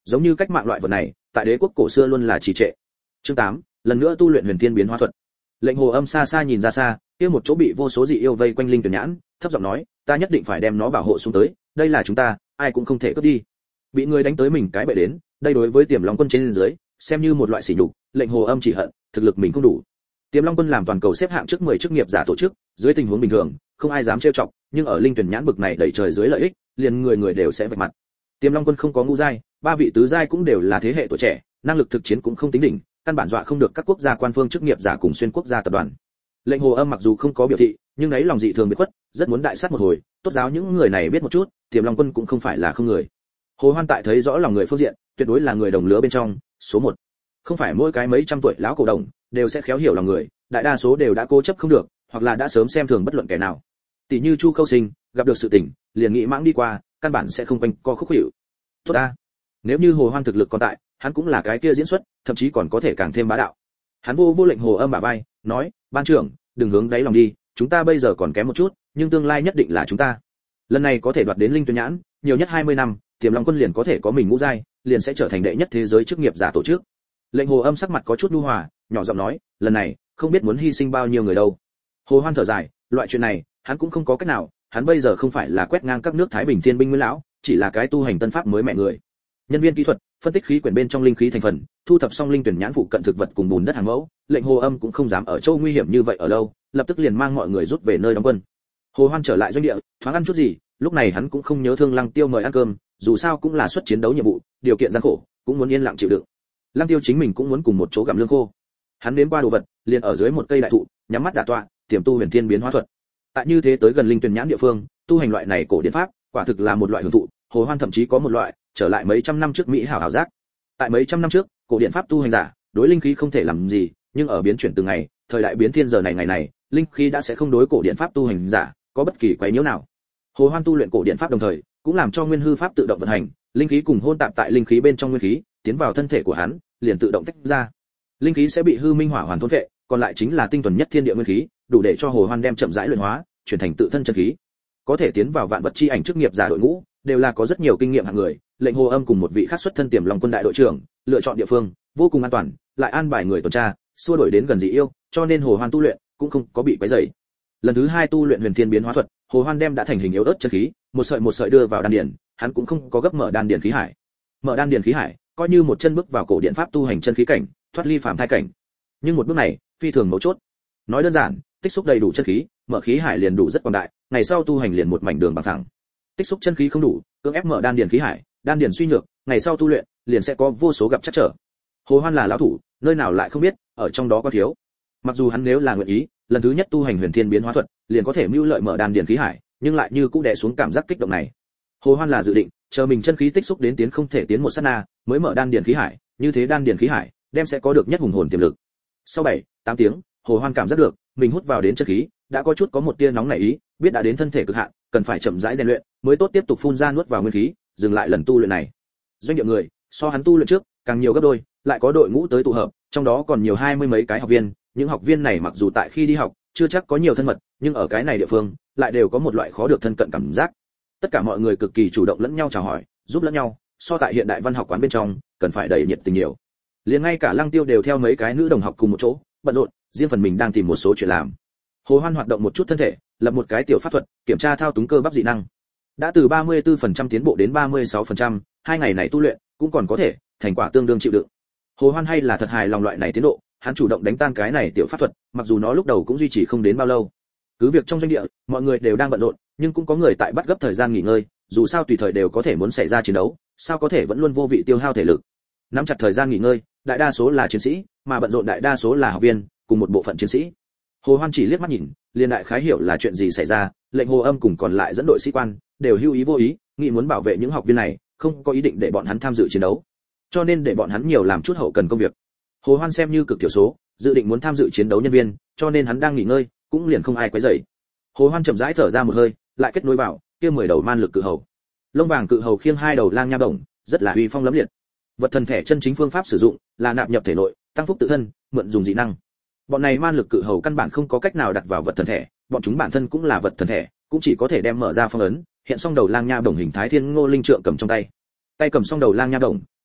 Giống như cách mạng loại vật này, tại đế quốc cổ xưa luôn là trì trệ. Chương tám, lần nữa tu luyện huyền thiên biến hóa thuật. Lệnh Hồ Âm xa xa nhìn ra xa, kia một chỗ bị vô số dị yêu vây quanh linh tuyển nhãn, thấp giọng nói, ta nhất định phải đem nó bảo hộ xuống tới, đây là chúng ta, ai cũng không thể cướp đi. Bị người đánh tới mình cái bệ đến, đây đối với Tiềm Long quân trên dưới, xem như một loại sỉ nhục, Lệnh Hồ Âm chỉ hận, thực lực mình không đủ. Tiềm Long quân làm toàn cầu xếp hạng trước mười chức nghiệp giả tổ chức, dưới tình huống bình thường, không ai dám trêu chọc, nhưng ở linh tuyển nhãn bực này đẩy trời dưới lợi ích, liền người người đều sẽ vạch mặt. Tiềm Long quân không có ngũ giai, ba vị tứ giai cũng đều là thế hệ tuổi trẻ, năng lực thực chiến cũng không tính đỉnh, căn bản dọa không được các quốc gia quan phương chức nghiệp giả cùng xuyên quốc gia tập đoàn. Lệnh Hồ Âm mặc dù không có biểu thị, nhưng ấy lòng dị thường biệt khuất, rất muốn đại sát một hồi, tốt giáo những người này biết một chút, Tiềm Long quân cũng không phải là không người. Hồ Hoan tại thấy rõ lòng người phương diện, tuyệt đối là người đồng lứa bên trong, số một. Không phải mỗi cái mấy trăm tuổi lão cổ đồng đều sẽ khéo hiểu lòng người, đại đa số đều đã cố chấp không được, hoặc là đã sớm xem thường bất luận kẻ nào. Tỷ như Chu Khâu Sinh, gặp được sự tình, liền nghĩ mãng đi qua, căn bản sẽ không quanh co khúc hiệu. Tốt ta, nếu như Hồ Hoan thực lực còn tại, hắn cũng là cái kia diễn xuất, thậm chí còn có thể càng thêm bá đạo. Hắn vô vô Lệnh Hồ Âm bả vai, nói, ban trưởng, đừng hướng đáy lòng đi, chúng ta bây giờ còn kém một chút, nhưng tương lai nhất định là chúng ta. Lần này có thể đoạt đến linh tuyển nhãn, nhiều nhất hai mươi năm, Tiềm Long quân liền có thể có mình ngũ giai, liền sẽ trở thành đệ nhất thế giới chức nghiệp giả tổ chức. Lệnh Hồ Âm sắc mặt có chút nhu hòa, nhỏ giọng nói, lần này, không biết muốn hy sinh bao nhiêu người đâu. Hồ Hoan thở dài, loại chuyện này, hắn cũng không có cách nào, hắn bây giờ không phải là quét ngang các nước Thái Bình Thiên binh nguyên lão, chỉ là cái tu hành tân pháp mới mẹ người. Nhân viên kỹ thuật, phân tích khí quyển bên trong linh khí thành phần, thu thập xong linh tuyển nhãn phụ cận thực vật cùng bùn đất hàng mẫu, Lệnh Hồ Âm cũng không dám ở châu nguy hiểm như vậy ở lâu, lập tức liền mang mọi người rút về nơi đóng quân. Hồ Hoan trở lại doanh địa, thoáng ăn chút gì, lúc này hắn cũng không nhớ Thương Lăng Tiêu mời ăn cơm, dù sao cũng là xuất chiến đấu nhiệm vụ, điều kiện gian khổ, cũng muốn yên lặng chịu đựng. Lăng Tiêu chính mình cũng muốn cùng một chỗ gặm lương khô. Hắn đến qua đồ vật, liền ở dưới một cây đại thụ, nhắm mắt đả tọa, tiềm tu huyền thiên biến hóa thuật. Tại như thế tới gần linh tuyển nhãn địa phương, tu hành loại này cổ điển pháp, quả thực là một loại hưởng thụ. Hồ Hoan thậm chí có một loại trở lại mấy trăm năm trước mỹ hảo hảo giác. Tại mấy trăm năm trước, cổ điển pháp tu hành giả, đối linh khí không thể làm gì, nhưng ở biến chuyển từng ngày, thời đại biến thiên giờ này ngày này, linh khí đã sẽ không đối cổ điển pháp tu hành giả có bất kỳ quấy nhiễu nào. Hồ Hoan tu luyện cổ điển pháp đồng thời, cũng làm cho nguyên hư pháp tự động vận hành, linh khí cùng hôn tạp tại linh khí bên trong nguyên khí, tiến vào thân thể của hắn, liền tự động tách ra. Linh khí sẽ bị hư minh hỏa hoàn thôn phệ, còn lại chính là tinh thuần nhất thiên địa nguyên khí, đủ để cho Hồ Hoan đem chậm rãi luyện hóa, chuyển thành tự thân chân khí. Có thể tiến vào vạn vật chi ảnh chức nghiệp giả đội ngũ, đều là có rất nhiều kinh nghiệm hạng người. Lệnh Hồ Âm cùng một vị khác xuất thân Tiềm Long quân đại đội trưởng, lựa chọn địa phương vô cùng an toàn, lại an bài người tuần tra, xua đuổi đến gần dị yêu, cho nên Hồ Hoan tu luyện cũng không có bị quấy rầy. Lần thứ hai tu luyện huyền thiên biến hóa thuật, Hồ Hoan đem đã thành hình yếu ớt chân khí, một sợi một sợi đưa vào đan điền, hắn cũng không có gấp mở đan điền khí hải. Mở đan điền khí hải, coi như một chân bước vào cổ điện pháp tu hành chân khí cảnh, thoát ly phàm thai cảnh. Nhưng một bước này, phi thường mấu chốt. Nói đơn giản, tích xúc đầy đủ chân khí, mở khí hải liền đủ rất quảng đại, ngày sau tu hành liền một mảnh đường bằng phẳng. Tích xúc chân khí không đủ, cưỡng ép mở đan điền khí hải, đan điền suy nhược, ngày sau tu luyện liền sẽ có vô số gặp trắc trở. Hồ Hoan là lão thủ, nơi nào lại không biết, ở trong đó có thiếu. Mặc dù hắn nếu là nguyện ý, lần thứ nhất tu hành huyền thiên biến hóa thuật, liền có thể mưu lợi mở đan điền khí hải, nhưng lại như cũ đè xuống cảm giác kích động này. Hồ Hoan là dự định, chờ mình chân khí tích xúc đến tiến không thể tiến một sát na, mới mở đan điền khí hải, như thế đan điền khí hải đem sẽ có được nhất hùng hồn tiềm lực. Sau bảy, tám tiếng, Hồ Hoan cảm giác được, mình hút vào đến chân khí, đã có chút có một tia nóng nảy ý, biết đã đến thân thể cực hạn, cần phải chậm rãi rèn luyện, mới tốt tiếp tục phun ra nuốt vào nguyên khí, dừng lại lần tu luyện này. Doanh địa người, so hắn tu luyện trước, càng nhiều gấp đôi, lại có đội ngũ tới tụ hợp, trong đó còn nhiều hai mươi mấy cái học viên, những học viên này mặc dù tại khi đi học, chưa chắc có nhiều thân mật, nhưng ở cái này địa phương, lại đều có một loại khó được thân cận cảm giác. Tất cả mọi người cực kỳ chủ động lẫn nhau chào hỏi, giúp lẫn nhau, so tại hiện đại văn học quán bên trong, cần phải đầy nhiệt tình nhiều. Liền ngay cả Lăng Tiêu đều theo mấy cái nữ đồng học cùng một chỗ, bận rộn, riêng phần mình đang tìm một số chuyện làm. Hồ Hoan hoạt động một chút thân thể, lập một cái tiểu pháp thuật, kiểm tra thao túng cơ bắp dị năng. Đã từ ba mươi tư phần trăm tiến bộ đến ba mươi sáu phần trăm, hai ngày này tu luyện cũng còn có thể, thành quả tương đương chịu đựng. Hồ Hoan hay là thật hài lòng loại này tiến độ, hắn chủ động đánh tan cái này tiểu pháp thuật, mặc dù nó lúc đầu cũng duy trì không đến bao lâu. Cứ việc trong doanh địa, mọi người đều đang bận rộn, nhưng cũng có người tại bắt gấp thời gian nghỉ ngơi, dù sao tùy thời đều có thể muốn xảy ra chiến đấu, sao có thể vẫn luôn vô vị tiêu hao thể lực. Nắm chặt thời gian nghỉ ngơi, đại đa số là chiến sĩ, mà bận rộn đại đa số là học viên, cùng một bộ phận chiến sĩ. Hồ Hoan chỉ liếc mắt nhìn, liền đại khái hiểu là chuyện gì xảy ra, lệnh Hồ Âm cùng còn lại dẫn đội sĩ quan đều hưu ý vô ý, nghĩ muốn bảo vệ những học viên này, không có ý định để bọn hắn tham dự chiến đấu, cho nên để bọn hắn nhiều làm chút hậu cần công việc. Hồ Hoan xem như cực thiểu số, dự định muốn tham dự chiến đấu nhân viên, cho nên hắn đang nghỉ ngơi, cũng liền không ai quấy rầy. Hồ Hoan chậm rãi thở ra một hơi, lại kết nối vào kia mười đầu man lực cự hầu. Lông vàng cự hầu khiêng hai đầu lang nha bổng, rất là uy phong lẫm liệt. Vật thần thể chân chính phương pháp sử dụng là nạp nhập thể nội, tăng phúc tự thân, mượn dùng dị năng. Bọn này man lực cự hầu căn bản không có cách nào đặt vào vật thần thể, bọn chúng bản thân cũng là vật thần thể, cũng chỉ có thể đem mở ra phong ấn, hiện xong đầu lang nha bổng hình thái thiên ngô linh trượng cầm trong tay. Tay cầm xong đầu lang nha bổng,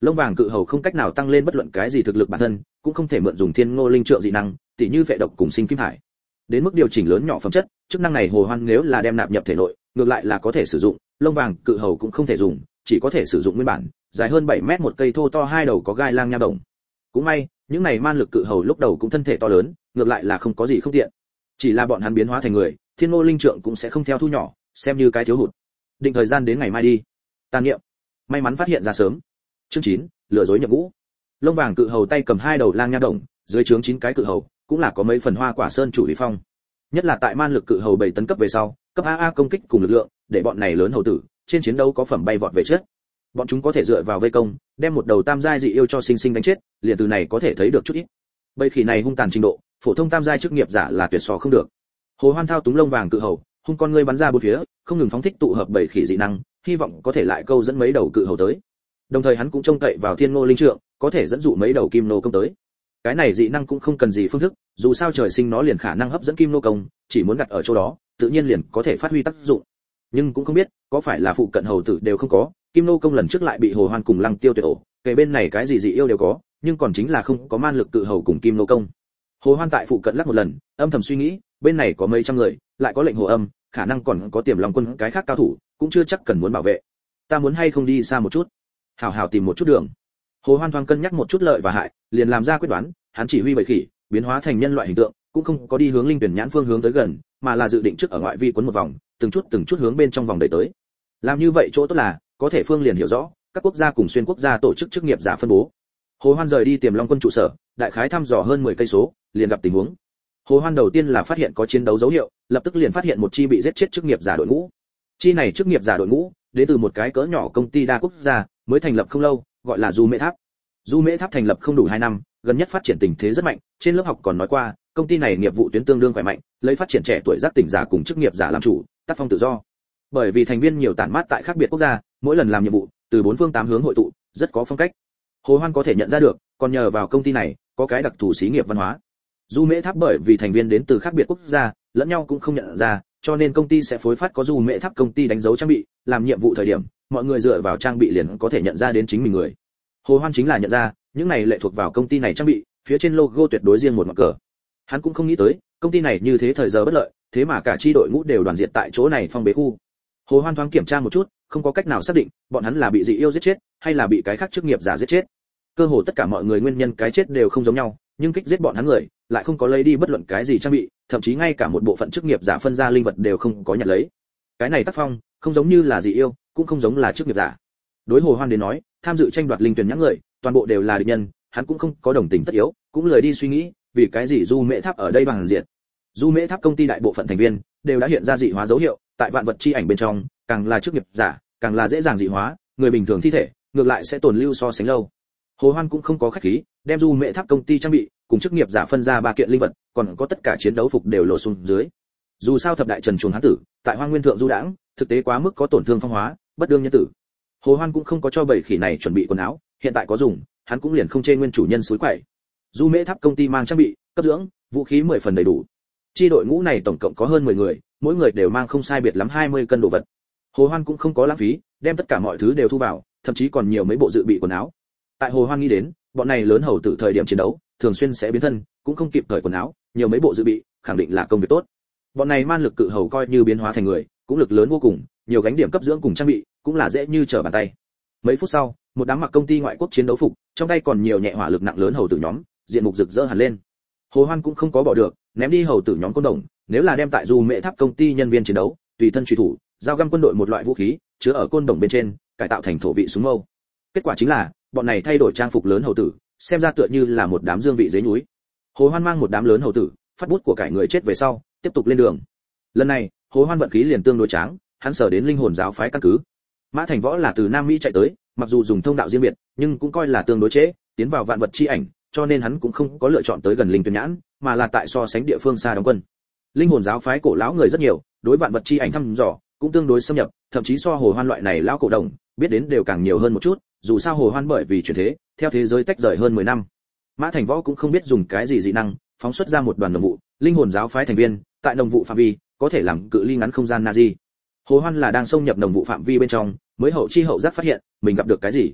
Lông vàng cự hầu không cách nào tăng lên bất luận cái gì thực lực bản thân, cũng không thể mượn dùng thiên ngô linh trượng dị năng, tỉ như phệ độc cùng sinh kim thải. Đến mức điều chỉnh lớn nhỏ phẩm chất, chức năng này Hồ Hoan nếu là đem nạp nhập thể nội, ngược lại là có thể sử dụng, lông vàng cự hầu cũng không thể dùng, chỉ có thể sử dụng nguyên bản, dài hơn bảy mét một cây thô to hai đầu có gai lang nha đồng. Cũng may, những này man lực cự hầu lúc đầu cũng thân thể to lớn, ngược lại là không có gì không tiện. Chỉ là bọn hắn biến hóa thành người, thiên ngô linh trượng cũng sẽ không theo thu nhỏ, xem như cái thiếu hụt. Định thời gian đến ngày mai đi. Tàn niệm. May mắn phát hiện ra sớm. Chương chín, lừa dối nhập ngũ. Lông vàng cự hầu tay cầm hai đầu lang nha đồng, dưới trướng chín cái cự hầu, cũng là có mấy phần hoa quả sơn chủ lý phong. Nhất là tại man lực cự hầu bảy tấn cấp về sau, cấp a a công kích cùng lực lượng, để bọn này lớn hầu tử, trên chiến đấu có phẩm bay vọt về chết. Bọn chúng có thể dựa vào vây công, đem một đầu tam giai dị yêu cho sinh sinh đánh chết, liền từ này có thể thấy được chút ít. Bầy khỉ này hung tàn trình độ, phổ thông tam giai chức nghiệp giả là tuyệt so không được. Hồ Hoan thao túng lông vàng cự hầu, hung con ngươi bắn ra bốn phía, không ngừng phóng thích tụ hợp bầy khỉ dị năng, hy vọng có thể lại câu dẫn mấy đầu cự hầu tới. Đồng thời hắn cũng trông cậy vào thiên ngô linh trượng, có thể dẫn dụ mấy đầu kim nô công tới. Cái này dị năng cũng không cần gì phương thức, dù sao trời sinh nó liền khả năng hấp dẫn kim nô công, chỉ muốn đặt ở chỗ đó, tự nhiên liền có thể phát huy tác dụng. Nhưng cũng không biết, có phải là phụ cận hầu tử đều không có, kim nô công lần trước lại bị Hồ Hoan cùng Lăng Tiêu tuyệt ổ, kể bên này cái gì dị yêu đều có, nhưng còn chính là không có man lực cự hầu cùng kim nô công. Hồ Hoan tại phụ cận lắc một lần, âm thầm suy nghĩ, bên này có mấy trăm người, lại có lệnh hồ âm, khả năng còn có tiềm lòng quân cái khác cao thủ, cũng chưa chắc cần muốn bảo vệ. Ta muốn hay không đi xa một chút, hảo hảo tìm một chút đường. Hồ Hoan thoáng cân nhắc một chút lợi và hại, liền làm ra quyết đoán, hắn chỉ huy bầy khỉ, biến hóa thành nhân loại hình tượng, cũng không có đi hướng linh tuyển nhãn phương hướng tới gần, mà là dự định trước ở ngoại vi quấn một vòng, từng chút từng chút hướng bên trong vòng đẩy tới. Làm như vậy chỗ tốt là, có thể phương liền hiểu rõ, các quốc gia cùng xuyên quốc gia tổ chức chức nghiệp giả phân bố. Hồ Hoan rời đi Tiềm Long quân trụ sở, đại khái thăm dò hơn mười cây số, liền gặp tình huống. Hồ Hoan đầu tiên là phát hiện có chiến đấu dấu hiệu, lập tức liền phát hiện một chi bị giết chết chức nghiệp giả đội ngũ. Chi này chức nghiệp giả đội ngũ, đến từ một cái cỡ nhỏ công ty đa quốc gia, mới thành lập không lâu, gọi là Du Mễ Tháp. Du Mễ Tháp thành lập không đủ hai năm, gần nhất phát triển tình thế rất mạnh, trên lớp học còn nói qua, công ty này nghiệp vụ tuyến tương đương khỏe mạnh, lấy phát triển trẻ tuổi giác tỉnh giả cùng chức nghiệp giả làm chủ, tác phong tự do. Bởi vì thành viên nhiều tản mát tại khác biệt quốc gia, mỗi lần làm nhiệm vụ, từ bốn phương tám hướng hội tụ, rất có phong cách. Hồ Hoan có thể nhận ra được, còn nhờ vào công ty này, có cái đặc thù xí nghiệp văn hóa. Du Mễ Tháp bởi vì thành viên đến từ khác biệt quốc gia, lẫn nhau cũng không nhận ra, cho nên công ty sẽ phối phát có Du Mễ Tháp công ty đánh dấu trang bị, làm nhiệm vụ thời điểm, mọi người dựa vào trang bị liền có thể nhận ra đến chính mình người. Hồ Hoan chính là nhận ra, những này lệ thuộc vào công ty này trang bị, phía trên logo tuyệt đối riêng một mặt cờ. Hắn cũng không nghĩ tới, công ty này như thế thời giờ bất lợi, thế mà cả chi đội ngũ đều đoàn diệt tại chỗ này phong bế khu. Hồ Hoan thoáng kiểm tra một chút, không có cách nào xác định, bọn hắn là bị dị yêu giết chết, hay là bị cái khác chức nghiệp giả giết chết. Cơ hồ tất cả mọi người nguyên nhân cái chết đều không giống nhau, nhưng kích giết bọn hắn người, lại không có lấy đi bất luận cái gì trang bị, thậm chí ngay cả một bộ phận chức nghiệp giả phân ra linh vật đều không có nhận lấy. Cái này tác phong, không giống như là dị yêu, cũng không giống là chức nghiệp giả. Đối Hồ Hoan đến nói, tham dự tranh đoạt linh tuyển nhãn người, toàn bộ đều là địch nhân, hắn cũng không có đồng tình tất yếu, cũng lười đi suy nghĩ, vì cái gì Du Mễ Tháp ở đây bằng diện. Du Mễ Tháp công ty đại bộ phận thành viên đều đã hiện ra dị hóa dấu hiệu, tại vạn vật chi ảnh bên trong, càng là chức nghiệp giả, càng là dễ dàng dị hóa, người bình thường thi thể, ngược lại sẽ tồn lưu so sánh lâu. Hồ Hoan cũng không có khách khí, đem Du Mễ Tháp công ty trang bị, cùng chức nghiệp giả phân ra ba kiện linh vật, còn có tất cả chiến đấu phục đều lộ xuống dưới. Dù sao thập đại trần chuồng hán tử, tại Hoang Nguyên thượng du đãng, thực tế quá mức có tổn thương phong hóa, bất đương nhân tử. Hồ Hoan cũng không có cho bầy khỉ này chuẩn bị quần áo, hiện tại có dùng, hắn cũng liền không chê nguyên chủ nhân suối quậy. Du Mễ Tháp công ty mang trang bị, cấp dưỡng, vũ khí mười phần đầy đủ. Chi đội ngũ này tổng cộng có hơn mười người, mỗi người đều mang không sai biệt lắm hai mươi cân đồ vật. Hồ Hoan cũng không có lãng phí, đem tất cả mọi thứ đều thu vào, thậm chí còn nhiều mấy bộ dự bị quần áo. Tại Hồ Hoan nghĩ đến, bọn này lớn hầu tử thời điểm chiến đấu, thường xuyên sẽ biến thân, cũng không kịp thời quần áo, nhiều mấy bộ dự bị, khẳng định là công việc tốt. Bọn này man lực cự hầu coi như biến hóa thành người, cũng lực lớn vô cùng, nhiều gánh điểm cấp dưỡng cùng trang bị, cũng là dễ như trở bàn tay. Mấy phút sau, một đám mặc công ty ngoại quốc chiến đấu phục, trong tay còn nhiều nhẹ hỏa lực nặng lớn hầu tử nhóm, diện mục rực rỡ hẳn lên. Hồ Hoan cũng không có bỏ được, ném đi hầu tử nhóm côn đồng, nếu là đem tại Du Mễ Tháp công ty nhân viên chiến đấu, tùy thân truy thủ, dao găm quân đội một loại vũ khí, chứa ở côn đồng bên trên, cải tạo thành thổ vị súng mâu. Kết quả chính là, bọn này thay đổi trang phục lớn hầu tử, xem ra tựa như là một đám dương vị dưới núi. Hồ Hoan mang một đám lớn hầu tử, phát bút của cải người chết về sau, tiếp tục lên đường. Lần này, Hồ Hoan vận khí liền tương đối tráng, hắn sở đến linh hồn giáo phái căn cứ. Mã Thành Võ là từ Nam Mỹ chạy tới, mặc dù dùng thông đạo riêng biệt, nhưng cũng coi là tương đối chế, tiến vào vạn vật chi ảnh, cho nên hắn cũng không có lựa chọn tới gần linh tuyển nhãn, mà là tại so sánh địa phương xa đóng quân. Linh hồn giáo phái cổ lão người rất nhiều, đối vạn vật chi ảnh thăm dò cũng tương đối xâm nhập, thậm chí so Hồ Hoan loại này lão cổ đồng, biết đến đều càng nhiều hơn một chút, dù sao Hồ Hoan bởi vì chuyển thế, theo thế giới tách rời hơn mười năm. Mã Thành Võ cũng không biết dùng cái gì dị năng, phóng xuất ra một đoàn đồng vụ, linh hồn giáo phái thành viên, tại đồng vụ phạm vi, có thể làm cự ly ngắn không gian Nazi. Hồ Hoan là đang xông nhập đồng vụ phạm vi bên trong, mới hậu chi hậu giác phát hiện, mình gặp được cái gì.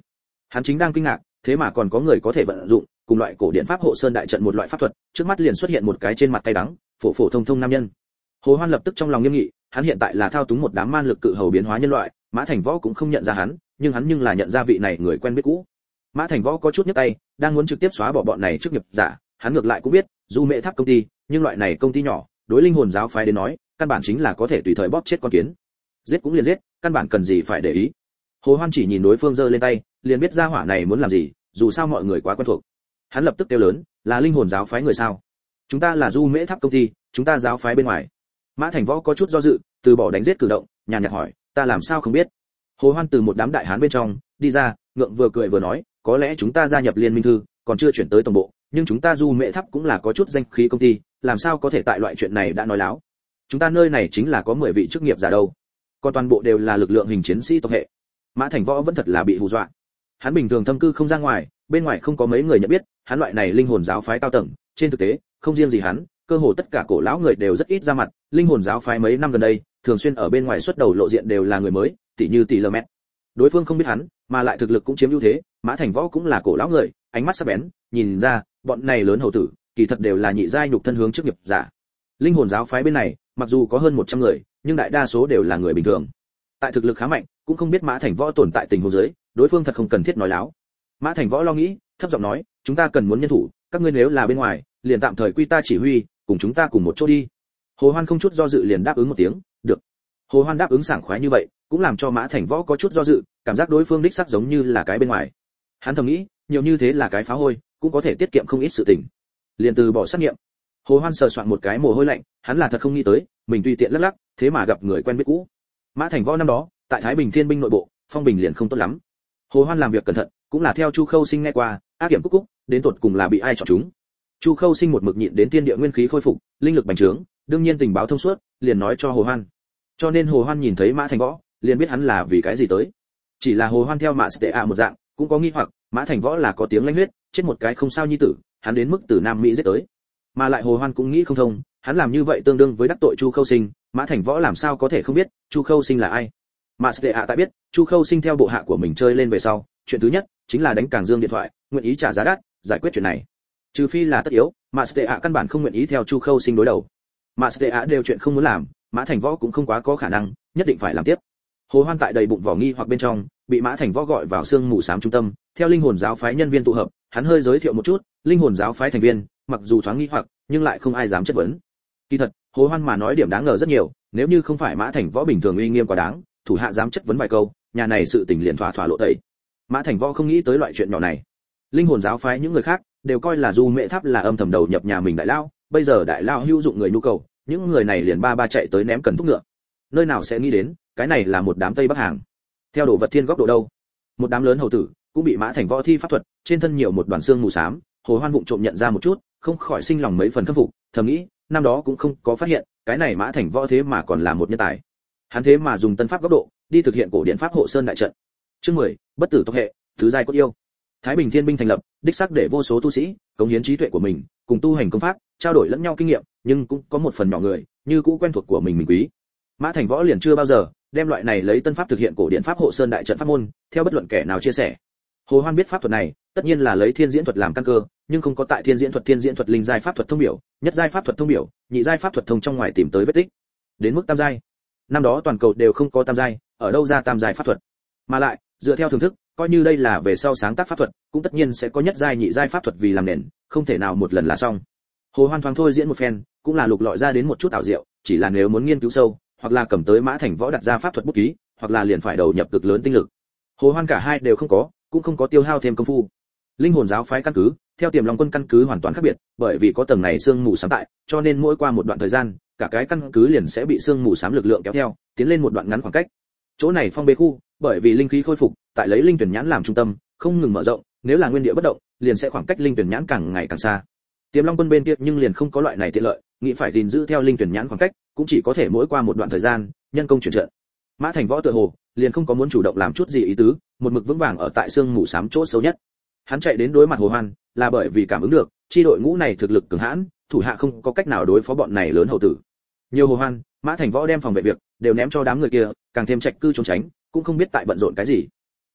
Hắn chính đang kinh ngạc, thế mà còn có người có thể vận dụng cùng loại cổ điển pháp hộ sơn đại trận một loại pháp thuật, trước mắt liền xuất hiện một cái trên mặt cay đắng, phổ phổ thông thông nam nhân. Hồ Hoan lập tức trong lòng nghiêm nghị, hắn hiện tại là thao túng một đám man lực cự hầu biến hóa nhân loại, Mã Thành Võ cũng không nhận ra hắn, nhưng hắn nhưng là nhận ra vị này người quen biết cũ. Mã Thành Võ có chút nhấc tay, đang muốn trực tiếp xóa bỏ bọn này trước nghiệp giả, hắn ngược lại cũng biết, Du Mễ Tháp công ty, nhưng loại này công ty nhỏ, đối linh hồn giáo phái đến nói, căn bản chính là có thể tùy thời bóp chết con kiến. Giết cũng liền giết, căn bản cần gì phải để ý. Hồ Hoan chỉ nhìn đối phương giơ lên tay, liền biết ra hỏa này muốn làm gì, dù sao mọi người quá quen thuộc. Hắn lập tức kêu lớn, là linh hồn giáo phái người sao? Chúng ta là Du Mễ Tháp công ty, chúng ta giáo phái bên ngoài. Mã Thành Võ có chút do dự, từ bỏ đánh giết cử động, nhàn nhạt hỏi, ta làm sao không biết? Hồ Hoan từ một đám đại hán bên trong đi ra, ngượng vừa cười vừa nói, có lẽ chúng ta gia nhập liên minh thư, còn chưa chuyển tới tổng bộ, nhưng chúng ta Du Mễ Tháp cũng là có chút danh khí công ty, làm sao có thể tại loại chuyện này đã nói láo? Chúng ta nơi này chính là có mười vị chức nghiệp giả đâu, còn toàn bộ đều là lực lượng hình chiến sĩ tộc hệ. Mã Thành Võ vẫn thật là bị hù dọa. Hắn bình thường thâm cư không ra ngoài, bên ngoài không có mấy người nhận biết, hắn loại này linh hồn giáo phái cao tầng, trên thực tế, không riêng gì hắn, cơ hồ tất cả cổ lão người đều rất ít ra mặt, linh hồn giáo phái mấy năm gần đây, thường xuyên ở bên ngoài xuất đầu lộ diện đều là người mới, tỷ như tỷ lơ mét. Đối phương không biết hắn, mà lại thực lực cũng chiếm ưu thế, Mã Thành Võ cũng là cổ lão người, ánh mắt sắc bén, nhìn ra, bọn này lớn hầu tử, kỳ thật đều là nhị giai nhục thân hướng chức nghiệp giả. Linh hồn giáo phái bên này, mặc dù có hơn một trăm người, nhưng đại đa số đều là người bình thường. Tại thực lực khá mạnh, cũng không biết Mã Thành Võ tồn tại tình huống dưới, đối phương thật không cần thiết nói láo. Mã Thành Võ lo nghĩ, thấp giọng nói, chúng ta cần muốn nhân thủ, các ngươi nếu là bên ngoài, liền tạm thời quy ta chỉ huy, cùng chúng ta cùng một chỗ đi. Hồ Hoan không chút do dự liền đáp ứng một tiếng, được. Hồ Hoan đáp ứng sảng khoái như vậy, cũng làm cho Mã Thành Võ có chút do dự, cảm giác đối phương đích xác giống như là cái bên ngoài. Hắn thầm nghĩ, nhiều như thế là cái phá hôi, cũng có thể tiết kiệm không ít sự tình. Liền từ bỏ xét nghiệm. Hồ Hoan sờ soạn một cái mồ hôi lạnh, hắn là thật không nghĩ tới, mình tùy tiện lắc lắc, thế mà gặp người quen biết cũ. Mã Thành Võ năm đó, tại Thái Bình Thiên binh nội bộ, phong bình liền không tốt lắm. Hồ Hoan làm việc cẩn thận, cũng là theo Chu Khâu Sinh nghe qua, ác hiểm cúc cúc, đến tột cùng là bị ai chọn chúng. Chu Khâu Sinh một mực nhịn đến tiên địa nguyên khí khôi phục, linh lực bành trướng, đương nhiên tình báo thông suốt, liền nói cho Hồ Hoan. Cho nên Hồ Hoan nhìn thấy Mã Thành Võ, liền biết hắn là vì cái gì tới. Chỉ là Hồ Hoan theo Mã Tệ A một dạng, cũng có nghi hoặc, Mã Thành Võ là có tiếng lãnh huyết, chết một cái không sao nhi tử, hắn đến mức từ Nam Mỹ giết tới. Mà lại Hồ Hoan cũng nghĩ không thông, hắn làm như vậy tương đương với đắc tội Chu Khâu Sinh, Mã Thành Võ làm sao có thể không biết Chu Khâu Sinh là ai. Mã Tệ A tại biết, Chu Khâu Sinh theo bộ hạ của mình chơi lên về sau, chuyện thứ nhất chính là đánh Càng Dương điện thoại, nguyện ý trả giá đắt giải quyết chuyện này. Trừ phi là tất yếu, Mã Tệ A căn bản không nguyện ý theo Chu Khâu Sinh đối đầu. Mã Tệ A đều chuyện không muốn làm, Mã Thành Võ cũng không quá có khả năng, nhất định phải làm tiếp. Hồ Hoan tại đầy bụng vỏ nghi hoặc bên trong, bị Mã Thành Võ gọi vào sương mù xám trung tâm, theo linh hồn giáo phái nhân viên tụ hợp, hắn hơi giới thiệu một chút, linh hồn giáo phái thành viên, mặc dù thoáng nghi hoặc, nhưng lại không ai dám chất vấn. Kỳ thật, Hồ Hoan mà nói điểm đáng ngờ rất nhiều, nếu như không phải Mã Thành Võ bình thường uy nghiêm quá đáng, thủ hạ dám chất vấn vài câu, nhà này sự tình liền thỏa thỏa lộ tẩy. Mã Thành Võ không nghĩ tới loại chuyện nhỏ này. Linh hồn giáo phái những người khác đều coi là Du Mễ Tháp là âm thầm đầu nhập nhà mình đại lao, bây giờ đại lao hữu dụng người nhu cầu, những người này liền ba ba chạy tới ném cần thúc ngựa. Nơi nào sẽ nghĩ đến, cái này là một đám Tây Bắc hàng. Theo đồ vật thiên góc độ đâu, một đám lớn hầu tử cũng bị Mã Thành Võ thi pháp thuật, trên thân nhiều một đoàn xương mù xám, Hồ Hoan vụng trộm nhận ra một chút, không khỏi sinh lòng mấy phần khâm phục, thầm nghĩ, năm đó cũng không có phát hiện, cái này Mã Thành Võ thế mà còn là một nhân tài. Hắn thế mà dùng tân pháp góc độ, đi thực hiện cổ điển pháp hộ sơn đại trận. Chương mười, bất tử tộc hệ, thứ giai cốt yêu. Thái Bình Thiên binh thành lập, đích xác để vô số tu sĩ cống hiến trí tuệ của mình, cùng tu hành công pháp, trao đổi lẫn nhau kinh nghiệm, nhưng cũng có một phần nhỏ người, như cũ quen thuộc của mình mình quý. Mã Thành Võ liền chưa bao giờ đem loại này lấy tân pháp thực hiện cổ điển pháp hộ sơn đại trận pháp môn, theo bất luận kẻ nào chia sẻ. Hồ Hoan biết pháp thuật này, tất nhiên là lấy thiên diễn thuật làm căn cơ, nhưng không có tại thiên diễn thuật thiên diễn thuật linh giai pháp thuật thông biểu, nhất giai pháp thuật thông biểu, nhị giai pháp thuật thông trong ngoài tìm tới vết tích. Đến mức tam giai, năm đó toàn cầu đều không có tam giai, ở đâu ra tam giai pháp thuật? Mà lại, dựa theo thưởng thức, coi như đây là về sau sáng tác pháp thuật, cũng tất nhiên sẽ có nhất giai nhị giai pháp thuật vì làm nền, không thể nào một lần là xong. Hồ Hoan thoáng thôi diễn một phen, cũng là lục lọi ra đến một chút ảo diệu, chỉ là nếu muốn nghiên cứu sâu, hoặc là cầm tới Mã Thành Võ đặt ra pháp thuật bút ký, hoặc là liền phải đầu nhập cực lớn tinh lực. Hồ Hoan cả hai đều không có, cũng không có tiêu hao thêm công phu. Linh hồn giáo phái căn cứ, theo Tiềm Long quân căn cứ hoàn toàn khác biệt, bởi vì có tầng này sương mù xám tại, cho nên mỗi qua một đoạn thời gian, cả cái căn cứ liền sẽ bị sương mù xám lực lượng kéo theo, tiến lên một đoạn ngắn khoảng cách. Chỗ này phong bế khu, bởi vì linh khí khôi phục, tại lấy linh tuyển nhãn làm trung tâm, không ngừng mở rộng, nếu là nguyên địa bất động, liền sẽ khoảng cách linh tuyển nhãn càng ngày càng xa. Tiềm Long quân bên kia nhưng liền không có loại này tiện lợi, nghĩ phải gìn giữ theo linh tuyển nhãn khoảng cách, cũng chỉ có thể mỗi qua một đoạn thời gian, nhân công chuyển trận. Mã Thành Võ tựa hồ liền không có muốn chủ động làm chút gì ý tứ, một mực vững vàng ở tại xương mù xám chỗ xấu nhất. Hắn chạy đến đối mặt Hồ Hoan, là bởi vì cảm ứng được, chi đội ngũ này thực lực cường hãn, thủ hạ không có cách nào đối phó bọn này lớn hậu tử. Nhiều Hồ Hoan, Mã Thành Võ đem phòng vệ việc đều ném cho đám người kia, càng thêm trạch cư trốn tránh, cũng không biết tại bận rộn cái gì.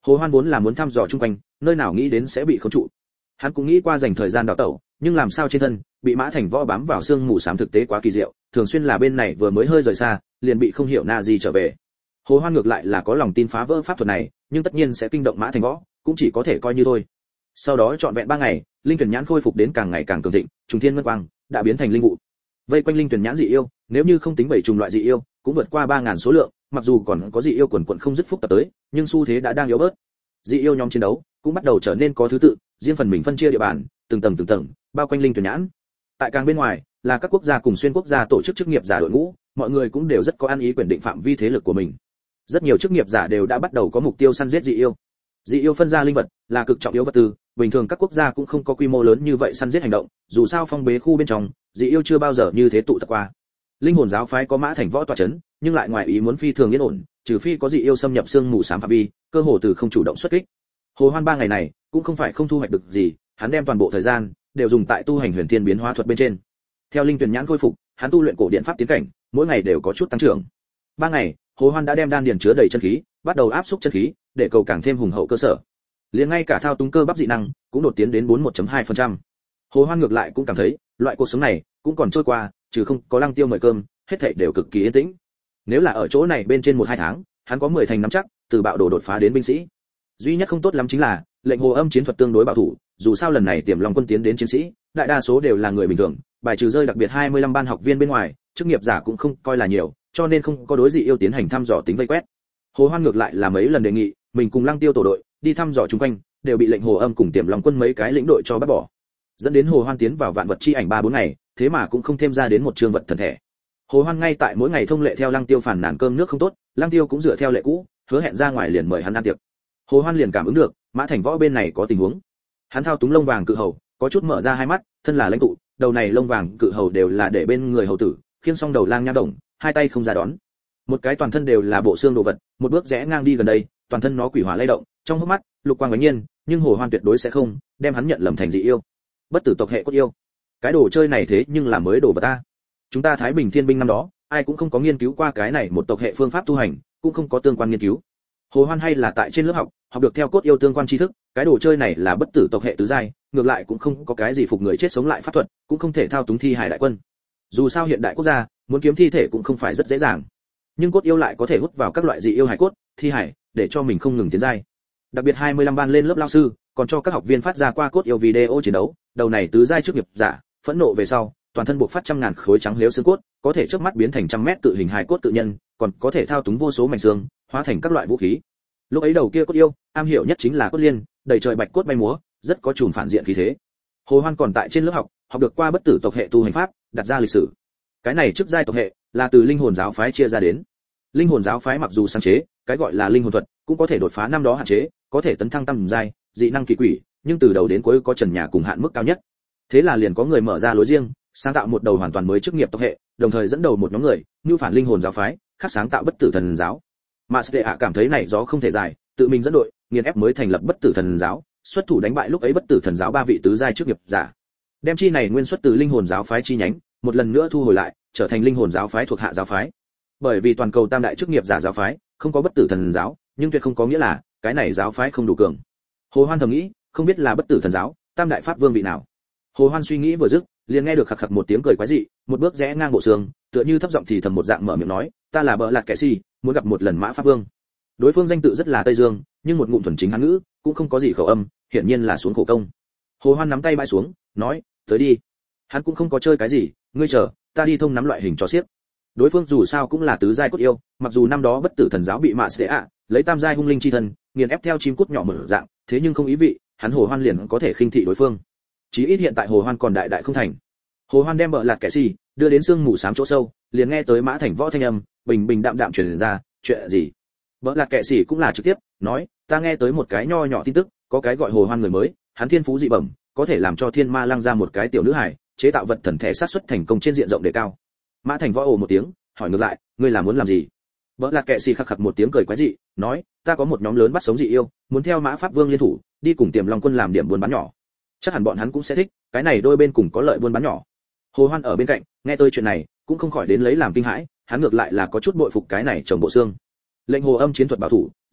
Hồ Hoan vốn là muốn thăm dò chung quanh, nơi nào nghĩ đến sẽ bị khống trụ. Hắn cũng nghĩ qua dành thời gian đào tẩu, nhưng làm sao trên thân bị Mã Thành Võ bám vào xương mù xám thực tế quá kỳ diệu, thường xuyên là bên này vừa mới hơi rời xa, liền bị không hiểu na gì trở về. Hồ Hoan ngược lại là có lòng tin phá vỡ pháp thuật này, nhưng tất nhiên sẽ kinh động Mã Thành Võ, cũng chỉ có thể coi như thôi. Sau đó trọn vẹn ba ngày, linh tuyển nhãn khôi phục đến càng ngày càng cường thịnh, trùng thiên ngân quang đã biến thành linh vụ. Vây quanh linh tuyển nhãn dị yêu, nếu như không tính bảy trùng loại dị yêu, cũng vượt qua ba ngàn số lượng, mặc dù còn có dị yêu quần quần không dứt phúc tập tới, nhưng xu thế đã đang yếu bớt. Dị yêu nhóm chiến đấu cũng bắt đầu trở nên có thứ tự, riêng phần mình phân chia địa bàn, từng tầng từng tầng, bao quanh linh tuyển nhãn. Tại càng bên ngoài, là các quốc gia cùng xuyên quốc gia tổ chức chức nghiệp giả đội ngũ, mọi người cũng đều rất có ăn ý quyền định phạm vi thế lực của mình. Rất nhiều chức nghiệp giả đều đã bắt đầu có mục tiêu săn giết dị yêu. Dị yêu phân ra linh vật là cực trọng yếu vật tư, bình thường các quốc gia cũng không có quy mô lớn như vậy săn giết hành động, dù sao phong bế khu bên trong, dị yêu chưa bao giờ như thế tụ tập qua. Linh hồn giáo phái có Mã Thành Võ tọa chấn, nhưng lại ngoài ý muốn phi thường yên ổn, trừ phi có dị yêu xâm nhập xương mù xám phạm vi, cơ hồ từ không chủ động xuất kích. Hồ Hoan ba ngày này cũng không phải không thu hoạch được gì, hắn đem toàn bộ thời gian đều dùng tại tu hành huyền thiên biến hóa thuật bên trên. Theo linh tuyển nhãn khôi phục, hắn tu luyện cổ điện pháp tiến cảnh, mỗi ngày đều có chút tăng trưởng. Ba ngày, Hồ Hoan đã đem đan điền chứa đầy chân khí, bắt đầu áp xúc chân khí, để cầu càng thêm hùng hậu cơ sở. Liền ngay cả thao túng cơ bắp dị năng cũng đột tiến đến bốn mươi mốt phẩy hai phần trăm. Hồ Hoan ngược lại cũng cảm thấy, loại cuộc sống này cũng còn trôi qua, trừ không có Lăng Tiêu mời cơm, hết thảy đều cực kỳ yên tĩnh. Nếu là ở chỗ này bên trên một hai tháng, hắn có mười thành nắm chắc, từ bạo đồ đột phá đến binh sĩ. Duy nhất không tốt lắm chính là, lệnh hồ âm chiến thuật tương đối bảo thủ, dù sao lần này Tiềm Long quân tiến đến chiến sĩ, đại đa số đều là người bình thường, bài trừ rơi đặc biệt hai mươi lăm ban học viên bên ngoài, chức nghiệp giả cũng không coi là nhiều, cho nên không có đối dị yêu tiến hành thăm dò tính vây quét. Hồ Hoan ngược lại là mấy lần đề nghị, mình cùng Lăng Tiêu tổ đội, đi thăm dò chung quanh, đều bị lệnh hồ âm cùng Tiềm Long quân mấy cái lĩnh đội cho bắt bỏ. Dẫn đến Hồ Hoan tiến vào vạn vật chi ảnh ba bốn ngày, thế mà cũng không thêm ra đến một chương vật thần thể. Hồ Hoan ngay tại mỗi ngày thông lệ theo Lăng Tiêu phản nàn cơm nước không tốt, Lăng Tiêu cũng dựa theo lệ cũ, hứa hẹn ra ngoài liền mời hắn ăn tiệc. Hồ Hoan liền cảm ứng được, Mã Thành Võ bên này có tình huống. Hắn thao túng lông vàng cự hầu, có chút mở ra hai mắt, thân là lãnh tụ, đầu này lông vàng cự hầu đều là để bên người hầu tử, khiêng song đầu lang nha đồng, hai tay không ra đón. Một cái toàn thân đều là bộ xương đồ vật, một bước rẽ ngang đi gần đây, toàn thân nó quỷ hỏa lay động, trong hốc mắt, lục quang bắn nhiên, nhưng Hồ Hoan tuyệt đối sẽ không đem hắn nhận lầm thành dị yêu. Bất tử tộc hệ cốt yêu. Cái đồ chơi này thế nhưng là mới đồ vật ta. Chúng ta Thái Bình Thiên binh năm đó, ai cũng không có nghiên cứu qua cái này một tộc hệ phương pháp tu hành, cũng không có tương quan nghiên cứu. Hồ Hoan hay là tại trên lớp học, học được theo cốt yêu tương quan tri thức, cái đồ chơi này là bất tử tộc hệ tứ giai, ngược lại cũng không có cái gì phục người chết sống lại pháp thuật, cũng không thể thao túng thi hải đại quân. Dù sao hiện đại quốc gia, muốn kiếm thi thể cũng không phải rất dễ dàng. Nhưng cốt yêu lại có thể hút vào các loại dị yêu hải cốt, thi hải, để cho mình không ngừng tiến giai. Đặc biệt hai mươi lăm ban lên lớp lao sư, còn cho các học viên phát ra qua cốt yêu video chiến đấu, đầu này tứ giai trước nghiệp giả, phẫn nộ về sau, toàn thân buộc phát trăm ngàn khối trắng liếu xương cốt, có thể chớp mắt biến thành trăm mét tự hình hài cốt tự nhân, còn có thể thao túng vô số mảnh xương, hóa thành các loại vũ khí. Lúc ấy đầu kia cốt yêu, am hiểu nhất chính là cốt liên, đầy trời bạch cốt bay múa, rất có chùm phản diện khí thế. Hồ Hoan còn tại trên lớp học, học được qua bất tử tộc hệ tu hành pháp, đặt ra lịch sử. Cái này trước giai tộc hệ là từ linh hồn giáo phái chia ra đến. Linh hồn giáo phái mặc dù sáng chế, cái gọi là linh hồn thuật, cũng có thể đột phá năm đó hạn chế, có thể tấn thăng tam giai, dị năng kỳ quỷ, nhưng từ đầu đến cuối có trần nhà cùng hạn mức cao nhất. Thế là liền có người mở ra lối riêng, sáng tạo một đầu hoàn toàn mới chức nghiệp tộc hệ, đồng thời dẫn đầu một nhóm người, như phản linh hồn giáo phái, khác sáng tạo bất tử thần giáo. Mà Stea cảm thấy này gió không thể dài, tự mình dẫn đội, nghiền ép mới thành lập bất tử thần giáo, xuất thủ đánh bại lúc ấy bất tử thần giáo ba vị tứ giai chức nghiệp giả. Đem chi này nguyên xuất từ linh hồn giáo phái chi nhánh, một lần nữa thu hồi lại, trở thành linh hồn giáo phái thuộc hạ giáo phái. Bởi vì toàn cầu tam đại chức nghiệp giả giáo phái, không có bất tử thần giáo, nhưng tuyệt không có nghĩa là cái này giáo phái không đủ cường. Hồ Hoan thầm nghĩ, không biết là bất tử thần giáo, tam đại pháp vương vị nào. Hồ Hoan suy nghĩ vừa dứt, liền nghe được khặc khặc một tiếng cười quái dị, một bước rẽ ngang bộ xương, tựa như thấp giọng thì thầm một dạng mở miệng nói, ta là bợ lạt kẻ si, muốn gặp một lần Mã pháp vương. Đối phương danh tự rất là Tây Dương, nhưng một ngụm thuần chính Hán ngữ, cũng không có gì khẩu âm, hiển nhiên là xuống khổ công. Hồ Hoan nắm tay bãi xuống, nói, tới đi. Hắn cũng không có chơi cái gì, ngươi chờ, ta đi thông nắm loại hình cho xiếc. Đối phương dù sao cũng là tứ giai cốt yêu, mặc dù năm đó bất tử thần giáo bị Mạ Stea lấy tam giai hung linh chi thân, nghiền ép theo chim cút nhỏ mở dạng, thế nhưng không ý vị, hắn Hồ Hoan liền có thể khinh thị đối phương. Chí ít hiện tại Hồ Hoan còn đại đại không thành. Hồ Hoan đem bợ lạt kẻ si đưa đến sương mù xám chỗ sâu, liền nghe tới Mã Thành Võ thanh âm, bình bình đạm đạm truyền ra, chuyện gì? Bợ lạt kẻ si cũng là trực tiếp nói, ta nghe tới một cái nho nhỏ tin tức, có cái gọi Hồ Hoan người mới, hắn thiên phú dị bẩm, có thể làm cho thiên ma lăng ra một cái tiểu nữ hải, chế tạo vật thần thể sát xuất thành công trên diện rộng đề cao. Mã Thành Võ ồ một tiếng, hỏi ngược lại, ngươi là muốn làm gì? Bợ lạt kẻ si khặc khặc một tiếng cười quái dị, nói, ta có một nhóm lớn bắt sống dị yêu, muốn theo Mã pháp vương liên thủ, đi cùng Tiềm Long quân làm điểm buôn bán nhỏ. Chắc hẳn bọn hắn cũng sẽ thích, cái này đôi bên cùng có lợi buôn bán nhỏ. Hồ Hoan ở bên cạnh, nghe tôi chuyện này, cũng không khỏi đến lấy làm kinh hãi, hắn ngược lại là có chút bội phục cái này chồng bộ xương. Lệnh Hồ Âm chiến thuật bảo thủ,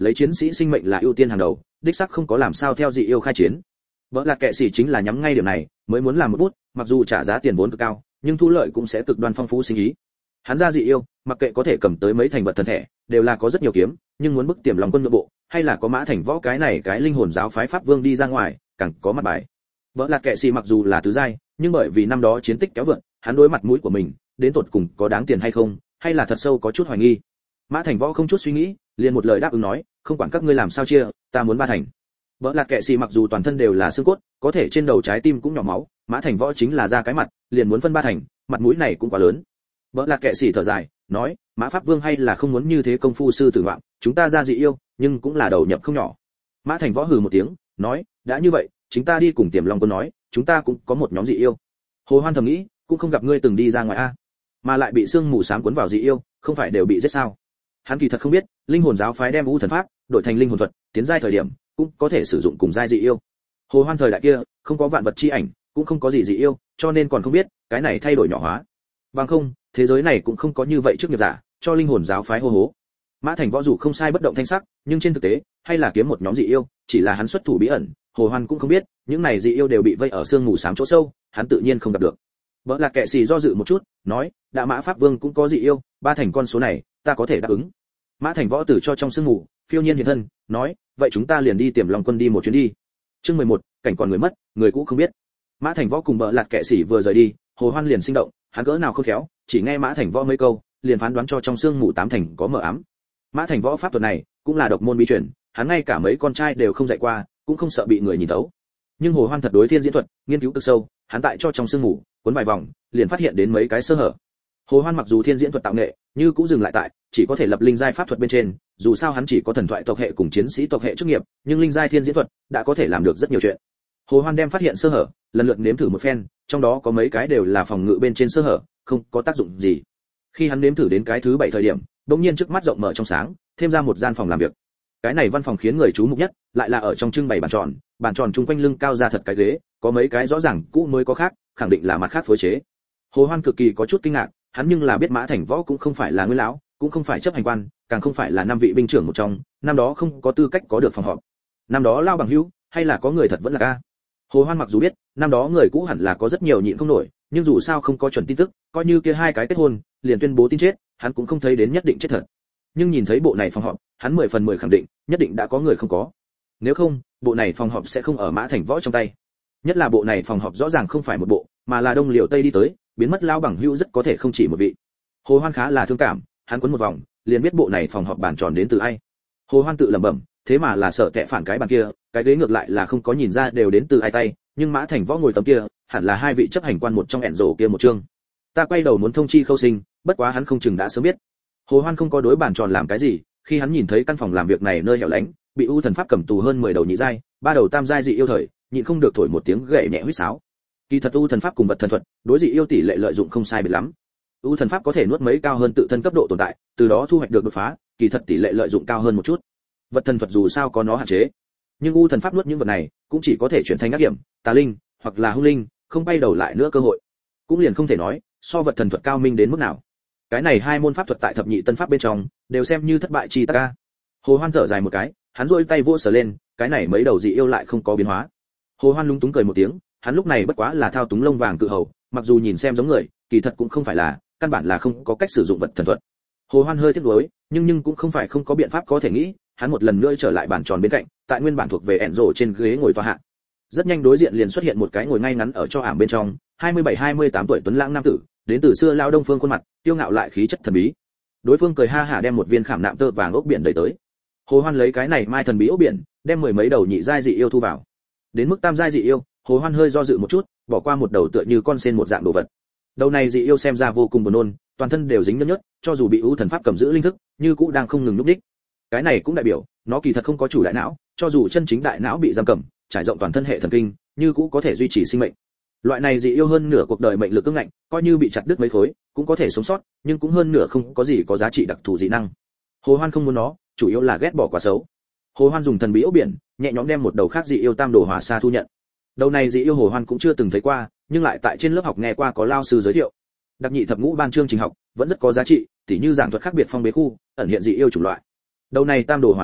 lấy chiến sĩ sinh mệnh là ưu tiên hàng đầu, đích xác không có làm sao theo dị yêu khai chiến. Vợ là kệ sĩ chính là nhắm ngay điểm này, mới muốn làm một bút, mặc dù trả giá tiền vốn cực cao, nhưng thu lợi cũng sẽ cực đoan phong phú sinh ý. Hắn ra dị yêu, mặc kệ có thể cầm tới mấy thành vật thần thể, đều là có rất nhiều kiếm, nhưng muốn bức tiềm lòng quân nội bộ, hay là có mã thành võ cái này cái linh hồn giáo phái pháp vương đi ra ngoài, càng có mặt bài. Vợ là kệ sĩ mặc dù là tứ giai, nhưng bởi vì năm đó chiến tích kéo vượt, hắn đối mặt mũi của mình, đến tột cùng có đáng tiền hay không, hay là thật sâu có chút hoài nghi. Mã Thành Võ không chút suy nghĩ, liền một lời đáp ứng nói, không quản các ngươi làm sao chia, ta muốn ba thành. Vợ là kệ sĩ mặc dù toàn thân đều là xương cốt, có thể trên đầu trái tim cũng nhỏ máu, Mã Thành Võ chính là ra cái mặt, liền muốn phân ba thành, mặt mũi này cũng quá lớn. Vợ là kệ sĩ thở dài, nói, Mã Pháp Vương hay là không muốn như thế công phu sư tử ngoạn, chúng ta ra dị yêu, nhưng cũng là đầu nhập không nhỏ. Mã Thành Võ hừ một tiếng, nói, đã như vậy, chúng ta đi cùng Tiềm Long Quân nói, chúng ta cũng có một nhóm dị yêu. Hồ Hoan thầm nghĩ, cũng không gặp ngươi từng đi ra ngoài a, mà lại bị sương mù xám cuốn vào dị yêu, không phải đều bị giết sao? Hắn kỳ thật không biết, linh hồn giáo phái đem u thần pháp đổi thành linh hồn thuật, tiến giai thời điểm cũng có thể sử dụng cùng giai dị yêu. Hồ Hoan thời đại kia, không có vạn vật chi ảnh, cũng không có gì dị yêu, cho nên còn không biết, cái này thay đổi nhỏ hóa. Bằng không, thế giới này cũng không có như vậy trước nghiệp giả, cho linh hồn giáo phái hô hố. Mã Thành Võ dù không sai bất động thanh sắc, nhưng trên thực tế, hay là kiếm một nhóm dị yêu, chỉ là hắn xuất thủ bí ẩn, Hồ Hoan cũng không biết, những này dị yêu đều bị vây ở sương mù xám chỗ sâu, hắn tự nhiên không gặp được. Vợ là kệ sĩ do dự một chút, nói, đã Mã Pháp Vương cũng có dị yêu, ba thành con số này, ta có thể đáp ứng. Mã Thành Võ tử cho trong sương mù, phiêu nhiên hiện thân, nói, vậy chúng ta liền đi Tiềm Long Quân đi một chuyến đi. Chương mười một, cảnh còn người mất, người cũ không biết. Mã Thành Võ cùng Bợ Lạt Kệ Sĩ vừa rời đi, Hồ Hoan liền sinh động, hắn cỡ nào khôn khéo, chỉ nghe Mã Thành Võ mấy câu, liền phán đoán cho trong sương mù tám thành có mờ ám. Mã Thành Võ pháp thuật này, cũng là độc môn bí truyền, hắn ngay cả mấy con trai đều không dạy qua, cũng không sợ bị người nhìn thấu. Nhưng Hồ Hoan thật đối thiên diễn thuật, nghiên cứu cực sâu, hắn tại cho trong sương mù, cuốn vài vòng, liền phát hiện đến mấy cái sơ hở. Hồ Hoan mặc dù thiên diễn thuật tạo nghệ, như cũng dừng lại tại, chỉ có thể lập linh giai pháp thuật bên trên, dù sao hắn chỉ có thần thoại tộc hệ cùng chiến sĩ tộc hệ chức nghiệp, nhưng linh giai thiên diễn thuật đã có thể làm được rất nhiều chuyện. Hồ Hoan đem phát hiện sơ hở, lần lượt nếm thử một phen, trong đó có mấy cái đều là phòng ngự bên trên sơ hở, không có tác dụng gì. Khi hắn nếm thử đến cái thứ bảy thời điểm, đột nhiên trước mắt rộng mở trong sáng, thêm ra một gian phòng làm việc. Cái này văn phòng khiến người chú mục nhất, lại là ở trong trưng bày bàn tròn, bàn tròn chung quanh lưng cao ra thật cái ghế, có mấy cái rõ ràng cũ mới có khác, khẳng định là mặt khác phối chế. Hồ Hoan cực kỳ có chút kinh ngạc, hắn nhưng là biết Mã Thành Võ cũng không phải là nguyên lão, cũng không phải chấp hành quan, càng không phải là năm vị binh trưởng một trong, năm đó không có tư cách có được phòng họp. Năm đó lao bằng hữu, hay là có người thật vẫn là ca. Hồ Hoan mặc dù biết, năm đó người cũ hẳn là có rất nhiều nhịn không nổi, nhưng dù sao không có chuẩn tin tức, coi như kia hai cái kết hôn, liền tuyên bố tin chết, hắn cũng không thấy đến nhất định chết thật. Nhưng nhìn thấy bộ này phòng họp, hắn mười phần mười khẳng định, nhất định đã có người không có. Nếu không, bộ này phòng họp sẽ không ở Mã Thành Võ trong tay. Nhất là bộ này phòng họp rõ ràng không phải một bộ, mà là đông liều tây đi tới, biến mất lao bằng hữu rất có thể không chỉ một vị. Hồ Hoan khá là thương cảm, hắn quấn một vòng, liền biết bộ này phòng họp bàn tròn đến từ ai. Hồ Hoan tự lẩm bẩm, thế mà là sợ tệ phản cái bàn kia, cái ghế ngược lại là không có nhìn ra đều đến từ ai tay, nhưng Mã Thành Võ ngồi tấm kia, hẳn là hai vị chấp hành quan một trong ẻn rổ kia một chương. Ta quay đầu muốn thông chi Khâu Sinh, bất quá hắn không chừng đã sớm biết. Hồ Hoan không có đối bàn tròn làm cái gì, khi hắn nhìn thấy căn phòng làm việc này nơi hẻo lánh, bị u thần pháp cầm tù hơn mười đầu nhị giai, ba đầu tam giai dị yêu thời, nhịn không được thổi một tiếng gậy nhẹ huýt sáo. Kỳ thật u thần pháp cùng vật thần thuật, đối dị yêu tỷ lệ lợi dụng không sai biệt lắm. U thần pháp có thể nuốt mấy cao hơn tự thân cấp độ tồn tại, từ đó thu hoạch được đột phá, kỳ thật tỷ lệ lợi dụng cao hơn một chút. Vật thần thuật dù sao có nó hạn chế, nhưng u thần pháp nuốt những vật này, cũng chỉ có thể chuyển thành ác điểm, tà linh, hoặc là hung linh, không bay đầu lại nữa cơ hội. Cũng liền không thể nói, so vật thần thuật cao minh đến mức nào. Cái này hai môn pháp thuật tại thập nhị tân pháp bên trong, đều xem như thất bại chi ta ca. Hồ Hoan thở dài một cái, hắn duỗi tay vỗ sờ lên, cái này mấy đầu dị yêu lại không có biến hóa. Hồ Hoan lúng túng cười một tiếng, hắn lúc này bất quá là thao túng lông vàng cự hầu, mặc dù nhìn xem giống người, kỳ thật cũng không phải là, căn bản là không có cách sử dụng vật thần thuật. Hồ Hoan hơi tiếc nuối, nhưng nhưng cũng không phải không có biện pháp có thể nghĩ, hắn một lần nữa trở lại bàn tròn bên cạnh, tại nguyên bản thuộc về ẻn rổ trên ghế ngồi tọa hạ. Rất nhanh đối diện liền xuất hiện một cái ngồi ngay ngắn ở cho ảm bên trong, hai mươi bảy hai mươi tám tuổi tuấn lãng nam tử, đến từ xưa lao đông phương khuôn mặt, tiêu ngạo lại khí chất thần bí. Đối phương cười ha hả đem một viên khảm nạm tơ vàng ốc biển đẩy tới. Hồ Hoan lấy cái này mai thần bí ốc biển, đem mười mấy đầu nhị giai dị yêu thu vào. Đến mức tam giai dị yêu, Hồ Hoan hơi do dự một chút, bỏ qua một đầu tựa như con sen một dạng đồ vật. Đầu này dị yêu xem ra vô cùng buồn nôn, toàn thân đều dính nhớt nhớt, cho dù bị ưu thần pháp cầm giữ linh thức, như cũ đang không ngừng lúc đích. Cái này cũng đại biểu, nó kỳ thật không có chủ đại não, cho dù chân chính đại não bị giam cầm, trải rộng toàn thân hệ thần kinh, như cũ có thể duy trì sinh mệnh. Loại này dị yêu hơn nửa cuộc đời mệnh lực cứng ngạnh, coi như bị chặt đứt mấy khối, cũng có thể sống sót, nhưng cũng hơn nửa không có gì có giá trị đặc thù dị năng. Hồ Hoan không muốn nó, chủ yếu là ghét bỏ quá xấu. Hồ Hoan dùng thần bí ốc biển, nhẹ nhõm đem một đầu khác dị yêu tam đồ hỏa sa thu nhận. Đầu này dị yêu Hồ Hoan cũng chưa từng thấy qua, nhưng lại tại trên lớp học nghe qua có lao sư giới thiệu. Đặc nhị thập ngũ ban chương trình học vẫn rất có giá trị, tỉ như giảng thuật khác biệt phong bế khu, ẩn hiện dị yêu chủng loại. Đầu này tam đồ hỏa sa,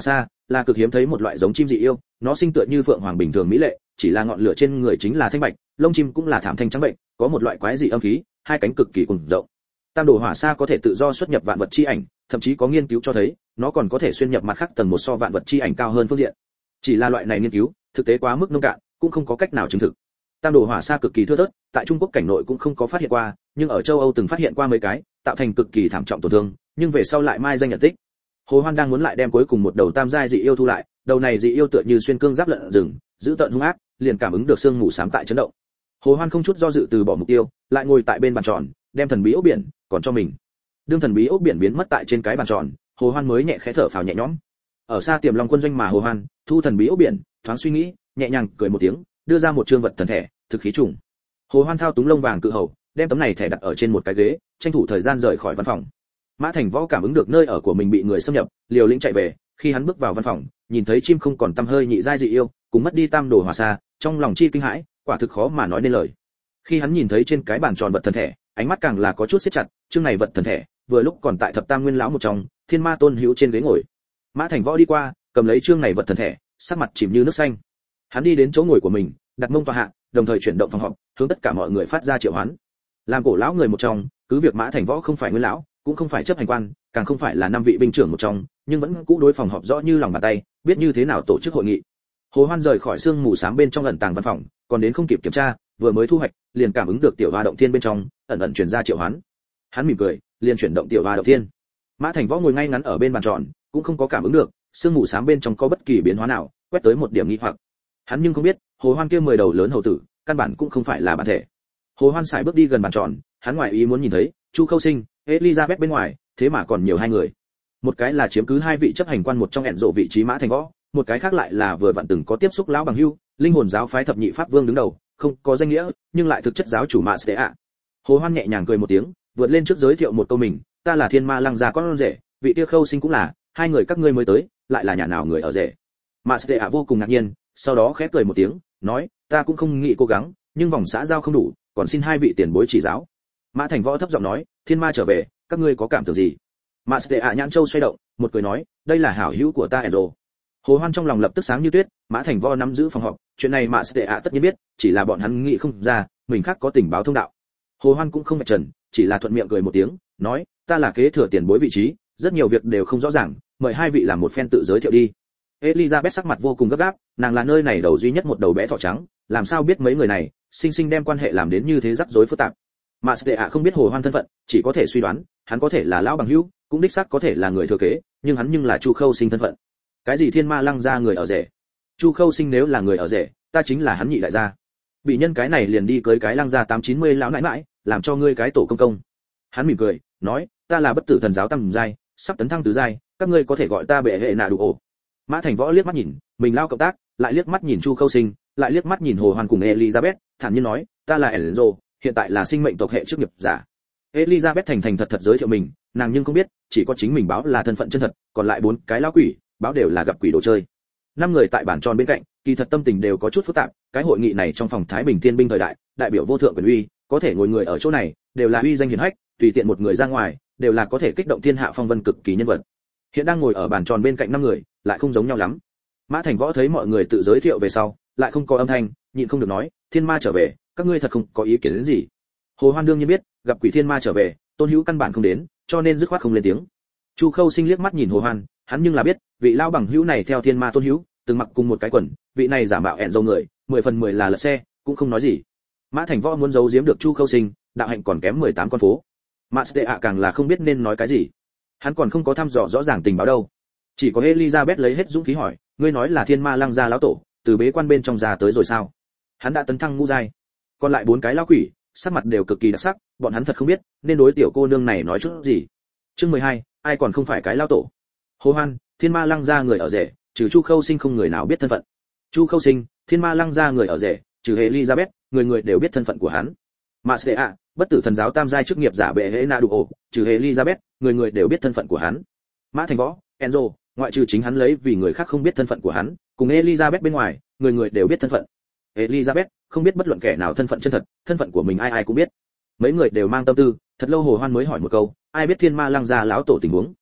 là cực hiếm thấy một loại giống chim dị yêu, nó sinh tựa như phượng hoàng bình thường mỹ lệ, chỉ là ngọn lửa trên người chính là thanh bạch, lông chim cũng là thảm thanh trắng bệnh, có một loại quái dị âm khí, hai cánh cực kỳ cuồng rộng. Tam đồ hỏa sa có thể tự do xuất nhập vạn vật chi ảnh, thậm chí có nghiên cứu cho thấy, nó còn có thể xuyên nhập mặt khác tầng một so vạn vật chi ảnh cao hơn phương diện. Chỉ là loại này nghiên cứu, thực tế quá mức nông cạn, cũng không có cách nào chứng thực. Tam đồ hỏa sa cực kỳ thưa thớt, tại Trung Quốc cảnh nội cũng không có phát hiện qua, nhưng ở châu Âu từng phát hiện qua mấy cái, tạo thành cực kỳ thảm trọng tổn thương, nhưng về sau lại mai danh nhận tích. Hồ Hoan đang muốn lại đem cuối cùng một đầu tam giai dị yêu thu lại, đầu này dị yêu tựa như xuyên cương giáp lợn rừng, giữ tợn hung ác, liền cảm ứng được sương mù xám tại chấn động. Hồ Hoan không chút do dự từ bỏ mục tiêu, lại ngồi tại bên bàn tròn, đem thần bí ốc biển còn cho mình. Đương thần bí ốc biển biến mất tại trên cái bàn tròn, Hồ Hoan mới nhẹ khẽ thở phào nhẹ nhõm. Ở xa Tiềm Long quân doanh mà Hồ Hoan thu thần bí ốc biển, thoáng suy nghĩ, nhẹ nhàng cười một tiếng, đưa ra một trương vật thần thẻ, thực khí trùng. Hồ Hoan thao túng lông vàng cự hầu, đem tấm này thẻ đặt ở trên một cái ghế, tranh thủ thời gian rời khỏi văn phòng. Mã Thành Võ cảm ứng được nơi ở của mình bị người xâm nhập, liều lĩnh chạy về, khi hắn bước vào văn phòng, nhìn thấy chim không còn tăm hơi nhị giai dị yêu, cùng mất đi tam đồ hỏa sa, trong lòng chi kinh hãi, quả thực khó mà nói nên lời. Khi hắn nhìn thấy trên cái bàn tròn vật thần thẻ, ánh mắt càng là có chút siết chặt, chương này vật thần thẻ, vừa lúc còn tại thập tam nguyên lão một trong, Thiên Ma Tôn Hữu trên ghế ngồi. Mã Thành Võ đi qua, cầm lấy chương này vật thần thẻ, sắc mặt chìm như nước xanh. Hắn đi đến chỗ ngồi của mình, đặt mông tọa hạ, đồng thời chuyển động phòng họp, hướng tất cả mọi người phát ra triệu hoán. Làm cổ lão người một trong, cứ việc Mã Thành Võ không phải nguyên lão, cũng không phải chấp hành quan, càng không phải là năm vị binh trưởng một trong, nhưng vẫn cũ đối phòng họp rõ như lòng bàn tay, biết như thế nào tổ chức hội nghị. Hồ Hoan rời khỏi sương mù xám bên trong ẩn tàng văn phòng, còn đến không kịp kiểm tra, vừa mới thu hoạch, liền cảm ứng được tiểu hoa động thiên bên trong ẩn ẩn truyền ra triệu hoán. Hắn mỉm cười, liền chuyển động tiểu hoa động thiên. Mã Thành Võ ngồi ngay ngắn ở bên bàn tròn, cũng không có cảm ứng được sương mù xám bên trong có bất kỳ biến hóa nào, quét tới một điểm nghi hoặc. Hắn nhưng không biết, Hồ Hoan kia mười đầu lớn hầu tử, căn bản cũng không phải là bản thể. Hồ Hoan sải bước đi gần bàn tròn, hắn ngoại ý muốn nhìn thấy Chu Khâu Sinh, Elizabeth bên ngoài, thế mà còn nhiều hai người. Một cái là chiếm cứ hai vị chấp hành quan một trong hẹn rộ vị trí Mã Thành Võ, một cái khác lại là vừa vặn từng có tiếp xúc lão bằng hưu, linh hồn giáo phái thập nhị pháp vương đứng đầu, không có danh nghĩa, nhưng lại thực chất giáo chủ Mã Stea ạ. Hồ Hoan nhẹ nhàng cười một tiếng, vượt lên trước giới thiệu một câu mình, ta là Thiên Ma Lăng gia con rể, vị kia Khâu Sinh cũng là, hai người các ngươi mới tới, lại là nhà nào người ở rể. Mã Stea ạ vô cùng ngạc nhiên, sau đó khẽ cười một tiếng, nói, ta cũng không nghĩ cố gắng, nhưng vòng xã giao không đủ, còn xin hai vị tiền bối chỉ giáo. Mã Thành Võ thấp giọng nói, Thiên Ma trở về, các ngươi có cảm tưởng gì? Mã Stea nhãn châu xoay động, một cười nói, đây là hảo hữu của ta Enzo. Hồ Hoan trong lòng lập tức sáng như tuyết, Mã Thành Võ nắm giữ phòng họp, chuyện này Mã Stea tất nhiên biết, chỉ là bọn hắn nghĩ không ra, mình khác có tình báo thông đạo. Hồ Hoan cũng không vạch trần, chỉ là thuận miệng cười một tiếng, nói, ta là kế thừa tiền bối vị trí, rất nhiều việc đều không rõ ràng, mời hai vị làm một phen tự giới thiệu đi. Elizabeth sắc mặt vô cùng gấp gáp, nàng là nơi này đầu duy nhất một đầu bé thỏ trắng, làm sao biết mấy người này, sinh sinh đem quan hệ làm đến như thế rắc rối phức tạp. Mã Stea không biết Hồ Hoan thân phận, chỉ có thể suy đoán, hắn có thể là lão bằng hữu, cũng đích xác có thể là người thừa kế, nhưng hắn nhưng là Chu Khâu Sinh thân phận. Cái gì Thiên Ma Lăng gia người ở rể? Chu Khâu Sinh nếu là người ở rể, ta chính là hắn nhị đại gia. Bị nhân cái này liền đi cưới cái Lăng gia tám chín mươi lão nãi nãi, làm cho ngươi cái tổ công công. Hắn mỉm cười, nói, ta là bất tử thần giáo tam giai, sắp tấn thăng tứ giai, các ngươi có thể gọi ta bệ hệ nạ đủ ổ. Mã Thành Võ liếc mắt nhìn, mình lao cộng tác, lại liếc mắt nhìn Chu Khâu Sinh, lại liếc mắt nhìn Hồ Hoan cùng Elizabeth, thản nhiên nói, ta là Enzo, hiện tại là sinh mệnh tộc hệ chức nghiệp giả. Elizabeth thành thành thật thật giới thiệu mình, nàng nhưng không biết, chỉ có chính mình báo là thân phận chân thật, còn lại bốn cái lão quỷ, báo đều là gặp quỷ đồ chơi. Năm người tại bàn tròn bên cạnh, kỳ thật tâm tình đều có chút phức tạp, cái hội nghị này trong phòng Thái Bình Thiên binh thời đại, đại biểu vô thượng quyền uy, có thể ngồi người ở chỗ này, đều là uy danh hiển hách, tùy tiện một người ra ngoài, đều là có thể kích động thiên hạ phong vân cực kỳ nhân vật. Hiện đang ngồi ở bàn tròn bên cạnh năm người, lại không giống nhau lắm. Mã Thành Võ thấy mọi người tự giới thiệu về sau, lại không có âm thanh, nhịn không được nói, Thiên Ma trở về, các ngươi thật không có ý kiến đến gì? Hồ Hoan đương nhiên biết, gặp quỷ Thiên Ma trở về, Tôn Hữu căn bản không đến, cho nên dứt khoát không lên tiếng. Chu Khâu Sinh liếc mắt nhìn Hồ Hoan, hắn nhưng là biết, vị lão bằng hữu này theo Thiên Ma Tôn Hữu, từng mặc cùng một cái quần, vị này giả mạo ẹn dâu người, mười phần mười là lật xe, cũng không nói gì. Mã Thành Võ muốn giấu giếm được Chu Khâu Sinh, đạo hạnh còn kém mười tám con phố. Mã Stea càng là không biết nên nói cái gì. Hắn còn không có thăm dò rõ ràng tình báo đâu. Chỉ có Elizabeth lấy hết dũng khí hỏi, ngươi nói là Thiên Ma Lăng gia lão tổ, từ bế quan bên trong ra tới rồi sao? Hắn đã tấn thăng ngũ giai. Còn lại bốn cái lão quỷ, sắc mặt đều cực kỳ đặc sắc, bọn hắn thật không biết nên đối tiểu cô nương này nói chút gì. Chương mười hai, ai còn không phải cái lão tổ? Hồ Hoan, Thiên Ma Lăng gia người ở rể, trừ Chu Khâu Sinh không người nào biết thân phận. Chu Khâu Sinh, Thiên Ma Lăng gia người ở rể, trừ Elizabeth, người người đều biết thân phận của hắn. Mã Stea, bất tử thần giáo tam giai chức nghiệp giả bệ hệ na đủ ổ, trừ Elizabeth, người người đều biết thân phận của hắn. Mã Thành Võ, Enzo, ngoại trừ chính hắn lấy vì người khác không biết thân phận của hắn, cùng Elizabeth bên ngoài, người người đều biết thân phận. Elizabeth không biết bất luận kẻ nào thân phận chân thật, thân phận của mình ai ai cũng biết. Mấy người đều mang tâm tư, thật lâu Hồ Hoan mới hỏi một câu, ai biết Thiên Ma Lăng gia lão tổ tình huống?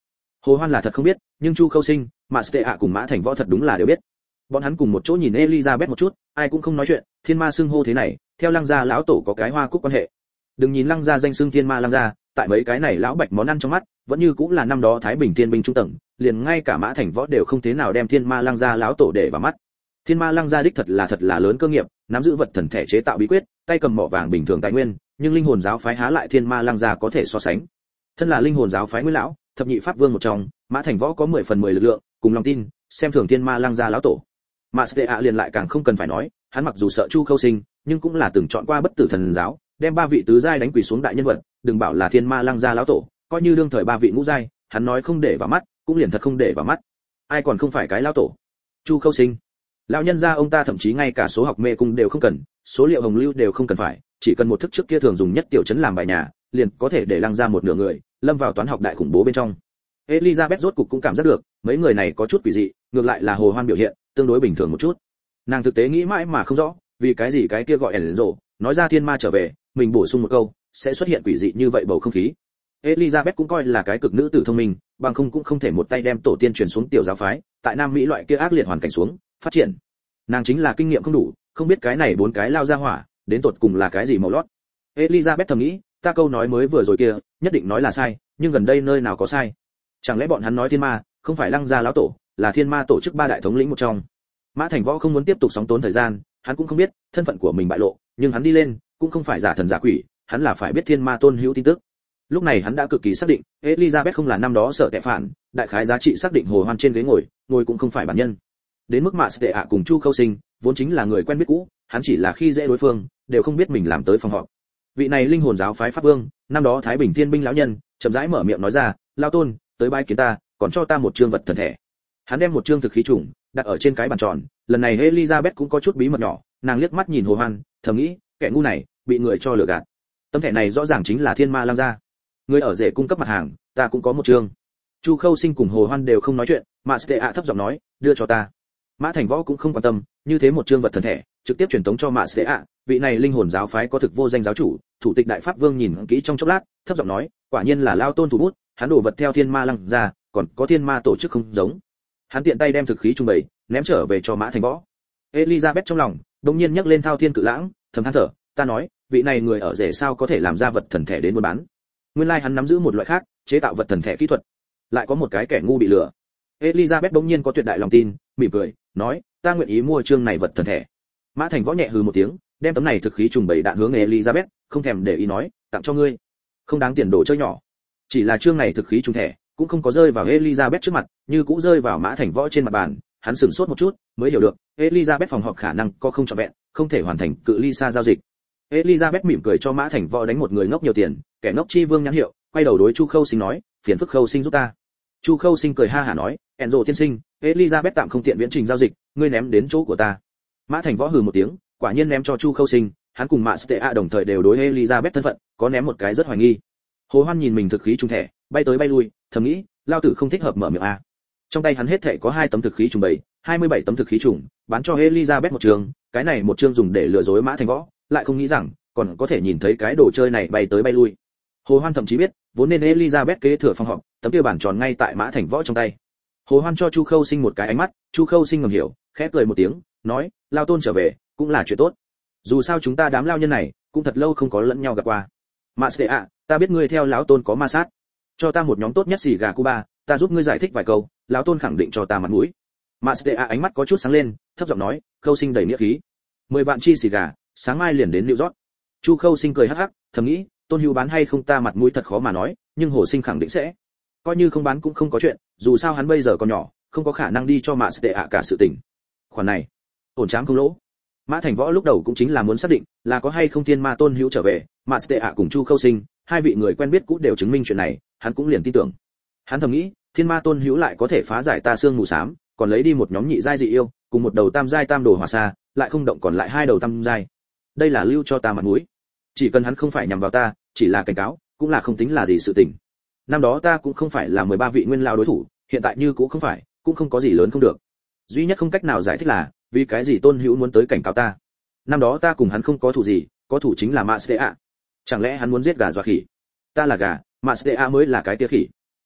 Hồ Hoan là thật không biết, nhưng Chu Khâu Sinh, Mã Tệ ạ cùng Mã Thành Võ thật đúng là đều biết. Bọn hắn cùng một chỗ nhìn Elizabeth một chút, ai cũng không nói chuyện, thiên ma xưng hô thế này, theo Lăng gia lão tổ có cái hoa cúc quan hệ. Đừng nhìn Lăng gia danh xưng thiên ma Lăng gia, tại mấy cái này lão bạch món ăn trong mắt, vẫn như cũng là năm đó Thái Bình Thiên binh trung tầng, liền ngay cả Mã Thành Võ đều không thế nào đem thiên ma Lăng gia lão tổ để vào mắt. Thiên ma Lăng gia đích thật là thật là lớn cơ nghiệp, nắm giữ vật thần thể chế tạo bí quyết, tay cầm mỏ vàng bình thường tài nguyên, nhưng linh hồn giáo phái há lại thiên ma Lăng gia có thể so sánh. Thân là linh hồn giáo phái nguyên lão, thập nhị pháp vương một trong, Mã Thành Võ có mười phần mười lực lượng, cùng lòng tin, xem thường thiên ma Lăng gia lão tổ. Mã Tệ ạ liền lại càng không cần phải nói, hắn mặc dù sợ Chu Khâu Sinh, nhưng cũng là từng chọn qua bất tử thần giáo, đem ba vị tứ giai đánh quỳ xuống đại nhân vật, đừng bảo là thiên ma Lăng gia lão tổ, coi như đương thời ba vị ngũ giai, hắn nói không để vào mắt, cũng liền thật không để vào mắt. Ai còn không phải cái lão tổ? Chu Khâu Sinh. Lão nhân gia ông ta thậm chí ngay cả số học mê cung đều không cần, số liệu hồng lưu đều không cần phải, chỉ cần một thức trước kia thường dùng nhất tiểu trấn làm bài nhà, liền có thể để Lăng gia một nửa người lâm vào toán học đại khủng bố bên trong. Elizabeth rốt cục cũng cảm giác được, mấy người này có chút quỷ dị, ngược lại là Hồ Hoan biểu hiện tương đối bình thường một chút. Nàng thực tế nghĩ mãi mà không rõ, vì cái gì cái kia gọi Enzo, nói ra thiên ma trở về, mình bổ sung một câu, sẽ xuất hiện quỷ dị như vậy bầu không khí. Elizabeth cũng coi là cái cực nữ tử thông minh, bằng không cũng không thể một tay đem tổ tiên truyền xuống tiểu giáo phái, tại Nam Mỹ loại kia ác liệt hoàn cảnh xuống, phát triển. Nàng chính là kinh nghiệm không đủ, không biết cái này bốn cái lao ra hỏa, đến tột cùng là cái gì màu lót. Elizabeth thầm nghĩ, ta câu nói mới vừa rồi kia, nhất định nói là sai, nhưng gần đây nơi nào có sai? Chẳng lẽ bọn hắn nói thiên ma, không phải Lăng gia lão tổ, là thiên ma tổ chức ba đại thống lĩnh một trong. Mã Thành Võ không muốn tiếp tục sóng tốn thời gian, hắn cũng không biết thân phận của mình bại lộ, nhưng hắn đi lên cũng không phải giả thần giả quỷ, hắn là phải biết thiên ma tôn hữu tin tức. Lúc này hắn đã cực kỳ xác định, Elizabeth không là năm đó sợ tệ phản, đại khái giá trị xác định Hồ Hoan trên ghế ngồi, ngồi cũng không phải bản nhân. Đến mức Mã Tệ ạ cùng Chu Khâu Sinh, vốn chính là người quen biết cũ, hắn chỉ là khi dễ đối phương, đều không biết mình làm tới phòng họp. Vị này linh hồn giáo phái pháp vương, năm đó Thái Bình Thiên binh lão nhân, chậm rãi mở miệng nói ra, "Lão tôn, tới bái kiến ta, còn cho ta một trương vật thần thể." Hắn đem một trương thực khí trùng đặt ở trên cái bàn tròn, lần này Elizabeth cũng có chút bí mật nhỏ, nàng liếc mắt nhìn Hồ Hoan, thầm nghĩ, kẻ ngu này, bị người cho lừa gạt. Tấm thẻ này rõ ràng chính là thiên ma Lăng gia. Người ở rể cung cấp mặt hàng, ta cũng có một trương. Chu Khâu Sinh cùng Hồ Hoan đều không nói chuyện, Mã Tệ ạ thấp giọng nói, đưa cho ta. Mã Thành Võ cũng không quan tâm, như thế một trương vật thần thể, trực tiếp truyền tống cho Mã Tệ ạ, vị này linh hồn giáo phái có thực vô danh giáo chủ, thủ tịch đại pháp vương nhìn kỹ trong chốc lát, thấp giọng nói, quả nhiên là lao tôn thủ bút, hắn đổ vật theo thiên ma Lăng gia, còn có thiên ma tổ chức không giống. Hắn tiện tay đem thực khí trung bày, ném trở về cho Mã Thành Võ. Elizabeth trong lòng đột nhiên nhắc lên Thao Thiên Cự Lãng, thầm than thở, ta nói, vị này người ở rể sao có thể làm ra vật thần thể đến buôn bán? Nguyên lai like hắn nắm giữ một loại khác, chế tạo vật thần thể kỹ thuật. Lại có một cái kẻ ngu bị lừa. Elizabeth bỗng nhiên có tuyệt đại lòng tin, mỉm cười, nói, ta nguyện ý mua chương này vật thần thể. Mã Thành Võ nhẹ hừ một tiếng, đem tấm này thực khí trùng bày đạn hướng Elizabeth, không thèm để ý nói, tặng cho ngươi. Không đáng tiền đồ chơi nhỏ. Chỉ là chương này thực khí trùng thẻ, cũng không có rơi vào Elizabeth trước mặt, như cũng rơi vào Mã Thành Võ trên mặt bàn, hắn sửng sốt một chút, mới hiểu được, Elizabeth phòng họp khả năng có không trọn vẹn, không thể hoàn thành cự ly xa giao dịch. Elizabeth mỉm cười cho Mã Thành Võ đánh một người ngốc nhiều tiền, kẻ ngốc chi vương nhãn hiệu, quay đầu đối Chu Khâu Sinh nói, phiền phức Khâu Sinh giúp ta. Chu Khâu Sinh cười ha hả nói, Enzo tiên sinh, Elizabeth tạm không tiện viễn trình giao dịch, ngươi ném đến chỗ của ta. Mã Thành Võ hừ một tiếng, quả nhiên ném cho Chu Khâu Sinh, hắn cùng Mã Tệ ạ đồng thời đều đối Elizabeth thân phận, có ném một cái rất hoài nghi. Hồ Hoan nhìn mình thực khí trùng thẻ, bay tới bay lui, thầm nghĩ, lao tử không thích hợp mở miệng a. Trong tay hắn hết thảy có hai tấm thực khí trùng bảy, hai mươi bảy tấm thực khí trùng, bán cho Elizabeth một trường, cái này một trường dùng để lừa dối Mã Thành Võ, lại không nghĩ rằng còn có thể nhìn thấy cái đồ chơi này bay tới bay lui. Hồ Hoan thậm chí biết, vốn nên Elizabeth kế thừa phòng họp, tấm kia bản tròn ngay tại Mã Thành Võ trong tay. Hồ Hoan cho Chu Khâu Sinh một cái ánh mắt, Chu Khâu Sinh ngầm hiểu, khẽ cười một tiếng, nói, lao tôn trở về, cũng là chuyện tốt. Dù sao chúng ta đám lao nhân này, cũng thật lâu không có lẫn nhau gặp qua. Mã Tệ ạ, ta biết ngươi theo lão tôn có ma sát, cho ta một nhóm tốt nhất xì gà Cuba, ta giúp ngươi giải thích vài câu, lão tôn khẳng định cho ta mặt mũi. Mã Tệ ạ ánh mắt có chút sáng lên, thấp giọng nói, Khâu Sinh đầy nghĩa khí. Mười vạn chi xì gà, sáng mai liền đến New York. Chu Khâu Sinh cười hắc hắc, thầm nghĩ, tôn hữu bán hay không ta mặt mũi thật khó mà nói, nhưng Hồ Sinh khẳng định sẽ. Coi như không bán cũng không có chuyện, dù sao hắn bây giờ còn nhỏ, không có khả năng đi cho Mã Tệ ạ cả sự tình. Khoản này, ổn trám không lỗ. Mã Thành Võ lúc đầu cũng chính là muốn xác định là có hay không thiên ma tôn hữu trở về, Mã Tệ ạ cùng Chu Khâu Sinh, hai vị người quen biết cũ đều chứng minh chuyện này, hắn cũng liền tin tưởng. Hắn thầm nghĩ, thiên ma tôn hữu lại có thể phá giải ta xương mù xám, còn lấy đi một nhóm nhị giai dị yêu, cùng một đầu tam giai tam đồ hỏa xa, lại không động còn lại hai đầu tam giai. Đây là lưu cho ta mặt mũi. Chỉ cần hắn không phải nhằm vào ta, chỉ là cảnh cáo, cũng là không tính là gì sự tình. Năm đó ta cũng không phải là mười ba vị nguyên lao đối thủ, hiện tại như cũng không phải, cũng không có gì lớn không được. Duy nhất không cách nào giải thích là, vì cái gì tôn hữu muốn tới cảnh cáo ta. Năm đó ta cùng hắn không có thủ gì, có thủ chính là Mã Tệ ạ. Chẳng lẽ hắn muốn giết gà dọa khỉ? Ta là gà, Mã Tệ ạ mới là cái tia khỉ.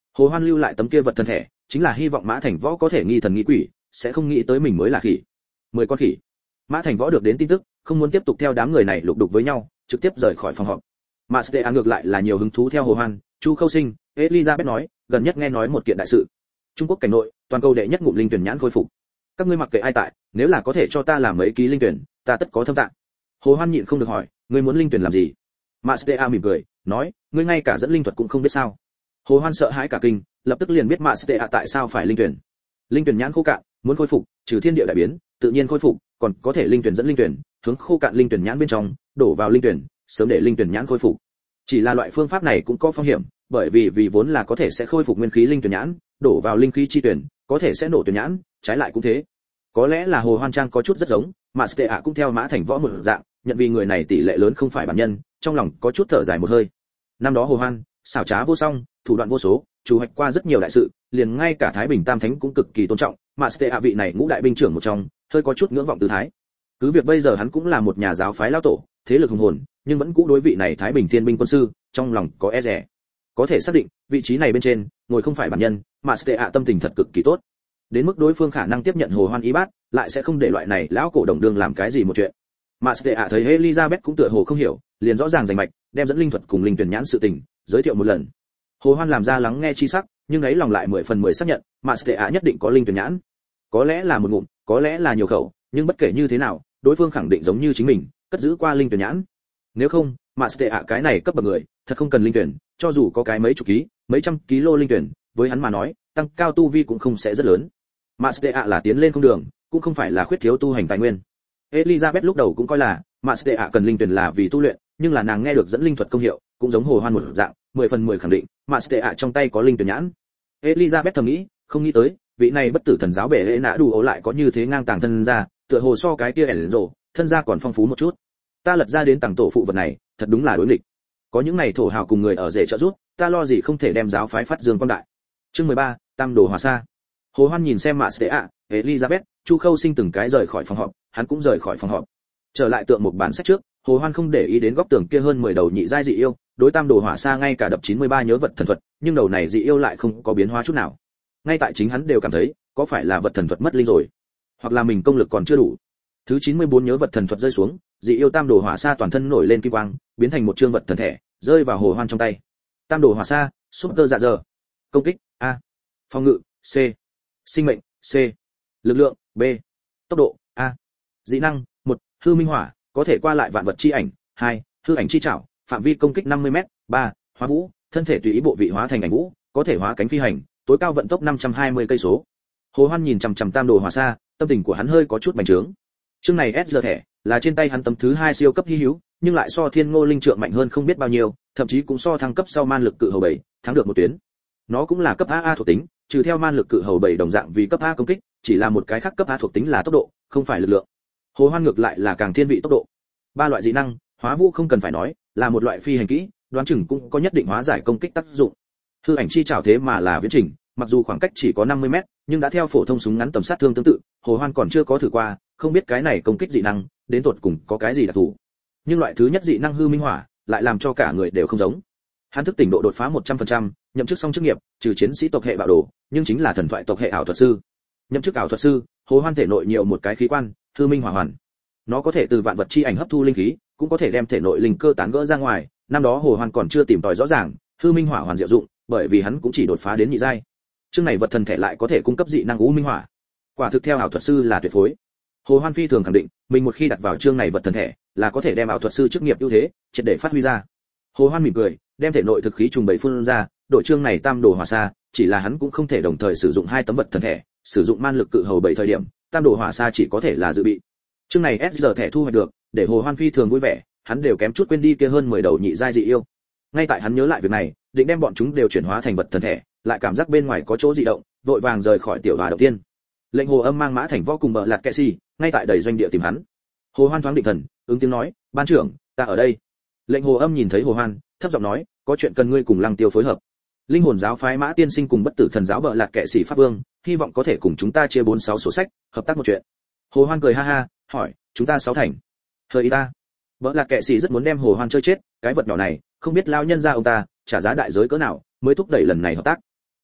Hồ Hoan lưu lại tấm kia vật thần thể, chính là hy vọng Mã Thành Võ có thể nghi thần nghi quỷ, sẽ không nghĩ tới mình mới là khỉ. Mười con khỉ. Mã Thành Võ được đến tin tức, không muốn tiếp tục theo đám người này lục đục với nhau, trực tiếp rời khỏi phòng họp. Mastea ngược lại là nhiều hứng thú theo Hồ Hoan, Chu Khâu Sinh, Elizabeth nói, gần nhất nghe nói một kiện đại sự. Trung Quốc cảnh nội, toàn cầu đệ nhất ngụm linh tuyển nhãn khôi phục. Các ngươi mặc kệ ai tại, nếu là có thể cho ta làm mấy ký linh tuyển, ta tất có thâm tạng. Hồ Hoan nhịn không được hỏi, ngươi muốn linh tuyển làm gì? Mastea mỉm cười, nói, ngươi ngay cả dẫn linh thuật cũng không biết sao? Hồ Hoan sợ hãi cả kinh, lập tức liền biết Mastea tại sao phải linh tuyển. Linh tuyển nhãn khô cạn, muốn khôi phục, trừ thiên địa đại biến, tự nhiên khôi phục, còn có thể linh tuyển dẫn linh tuyển, hướng khô cạn linh tuyển nhãn bên trong, đổ vào linh tuyển, sớm để linh tuyển nhãn khôi phục. Chỉ là loại phương pháp này cũng có phong hiểm, bởi vì vì vốn là có thể sẽ khôi phục nguyên khí linh tuyển nhãn, đổ vào linh khí chi tuyển, có thể sẽ nổ tuyển nhãn, trái lại cũng thế. Có lẽ là Hồ Hoan Trang có chút rất giống, Mastea cũng theo Mã Thành Võ một dạng, nhận vì người này tỷ lệ lớn không phải bản nhân, trong lòng có chút thở dài một hơi. Năm đó Hồ Hoan, xảo trá vô song, thủ đoạn vô số, chủ hoạch qua rất nhiều đại sự, liền ngay cả Thái Bình Tam Thánh cũng cực kỳ tôn trọng, Mastea vị này ngũ đại binh trưởng một trong, hơi có chút ngưỡng vọng tư thái. Cứ việc bây giờ hắn cũng là một nhà giáo phái lão tổ, thế lực hùng hồn, nhưng vẫn cũ đối vị này Thái Bình Thiên binh quân sư, trong lòng có e dè. Có thể xác định, vị trí này bên trên, ngồi không phải bản nhân, Mastea tâm tình thật cực kỳ tốt. Đến mức đối phương khả năng tiếp nhận Hồ Hoan ý bát, lại sẽ không để loại này lão cổ đồng đương làm cái gì một chuyện. Mastea thấy Elizabeth cũng tựa hồ không hiểu, liền rõ ràng rành mạch, đem dẫn linh thuật cùng linh tuyển nhãn sự tình giới thiệu một lần. Hồ Hoan làm ra lắng nghe chi sắc, nhưng ấy lòng lại mười phần mười xác nhận, Mastea nhất định có linh tuyển nhãn. Có lẽ là một ngụm, có lẽ là nhiều khẩu, nhưng bất kể như thế nào, đối phương khẳng định giống như chính mình, cất giữ qua linh tuyển nhãn. Nếu không, Mastea cái này cấp bậc người, thật không cần linh tuyển, cho dù có cái mấy chục ký, mấy trăm ký lô linh tuyển, với hắn mà nói, tăng cao tu vi cũng không sẽ rất lớn. Mastea là tiến lên không đường, cũng không phải là khuyết thiếu tu hành tài nguyên. Elizabeth lúc đầu cũng coi là Mastea cần linh tuyển là vì tu luyện, nhưng là nàng nghe được dẫn linh thuật công hiệu, cũng giống Hồ Hoan một dạng, mười phần mười khẳng định, Mastea trong tay có linh tuyển nhãn. Elizabeth thầm nghĩ, không nghĩ tới, vị này bất tử thần giáo bệ hệ nã đủ ố lại có như thế ngang tàng thân ra, tựa hồ so cái kia ẻn rồ, thân gia còn phong phú một chút. Ta lật ra đến tầng tổ phụ vật này, thật đúng là đối nghịch. Có những này thổ hào cùng người ở rể trợ giúp, ta lo gì không thể đem giáo phái phát dương quang đại. Chương mười ba, Tam Đồ Hòa Sa. Hồ Hoan nhìn xem Mastea, Elizabeth, Chu Khâu Sinh từng cái rời khỏi phòng họp, hắn cũng rời khỏi phòng họp. Trở lại tượng một bản sách trước, Hồ Hoan không để ý đến góc tường kia hơn mười đầu nhị giai dị yêu, đối Tam Đồ Hỏa Sa ngay cả đập chín mươi ba nhớ vật thần thuật, nhưng đầu này dị yêu lại không có biến hóa chút nào. Ngay tại chính hắn đều cảm thấy, có phải là vật thần thuật mất linh rồi, hoặc là mình công lực còn chưa đủ. Thứ chín mươi bốn nhớ vật thần thuật rơi xuống, dị yêu Tam Đồ Hỏa Sa toàn thân nổi lên kim quang, biến thành một trương vật thần thể, rơi vào Hồ Hoan trong tay. Tam Đồ Hỏa Sa, Super Dạ Dơ. Công kích A, phòng ngự C, sinh mệnh C, lực lượng B, tốc độ A. Dị năng một, hư minh hỏa, có thể qua lại vạn vật chi ảnh. hai, hư ảnh chi trảo, phạm vi công kích năm mươi mét. ba, hóa vũ, thân thể tùy ý bộ vị hóa thành ảnh vũ, có thể hóa cánh phi hành, tối cao vận tốc năm trăm hai mươi cây số. Hồ Hoan nhìn chằm chằm Tam Đồ Hỏa Sa, tâm tình của hắn hơi có chút bành trướng. Chương này ét giê thẻ, là trên tay hắn tấm thứ hai siêu cấp hi hữu, nhưng lại so Thiên Ngô linh trượng mạnh hơn không biết bao nhiêu, thậm chí cũng so thăng cấp sau man lực cự hầu bảy, thắng được một tuyến. Nó cũng là cấp a a thuộc tính, trừ theo man lực cự hầu bảy đồng dạng vì cấp A công kích, chỉ là một cái khác cấp A thuộc tính là tốc độ, không phải lực lượng. Hồ Hoan ngược lại là càng thiên vị tốc độ. Ba loại dị năng, hóa vũ không cần phải nói, là một loại phi hành kỹ, đoán chừng cũng có nhất định hóa giải công kích tác dụng. Hư ảnh chi trảo thế mà là viễn trình, mặc dù khoảng cách chỉ có năm mươi mét, nhưng đã theo phổ thông súng ngắn tầm sát thương tương tự, Hồ Hoan còn chưa có thử qua, không biết cái này công kích dị năng đến tột cùng có cái gì đặc thù. Nhưng loại thứ nhất dị năng hư minh hỏa, lại làm cho cả người đều không giống. Hắn thức tỉnh độ đột phá một trăm phần trăm, nhậm chức xong chức nghiệp, trừ chiến sĩ tộc hệ bạo đồ, nhưng chính là thần thoại tộc hệ ảo thuật sư. Nhậm chức ảo thuật sư, Hồ Hoan thể nội nhiều một cái khí quan, hư minh hỏa hoàn. Nó có thể từ vạn vật chi ảnh hấp thu linh khí, cũng có thể đem thể nội linh cơ tán gỡ ra ngoài. Năm đó Hồ Hoan còn chưa tìm tòi rõ ràng, hư minh hỏa hoàn diệu dụng, bởi vì hắn cũng chỉ đột phá đến nhị giai. Chương này vật thần thể lại có thể cung cấp dị năng u minh hỏa. Quả thực theo ảo thuật sư là tuyệt phối. Hồ Hoan phi thường khẳng định, mình một khi đặt vào chương này vật thần thể, là có thể đem ảo thuật sư chức nghiệp ưu thế triệt để phát huy ra. Hồ Hoan mỉm cười, đem thể nội thực khí trùng bảy phun ra, đội chương này Tam Đồ Hỏa Sa, chỉ là hắn cũng không thể đồng thời sử dụng hai tấm vật thần thể, sử dụng man lực cự hầu bảy thời điểm, Tam Đồ Hỏa Sa chỉ có thể là dự bị. Chương này ét giê thẻ thu hoạch được, để Hồ Hoan phi thường vui vẻ, hắn đều kém chút quên đi kia hơn mười đầu nhị giai dị yêu. Ngay tại hắn nhớ lại việc này, định đem bọn chúng đều chuyển hóa thành vật thần thể, lại cảm giác bên ngoài có chỗ dị động, vội vàng rời khỏi tiểu hòa đầu tiên. Lệnh Hồ Âm mang Mã Thành Võ cùng bợ lạt kệ xì, ngay tại đầy doanh địa tìm hắn. Hồ Hoan thoáng định thần, ứng tiếng nói, ban trưởng, ta ở đây. Lệnh Hồ Âm nhìn thấy Hồ Hoan, thấp giọng nói, có chuyện cần ngươi cùng Lăng Tiêu phối hợp. Linh hồn giáo phái Mã Tiên Sinh cùng bất tử thần giáo bợ lạt kệ sĩ pháp vương, hy vọng có thể cùng chúng ta chia bốn sáu sổ sách, hợp tác một chuyện. Hồ Hoan cười ha ha, hỏi, chúng ta sáu thành. Hơi ý ta. Bợ lạt kệ sĩ rất muốn đem Hồ Hoan chơi chết, cái vật nhỏ này, không biết lao nhân ra ông ta trả giá đại giới cỡ nào mới thúc đẩy lần này hợp tác.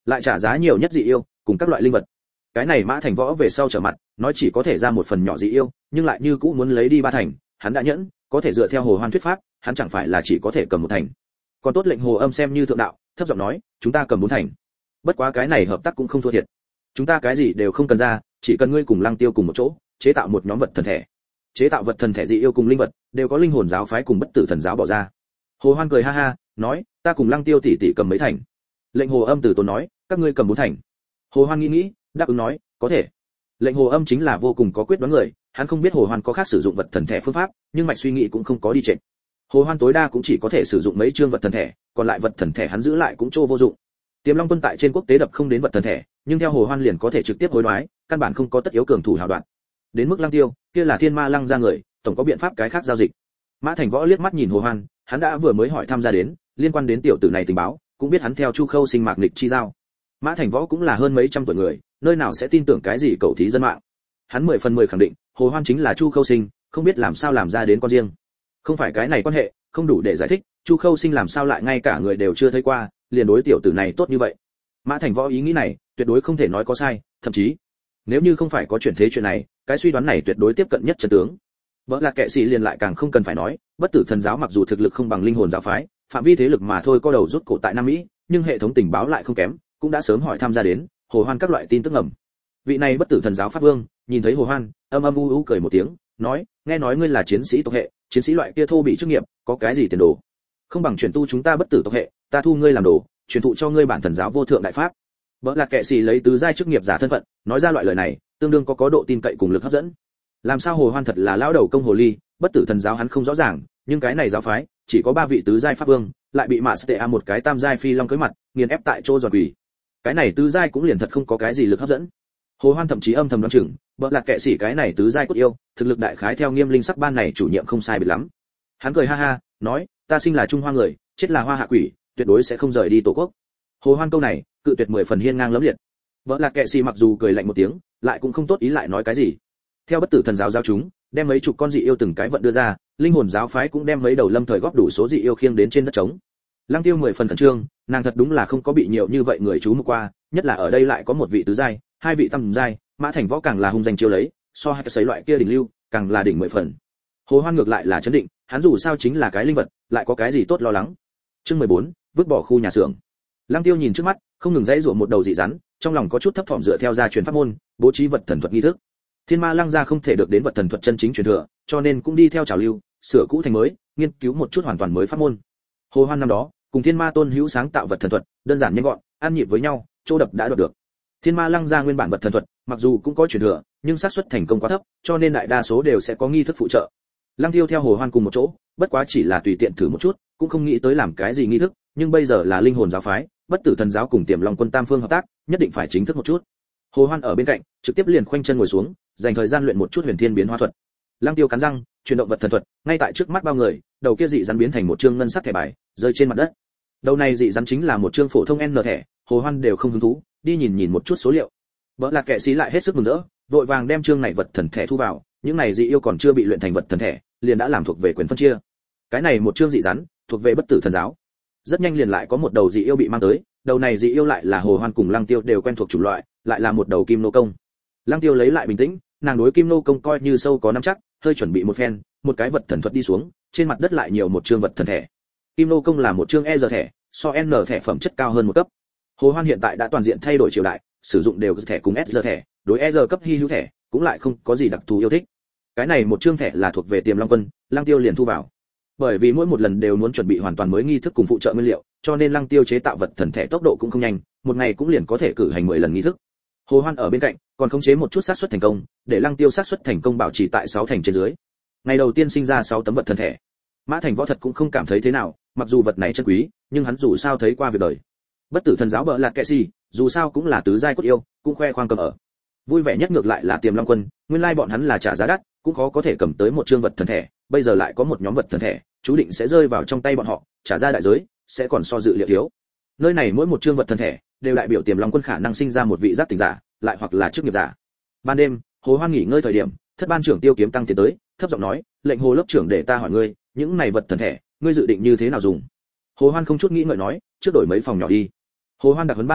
lại trả giá nhiều nhất dị yêu cùng các loại linh vật. Cái này Mã Thành Võ về sau trở mặt, nói chỉ có thể ra một phần nhỏ dị yêu, nhưng lại như cũ muốn lấy đi ba thành, hắn đã nhẫn, có thể dựa theo Hồ Hoan thuyết pháp, hắn chẳng phải là chỉ có thể cầm một thành. Còn tốt lệnh Hồ Âm xem như thượng đạo, thấp giọng nói, chúng ta cầm bốn thành. Bất quá cái này hợp tác cũng không thua thiệt. Chúng ta cái gì đều không cần ra, chỉ cần ngươi cùng Lăng Tiêu cùng một chỗ, chế tạo một nhóm vật thần thể. Chế tạo vật thần thể dị yêu cùng linh vật, đều có linh hồn giáo phái cùng bất tử thần giáo bỏ ra. Hồ Hoan cười ha ha, nói, ta cùng Lăng Tiêu tỷ tỷ cầm mấy thành. Lệnh Hồ Âm từ tốn nói, các ngươi cầm bốn thành. Hồ Hoan nghĩ nghĩ, đáp ứng nói, có thể. Lệnh Hồ Âm chính là vô cùng có quyết đoán người, hắn không biết Hồ Hoan có khác sử dụng vật thần thể phương pháp, nhưng mạch suy nghĩ cũng không có đi trệ. Hồ Hoan tối đa cũng chỉ có thể sử dụng mấy chương vật thần thể, còn lại vật thần thể hắn giữ lại cũng trô vô dụng. Tiềm Long Quân tại trên quốc tế đập không đến vật thần thể, nhưng theo Hồ Hoan liền có thể trực tiếp hối đoái, căn bản không có tất yếu cường thủ hào đoạn. Đến mức Lăng Tiêu, kia là Thiên Ma Lăng ra người, tổng có biện pháp cái khác giao dịch. Mã Thành Võ liếc mắt nhìn Hồ Hoan, hắn đã vừa mới hỏi tham gia đến, liên quan đến tiểu tử này tình báo, cũng biết hắn theo Chu Khâu Sinh mạc nghịch chi giao. Mã Thành Võ cũng là hơn mấy trăm tuổi người, nơi nào sẽ tin tưởng cái gì cậu thí dân mạng. Hắn mười phần mười khẳng định, Hồ Hoan chính là Chu Khâu Sinh, không biết làm sao làm ra đến con riêng. Không phải cái này quan hệ, không đủ để giải thích, Chu Khâu Sinh làm sao lại ngay cả người đều chưa thấy qua, liền đối tiểu tử này tốt như vậy. Mã Thành Võ ý nghĩ này, tuyệt đối không thể nói có sai, thậm chí, nếu như không phải có chuyển thế chuyện này, cái suy đoán này tuyệt đối tiếp cận nhất chân tướng. Vợ là kệ sĩ liền lại càng không cần phải nói, bất tử thần giáo mặc dù thực lực không bằng linh hồn giáo phái, phạm vi thế lực mà thôi có đầu rút cổ tại Nam Mỹ, nhưng hệ thống tình báo lại không kém, cũng đã sớm hỏi tham gia đến, Hồ Hoan các loại tin tức ngầm. Vị này bất tử thần giáo pháp vương, nhìn thấy Hồ Hoan, âm âm u u cười một tiếng, nói, nghe nói ngươi là chiến sĩ tộc hệ, chiến sĩ loại kia thô bị chức nghiệp, có cái gì tiền đồ? Không bằng chuyển tu chúng ta bất tử tộc hệ, ta thu ngươi làm đồ, truyền thụ cho ngươi bản thần giáo vô thượng đại pháp. Vợ là kệ sĩ lấy tứ giai chức nghiệp giả thân phận, nói ra loại lời này, tương đương có có độ tin cậy cùng lực hấp dẫn. Làm sao Hồ Hoan thật là lão đầu công hồ ly, bất tử thần giáo hắn không rõ ràng, nhưng cái này giáo phái chỉ có ba vị tứ giai pháp vương, lại bị Mã Stea một cái tam giai phi long cưới mặt, nghiền ép tại chỗ giòn quỷ. Cái này tứ giai cũng liền thật không có cái gì lực hấp dẫn. Hồ Hoan thậm chí âm thầm đoán chừng, bợ lạc kệ sĩ cái này tứ giai cốt yêu, thực lực đại khái theo Nghiêm Linh sắc ban này chủ nhiệm không sai biệt lắm. Hắn cười ha ha, nói, ta sinh là Trung Hoa người, chết là Hoa Hạ quỷ, tuyệt đối sẽ không rời đi tổ quốc. Hồ Hoan câu này, cự tuyệt mười phần hiên ngang lẫm liệt. Bợ lạc kệ sĩ mặc dù cười lạnh một tiếng, lại cũng không tốt ý lại nói cái gì. Theo bất tử thần giáo giáo chúng, đem mấy chục con dị yêu từng cái vận đưa ra, linh hồn giáo phái cũng đem mấy đầu lâm thời góp đủ số dị yêu khiêng đến trên đất trống. Lăng Tiêu mười phần khẩn trương, nàng thật đúng là không có bị nhiều như vậy người chú mục qua, nhất là ở đây lại có một vị tứ giai, hai vị tam giai, Mã Thành Võ càng là hung danh chiêu lấy, so hai cái sấy loại kia đỉnh lưu, càng là đỉnh mười phần. Hồ Hoan ngược lại là chấn định, hắn dù sao chính là cái linh vật, lại có cái gì tốt lo lắng. Chương mười bốn, vứt bỏ khu nhà xưởng. Lăng Tiêu nhìn trước mắt, không ngừng dãy rủa một đầu dị rắn, trong lòng có chút thấp thỏm dựa theo gia truyền pháp môn, bố trí vật thần thuật nghi thức. Thiên Ma Lăng gia không thể được đến vật thần thuật chân chính truyền thừa, cho nên cũng đi theo trào lưu, sửa cũ thành mới, nghiên cứu một chút hoàn toàn mới pháp môn. Hồ Hoan năm đó, cùng Thiên Ma Tôn hữu sáng tạo vật thần thuật, đơn giản nhanh gọn, ăn nhịp với nhau, chỗ đập đã đoạt được. Thiên Ma Lăng gia nguyên bản vật thần thuật, mặc dù cũng có truyền thừa, nhưng xác suất thành công quá thấp, cho nên đại đa số đều sẽ có nghi thức phụ trợ. Lăng Tiêu theo Hồ Hoan cùng một chỗ, bất quá chỉ là tùy tiện thử một chút, cũng không nghĩ tới làm cái gì nghi thức, nhưng bây giờ là linh hồn giáo phái, bất tử thần giáo cùng Tiềm Long Quân tam phương hợp tác, nhất định phải chính thức một chút. Hồ Hoan ở bên cạnh, trực tiếp liền khoanh chân ngồi xuống, dành thời gian luyện một chút huyền thiên biến hóa thuật. Lăng Tiêu cắn răng, chuyển động vật thần thuật, ngay tại trước mắt bao người, đầu kia dị rắn biến thành một trương ngân sắc thẻ bài, rơi trên mặt đất. Đầu này dị rắn chính là một trương phổ thông N thẻ, Hồ Hoan đều không hứng thú, đi nhìn nhìn một chút số liệu. Bỡ lạc kệ sĩ lại hết sức mừng rỡ, vội vàng đem trương này vật thần thẻ thu vào, những này dị yêu còn chưa bị luyện thành vật thần thẻ, liền đã làm thuộc về quyền phân chia. Cái này một trương dị rắn, thuộc về bất tử thần giáo. Rất nhanh liền lại có một đầu dị yêu bị mang tới, đầu này dị yêu lại là Hồ Hoan cùng Lăng Tiêu đều quen thuộc chủng loại, lại là một đầu kim nô công. Lăng Tiêu lấy lại bình tĩnh, nàng đối kim nô công coi như sâu có nắm chắc, hơi chuẩn bị một phen, một cái vật thần thuật đi xuống, trên mặt đất lại nhiều một trương vật thần thẻ. Kim nô công là một trương E giờ thẻ, so N thẻ phẩm chất cao hơn một cấp. Hồ Hoan hiện tại đã toàn diện thay đổi triều đại, sử dụng đều thẻ cùng S giờ thẻ, đối E giờ cấp hy hữu thẻ, cũng lại không có gì đặc thù yêu thích. Cái này một trương thẻ là thuộc về Tiềm Long Quân, Lăng Tiêu liền thu vào. Bởi vì mỗi một lần đều muốn chuẩn bị hoàn toàn mới nghi thức cùng phụ trợ nguyên liệu, cho nên Lăng Tiêu chế tạo vật thần thẻ tốc độ cũng không nhanh, một ngày cũng liền có thể cử hành mười lần nghi thức. Hồ Hoan ở bên cạnh, còn khống chế một chút xác suất thành công, để Lăng Tiêu xác suất thành công bảo trì tại sáu thành trên dưới. Ngày đầu tiên sinh ra sáu tấm vật thần thẻ. Mã Thành Võ thật cũng không cảm thấy thế nào, mặc dù vật này chân quý, nhưng hắn dù sao thấy qua việc đời. Bất tử thần giáo bợ lạc kệ sĩ, dù sao cũng là tứ giai cốt yêu, cũng khoe khoang cầm ở. Vui vẻ nhất ngược lại là Tiềm Long Quân, nguyên lai bọn hắn là trả giá đắt, cũng khó có thể cầm tới một trương vật thần thẻ, bây giờ lại có một nhóm vật thần thẻ, chú định sẽ rơi vào trong tay bọn họ, trả ra đại giới, sẽ còn so dự liệu thiếu. Nơi này mỗi một trương vật thần thẻ đều đại biểu Tiềm Long Quân khả năng sinh ra một vị giác tỉnh giả, lại hoặc là chức nghiệp giả. Ban đêm, Hồ Hoan nghỉ ngơi thời điểm, thất ban trưởng Tiêu Kiếm Tăng tiến tới, thấp giọng nói, lệnh Hồ lớp trưởng để ta hỏi ngươi, những này vật thần thẻ, ngươi dự định như thế nào dùng? Hồ Hoan không chút nghĩ ngợi nói, trước đổi mấy phòng nhỏ đi. Hồ Hoan đặc huấn ban tốt nghiệp,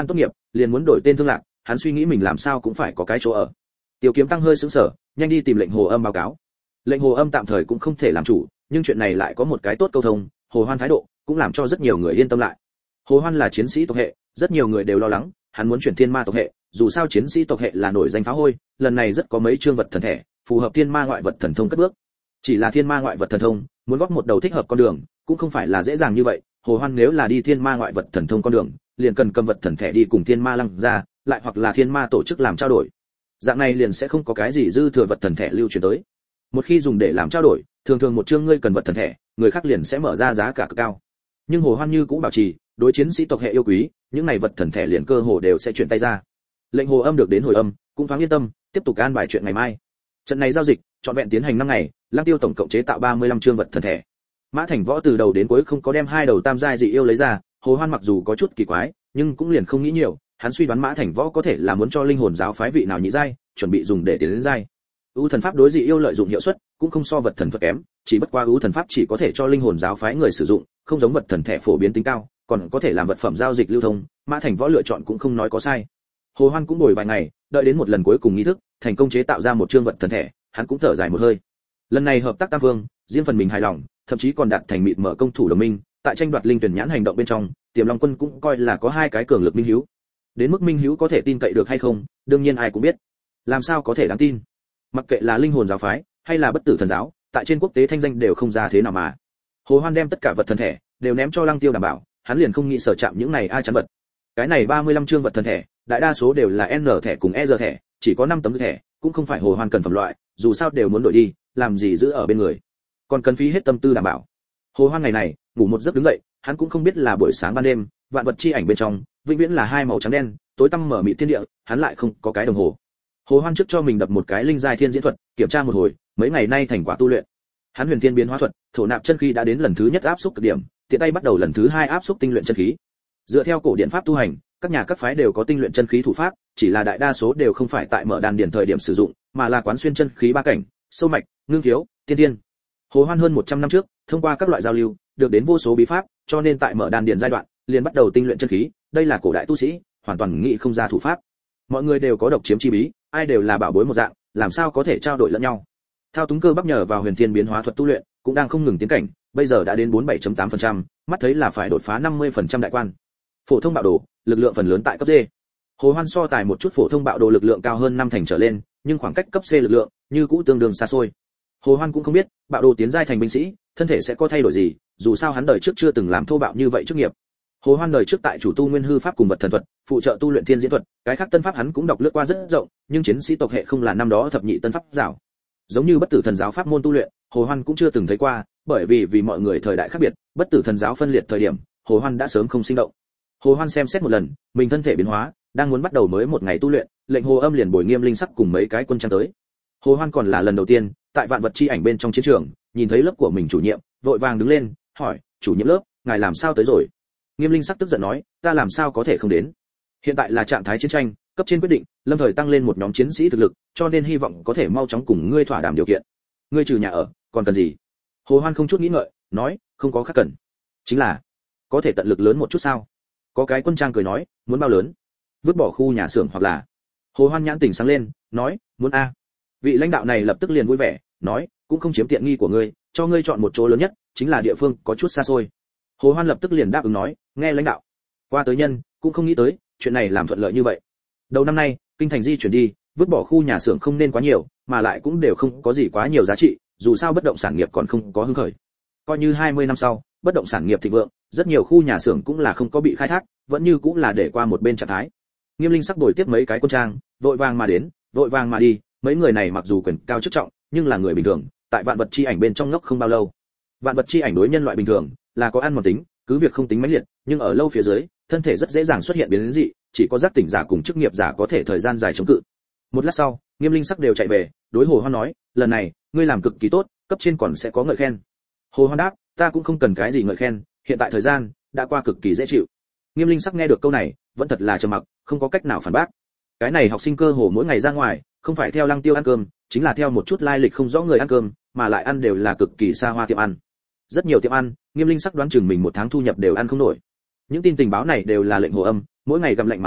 liền muốn đổi tên Thương Lạc, hắn suy nghĩ mình làm sao cũng phải có cái chỗ ở. Tiêu Kiếm Tăng hơi sững sờ, nhanh đi tìm lệnh Hồ Âm báo cáo. Lệnh Hồ Âm tạm thời cũng không thể làm chủ, nhưng chuyện này lại có một cái tốt câu thông, Hồ Hoan thái độ cũng làm cho rất nhiều người yên tâm lại. Hồ Hoan là chiến sĩ tộc hệ, rất nhiều người đều lo lắng, hắn muốn chuyển thiên ma tộc hệ, dù sao chiến sĩ tộc hệ là nổi danh phá hôi, lần này rất có mấy chương vật thần thể, phù hợp thiên ma ngoại vật thần thông cất bước. Chỉ là thiên ma ngoại vật thần thông, muốn góp một đầu thích hợp con đường, cũng không phải là dễ dàng như vậy. Hồ Hoan nếu là đi thiên ma ngoại vật thần thông con đường, liền cần cầm vật thần thể đi cùng thiên ma lăng ra, lại hoặc là thiên ma tổ chức làm trao đổi. Dạng này liền sẽ không có cái gì dư thừa vật thần thể lưu truyền tới. Một khi dùng để làm trao đổi, thường thường một chương ngươi cần vật thần thể, người khác liền sẽ mở ra giá cả cực cao. Nhưng Hồ Hoan như cũng bảo trì, đối chiến sĩ tộc hệ yêu quý, những này vật thần thể liền cơ hồ đều sẽ chuyển tay ra. Lệnh Hồ Âm được đến hồi âm, cũng thoáng yên tâm, tiếp tục an bài chuyện ngày mai. Trận này giao dịch, trọn vẹn tiến hành năm ngày, Lăng Tiêu tổng cộng chế tạo ba mươi lăm chương vật thần thể. Mã Thành Võ từ đầu đến cuối không có đem hai đầu tam giai dị yêu lấy ra, Hồ Hoan mặc dù có chút kỳ quái, nhưng cũng liền không nghĩ nhiều, hắn suy đoán Mã Thành Võ có thể là muốn cho linh hồn giáo phái vị nào nhị giai, chuẩn bị dùng để tiến đến giai. Ưu thần pháp đối dị yêu lợi dụng hiệu suất, cũng không so vật thần thuật kém, chỉ bất qua ưu thần pháp chỉ có thể cho linh hồn giáo phái người sử dụng, không giống vật thần thể phổ biến tính cao, còn có thể làm vật phẩm giao dịch lưu thông, Mã Thành Võ lựa chọn cũng không nói có sai. Hồ Hoan cũng ngồi vài ngày, đợi đến một lần cuối cùng nghi thức, thành công chế tạo ra một chương vật thần thể, hắn cũng thở dài một hơi. Lần này hợp tác tam vương, riêng phần mình hài lòng, thậm chí còn đạt thành mịt mở công thủ đồng minh, tại tranh đoạt linh tuyển nhãn hành động bên trong, Tiềm Long quân cũng coi là có hai cái cường lực minh hiếu. Đến mức minh hiếu có thể tin cậy được hay không, đương nhiên ai cũng biết. Làm sao có thể đáng tin? Mặc kệ là linh hồn giáo phái hay là bất tử thần giáo, tại trên quốc tế thanh danh đều không ra thế nào mà. Hồ Hoan đem tất cả vật thần thể đều ném cho Lăng Tiêu đảm bảo, hắn liền không nghĩ sở chạm những này ai chắn vật. Cái này ba mươi lăm chương vật thần thể, đại đa số đều là N thẻ cùng E thẻ, chỉ có năm tấm thẻ, cũng không phải Hồ Hoan cần phẩm loại, dù sao đều muốn đổi đi, làm gì giữ ở bên người. Còn cần phí hết tâm tư đảm bảo. Hồ Hoan ngày này, ngủ một giấc đứng dậy, hắn cũng không biết là buổi sáng ban đêm, vạn vật chi ảnh bên trong, vĩnh viễn là hai màu trắng đen, tối tăm mở mịt thiên địa, hắn lại không có cái đồng hồ. Hồ Hoan trước cho mình đập một cái linh giai thiên diễn thuật, kiểm tra một hồi, mấy ngày nay thành quả tu luyện. Hắn huyền thiên biến hóa thuật, thổ nạp chân khí đã đến lần thứ nhất áp xúc cực điểm, tiện tay bắt đầu lần thứ hai áp xúc tinh luyện chân khí. Dựa theo cổ điển pháp tu hành, các nhà các phái đều có tinh luyện chân khí thủ pháp, chỉ là đại đa số đều không phải tại mở đan điển thời điểm sử dụng, mà là quán xuyên chân khí ba cảnh, sâu mạch, ngưng thiếu, tiên tiên. Hồ Hoan hơn một trăm năm trước, thông qua các loại giao lưu, được đến vô số bí pháp, cho nên tại mở đan điển giai đoạn, liền bắt đầu tinh luyện chân khí, đây là cổ đại tu sĩ, hoàn toàn nghĩ không ra thủ pháp. Mọi người đều có độc chiếm chi bí, ai đều là bảo bối một dạng, làm sao có thể trao đổi lẫn nhau. Thao túng cơ bắp nhờ vào huyền thiên biến hóa thuật tu luyện, cũng đang không ngừng tiến cảnh, bây giờ đã đến bốn mươi bảy phẩy tám phần trăm, mắt thấy là phải đột phá năm mươi phần trăm đại quan. Phổ thông bạo đồ, lực lượng phần lớn tại cấp D. Hồ Hoan so tài một chút phổ thông bạo đồ lực lượng cao hơn năm thành trở lên, nhưng khoảng cách cấp C lực lượng như cũ tương đương xa xôi. Hồ Hoan cũng không biết, bạo đồ tiến giai thành binh sĩ, thân thể sẽ có thay đổi gì, dù sao hắn đời trước chưa từng làm thô bạo như vậy chức nghiệp. Hồ Hoan đời trước tại chủ tu nguyên hư pháp cùng vật thần thuật, phụ trợ tu luyện thiên diễn thuật, cái khác tân pháp hắn cũng đọc lướt qua rất rộng, nhưng chiến sĩ tộc hệ không là năm đó thập nhị tân pháp giảo. Giống như bất tử thần giáo pháp môn tu luyện, Hồ Hoan cũng chưa từng thấy qua, bởi vì vì mọi người thời đại khác biệt, bất tử thần giáo phân liệt thời điểm, Hồ Hoan đã sớm không sinh động. Hồ Hoan xem xét một lần, mình thân thể biến hóa, đang muốn bắt đầu mới một ngày tu luyện, lệnh Hồ Âm liền bồi Nghiêm Linh Sắc cùng mấy cái quân trang tới. Hồ Hoan còn là lần đầu tiên tại vạn vật chi ảnh bên trong chiến trường, nhìn thấy lớp của mình chủ nhiệm, vội vàng đứng lên, hỏi, "Chủ nhiệm lớp, ngài làm sao tới rồi?" Nghiêm Linh Sắc tức giận nói, "Ta làm sao có thể không đến? Hiện tại là trạng thái chiến tranh, cấp trên quyết định, lâm thời tăng lên một nhóm chiến sĩ thực lực, cho nên hy vọng có thể mau chóng cùng ngươi thỏa đàm điều kiện. Ngươi trừ nhà ở, còn cần gì?" Hồ Hoan không chút nghĩ ngợi, nói, "Không có khác cần. Chính là, có thể tận lực lớn một chút sao?" Có cái quân trang cười nói, "Muốn bao lớn? Vứt bỏ khu nhà xưởng hoặc là..." Hồ Hoan nhãn tỉnh sáng lên, nói, "Muốn a." Vị lãnh đạo này lập tức liền vui vẻ, nói, "Cũng không chiếm tiện nghi của ngươi, cho ngươi chọn một chỗ lớn nhất, chính là địa phương có chút xa xôi." Hồ Hoan lập tức liền đáp ứng nói, "Nghe lãnh đạo." Qua tới nhân, cũng không nghĩ tới, chuyện này làm thuận lợi như vậy. Đầu năm nay, kinh thành di chuyển đi, vứt bỏ khu nhà xưởng không nên quá nhiều, mà lại cũng đều không có gì quá nhiều giá trị, dù sao bất động sản nghiệp còn không có hưng khởi. Coi như hai mươi năm sau, bất động sản nghiệp thịnh vượng, rất nhiều khu nhà xưởng cũng là không có bị khai thác, vẫn như cũng là để qua một bên trạng thái. Nghiêm Linh Sắc đổi tiếp mấy cái quân trang, vội vàng mà đến, vội vàng mà đi, mấy người này mặc dù quyền cao chức trọng, nhưng là người bình thường, tại vạn vật chi ảnh bên trong ngốc không bao lâu. Vạn vật chi ảnh đối nhân loại bình thường là có ăn mòn tính, cứ việc không tính mãnh liệt, nhưng ở lâu phía dưới, thân thể rất dễ dàng xuất hiện biến dị, chỉ có giác tỉnh giả cùng chức nghiệp giả có thể thời gian dài chống cự. Một lát sau, Nghiêm Linh Sắc đều chạy về, đối Hồ Hoan nói, "Lần này, ngươi làm cực kỳ tốt, cấp trên còn sẽ có ngợi khen." Hồ Hoan đáp, "Ta cũng không cần cái gì ngợi khen, hiện tại thời gian đã qua cực kỳ dễ chịu." Nghiêm Linh Sắc nghe được câu này, vẫn thật là trầm mặc, không có cách nào phản bác. Cái này học sinh cơ hồ mỗi ngày ra ngoài, không phải theo Lăng Tiêu ăn cơm, chính là theo một chút lai lịch không rõ người ăn cơm, mà lại ăn đều là cực kỳ xa hoa tiệm ăn. Rất nhiều tiệm ăn, Nghiêm Linh Sắc đoán chừng mình một tháng thu nhập đều ăn không nổi. Những tin tình báo này đều là lệnh Hồ Âm, mỗi ngày gặm lạnh màn thầu,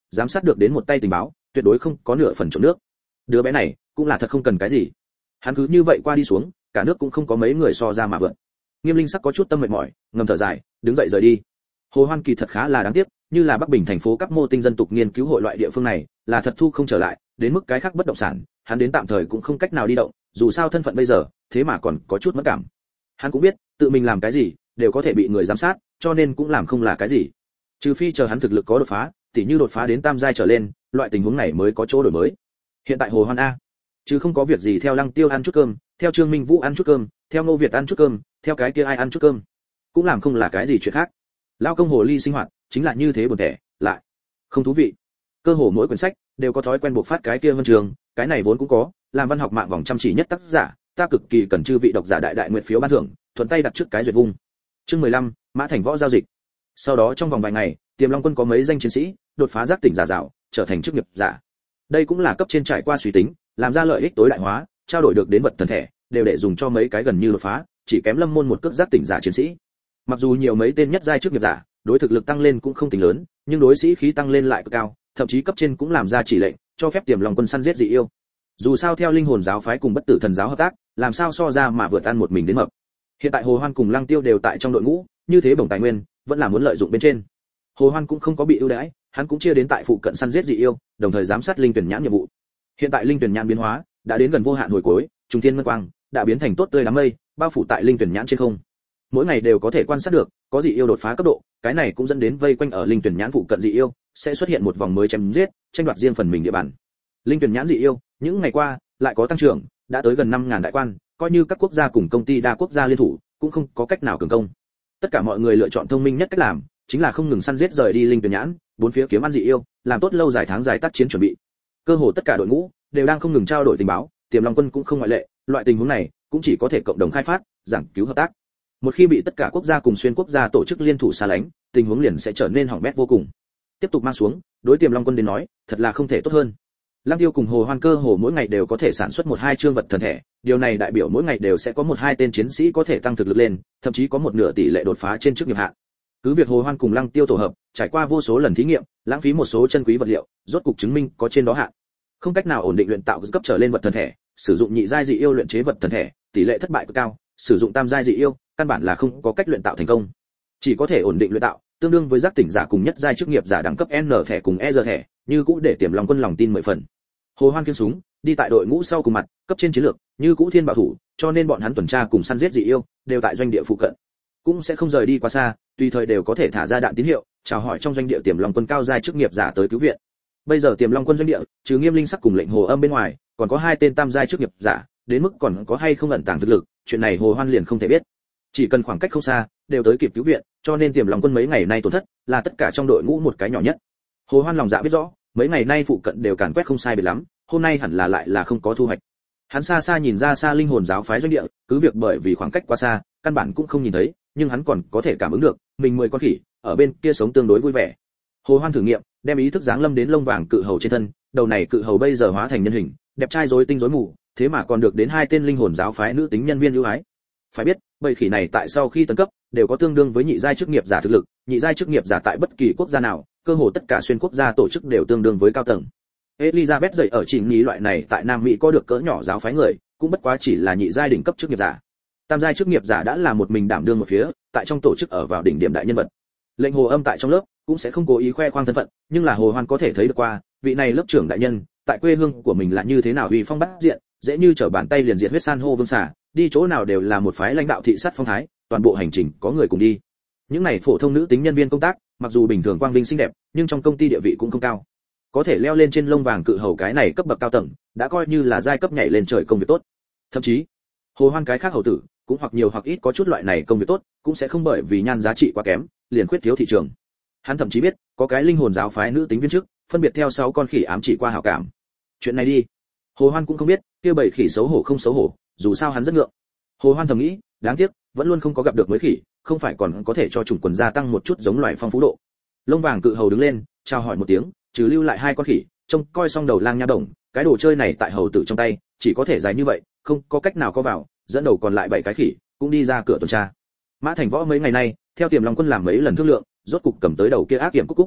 giám sát được đến một tay tình báo, tuyệt đối không có nửa phần trộn nước. Đứa bé này cũng là thật không cần cái gì. Hắn cứ như vậy qua đi xuống, cả nước cũng không có mấy người so ra mà vượt. Nghiêm Linh sắc có chút tâm mệt mỏi, ngầm thở dài, đứng dậy rời đi. Hồ Hoan kỳ thật khá là đáng tiếc, như là Bắc Bình thành phố các mô tinh dân tục nghiên cứu hội loại địa phương này, là thật thu không trở lại, đến mức cái khác bất động sản, hắn đến tạm thời cũng không cách nào đi động, dù sao thân phận bây giờ, thế mà còn có chút mất cảm. Hắn cũng biết, tự mình làm cái gì, đều có thể bị người giám sát, cho nên cũng làm không là cái gì. Trừ phi chờ hắn thực lực có đột phá, tỉ như đột phá đến tam giai trở lên, loại tình huống này mới có chỗ đổi mới. Hiện tại Hồ Hoan a, chứ không có việc gì theo Lăng Tiêu ăn chút cơm, theo Trương Minh Vũ ăn chút cơm, theo Ngô Việt ăn chút cơm, theo cái kia ai ăn chút cơm, cũng làm không là cái gì chuyện khác. Lao công hồ ly sinh hoạt chính là như thế buồn tẻ, lại không thú vị. Cơ hồ mỗi quyển sách đều có thói quen buộc phát cái kia vân trường, cái này vốn cũng có, làm văn học mạng vòng chăm chỉ nhất tác giả, ta cực kỳ cần chư vị độc giả đại đại nguyện phiếu ban thưởng, thuận tay đặt trước cái duyệt vung. Chương mười lăm, Mã Thành Võ giao dịch. Sau đó trong vòng vài ngày, Tiềm Long quân có mấy danh chiến sĩ đột phá giác tỉnh giả dạo, trở thành chức nghiệp giả. Đây cũng là cấp trên trải qua suy tính, làm ra lợi ích tối đại hóa, trao đổi được đến vật thần thể, đều để dùng cho mấy cái gần như đột phá, chỉ kém Lâm môn một cước giác tỉnh giả chiến sĩ. Mặc dù nhiều mấy tên nhất giai chức nghiệp giả, đối thực lực tăng lên cũng không tính lớn, nhưng đối sĩ khí tăng lên lại cực cao, thậm chí cấp trên cũng làm ra chỉ lệnh, cho phép Tiềm Long quân săn giết dị yêu. Dù sao theo linh hồn giáo phái cùng bất tử thần giáo hợp tác, làm sao so ra mà vượt ăn một mình đến mập. Hiện tại Hồ Hoan cùng Lăng Tiêu đều tại trong đội ngũ, như thế bổng tài nguyên, vẫn là muốn lợi dụng bên trên. Hồ Hoan cũng không có bị ưu đãi, hắn cũng chia đến tại phụ cận săn giết dị yêu, đồng thời giám sát linh tuyển nhãn nhiệm vụ. Hiện tại linh tuyển nhãn biến hóa đã đến gần vô hạn hồi cuối, trùng thiên ngân quang đã biến thành tốt tươi đám mây, bao phủ tại linh tuyển nhãn trên không. Mỗi ngày đều có thể quan sát được, có dị yêu đột phá cấp độ, cái này cũng dẫn đến vây quanh ở linh tuyển nhãn phụ cận dị yêu, sẽ xuất hiện một vòng mới chém giết, tranh đoạt riêng phần mình địa bàn. Linh tuyển nhãn dị yêu, những ngày qua lại có tăng trưởng, đã tới gần năm ngàn đại quan, coi như các quốc gia cùng công ty đa quốc gia liên thủ, cũng không có cách nào cường công. Tất cả mọi người lựa chọn thông minh nhất cách làm, chính là không ngừng săn giết rời đi linh tuyển nhãn, bốn phía kiếm ăn dị yêu, làm tốt lâu dài tháng dài tác chiến chuẩn bị. Cơ hồ tất cả đội ngũ đều đang không ngừng trao đổi tình báo, Tiềm Long quân cũng không ngoại lệ, loại tình huống này cũng chỉ có thể cộng đồng khai phát, giảng cứu hợp tác. Một khi bị tất cả quốc gia cùng xuyên quốc gia tổ chức liên thủ xa lánh, tình huống liền sẽ trở nên hỏng bét vô cùng. Tiếp tục mang xuống, đối Tiềm Long quân đến nói, thật là không thể tốt hơn. Lăng Tiêu cùng Hồ Hoan cơ hồ mỗi ngày đều có thể sản xuất một hai chương vật thần thể, điều này đại biểu mỗi ngày đều sẽ có một hai tên chiến sĩ có thể tăng thực lực lên, thậm chí có một nửa tỷ lệ đột phá trên chức nghiệp hạng. Cứ việc Hồ Hoan cùng Lăng Tiêu tổ hợp, trải qua vô số lần thí nghiệm, lãng phí một số chân quý vật liệu, rốt cục chứng minh có trên đó hạng. Không cách nào ổn định luyện tạo cấp trở lên vật thần thể, sử dụng nhị giai dị yêu luyện chế vật thần thể, tỷ lệ thất bại cực cao, sử dụng tam giai dị yêu, căn bản là không có cách luyện tạo thành công. Chỉ có thể ổn định luyện tạo, tương đương với giác tỉnh giả cùng nhất giai chức nghiệp giả đẳng cấp N thẻ cùng E thẻ, như cũ để Tiềm Long quân lòng tin mười phần. Hồ Hoan kiêng súng, đi tại đội ngũ sau cùng mặt, cấp trên chiến lược, như cũ thiên bảo thủ, cho nên bọn hắn tuần tra cùng săn giết dị yêu, đều tại doanh địa phụ cận, cũng sẽ không rời đi quá xa, tùy thời đều có thể thả ra đạn tín hiệu, chào hỏi trong doanh địa Tiềm Long quân cao giai chức nghiệp giả tới cứu viện. Bây giờ Tiềm Long quân doanh địa, trừ Nghiêm Linh sắc cùng lệnh Hồ Âm bên ngoài, còn có hai tên tam giai chức nghiệp giả, đến mức còn có hay không ẩn tàng thực lực, chuyện này Hồ Hoan liền không thể biết. Chỉ cần khoảng cách không xa, đều tới kịp cứu viện, cho nên Tiềm Long quân mấy ngày nay tổn thất, là tất cả trong đội ngũ một cái nhỏ nhất. Hồ Hoan lòng dạ biết rõ, mấy ngày nay phụ cận đều càn quét không sai biệt lắm, hôm nay hẳn là lại là không có thu hoạch. Hắn xa xa nhìn ra xa linh hồn giáo phái doanh địa, cứ việc bởi vì khoảng cách quá xa, căn bản cũng không nhìn thấy, nhưng hắn còn có thể cảm ứng được, mình mười con khỉ ở bên kia sống tương đối vui vẻ. Hồ Hoan thử nghiệm, đem ý thức giáng lâm đến lông vàng cự hầu trên thân, đầu này cự hầu bây giờ hóa thành nhân hình, đẹp trai rối tinh rối mù, thế mà còn được đến hai tên linh hồn giáo phái nữ tính nhân viên ưu ái. Phải biết, bầy khỉ này tại sau khi tấn cấp, đều có tương đương với nhị giai chức nghiệp giả thực lực, nhị giai chức nghiệp giả tại bất kỳ quốc gia nào, cơ hồ tất cả xuyên quốc gia tổ chức đều tương đương với cao tầng. Elizabeth dậy ở chỉ nghĩ loại này tại Nam Mỹ có được cỡ nhỏ giáo phái người, cũng bất quá chỉ là nhị giai đỉnh cấp chức nghiệp giả. Tam giai chức nghiệp giả đã là một mình đảm đương một phía, tại trong tổ chức ở vào đỉnh điểm đại nhân vật. Lệnh Hồ Âm tại trong lớp cũng sẽ không cố ý khoe khoang thân phận, nhưng là Hồ Hoan có thể thấy được qua, vị này lớp trưởng đại nhân, tại quê hương của mình là như thế nào uy phong bát diện, dễ như trở bàn tay liền diệt huyết san hô vương xà, đi chỗ nào đều là một phái lãnh đạo thị sát phong thái, toàn bộ hành trình có người cùng đi. Những này phổ thông nữ tính nhân viên công tác, mặc dù bình thường quang vinh xinh đẹp, nhưng trong công ty địa vị cũng không cao. Có thể leo lên trên lông vàng cự hầu cái này cấp bậc cao tầng, đã coi như là giai cấp nhảy lên trời công việc tốt. Thậm chí, Hồ Hoan cái khác hầu tử, cũng hoặc nhiều hoặc ít có chút loại này công việc tốt, cũng sẽ không bởi vì nhan giá trị quá kém, liền khuyết thiếu thị trường. Hắn thậm chí biết, có cái linh hồn giáo phái nữ tính viên chức, phân biệt theo sáu con khỉ ám chỉ qua hảo cảm. Chuyện này đi, Hồ Hoan cũng không biết, kia bảy khỉ xấu hổ không xấu hổ, dù sao hắn rất ngượng. Hồ Hoan thầm nghĩ, đáng tiếc, vẫn luôn không có gặp được mới khỉ, không phải còn có thể cho chủng quần gia tăng một chút giống loài phong phú độ. Lông vàng cự hầu đứng lên, chào hỏi một tiếng, trừ lưu lại hai con khỉ, trông coi xong đầu lang nha đồng, cái đồ chơi này tại hầu tử trong tay, chỉ có thể dài như vậy, không có cách nào có vào, dẫn đầu còn lại bảy cái khỉ, cũng đi ra cửa tuần tra. Mã Thành Võ mấy ngày nay, theo Tiềm Long quân làm mấy lần thương lượng, rốt cục cầm tới đầu kia ác kiểm cúc cúc.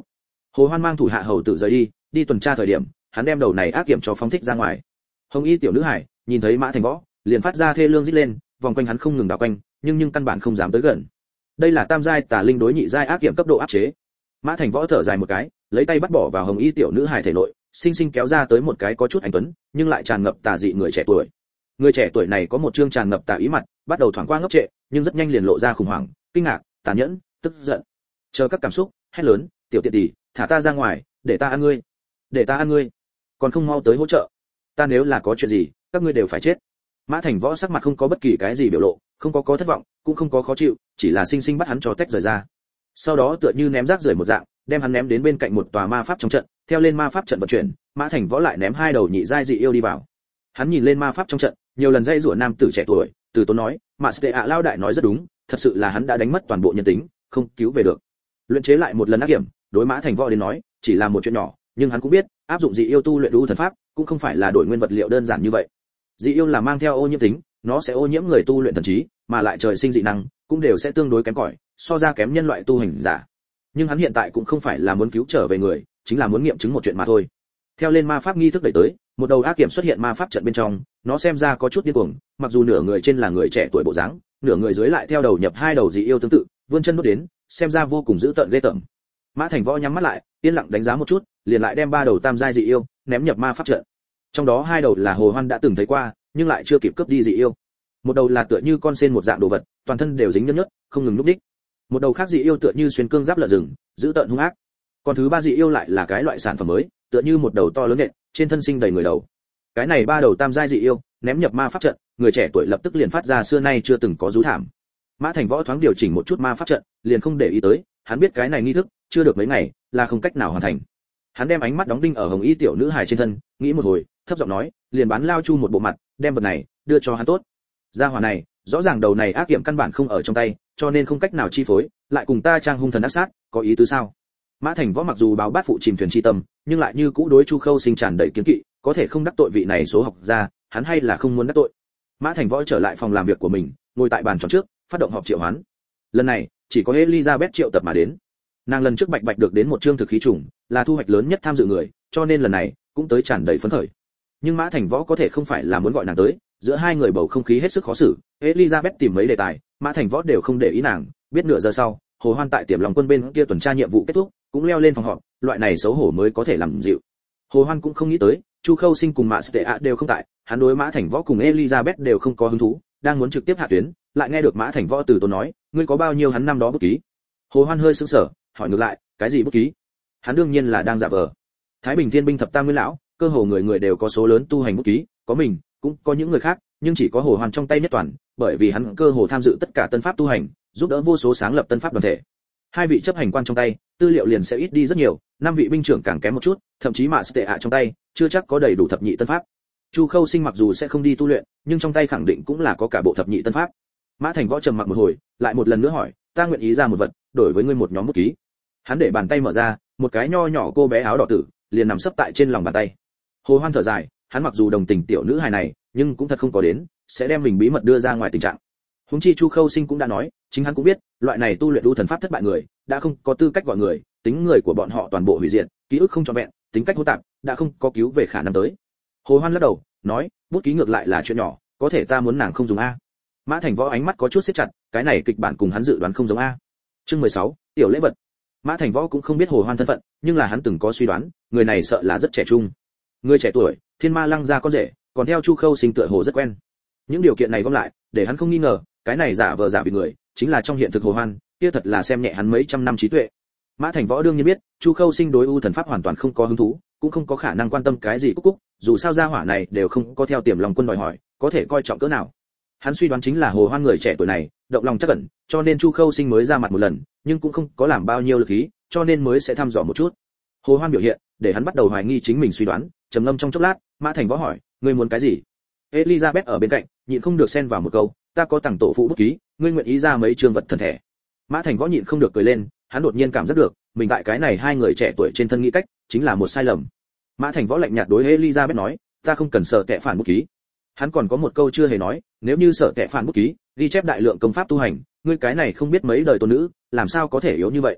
Hồ Hoan mang thủ hạ hầu tử rời đi, đi tuần tra thời điểm, hắn đem đầu này ác kiểm cho phóng thích ra ngoài. Hồng y tiểu nữ hải nhìn thấy Mã Thành Võ, liền phát ra thê lương rít lên, vòng quanh hắn không ngừng đảo quanh, nhưng nhưng căn bản không dám tới gần. Đây là tam giai tà linh đối nhị giai ác kiểm cấp độ áp chế. Mã Thành Võ thở dài một cái, lấy tay bắt bỏ vào hồng y tiểu nữ hải thể nội, sinh sinh kéo ra tới một cái có chút anh tuấn, nhưng lại tràn ngập tà dị người trẻ tuổi. Người trẻ tuổi này có một trương tràn ngập tà ý mặt, bắt đầu thoáng qua ngốc trệ, nhưng rất nhanh liền lộ ra khủng hoảng, kinh ngạc, tàn nhẫn, tức giận. Chờ các cảm xúc, hét lớn, tiểu tiện tỷ, thả ta ra ngoài, để ta ăn ngươi, để ta ăn ngươi, còn không mau tới hỗ trợ. Ta nếu là có chuyện gì, các ngươi đều phải chết. Mã Thành Võ sắc mặt không có bất kỳ cái gì biểu lộ, không có có thất vọng, cũng không có khó chịu, chỉ là sinh sinh bắt hắn cho tách rời ra. Sau đó tựa như ném rác rưởi một dạng, đem hắn ném đến bên cạnh một tòa ma pháp trong trận, theo lên ma pháp trận vận chuyển, Mã Thành Võ lại ném hai đầu nhị giai dị yêu đi vào. Hắn nhìn lên ma pháp trong trận, nhiều lần dây rủa nam tử trẻ tuổi, từ tốn nói, Mã Ste ạ lao đại nói rất đúng, thật sự là hắn đã đánh mất toàn bộ nhân tính, không cứu về được. Luyện chế lại một lần ác kiểm, đối Mã Thành Võ đến nói, chỉ là một chuyện nhỏ, nhưng hắn cũng biết, áp dụng dị yêu tu luyện đu thần pháp, cũng không phải là đổi nguyên vật liệu đơn giản như vậy. Dị yêu là mang theo ô nhiễm tính, nó sẽ ô nhiễm người tu luyện thần trí, mà lại trời sinh dị năng, cũng đều sẽ tương đối kém cỏi, so ra kém nhân loại tu hành giả. Nhưng hắn hiện tại cũng không phải là muốn cứu trở về người, chính là muốn nghiệm chứng một chuyện mà thôi. Theo lên ma pháp nghi thức đẩy tới, một đầu ác kiểm xuất hiện ma pháp trận bên trong, nó xem ra có chút điên cuồng, mặc dù nửa người trên là người trẻ tuổi bộ dáng, nửa người dưới lại theo đầu nhập hai đầu dị yêu tương tự, vươn chân đốt đến, xem ra vô cùng dữ tợn ghê tởm. Mã Thành Võ nhắm mắt lại, yên lặng đánh giá một chút, liền lại đem ba đầu tam giai dị yêu ném nhập ma pháp trận. Trong đó hai đầu là Hồ Hoan đã từng thấy qua, nhưng lại chưa kịp cướp đi dị yêu. Một đầu là tựa như con sen một dạng đồ vật, toàn thân đều dính nhớt nhớt, không ngừng lúc đích. Một đầu khác dị yêu tựa như xuyên cương giáp lợn rừng, dữ tợn hung ác. Còn thứ ba dị yêu lại là cái loại sản phẩm mới, tựa như một đầu to lớn nện, trên thân sinh đầy người đầu. Cái này ba đầu tam giai dị yêu ném nhập ma pháp trận, người trẻ tuổi lập tức liền phát ra xưa nay chưa từng có rú thảm. Mã Thành Võ thoáng điều chỉnh một chút ma pháp trận, liền không để ý tới, hắn biết cái này nghi thức chưa được mấy ngày là không cách nào hoàn thành. Hắn đem ánh mắt đóng đinh ở hồng y tiểu nữ hài trên thân, nghĩ một hồi, thấp giọng nói, liền bán lao chu một bộ mặt, đem vật này đưa cho hắn tốt. Gia hỏa này, rõ ràng đầu này ác kiểm căn bản không ở trong tay, cho nên không cách nào chi phối, lại cùng ta trang hung thần ác sát, có ý tứ sao? Mã Thành Võ mặc dù báo bát phụ chìm thuyền chi tâm, nhưng lại như cũ đối Chu Khâu Sinh tràn đầy kiến kỵ, có thể không đắc tội vị này số học gia, hắn hay là không muốn đắc tội. Mã Thành Võ trở lại phòng làm việc của mình, ngồi tại bàn tròn trước, phát động họp triệu hoán. Lần này, chỉ có Elizabeth triệu tập mà đến. Nàng lần trước bạch bạch được đến một chương thực khí trùng, là thu hoạch lớn nhất tham dự người, cho nên lần này cũng tới tràn đầy phấn khởi. Nhưng Mã Thành Võ có thể không phải là muốn gọi nàng tới, giữa hai người bầu không khí hết sức khó xử. Elizabeth tìm mấy đề tài, Mã Thành Võ đều không để ý nàng, biết nửa giờ sau, Hồ Hoan tại Tiềm Lòng Quân bên kia tuần tra nhiệm vụ kết thúc, cũng leo lên phòng họp, loại này xấu hổ mới có thể làm dịu. Hồ Hoan cũng không nghĩ tới, Chu Khâu Sinh cùng Mã Ste ạ đều không tại, hắn đối Mã Thành Võ cùng Elizabeth đều không có hứng thú, đang muốn trực tiếp hạ tuyến, lại nghe được Mã Thành Võ từ tốn nói, ngươi có bao nhiêu hắn năm đó bút ký? Hồ Hoan hơi sững sờ, hỏi ngược lại, cái gì bút ký? Hắn đương nhiên là đang giả vờ. Thái Bình Thiên binh thập tam nguyên lão, cơ hồ người người đều có số lớn tu hành bút ký, có mình, cũng có những người khác, nhưng chỉ có Hồ Hoan trong tay nhất toàn, bởi vì hắn cơ hồ tham dự tất cả tân pháp tu hành, giúp đỡ vô số sáng lập tân pháp đoàn thể. Hai vị chấp hành quan trong tay, tư liệu liền sẽ ít đi rất nhiều, năm vị binh trưởng càng kém một chút, thậm chí Mã Ste ạ trong tay, chưa chắc có đầy đủ thập nhị tân pháp. Chu Khâu Sinh mặc dù sẽ không đi tu luyện, nhưng trong tay khẳng định cũng là có cả bộ thập nhị tân pháp. Mã Thành Võ trầm mặc một hồi, lại một lần nữa hỏi, ta nguyện ý ra một vật, đổi với ngươi một nhóm bút ký. Hắn để bàn tay mở ra, một cái nho nhỏ cô bé áo đỏ tử, liền nằm sấp tại trên lòng bàn tay. Hồ Hoan thở dài, hắn mặc dù đồng tình tiểu nữ hài này, nhưng cũng thật không có đến, sẽ đem mình bí mật đưa ra ngoài tình trạng. Huống chi Chu Khâu Sinh cũng đã nói, chính hắn cũng biết, loại này tu luyện đu thần pháp thất bại người, đã không có tư cách gọi người, tính người của bọn họ toàn bộ hủy diệt, ký ức không trọn vẹn, tính cách hỗn tạp, đã không có cứu về khả năng tới. Hồ Hoan lắc đầu, nói, bút ký ngược lại là chuyện nhỏ, có thể ta muốn nàng không dùng a. Mã Thành Võ ánh mắt có chút siết chặt, cái này kịch bản cùng hắn dự đoán không giống a. Chương mười sáu, tiểu lễ vật. Mã Thành Võ cũng không biết Hồ Hoan thân phận, nhưng là hắn từng có suy đoán, người này sợ là rất trẻ trung. Người trẻ tuổi, Thiên Ma Lăng gia con rể, còn theo Chu Khâu Sinh tựa hồ rất quen. Những điều kiện này gom lại, để hắn không nghi ngờ, cái này giả vờ giả vị người, chính là trong hiện thực Hồ Hoan, kia thật là xem nhẹ hắn mấy trăm năm trí tuệ. Mã Thành Võ đương nhiên biết, Chu Khâu Sinh đối u thần pháp hoàn toàn không có hứng thú, cũng không có khả năng quan tâm cái gì cúc cúc, dù sao gia hỏa này đều không có theo Tiềm Lòng Quân đòi hỏi, có thể coi trọng cỡ nào. Hắn suy đoán chính là Hồ Hoan người trẻ tuổi này, động lòng chắc ẩn, cho nên Chu Khâu Sinh mới ra mặt một lần, nhưng cũng không có làm bao nhiêu lực khí, cho nên mới sẽ thăm dò một chút. Hồ Hoan biểu hiện, để hắn bắt đầu hoài nghi chính mình suy đoán, trầm ngâm trong chốc lát, Mã Thành Võ hỏi, ngươi muốn cái gì? Elizabeth ở bên cạnh, nhịn không được xen vào một câu, ta có tặng tổ phụ bút ký, ngươi nguyện ý ra mấy trường vật thần thể. Mã Thành Võ nhịn không được cười lên, hắn đột nhiên cảm giác được, mình tại cái này hai người trẻ tuổi trên thân nghĩ cách, chính là một sai lầm. Mã Thành Võ lạnh nhạt đối Elizabeth nói, ta không cần sợ kẻ phản bút ký. Hắn còn có một câu chưa hề nói, nếu như sợ kẻ phản bút ký, ghi chép đại lượng công pháp tu hành, ngươi cái này không biết mấy đời tôn nữ, làm sao có thể yếu như vậy?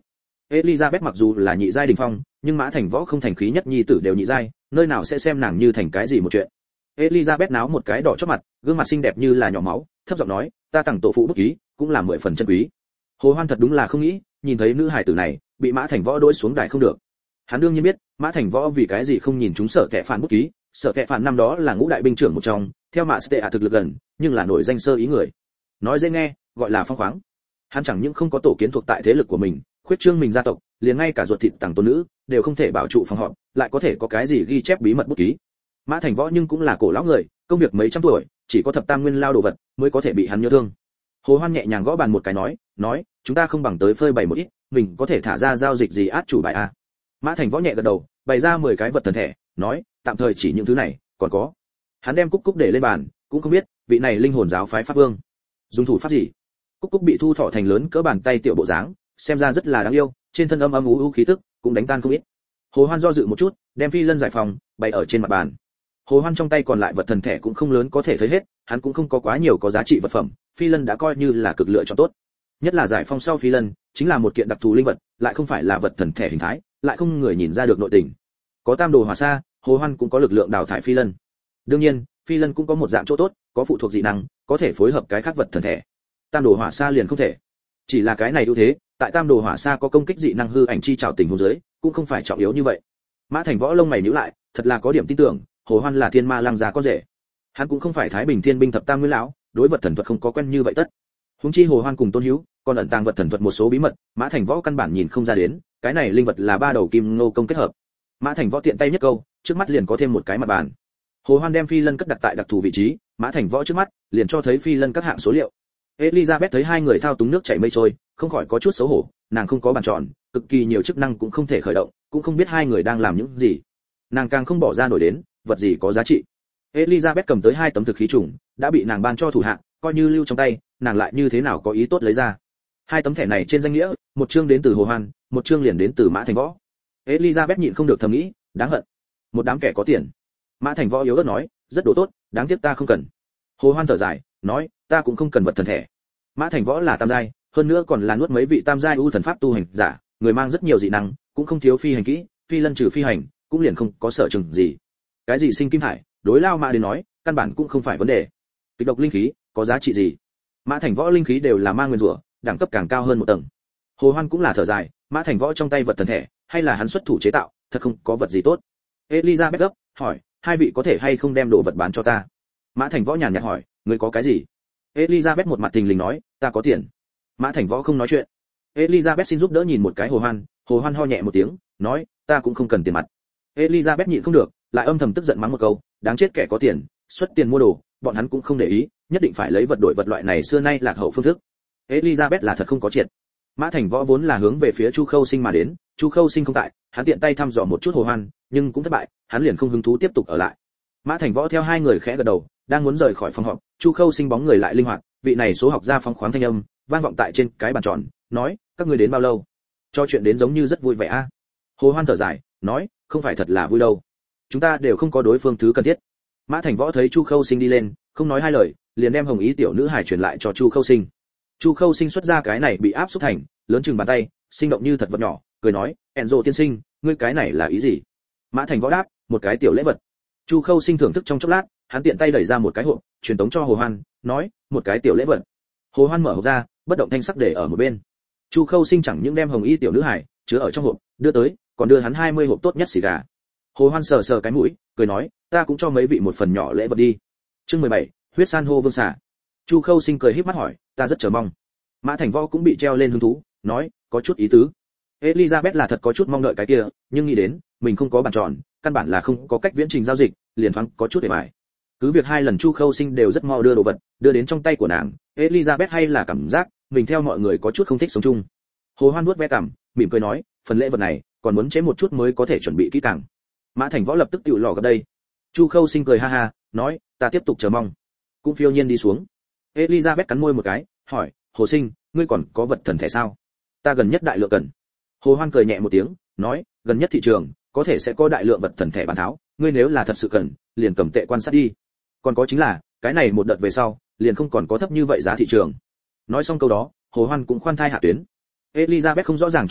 Elizabeth mặc dù là nhị giai đỉnh phong, nhưng Mã Thành Võ không thành khí nhất nhi tử đều nhị giai, nơi nào sẽ xem nàng như thành cái gì một chuyện. Elizabeth náo một cái đỏ chót mặt, gương mặt xinh đẹp như là nhỏ máu, thấp giọng nói, ta tặng tổ phụ bút ký, cũng là mười phần chân quý. Hồ Hoan thật đúng là không nghĩ, nhìn thấy nữ hài tử này, bị Mã Thành Võ đối xuống đài không được. Hắn đương nhiên biết, Mã Thành Võ vì cái gì không nhìn chúng Sở Kệ Phản bút ký, Sở Kệ Phản năm đó là ngũ đại binh trưởng một trong, theo Mã Stệ thực lực gần, nhưng là nổi danh sơ ý người. Nói dễ nghe, gọi là phong khoáng. Hắn chẳng những không có tổ kiến thuộc tại thế lực của mình, khuyết trương mình gia tộc, liền ngay cả ruột thịt tàng tôn nữ đều không thể bảo trụ phòng họp, lại có thể có cái gì ghi chép bí mật bút ký. Mã Thành Võ nhưng cũng là cổ lão người, công việc mấy trăm tuổi, chỉ có thập tam nguyên lao đồ vật mới có thể bị hắn nhớ thương. Hồ Hoan nhẹ nhàng gõ bàn một cái nói, nói, chúng ta không bằng tới phơi bày một ít, mình có thể thả ra giao dịch gì át chủ bài a. Mã Thành Võ nhẹ gật đầu, bày ra mười cái vật thần thể, nói, tạm thời chỉ những thứ này, còn có. Hắn đem Cúc Cúc để lên bàn, cũng không biết, vị này linh hồn giáo phái pháp vương, dùng thủ pháp gì. Cúc Cúc bị thu thọ thành lớn cỡ bàn tay tiểu bộ dáng, xem ra rất là đáng yêu, trên thân âm âm u u khí tức, cũng đánh tan không ít. Hồ Hoan do dự một chút, đem phi lân giải phòng bày ở trên mặt bàn. Hồ Hoan trong tay còn lại vật thần thể cũng không lớn có thể thấy hết, hắn cũng không có quá nhiều có giá trị vật phẩm, phi lân đã coi như là cực lựa chọn tốt. Nhất là giải phong sau phi lân, chính là một kiện đặc thù linh vật, lại không phải là vật thần thể hình thái, lại không người nhìn ra được nội tình. Có tam đồ hỏa sa, Hồ Hoan cũng có lực lượng đào thải phi lân. Đương nhiên, phi lân cũng có một dạng chỗ tốt, có phụ thuộc dị năng, có thể phối hợp cái khác vật thần thể. Tam đồ hỏa sa liền không thể. Chỉ là cái này ưu thế, tại tam đồ hỏa sa có công kích dị năng hư ảnh chi trảo tình huống dưới, cũng không phải trọng yếu như vậy. Mã Thành Võ lông mày nhíu lại, thật là có điểm tin tưởng, Hồ Hoan là thiên ma lăng già con rể. Hắn cũng không phải Thái Bình Thiên binh thập tam nguyên lão, đối vật thần thuật không có quen như vậy tất. Huống chi Hồ Hoan cùng Tôn Hữu, còn ẩn tàng vật thần thuật một số bí mật, Mã Thành Võ căn bản nhìn không ra đến, cái này linh vật là ba đầu kim ngô công kết hợp. Mã Thành Võ tiện tay nhất câu, trước mắt liền có thêm một cái mặt bàn. Hồ Hoan đem phi lân cất đặt tại đặc thù vị trí, Mã Thành Võ trước mắt liền cho thấy phi lân các hạng số liệu. Elizabeth thấy hai người thao túng nước chảy mây trôi, không khỏi có chút xấu hổ, nàng không có bàn tròn, cực kỳ nhiều chức năng cũng không thể khởi động, cũng không biết hai người đang làm những gì. Nàng càng không bỏ ra nổi đến, vật gì có giá trị. Elizabeth cầm tới hai tấm thực khí trùng, đã bị nàng ban cho thủ hạ, coi như lưu trong tay, nàng lại như thế nào có ý tốt lấy ra. Hai tấm thẻ này trên danh nghĩa, một chương đến từ Hồ Hoan, một chương liền đến từ Mã Thành Võ. Elizabeth nhịn không được thầm nghĩ, đáng hận, một đám kẻ có tiền. Mã Thành Võ yếu ớt nói, rất đồ tốt, đáng tiếc ta không cần. Hồ Hoan thở dài, nói, ta cũng không cần vật thần thể. Mã Thành Võ là tam giai, hơn nữa còn là nuốt mấy vị tam giai ưu thần pháp tu hành giả, người mang rất nhiều dị năng, cũng không thiếu phi hành kỹ, phi lân trừ phi hành, cũng liền không có sở trường gì. Cái gì sinh kim thải, đối lao mã đến nói, căn bản cũng không phải vấn đề. Kịch độc linh khí, có giá trị gì? Mã Thành Võ linh khí đều là mang nguyên rủa, đẳng cấp càng cao hơn một tầng. Hồ Hoan cũng là thở dài, Mã Thành Võ trong tay vật thần thể, hay là hắn xuất thủ chế tạo, thật không có vật gì tốt. Elizabeth gấp, hỏi, hai vị có thể hay không đem đồ vật bán cho ta? Mã Thành Võ nhàn nhạt hỏi, ngươi có cái gì? Elizabeth một mặt thình lình nói, ta có tiền. Mã Thành Võ không nói chuyện. Elizabeth xin giúp đỡ nhìn một cái Hồ Hoan, Hồ Hoan ho nhẹ một tiếng, nói, ta cũng không cần tiền mặt. Elizabeth nhịn không được, lại âm thầm tức giận mắng một câu, đáng chết kẻ có tiền, xuất tiền mua đồ, bọn hắn cũng không để ý, nhất định phải lấy vật đổi vật loại này xưa nay lạc hậu phương thức. Elizabeth là thật không có chuyện. Mã Thành Võ vốn là hướng về phía Chu Khâu Sinh mà đến, Chu Khâu Sinh không tại, hắn tiện tay thăm dò một chút Hồ Hoan, nhưng cũng thất bại, hắn liền không hứng thú tiếp tục ở lại. Mã Thành Võ theo hai người khẽ gật đầu, đang muốn rời khỏi phòng họp, Chu Khâu Sinh bóng người lại linh hoạt, vị này số học gia phóng khoáng thanh âm, vang vọng tại trên cái bàn tròn, nói, các ngươi đến bao lâu? Cho chuyện đến giống như rất vui vẻ a. À? Hồ Hoan thở dài, nói, không phải thật là vui đâu. Chúng ta đều không có đối phương thứ cần thiết. Mã Thành Võ thấy Chu Khâu Sinh đi lên, không nói hai lời, liền đem hồng ý tiểu nữ hài truyền lại cho Chu Khâu Sinh. Chu Khâu Sinh xuất ra cái này bị áp xúc thành, lớn chừng bàn tay, sinh động như thật vật nhỏ, cười nói, Enzo tiên sinh, ngươi cái này là ý gì? Mã Thành Võ đáp, một cái tiểu lễ vật. Chu Khâu Sinh thưởng thức trong chốc lát, hắn tiện tay đẩy ra một cái hộp, truyền tống cho Hồ Hoan, nói, một cái tiểu lễ vật. Hồ Hoan mở hộp ra, bất động thanh sắc để ở một bên. Chu Khâu Sinh chẳng những đem hồng y tiểu nữ hải chứa ở trong hộp, đưa tới, còn đưa hắn hai mươi hộp tốt nhất xì gà. Hồ Hoan sờ sờ cái mũi, cười nói, ta cũng cho mấy vị một phần nhỏ lễ vật đi. Chương mười bảy, huyết san hô vương xà. Chu Khâu Sinh cười híp mắt hỏi, ta rất chờ mong. Mã Thành Võ cũng bị treo lên hứng thú, nói, có chút ý tứ. Elizabeth là thật có chút mong đợi cái kia, nhưng nghĩ đến, mình không có bàn tròn, căn bản là không có cách viễn trình giao dịch, liền thoáng có chút để bài. Cứ việc hai lần Chu Khâu Sinh đều rất mau đưa đồ vật, đưa đến trong tay của nàng, Elizabeth hay là cảm giác, mình theo mọi người có chút không thích sống chung. Hồ Hoan vuốt ve cằm, mỉm cười nói, phần lễ vật này, còn muốn chế một chút mới có thể chuẩn bị kỹ càng. Mã Thành Võ lập tức tiểu lò gặp đây. Chu Khâu Sinh cười ha ha, nói, ta tiếp tục chờ mong. Cũng phiêu nhiên đi xuống. Elizabeth cắn môi một cái, hỏi, Hồ Sinh, ngươi còn có vật thần thể sao? Ta gần nhất đại lượng cần. Hồ Hoan cười nhẹ một tiếng, nói, gần nhất thị trường có thể sẽ có đại lượng vật thần thể bán tháo, ngươi nếu là thật sự cần, liền cầm tệ quan sát đi. Còn có chính là, cái này một đợt về sau, liền không còn có thấp như vậy giá thị trường. Nói xong câu đó, Hồ Hoan cũng khoan thai hạ tuyến. Elizabeth không rõ ràng cho lắm,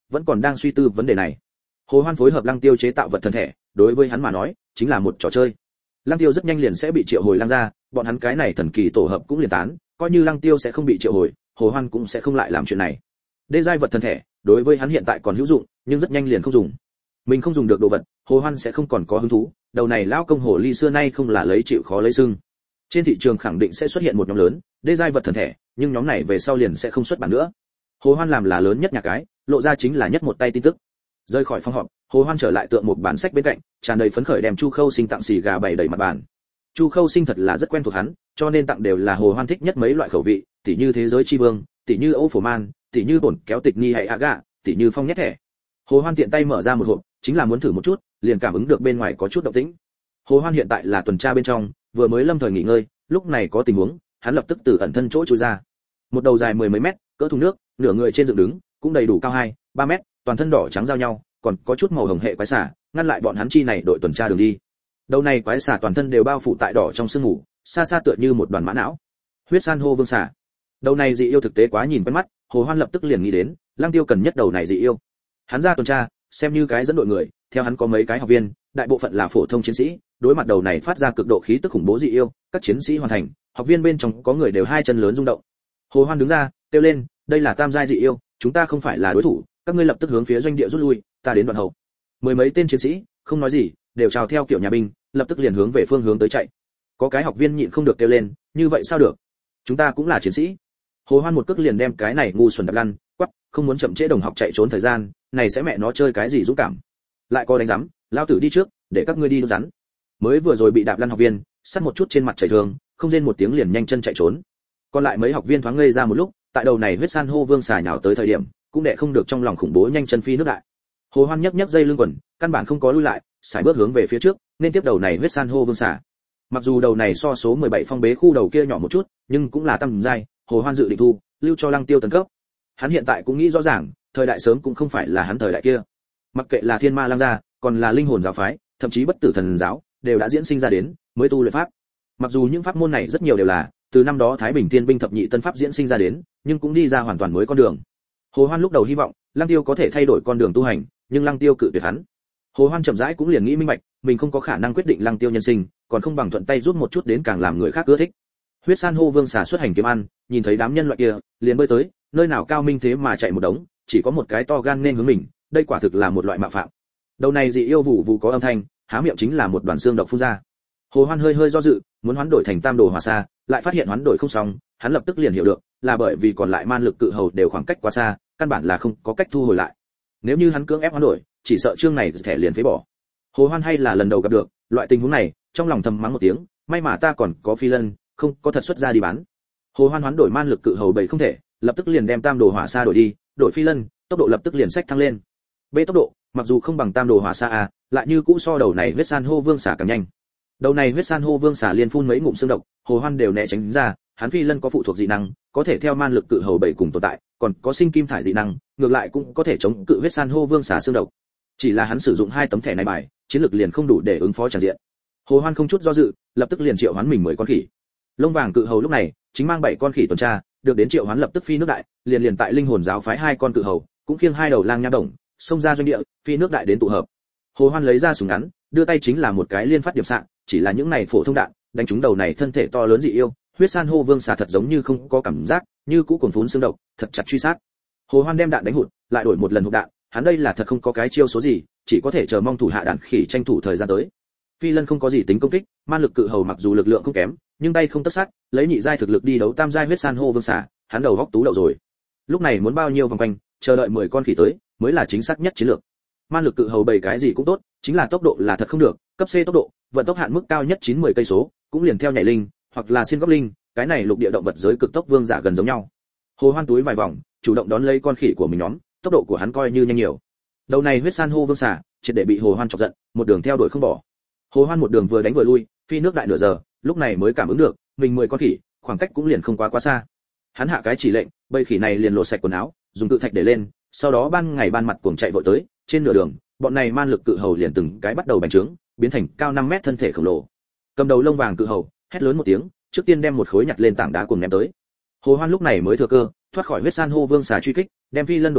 vẫn còn đang suy tư vấn đề này. Hồ Hoan phối hợp Lăng Tiêu chế tạo vật thần thể, đối với hắn mà nói, chính là một trò chơi. Lăng Tiêu rất nhanh liền sẽ bị triệu hồi Lăng ra, bọn hắn cái này thần kỳ tổ hợp cũng liền tán, coi như Lăng Tiêu sẽ không bị triệu hồi, Hồ Hoan cũng sẽ không lại làm chuyện này. Đê giai vật thần thể, đối với hắn hiện tại còn hữu dụng, nhưng rất nhanh liền không dùng. Mình không dùng được đồ vật, Hồ Hoan sẽ không còn có hứng thú, đầu này lão công hồ ly xưa nay không là lấy chịu khó lấy sưng. Trên thị trường khẳng định sẽ xuất hiện một nhóm lớn, đê giai vật thần thể, nhưng nhóm này về sau liền sẽ không xuất bản nữa. Hồ Hoan làm là lớn nhất nhà cái, lộ ra chính là nhất một tay tin tức. Rời khỏi phòng họp, Hồ Hoan trở lại tượng một bản sách bên cạnh, tràn đầy phấn khởi đem Chu Khâu Sinh tặng xì gà bày đầy mặt bàn. Chu Khâu Sinh thật là rất quen thuộc hắn, cho nên tặng đều là Hồ Hoan thích nhất mấy loại khẩu vị, tỉ như thế giới chi vương, tỉ như Âu Phổ Man, tỉ như bổn kéo tịch nghi hay aga, tỉ như phong nhét thẻ. Hồ Hoan tiện tay mở ra một hộp, chính là muốn thử một chút, liền cảm ứng được bên ngoài có chút động tĩnh. Hồ Hoan hiện tại là tuần tra bên trong, vừa mới lâm thời nghỉ ngơi, lúc này có tình huống, hắn lập tức từ ẩn thân chỗ chui ra. Một đầu dài mười mấy mét, cỡ thùng nước, nửa người trên dựng đứng, cũng đầy đủ cao hai, ba mét, toàn thân đỏ trắng giao nhau, còn có chút màu hồng hệ quái xả, ngăn lại bọn hắn chi này đội tuần tra đường đi. Đầu này quái xả toàn thân đều bao phủ tại đỏ trong sương mù, xa xa tựa như một đoàn mã não. Huyết san hô vương xả. Đầu này dị yêu thực tế quá nhìn quen mắt, Hồ Hoan lập tức liền nghĩ đến, Lăng Tiêu cần nhất đầu này dị yêu. Hắn ra tuần tra, xem như cái dẫn đội người, theo hắn có mấy cái học viên, đại bộ phận là phổ thông chiến sĩ, đối mặt đầu này phát ra cực độ khí tức khủng bố dị yêu, các chiến sĩ hoàn thành, học viên bên trong có người đều hai chân lớn rung động. Hồ Hoan đứng ra, kêu lên, đây là tam giai dị yêu, chúng ta không phải là đối thủ, các ngươi lập tức hướng phía doanh địa rút lui, ta đến đoạn hậu. Mười mấy tên chiến sĩ, không nói gì, đều chào theo kiểu nhà binh, lập tức liền hướng về phương hướng tới chạy. Có cái học viên nhịn không được kêu lên, như vậy sao được? Chúng ta cũng là chiến sĩ. Hồ Hoan một cước liền đem cái này ngu xuẩn đập lăn, quắc, không muốn chậm trễ đồng học chạy trốn thời gian, này sẽ mẹ nó chơi cái gì dũng cảm. Lại có đánh rắm, lao tử đi trước, để các ngươi đi đốt rắn. Mới vừa rồi bị đạp lăn học viên, sắt một chút trên mặt chảy thương, không rên một tiếng liền nhanh chân chạy trốn. Còn lại mấy học viên thoáng ngây ra một lúc, tại đầu này huyết san hô vương xài nhào tới thời điểm, cũng đệ không được trong lòng khủng bố nhanh chân phi nước đại. Hồ Hoan nhấc nhấc dây lưng quần, căn bản không có lui lại, sải bước hướng về phía trước, nên tiếp đầu này huyết san hô vương xà. Mặc dù đầu này so số mười bảy phong bế khu đầu kia nhỏ một chút, nhưng cũng là tầm giai, Hồ Hoan dự định thu, lưu cho Lăng Tiêu tấn cấp. Hắn hiện tại cũng nghĩ rõ ràng, thời đại sớm cũng không phải là hắn thời đại kia. Mặc kệ là Thiên Ma Lăng gia, còn là linh hồn giáo phái, thậm chí bất tử thần giáo, đều đã diễn sinh ra đến, mới tu luyện pháp. Mặc dù những pháp môn này rất nhiều đều là từ năm đó Thái Bình Tiên binh thập nhị tân pháp diễn sinh ra đến, nhưng cũng đi ra hoàn toàn mới con đường. Hồ Hoan lúc đầu hy vọng Lăng Tiêu có thể thay đổi con đường tu hành, nhưng Lăng Tiêu cự tuyệt hắn. Hồ Hoan chậm rãi cũng liền nghĩ minh bạch, mình không có khả năng quyết định Lăng Tiêu nhân sinh, còn không bằng thuận tay giúp một chút đến càng làm người khác ưa thích. Huyết san hô vương xà xuất hành kiếm ăn, nhìn thấy đám nhân loại kia, liền bơi tới, nơi nào cao minh thế mà chạy một đống, chỉ có một cái to gan nên hướng mình, đây quả thực là một loại mạo phạm. Đầu này dị yêu vụ vụ có âm thanh, há miệng chính là một đoàn xương độc phun ra. Hồ Hoan hơi hơi do dự, muốn hoán đổi thành tam đồ hỏa xa, lại phát hiện hoán đổi không xong, hắn lập tức liền hiểu được, là bởi vì còn lại man lực cự hầu đều khoảng cách quá xa, căn bản là không có cách thu hồi lại. Nếu như hắn cưỡng ép hoán đổi, chỉ sợ chương này thẻ liền phế bỏ. Hồ Hoan hay là lần đầu gặp được loại tình huống này, trong lòng thầm mắng một tiếng, may mà ta còn có phi lân, không có thật xuất ra đi bán. Hồ Hoan hoán đổi man lực cự hầu bảy không thể, lập tức liền đem tam đồ hỏa xa đổi đi, đổi phi lân, tốc độ lập tức liền sách thăng lên. B tốc độ, mặc dù không bằng tam đồ hỏa xa a, lại như cũ so đầu này huyết san hô vương xả càng nhanh. Đầu này huyết san hô vương xả liên phun mấy ngụm xương độc, Hồ Hoan đều né tránh ra, hắn phi lân có phụ thuộc dị năng, có thể theo man lực cự hầu bảy cùng tồn tại, còn có sinh kim thải dị năng, ngược lại cũng có thể chống cự huyết san hô vương xả xương độc. Chỉ là hắn sử dụng hai tấm thẻ này bài, chiến lực liền không đủ để ứng phó tràn diện. Hồ Hoan không chút do dự, lập tức liền triệu hoán mình mười con khỉ. Lông vàng cự hầu lúc này chính mang bảy con khỉ tuần tra, được đến triệu hoán lập tức phi nước đại, liền liền tại linh hồn giáo phái hai con cự hầu, cũng khiêng hai đầu lang nha đồng, xông ra doanh địa, phi nước đại đến tụ hợp. Hồ Hoan lấy ra súng ngắn, đưa tay chính là một cái liên phát điểm xạ, chỉ là những này phổ thông đạn, đánh trúng đầu này thân thể to lớn dị yêu, huyết san hô vương xà thật giống như không có cảm giác, như cũ cuồng phún xương độc, thật chặt truy sát. Hồ Hoan đem đạn đánh hụt, lại đổi một lần hộp đạn, hắn đây là thật không có cái chiêu số gì, chỉ có thể chờ mong thủ hạ đạn khỉ tranh thủ thời gian tới. Phi lân không có gì tính công kích, man lực cự hầu mặc dù lực lượng không kém, nhưng tay không tất sát, lấy nhị giai thực lực đi đấu tam giai huyết san hô vương xà, hắn đầu góc tú đậu rồi. Lúc này muốn bao nhiêu vòng quanh, chờ đợi mười con khỉ tới, mới là chính xác nhất chiến lược. Man lực cự hầu bảy cái gì cũng tốt, chính là tốc độ là thật không được, cấp C tốc độ, vận tốc hạn mức cao nhất chín mươi cây số, cũng liền theo nhảy linh, hoặc là xiên góc linh, cái này lục địa động vật giới cực tốc vương giả gần giống nhau. Hồ Hoan túi vài vòng, chủ động đón lấy con khỉ của mình nhóm, tốc độ của hắn coi như nhanh nhiều. Đầu này huyết san hô vương xà, triệt để bị Hồ Hoan chọc giận, một đường theo đuổi không bỏ. Hồ Hoan một đường vừa đánh vừa lui, phi nước đại nửa giờ, lúc này mới cảm ứng được, mình mười con khỉ, khoảng cách cũng liền không quá quá xa. Hắn hạ cái chỉ lệnh, bầy khỉ này liền lột sạch quần áo, dùng tự thạch để lên, sau đó ban ngày ban mặt cuồng chạy vội tới, trên nửa đường, bọn này man lực cự hầu liền từng cái bắt đầu bành trướng, biến thành cao năm mét thân thể khổng lồ. Cầm đầu lông vàng cự hầu, hét lớn một tiếng, trước tiên đem một khối nhặt lên tảng đá cuồng ném tới. Hồ Hoan lúc này mới thừa cơ, thoát khỏi huyết san hô vương xà truy kích, đem phi lân đổi đi,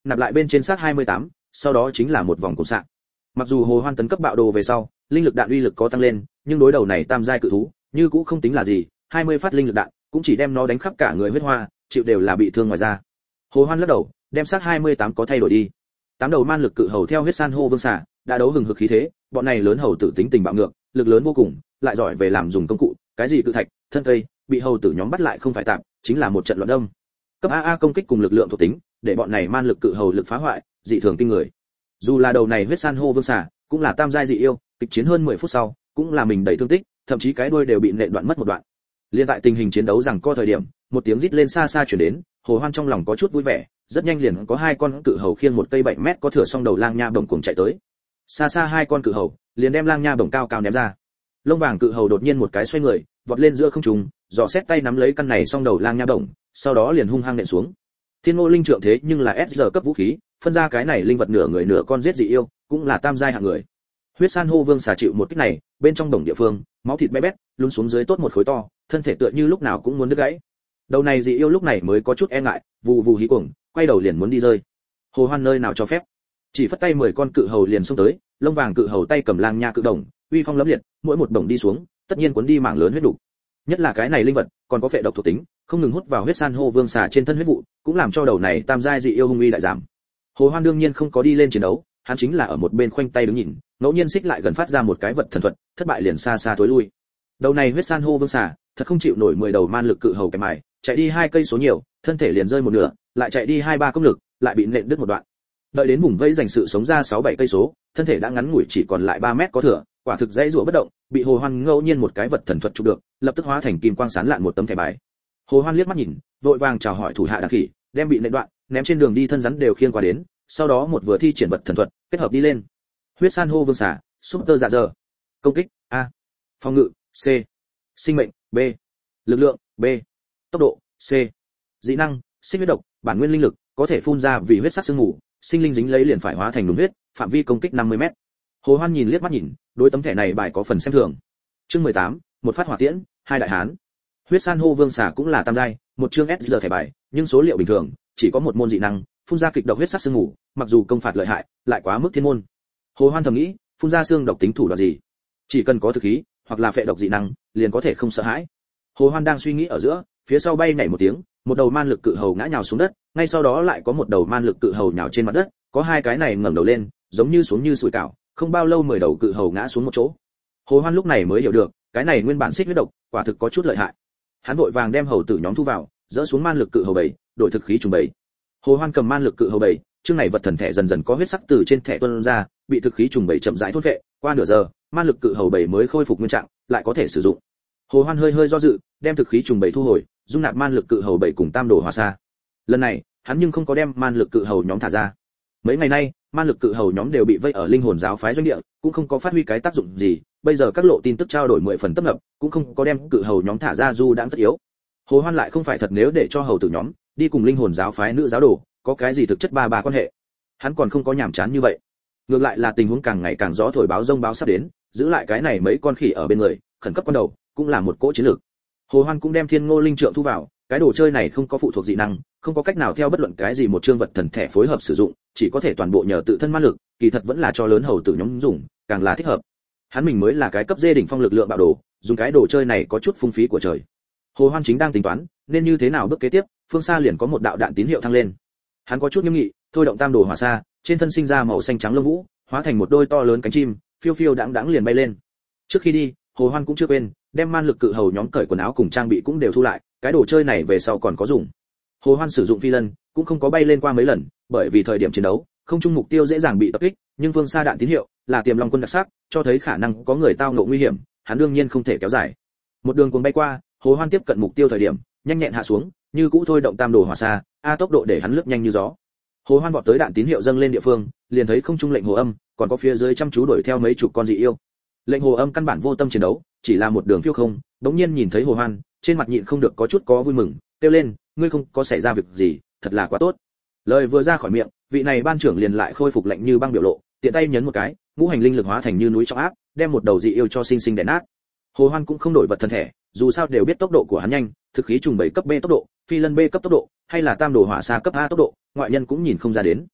nạp lại bên trên xác hai mươi tám, sau đó chính là một vòng cột sạng. Mặc dù Hồ Hoan tấn cấp bạo đồ về sau, linh lực đạn uy lực có tăng lên, nhưng đối đầu này tam giai cự thú, như cũng không tính là gì, hai mươi phát linh lực đạn, cũng chỉ đem nó đánh khắp cả người huyết hoa, chịu đều là bị thương ngoài ra. Hồ Hoan lắc đầu, đem xác hai mươi tám có thay đổi đi. Tám đầu man lực cự hầu theo huyết san hô vương xà, đã đấu hừng hực khí thế, bọn này lớn hầu tử tính tình bạo ngược, lực lớn vô cùng, lại giỏi về làm dùng công cụ, cái gì cự thạch, thân cây, bị hầu tử nhóm bắt lại không phải tạm, chính là một trận loạn đông. Cấp a a công kích cùng lực lượng thuộc tính, để bọn này man lực cự hầu lực phá hoại, dị thường kinh người. Dù là đầu này huyết san hô vương xà, cũng là tam giai dị yêu, kịch chiến hơn mười phút sau, cũng là mình đầy thương tích, thậm chí cái đuôi đều bị nện đoạn mất một đoạn. Liên tại tình hình chiến đấu rằng co thời điểm, một tiếng rít lên xa xa truyền đến, Hồ Hoan trong lòng có chút vui vẻ, rất nhanh liền có hai con cự hầu khiêng một cây bảy mét có thừa song đầu lang nha bổng cuồng chạy tới. Xa xa hai con cự hầu, liền đem lang nha bổng cao cao ném ra. Lông vàng cự hầu đột nhiên một cái xoay người, vọt lên giữa không trung, dò xét tay nắm lấy căn này song đầu lang nha bổng, sau đó liền hung hăng nện xuống. Thiên Ngô linh trượng thế nhưng là ét giê cấp vũ khí, phân ra cái này linh vật nửa người nửa con giết dị yêu, cũng là tam giai hạng người. Huyết san hô vương xà chịu một kích này, bên trong đồng địa phương, máu thịt bé bét, lún xuống dưới tốt một khối to, thân thể tựa như lúc nào cũng muốn đứt gãy. Đầu này dị yêu lúc này mới có chút e ngại, vù vù hí cuồng, quay đầu liền muốn đi rơi. Hồ Hoan nơi nào cho phép, chỉ phất tay mười con cự hầu liền xông tới, lông vàng cự hầu tay cầm lang nha cự đồng, uy phong lẫm liệt, mỗi một đồng đi xuống, tất nhiên cuốn đi mảng lớn huyết đủ. Nhất là cái này linh vật, còn có phệ độc thuộc tính, không ngừng hút vào huyết san hô vương xà trên thân huyết vụ, cũng làm cho đầu này tam giai dị yêu hung uy đại giảm. Hồ Hoan đương nhiên không có đi lên chiến đấu, hắn chính là ở một bên khoanh tay đứng nhìn, ngẫu nhiên xích lại gần phát ra một cái vật thần thuật, thất bại liền xa xa tối lui. Đầu này huyết san hô vương xà, thật không chịu nổi mười đầu man lực cự hầu cái mài, chạy đi hai cây số nhiều, thân thể liền rơi một nửa, lại chạy đi hai ba công lực, lại bị nện đứt một đoạn. Đợi đến vùng vây giành sự sống ra sáu bảy cây số, thân thể đã ngắn ngủi chỉ còn lại ba mét có thừa, quả thực dãy rủa bất động, bị Hồ Hoan ngẫu nhiên một cái vật thần thuật chụp được, lập tức hóa thành kim quang sáng lạn một tấm thẻ bài. Hồ Hoan liếc mắt nhìn, vội vàng chào hỏi thủ hạ đàn khỉ, đem bị nện đoạn, ném trên đường đi thân rắn đều khiêng qua đến, sau đó một vừa thi triển vật thần thuật, kết hợp đi lên. Huyết san hô vương xà, super dạ dơ. Công kích A, phòng ngự C, sinh mệnh B, lực lượng B, tốc độ C, dị năng sinh huyết độc, bản nguyên linh lực, có thể phun ra vì huyết sắc sương mù, sinh linh dính lấy liền phải hóa thành đúng huyết, phạm vi công kích năm mươi mét. Hồ Hoan nhìn liếc mắt nhìn, đối tấm thẻ này bài có phần xem thường. Chương mười tám, một phát hỏa tiễn, hai đại hán. Huyết san hô vương xà cũng là tam giai, một chương ét giê thẻ bài, nhưng số liệu bình thường, chỉ có một môn dị năng, phun ra kịch độc huyết sắc sương mù, mặc dù công phạt lợi hại, lại quá mức thiên môn. Hồ Hoan thầm nghĩ, phun ra xương độc tính thủ đoạn gì? Chỉ cần có thực khí, hoặc là phệ độc dị năng, liền có thể không sợ hãi. Hồ Hoan đang suy nghĩ ở giữa, phía sau bay nhảy một tiếng, một đầu man lực cự hầu ngã nhào xuống đất, ngay sau đó lại có một đầu man lực cự hầu nhào trên mặt đất, có hai cái này ngẩng đầu lên, giống như xuống như sủi cảo, không bao lâu mười đầu cự hầu ngã xuống một chỗ. Hồ Hoan lúc này mới hiểu được, cái này nguyên bản xích huyết độc, quả thực có chút lợi hại. Hắn vội vàng đem hầu tử nhóm thu vào, dỡ xuống man lực cự hầu bảy, đổi thực khí trùng bảy. Hồ Hoan cầm man lực cự hầu bảy, chương này vật thần thẻ dần dần có huyết sắc từ trên thẻ tuôn ra, bị thực khí trùng bảy chậm rãi thôn phệ, qua nửa giờ, man lực cự hầu bảy mới khôi phục nguyên trạng, lại có thể sử dụng. Hồ Hoan hơi hơi do dự, đem thực khí trùng bảy thu hồi, dung nạp man lực cự hầu bảy cùng tam đồ hỏa sa. Lần này, hắn nhưng không có đem man lực cự hầu nhóm thả ra. Mấy ngày nay, man lực cự hầu nhóm đều bị vây ở linh hồn giáo phái doanh địa, cũng không có phát huy cái tác dụng gì, bây giờ các lộ tin tức trao đổi mười phần tấp nập, cũng không có đem cự hầu nhóm thả ra du đãng tất yếu. Hồ Hoan lại không phải thật nếu để cho hầu tử nhóm đi cùng linh hồn giáo phái nữ giáo đồ, có cái gì thực chất ba ba quan hệ. Hắn còn không có nhảm chán như vậy. Ngược lại là tình huống càng ngày càng gió thổi báo rông báo sắp đến, giữ lại cái này mấy con khỉ ở bên người, khẩn cấp quan đầu, cũng là một cỗ chiến lược. Hồ Hoan cũng đem Thiên Ngô linh trượng thu vào, cái đồ chơi này không có phụ thuộc dị năng, không có cách nào theo bất luận cái gì một chương vật thần thẻ phối hợp sử dụng, chỉ có thể toàn bộ nhờ tự thân man lực, kỳ thật vẫn là cho lớn hầu tử nhóm dùng, càng là thích hợp. Hắn mình mới là cái cấp dê đỉnh phong lực lượng bạo đồ, dùng cái đồ chơi này có chút phung phí của trời. Hồ Hoan chính đang tính toán, nên như thế nào bước kế tiếp, phương xa liền có một đạo đạn tín hiệu thăng lên. Hắn có chút nghiêm nghị, thôi động tam đồ hỏa sa, trên thân sinh ra màu xanh trắng lông vũ, hóa thành một đôi to lớn cánh chim, phiêu phiêu đãng đãng liền bay lên. Trước khi đi, Hồ Hoan cũng chưa quên, đem man lực cự hầu nhóm cởi quần áo cùng trang bị cũng đều thu lại, cái đồ chơi này về sau còn có dùng. Hồ Hoan sử dụng phi lân, cũng không có bay lên qua mấy lần, bởi vì thời điểm chiến đấu, không trung mục tiêu dễ dàng bị tập kích, nhưng phương xa đạn tín hiệu là tiềm long quân đặc sắc, cho thấy khả năng có người tao ngộ nguy hiểm, hắn đương nhiên không thể kéo dài. Một đường cuồng bay qua, Hồ Hoan tiếp cận mục tiêu thời điểm, nhanh nhẹn hạ xuống, như cũ thôi động tam đồ hỏa sa, a tốc độ để hắn lướt nhanh như gió. Hồ Hoan vọt tới đạn tín hiệu dâng lên địa phương, liền thấy không trung lệnh hồ âm, còn có phía dưới chăm chú đuổi theo mấy chục con dị yêu. Lệnh hồ âm căn bản vô tâm chiến đấu, chỉ là một đường phiêu không, đống nhiên nhìn thấy Hồ Hoan, trên mặt nhịn không được có chút có vui mừng, kêu lên, ngươi không có xảy ra việc gì, thật là quá tốt. Lời vừa ra khỏi miệng, vị này ban trưởng liền lại khôi phục lạnh như băng biểu lộ, tiện tay nhấn một cái, ngũ hành linh lực hóa thành như núi trọng áp, đem một đầu dị yêu cho sinh sinh đè nát. Hồ Hoan cũng không đổi vật thần thể, dù sao đều biết tốc độ của hắn nhanh, thực khí trùng bảy cấp B tốc độ, phi lân B cấp tốc độ, hay là tam đồ hỏa sa cấp A tốc độ, ngoại nhân cũng nhìn không ra đến,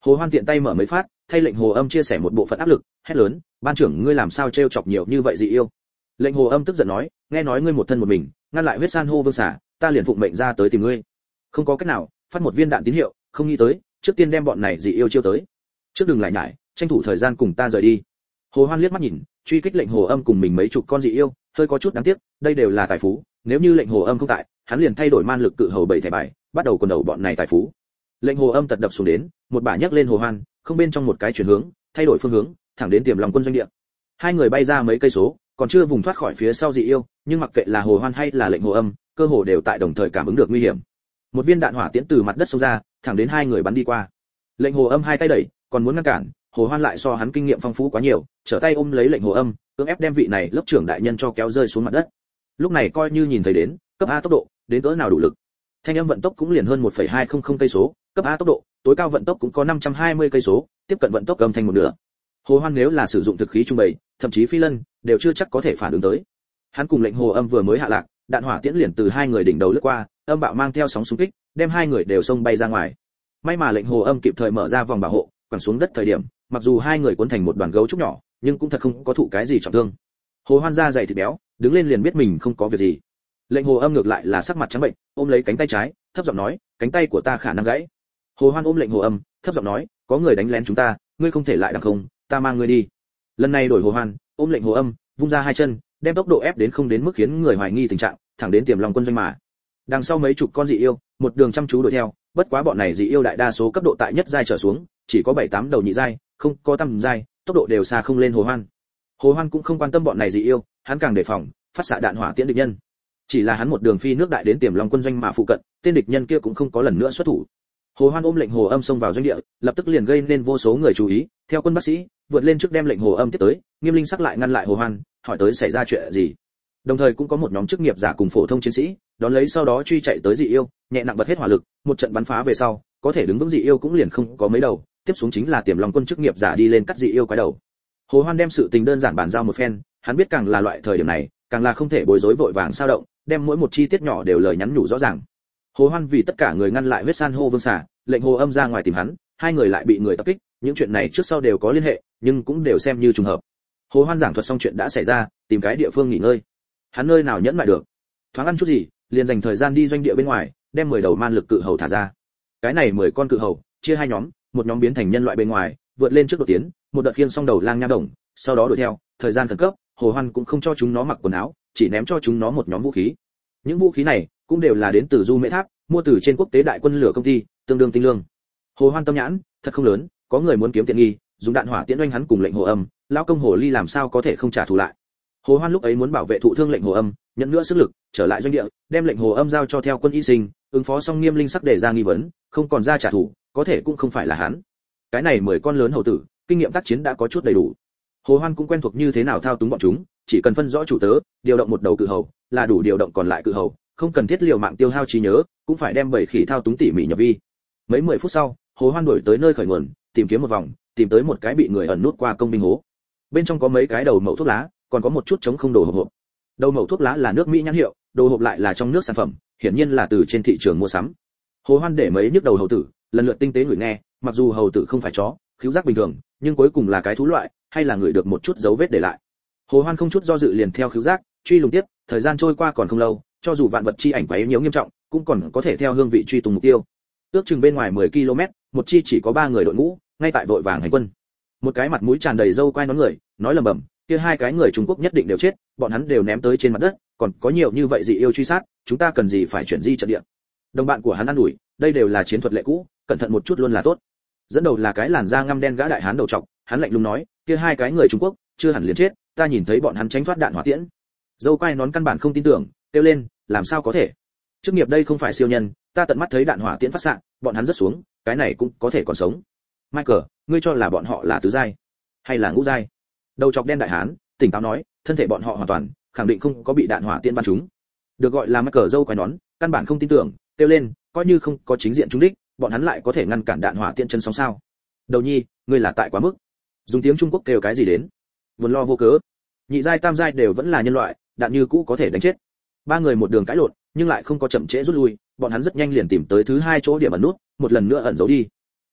Hồ Hoan tiện tay mở mấy phát, thay lệnh Hồ Âm chia sẻ một bộ phận áp lực, hét lớn, ban trưởng ngươi làm sao trêu chọc nhiều như vậy dị yêu? Lệnh Hồ Âm tức giận nói, nghe nói ngươi một thân một mình, ngăn lại huyết san hô vương xả, ta liền phụng mệnh ra tới tìm ngươi. Không có cách nào, phát một viên đạn tín hiệu, không nghĩ tới, trước tiên đem bọn này dị yêu chiêu tới. Trước đừng lại nhải, tranh thủ thời gian cùng ta rời đi. Hồ Hoan liếc mắt nhìn, truy kích lệnh Hồ Âm cùng mình mấy chục con dị yêu, hơi có chút đáng tiếc, đây đều là tài phú, nếu như lệnh Hồ Âm không tại, hắn liền thay đổi man lực cự hầu bảy thẻ bài, bắt đầu quần đầu bọn này tài phú. Lệnh Hồ Âm tật đập xuống đến, một bả nhấc lên Hồ Hoan, không bên trong một cái chuyển hướng, thay đổi phương hướng, thẳng đến Tiềm Long quân doanh địa. Hai người bay ra mấy cây số, còn chưa vùng thoát khỏi phía sau dị yêu, nhưng mặc kệ là Hồ Hoan hay là lệnh Hồ Âm, cơ hồ đều tại đồng thời cảm ứng được nguy hiểm. Một viên đạn hỏa tiễn từ mặt đất xông ra, thẳng đến hai người bắn đi qua. Lệnh Hồ Âm hai tay đẩy, còn muốn ngăn cản, Hồ Hoan lại so hắn kinh nghiệm phong phú quá nhiều, trở tay ôm lấy lệnh Hồ Âm, cưỡng ép đem vị này lớp trưởng đại nhân cho kéo rơi xuống mặt đất. Lúc này coi như nhìn thấy đến, cấp A tốc độ, đến cỡ nào đủ lực. Thanh âm vận tốc cũng liền hơn một phẩy hai không không cây số, cấp A tốc độ, tối cao vận tốc cũng có năm trăm hai mươi cây số, tiếp cận vận tốc âm thanh một nửa. Hồ Hoan nếu là sử dụng thực khí trung bày, thậm chí phi lân, đều chưa chắc có thể phản ứng tới. Hắn cùng lệnh Hồ Âm vừa mới hạ lạc, đạn hỏa tiễn liền từ hai người đỉnh đầu lướt qua, âm bạo mang theo sóng xung kích, đem hai người đều xông bay ra ngoài. May mà lệnh Hồ Âm kịp thời mở ra vòng bảo hộ, quẳng xuống đất thời điểm, mặc dù hai người cuốn thành một đoàn gấu trúc nhỏ, nhưng cũng thật không có thụ cái gì trọng thương. Hồ Hoan da dày thịt béo, đứng lên liền biết mình không có việc gì. Lệnh Hồ Âm ngược lại là sắc mặt trắng bệnh, ôm lấy cánh tay trái, thấp giọng nói, cánh tay của ta khả năng gãy. Hồ Hoan ôm lệnh Hồ Âm, thấp giọng nói, có người đánh lén chúng ta, ngươi không thể lại đằng không, ta mang ngươi đi. Lần này đổi Hồ Hoan, ôm lệnh Hồ Âm, vung ra hai chân, đem tốc độ ép đến không đến mức khiến người hoài nghi tình trạng, thẳng đến Tiềm Long quân doanh mà. Đằng sau mấy chục con dị yêu, một đường chăm chú đuổi theo, bất quá bọn này dị yêu đại đa số cấp độ tại nhất giai trở xuống, chỉ có bảy tám đầu nhị giai, không có tam giai, tốc độ đều xa không lên Hồ Hoan. Hồ Hoan cũng không quan tâm bọn này dị yêu, hắn càng đề phòng, phát xạ đạn hỏa tiễn địch nhân. Chỉ là hắn một đường phi nước đại đến Tiềm Long quân doanh mà phụ cận, tên địch nhân kia cũng không có lần nữa xuất thủ. Hồ Hoan ôm lệnh Hồ Âm xông vào doanh địa, lập tức liền gây nên vô số người chú ý, theo quân bác sĩ, vượt lên trước đem lệnh Hồ Âm tiếp tới, Nghiêm Linh sắc lại ngăn lại Hồ Hoan, hỏi tới xảy ra chuyện gì. Đồng thời cũng có một nhóm chức nghiệp giả cùng phổ thông chiến sĩ, đón lấy sau đó truy chạy tới dị yêu, nhẹ nặng bật hết hỏa lực, một trận bắn phá về sau, có thể đứng vững dị yêu cũng liền không có mấy đầu, tiếp xuống chính là Tiềm Long quân chức nghiệp giả đi lên cắt dị yêu quái đầu. Hồ Hoan đem sự tình đơn giản bàn giao một phen, hắn biết càng là loại thời điểm này, càng là không thể bối rối vội vàng sao động, đem mỗi một chi tiết nhỏ đều lời nhắn nhủ rõ ràng. Hồ Hoan vì tất cả người ngăn lại huyết san hô vương xà, lệnh Hồ Âm ra ngoài tìm hắn, hai người lại bị người tập kích, những chuyện này trước sau đều có liên hệ, nhưng cũng đều xem như trùng hợp. Hồ Hoan giảng thuật xong chuyện đã xảy ra, tìm cái địa phương nghỉ ngơi. Hắn nơi nào nhẫn lại được, thoáng ăn chút gì, liền dành thời gian đi doanh địa bên ngoài, đem mười đầu man lực cự hầu thả ra. Cái này mười con cự hầu chia hai nhóm, một nhóm biến thành nhân loại bên ngoài, vượt lên trước đột tiến, một đợt khiêng xong đầu lang nha đồng, sau đó đuổi theo, thời gian khẩn cấp, Hồ Hoan cũng không cho chúng nó mặc quần áo, chỉ ném cho chúng nó một nhóm vũ khí. Những vũ khí này cũng đều là đến từ Du Mễ Tháp, mua từ trên quốc tế đại quân lửa công ty, tương đương tinh lương. Hồ Hoan tâm nhãn, thật không lớn, có người muốn kiếm tiện nghi, dùng đạn hỏa tiễn oanh hắn cùng lệnh Hồ Âm, lão công Hồ Ly làm sao có thể không trả thù lại. Hồ Hoan lúc ấy muốn bảo vệ thụ thương lệnh Hồ Âm, nhận nữa sức lực, trở lại doanh địa, đem lệnh Hồ Âm giao cho theo quân y sinh, ứng phó xong Nghiêm Linh sắc để ra nghi vấn, không còn ra trả thù, có thể cũng không phải là hắn. Cái này mười con lớn hầu tử, kinh nghiệm tác chiến đã có chút đầy đủ. Hồ Hoan cũng quen thuộc như thế nào thao túng bọn chúng, chỉ cần phân rõ chủ tớ, điều động một đầu cự hầu, là đủ điều động còn lại cự hầu, không cần thiết liều mạng tiêu hao trí nhớ, cũng phải đem bảy khỉ thao túng tỉ mỉ nhập vi. Mấy mười phút sau, Hồ Hoan đuổi tới nơi khởi nguồn, tìm kiếm một vòng, tìm tới một cái bị người ẩn nút qua công binh hố. Bên trong có mấy cái đầu mẩu thuốc lá, còn có một chút trống không đồ hộp hộp. Đầu mẩu thuốc lá là nước Mỹ nhãn hiệu, đồ hộp lại là trong nước sản phẩm, hiển nhiên là từ trên thị trường mua sắm. Hồ Hoan để mấy nhức đầu hầu tử, lần lượt tinh tế ngửi nghe, mặc dù hầu tử không phải chó, khứu giác bình thường, nhưng cuối cùng là cái thú loại, hay là ngửi được một chút dấu vết để lại. Hồ Hoan không chút do dự liền theo khứu giác, truy lùng tiếp, thời gian trôi qua còn không lâu, cho dù vạn vật chi ảnh quấy nhiễu nghiêm trọng, cũng còn có thể theo hương vị truy tung mục tiêu. Ước chừng bên ngoài mười ki lô mét, một chi chỉ có ba người đội ngũ, ngay tại vội vàng hành quân. Một cái mặt mũi tràn đầy râu quai nón người, nói lầm bầm, kia hai cái người Trung Quốc nhất định đều chết, bọn hắn đều ném tới trên mặt đất, còn có nhiều như vậy dị yêu truy sát, chúng ta cần gì phải chuyển di trận địa. Đồng bạn của hắn ăn đuổi, đây đều là chiến thuật lệ cũ, cẩn thận một chút luôn là tốt. Dẫn đầu là cái làn da ngăm đen gã đại hán đầu trọc, hắn lạnh lùng nói, kia hai cái người Trung Quốc, chưa hẳn liền chết, ta nhìn thấy bọn hắn tránh thoát đạn hỏa tiễn. Dâu quai nón căn bản không tin tưởng, kêu lên, làm sao có thể? Chức nghiệp đây không phải siêu nhân, ta tận mắt thấy đạn hỏa tiễn phát xạ, bọn hắn rất xuống, cái này cũng có thể còn sống. Michael, ngươi cho là bọn họ là tứ giai, hay là ngũ giai? Đầu chọc đen đại hán, tỉnh táo nói, thân thể bọn họ hoàn toàn, khẳng định không có bị đạn hỏa tiễn bắn trúng. Được gọi là Michael dâu quai nón, căn bản không tin tưởng, kêu lên, coi như không có chính diện trúng đích, bọn hắn lại có thể ngăn cản đạn hỏa tiễn chân sóng sao? Đầu nhi, ngươi là tại quá mức. Dùng tiếng Trung Quốc kêu cái gì đến? Buồn lo vô cớ. Nhị giai tam giai đều vẫn là nhân loại, đạn như cũ có thể đánh chết. Ba người một đường cãi lộn, nhưng lại không có chậm trễ rút lui, bọn hắn rất nhanh liền tìm tới thứ hai chỗ điểm ẩn nút, một lần nữa ẩn giấu đi.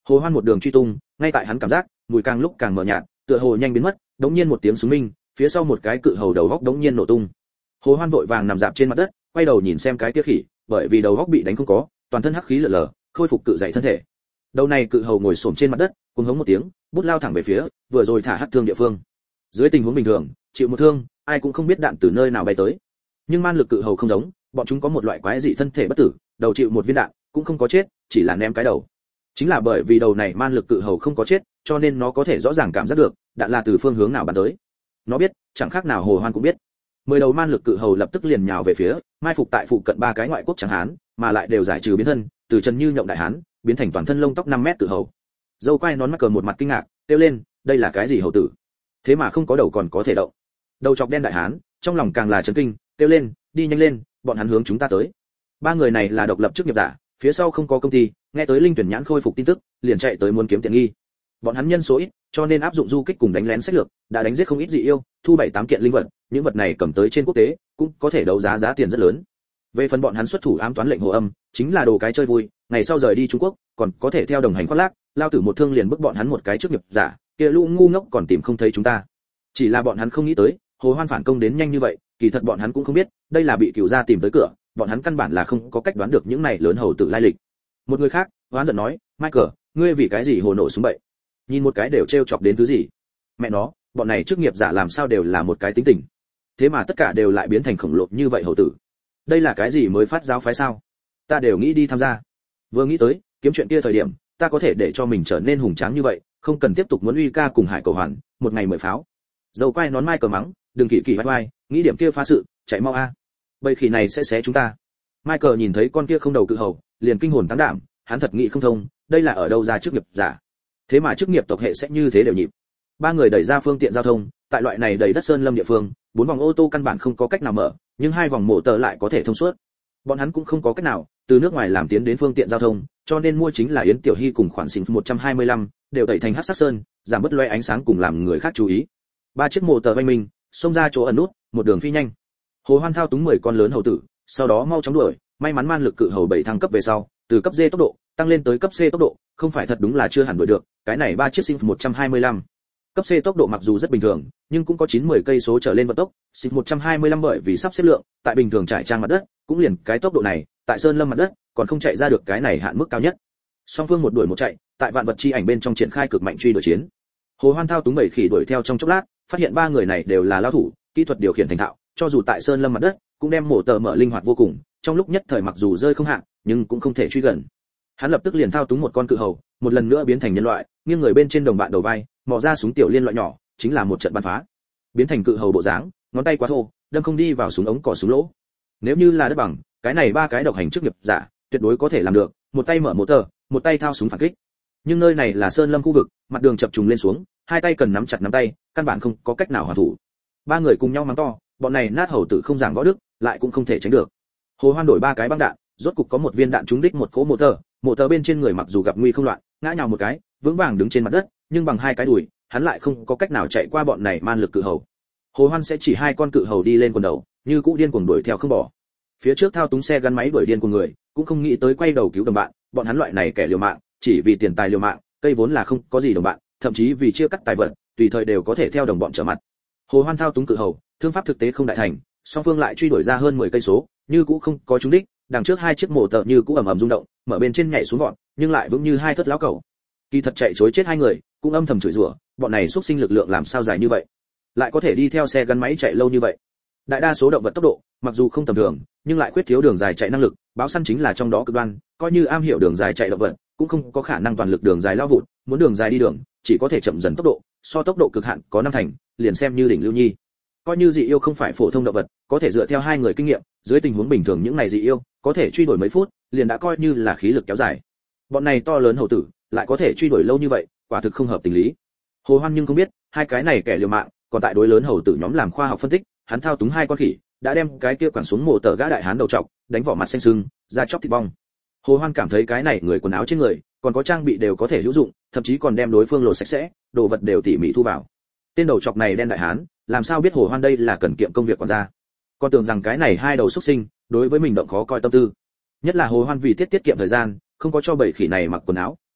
Hồ Hoan một đường truy tung, ngay tại hắn cảm giác mùi càng lúc càng mờ nhạt, tựa hồ nhanh biến mất, đống nhiên một tiếng súng minh, phía sau một cái cự hầu đầu góc đống nhiên nổ tung. Hồ Hoan vội vàng nằm dạp trên mặt đất, quay đầu nhìn xem cái kia khỉ, bởi vì đầu góc bị đánh không có, toàn thân hắc khí lở lở, khôi phục cự dậy thân thể. Đầu này cự hầu ngồi xổm trên mặt đất, cuồng hống một tiếng, bút lao thẳng về phía vừa rồi thả hắc thương địa phương. Dưới tình huống bình thường, chịu một thương, ai cũng không biết đạn từ nơi nào bay tới. Nhưng man lực cự hầu không giống, bọn chúng có một loại quái dị thân thể bất tử, đầu chịu một viên đạn, cũng không có chết, chỉ là ném cái đầu. Chính là bởi vì đầu này man lực cự hầu không có chết, cho nên nó có thể rõ ràng cảm giác được đạn là từ phương hướng nào bắn tới. Nó biết, chẳng khác nào Hồ Hoan cũng biết. Mười đầu man lực cự hầu lập tức liền nhào về phía, mai phục tại phụ cận ba cái ngoại quốc trắng hán, mà lại đều giải trừ biến thân, từ chân như nhộng đại hán, biến thành toàn thân lông tóc năm mét cự hầu. Dâu quai nón mắc cờ một mặt kinh ngạc, kêu lên, đây là cái gì hầu tử? Thế mà không có đầu còn có thể động. Đầu chọc đen đại hán, trong lòng càng là chấn kinh, kêu lên, đi nhanh lên, bọn hắn hướng chúng ta tới. Ba người này là độc lập chức nghiệp giả, phía sau không có công ty, nghe tới linh tuyển nhãn khôi phục tin tức, liền chạy tới muốn kiếm tiện nghi. Bọn hắn nhân số ít, cho nên áp dụng du kích cùng đánh lén sách lược, đã đánh giết không ít dị yêu, thu bảy tám kiện linh vật, những vật này cầm tới trên quốc tế, cũng có thể đấu giá giá tiền rất lớn. Về phần bọn hắn xuất thủ ám toán lệnh hồ âm, chính là đồ cái chơi vui, ngày sau rời đi Trung Quốc, còn có thể theo đồng hành khoác lác, lao tử một thương liền bức bọn hắn một cái trước nghiệp giả, kia lũ ngu ngốc còn tìm không thấy chúng ta. Chỉ là bọn hắn không nghĩ tới, Hồ Hoan phản công đến nhanh như vậy, kỳ thật bọn hắn cũng không biết, đây là bị cửu gia tìm tới cửa, bọn hắn căn bản là không có cách đoán được những này lớn hầu tử lai lịch. Một người khác, hoán giận nói, Michael, ngươi vì cái gì hồ nổ súng bậy? Nhìn một cái đều trêu chọc đến thứ gì? Mẹ nó, bọn này chức nghiệp giả làm sao đều là một cái tính tình. Thế mà tất cả đều lại biến thành khổng lồ như vậy hầu tử. Đây là cái gì mới phát giáo phái sao? Ta đều nghĩ đi tham gia. Vừa nghĩ tới, kiếm chuyện kia thời điểm, ta có thể để cho mình trở nên hùng tráng như vậy, không cần tiếp tục muốn uy ca cùng Hải Cầu Hoàn, một ngày mười pháo. Dầu quay nón Michael mắng, đừng kỳ kỳ vai vai, nghĩ điểm kia phá sự, chạy mau a. Bầy khỉ này sẽ xé chúng ta. Michael nhìn thấy con kia không đầu cự hầu, liền kinh hồn táng đảm, hắn thật nghĩ không thông, đây là ở đâu ra chức nghiệp giả? Thế mà chức nghiệp tộc hệ sẽ như thế đều nhịp. Ba người đẩy ra phương tiện giao thông, tại loại này đầy đất sơn lâm địa phương, bốn vòng ô tô căn bản không có cách nào mở, nhưng hai vòng mổ tờ lại có thể thông suốt. Bọn hắn cũng không có cách nào từ nước ngoài làm tiến đến phương tiện giao thông, cho nên mua chính là Yến Tiểu Hy cùng khoản xỉn một trăm hai mươi lăm, đều tẩy thành hắc sắc sơn, giảm bớt loe ánh sáng cùng làm người khác chú ý. Ba chiếc mổ tờ vây mình, xông ra chỗ ẩn nút, một đường phi nhanh. Hồ Hoan thao túng mười con lớn hầu tử, sau đó mau chóng đuổi, may mắn man lực cự hầu bảy thăng cấp về sau, từ cấp D tốc độ tăng lên tới cấp C tốc độ, không phải thật đúng là chưa hẳn đuổi được, cái này ba chiếc Sif một trăm hai mươi lăm. Cấp C tốc độ mặc dù rất bình thường, nhưng cũng có chín mươi cây số trở lên vận tốc, Sif một trăm hai mươi lăm bởi vì sắp xếp lượng, tại bình thường trải trang mặt đất, cũng liền cái tốc độ này, tại sơn lâm mặt đất, còn không chạy ra được cái này hạn mức cao nhất. Song phương một đuổi một chạy, tại vạn vật chi ảnh bên trong triển khai cực mạnh truy đuổi chiến. Hồ Hoan thao túng bảy khỉ đuổi theo trong chốc lát, phát hiện ba người này đều là lao thủ, kỹ thuật điều khiển thành thạo, cho dù tại sơn lâm mặt đất, cũng đem mổ tờ mở linh hoạt vô cùng, trong lúc nhất thời mặc dù rơi không hạ, nhưng cũng không thể truy gần. Hắn lập tức liền thao túng một con cự hầu, một lần nữa biến thành nhân loại, nghiêng người bên trên đồng bạn đầu vai, mò ra súng tiểu liên loại nhỏ, chính là một trận bắn phá. Biến thành cự hầu bộ dáng, ngón tay quá thô, đâm không đi vào súng ống cỏ súng lỗ. Nếu như là đất bằng, cái này ba cái độc hành chức nghiệp giả, tuyệt đối có thể làm được, một tay mở motor, một tay thao súng phản kích. Nhưng nơi này là sơn lâm khu vực, mặt đường chập trùng lên xuống, hai tay cần nắm chặt nắm tay, căn bản không có cách nào hoàn thủ. Ba người cùng nhau mắng to, bọn này nát hầu tử không giảng võ đức, lại cũng không thể tránh được. Hồ Hoan đổi ba cái băng đạn, rốt cục có một viên đạn trúng đích một cỗ motor, motor bên trên người mặc dù gặp nguy không loạn, ngã nhào một cái, vững vàng đứng trên mặt đất, nhưng bằng hai cái đùi, hắn lại không có cách nào chạy qua bọn này man lực cự hầu. Hồ Hoan sẽ chỉ hai con cự hầu đi lên quần đầu, như cũ điên cuồng đuổi theo không bỏ. Phía trước thao túng xe gắn máy đuổi điên của người, cũng không nghĩ tới quay đầu cứu đồng bạn, bọn hắn loại này kẻ liều mạng, chỉ vì tiền tài liều mạng, cây vốn là không có gì đồng bạn, thậm chí vì chia cắt tài vật, tùy thời đều có thể theo đồng bọn trở mặt. Hồ Hoan thao túng cự hầu, thương pháp thực tế không đại thành, song phương lại truy đuổi ra hơn mười cây số, như cũ không có trúng đích, đằng trước hai chiếc mổ tờ như cũ ầm ầm rung động, mở bên trên nhảy xuống vọt, nhưng lại vững như hai thất lão cẩu. Kỳ thật chạy trối chết hai người, cũng âm thầm chửi rủa, bọn này xuất sinh lực lượng làm sao dài như vậy, lại có thể đi theo xe gắn máy chạy lâu như vậy. Đại đa số động vật tốc độ, mặc dù không tầm thường, nhưng lại khuyết thiếu đường dài chạy năng lực, báo săn chính là trong đó cực đoan, coi như am hiểu đường dài chạy động vật, cũng không có khả năng toàn lực đường dài lao vụt, muốn đường dài đi đường, chỉ có thể chậm dần tốc độ, so tốc độ cực hạn có năm thành, liền xem như đỉnh lưu nhi. Coi như dị yêu không phải phổ thông động vật, có thể dựa theo hai người kinh nghiệm, dưới tình huống bình thường những này dị yêu, có thể truy đuổi mấy phút, liền đã coi như là khí lực kéo dài. Bọn này to lớn hầu tử, lại có thể truy đuổi lâu như vậy, quả thực không hợp tình lý. Hồ Hoan nhưng không biết, hai cái này kẻ liều mạng, còn tại đối lớn hầu tử nhóm làm khoa học phân tích, hắn thao túng hai con khỉ, đã đem cái kia quẳng xuống mồ tờ gã đại hán đầu trọc, đánh vỏ mặt xanh sưng, da chóc thịt bong. Hồ Hoan cảm thấy cái này người quần áo trên người, còn có trang bị đều có thể hữu dụng, thậm chí còn đem đối phương lột sạch sẽ, đồ vật đều tỉ mỉ thu vào. Tên đầu trọc này đen đại hán, làm sao biết Hồ Hoan đây là cần kiệm công việc quản gia? Còn tưởng rằng cái này hai đầu xuất sinh, đối với mình động khó coi tâm tư. Nhất là Hồ Hoan vì tiết tiết kiệm thời gian, không có cho bảy khỉ này mặc quần áo,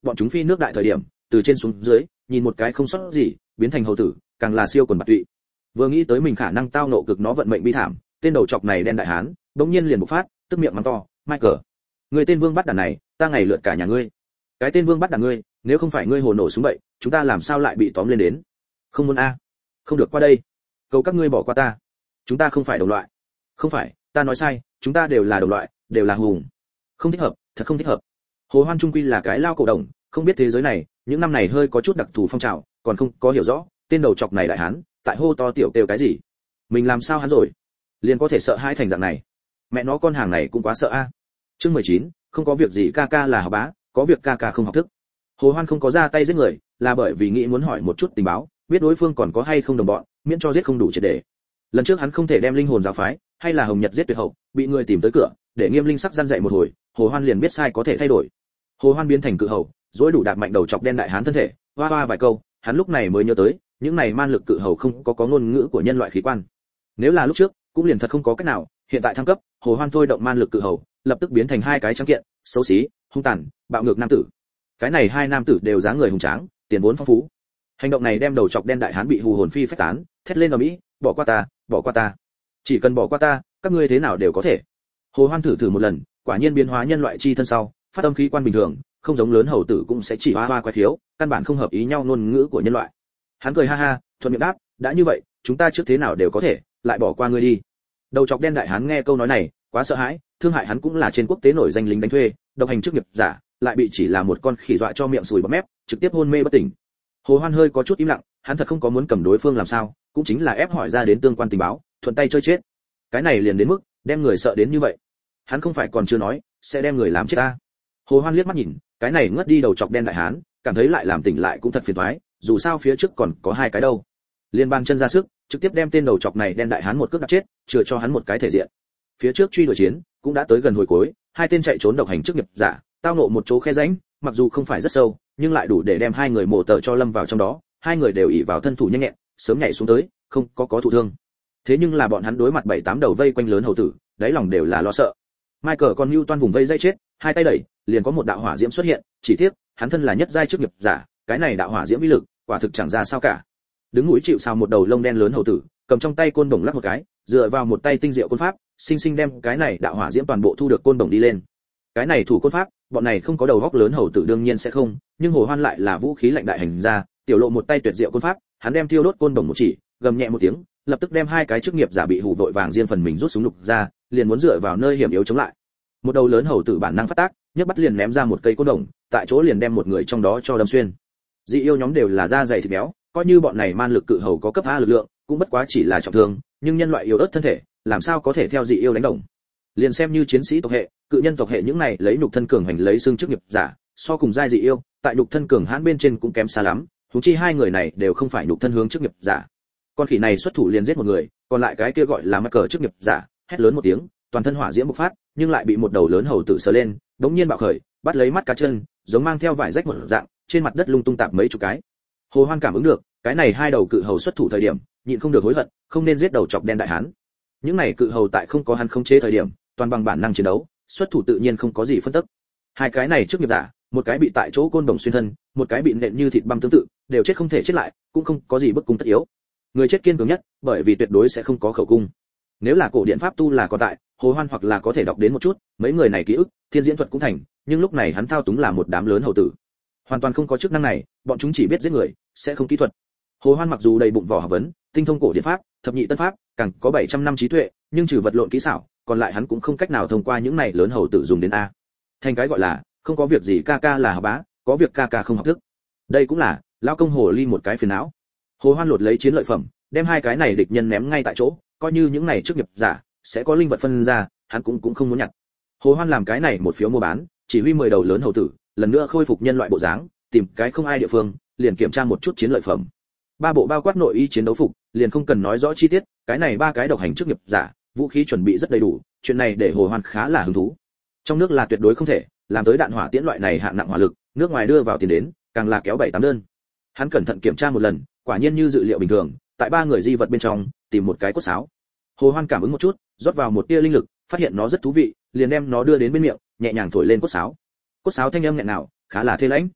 bọn chúng phi nước đại thời điểm, từ trên xuống dưới, nhìn một cái không sót gì, biến thành hầu tử, càng là siêu quần bạt tụy. Vừa nghĩ tới mình khả năng tao nộ cực nó vận mệnh bi thảm, tên đầu chọc này đen đại hán, bỗng nhiên liền bộc phát, tức miệng mắng to, "Michael, người tên Vương bắt đàn này, ta ngày lượt cả nhà ngươi. Cái tên Vương bắt đàn ngươi, nếu không phải ngươi hồ nổ súng bậy, chúng ta làm sao lại bị tóm lên đến? Không muốn a, không được qua đây. Cầu các ngươi bỏ qua ta. Chúng ta không phải đồng loại." "Không phải, ta nói sai, chúng ta đều là đồng loại, đều là hùng." "Không thích hợp, thật không thích hợp." Hồ Hoan trung quy là cái lao cổ đồng, không biết thế giới này, những năm này hơi có chút đặc thù phong trào, còn không có hiểu rõ, tên đầu chọc này đại hán, tại hô to tiểu kêu cái gì? Mình làm sao hắn rồi? Liền có thể sợ hãi thành dạng này. Mẹ nó con hàng này cũng quá sợ a. Chương mười chín, không có việc gì ca ca là học bá, có việc ca ca không học thức. Hồ Hoan không có ra tay giết người, là bởi vì nghĩ muốn hỏi một chút tình báo, biết đối phương còn có hay không đồng bọn, miễn cho giết không đủ triệt để. Lần trước hắn không thể đem linh hồn giáo phái, hay là Hồng Nhật giết tuyệt hậu, bị người tìm tới cửa, để Nghiêm Linh sắc răn dạy một hồi, Hồ Hoan liền biết sai có thể thay đổi. Hồ Hoan biến thành cự hầu, dối đủ đạp mạnh đầu chọc đen đại hán thân thể, hoa hoa vài câu, hắn lúc này mới nhớ tới, những này man lực cự hầu không có có ngôn ngữ của nhân loại khí quan. Nếu là lúc trước, cũng liền thật không có cách nào, hiện tại thăng cấp, Hồ Hoan thôi động man lực cự hầu, lập tức biến thành hai cái trắng kiện, xấu xí, hung tàn, bạo ngược nam tử. Cái này hai nam tử đều dáng người hùng tráng, tiền vốn phong phú. Hành động này đem đầu chọc đen đại hán bị hù hồn phi phách tán, thét lên ầm ĩ, bỏ qua ta, bỏ qua ta. Chỉ cần bỏ qua ta, các ngươi thế nào đều có thể. Hồ Hoan thử thử một lần, quả nhiên biến hóa nhân loại chi thân sau, phát âm khí quan bình thường, không giống lớn hầu tử cũng sẽ chỉ hoa hoa quái thiếu, căn bản không hợp ý nhau ngôn ngữ của nhân loại. Hắn cười ha ha, thuận miệng đáp, đã như vậy, chúng ta trước thế nào đều có thể, lại bỏ qua ngươi đi. Đầu chọc đen đại hán nghe câu nói này, quá sợ hãi, thương hại hắn cũng là trên quốc tế nổi danh lính đánh thuê, độc hành chức nghiệp giả, lại bị chỉ là một con khỉ dọa cho miệng sùi bọt mép, trực tiếp hôn mê bất tỉnh. Hồ Hoan hơi có chút im lặng, hắn thật không có muốn cầm đối phương làm sao, cũng chính là ép hỏi ra đến tương quan tình báo, thuận tay chơi chết. Cái này liền đến mức đem người sợ đến như vậy. Hắn không phải còn chưa nói, sẽ đem người làm chết ta. Hồ Hoan liếc mắt nhìn, cái này ngất đi đầu chọc đen đại hán, cảm thấy lại làm tỉnh lại cũng thật phiền toái, dù sao phía trước còn có hai cái đâu. Liên ban chân ra sức, trực tiếp đem tên đầu chọc này đen đại hán một cước đạp chết, chừa cho hắn một cái thể diện. Phía trước truy đuổi chiến, cũng đã tới gần hồi cuối, hai tên chạy trốn độc hành chức nghiệp giả, tao ngộ một chỗ khe rãnh, mặc dù không phải rất sâu, nhưng lại đủ để đem hai người mổ tờ cho lâm vào trong đó, hai người đều ỷ vào thân thủ nhanh nhẹn, sớm nhảy xuống tới, không có có thụ thương. Thế nhưng là bọn hắn đối mặt bảy tám đầu vây quanh lớn hầu tử, đáy lòng đều là lo sợ. Michael còn lưu toan vùng vây dây chết, hai tay đẩy, liền có một đạo hỏa diễm xuất hiện, chỉ tiếc, hắn thân là nhất giai chức nghiệp giả, cái này đạo hỏa diễm uy lực, quả thực chẳng ra sao cả. Đứng mũi chịu sào một đầu lông đen lớn hầu tử, cầm trong tay côn đồng lắc một cái, dựa vào một tay tinh diệu côn pháp, sinh sinh đem cái này đạo hỏa diễm toàn bộ thu được côn đồng đi lên. Cái này thủ côn pháp, bọn này không có đầu góc lớn hầu tử đương nhiên sẽ không, nhưng Hồ Hoan lại là vũ khí lạnh đại hành gia, tiểu lộ một tay tuyệt diệu côn pháp, hắn đem thiêu đốt côn đồng một chỉ, gầm nhẹ một tiếng, lập tức đem hai cái chức nghiệp giả bị hù vội vàng riêng phần mình rút súng lục ra, liền muốn dựa vào nơi hiểm yếu chống lại. Một đầu lớn hầu tử bản năng phát tác, nhấc bắt liền ném ra một cây côn đồng, tại chỗ liền đem một người trong đó cho đâm xuyên. Dị yêu nhóm đều là da dày thịt béo, coi như bọn này man lực cự hầu có cấp A lực lượng, cũng bất quá chỉ là trọng thương, nhưng nhân loại yếu ớt thân thể, làm sao có thể theo dị yêu đánh đồng. Liền xem như chiến sĩ tộc hệ, cự nhân tộc hệ những này lấy nhục thân cường hành lấy xương chức nghiệp giả, so cùng giai dị yêu, tại nhục thân cường hãn bên trên cũng kém xa lắm, huống chi hai người này đều không phải nhục thân hướng chức nghiệp giả. Con khỉ này xuất thủ liền giết một người, còn lại cái kia gọi là mắc cờ chức nghiệp giả, hét lớn một tiếng, toàn thân hỏa diễm bộc phát, nhưng lại bị một đầu lớn hầu tử sờ lên, đống nhiên bạo khởi, bắt lấy mắt cá chân, giống mang theo vải rách một dạng, trên mặt đất lung tung tạp mấy chục cái. Hồ Hoan cảm ứng được, cái này hai đầu cự hầu xuất thủ thời điểm, nhịn không được hối hận, không nên giết đầu chọc đen đại hán. Những này cự hầu tại không có hắn khống chế thời điểm, toàn bằng bản năng chiến đấu, xuất thủ tự nhiên không có gì phân tức. Hai cái này trước nghiệp giả, một cái bị tại chỗ côn đồng xuyên thân, một cái bị nện như thịt băm tương tự, đều chết không thể chết lại, cũng không có gì bức cung tất yếu. Người chết kiên cường nhất, bởi vì tuyệt đối sẽ không có khẩu cung. Nếu là cổ điện pháp tu là có tại, Hồ Hoan hoặc là có thể đọc đến một chút, mấy người này ký ức, thiên diễn thuật cũng thành, nhưng lúc này hắn thao túng là một đám lớn hầu tử. Hoàn toàn không có chức năng này, bọn chúng chỉ biết giết người, sẽ không kỹ thuật. Hồ Hoan mặc dù đầy bụng vỏ học vấn, tinh thông cổ điện pháp, thập nhị tân pháp, càng có bảy trăm năm trí tuệ, nhưng trừ vật lộn kỹ xảo, còn lại hắn cũng không cách nào thông qua những này lớn hầu tử dùng đến a. Thành cái gọi là, không có việc gì ca ca là học bá, có việc ca ca không học thức. Đây cũng là lão công hồ ly một cái phiền não. Hồ Hoan lột lấy chiến lợi phẩm, đem hai cái này địch nhân ném ngay tại chỗ, coi như những này trước nghiệp giả sẽ có linh vật phân ra, hắn cũng cũng không muốn nhặt. Hồ Hoan làm cái này một phiếu mua bán, chỉ huy mười đầu lớn hầu tử, lần nữa khôi phục nhân loại bộ dáng, tìm cái không ai địa phương, liền kiểm tra một chút chiến lợi phẩm. Ba bộ bao quát nội y chiến đấu phục, liền không cần nói rõ chi tiết, cái này ba cái độc hành trước nghiệp giả, vũ khí chuẩn bị rất đầy đủ, chuyện này để Hồ Hoan khá là hứng thú. Trong nước là tuyệt đối không thể, làm tới đạn hỏa tiễn loại này hạng nặng hỏa lực, nước ngoài đưa vào tiền đến, càng là kéo bảy tám đơn. Hắn cẩn thận kiểm tra một lần, quả nhiên như dự liệu bình thường, tại ba người di vật bên trong, tìm một cái cốt sáo. Hồ Hoan cảm ứng một chút, rót vào một tia linh lực, phát hiện nó rất thú vị, liền đem nó đưa đến bên miệng, nhẹ nhàng thổi lên cốt sáo. Cốt sáo thanh âm nhẹ nào, khá là thê lãnh.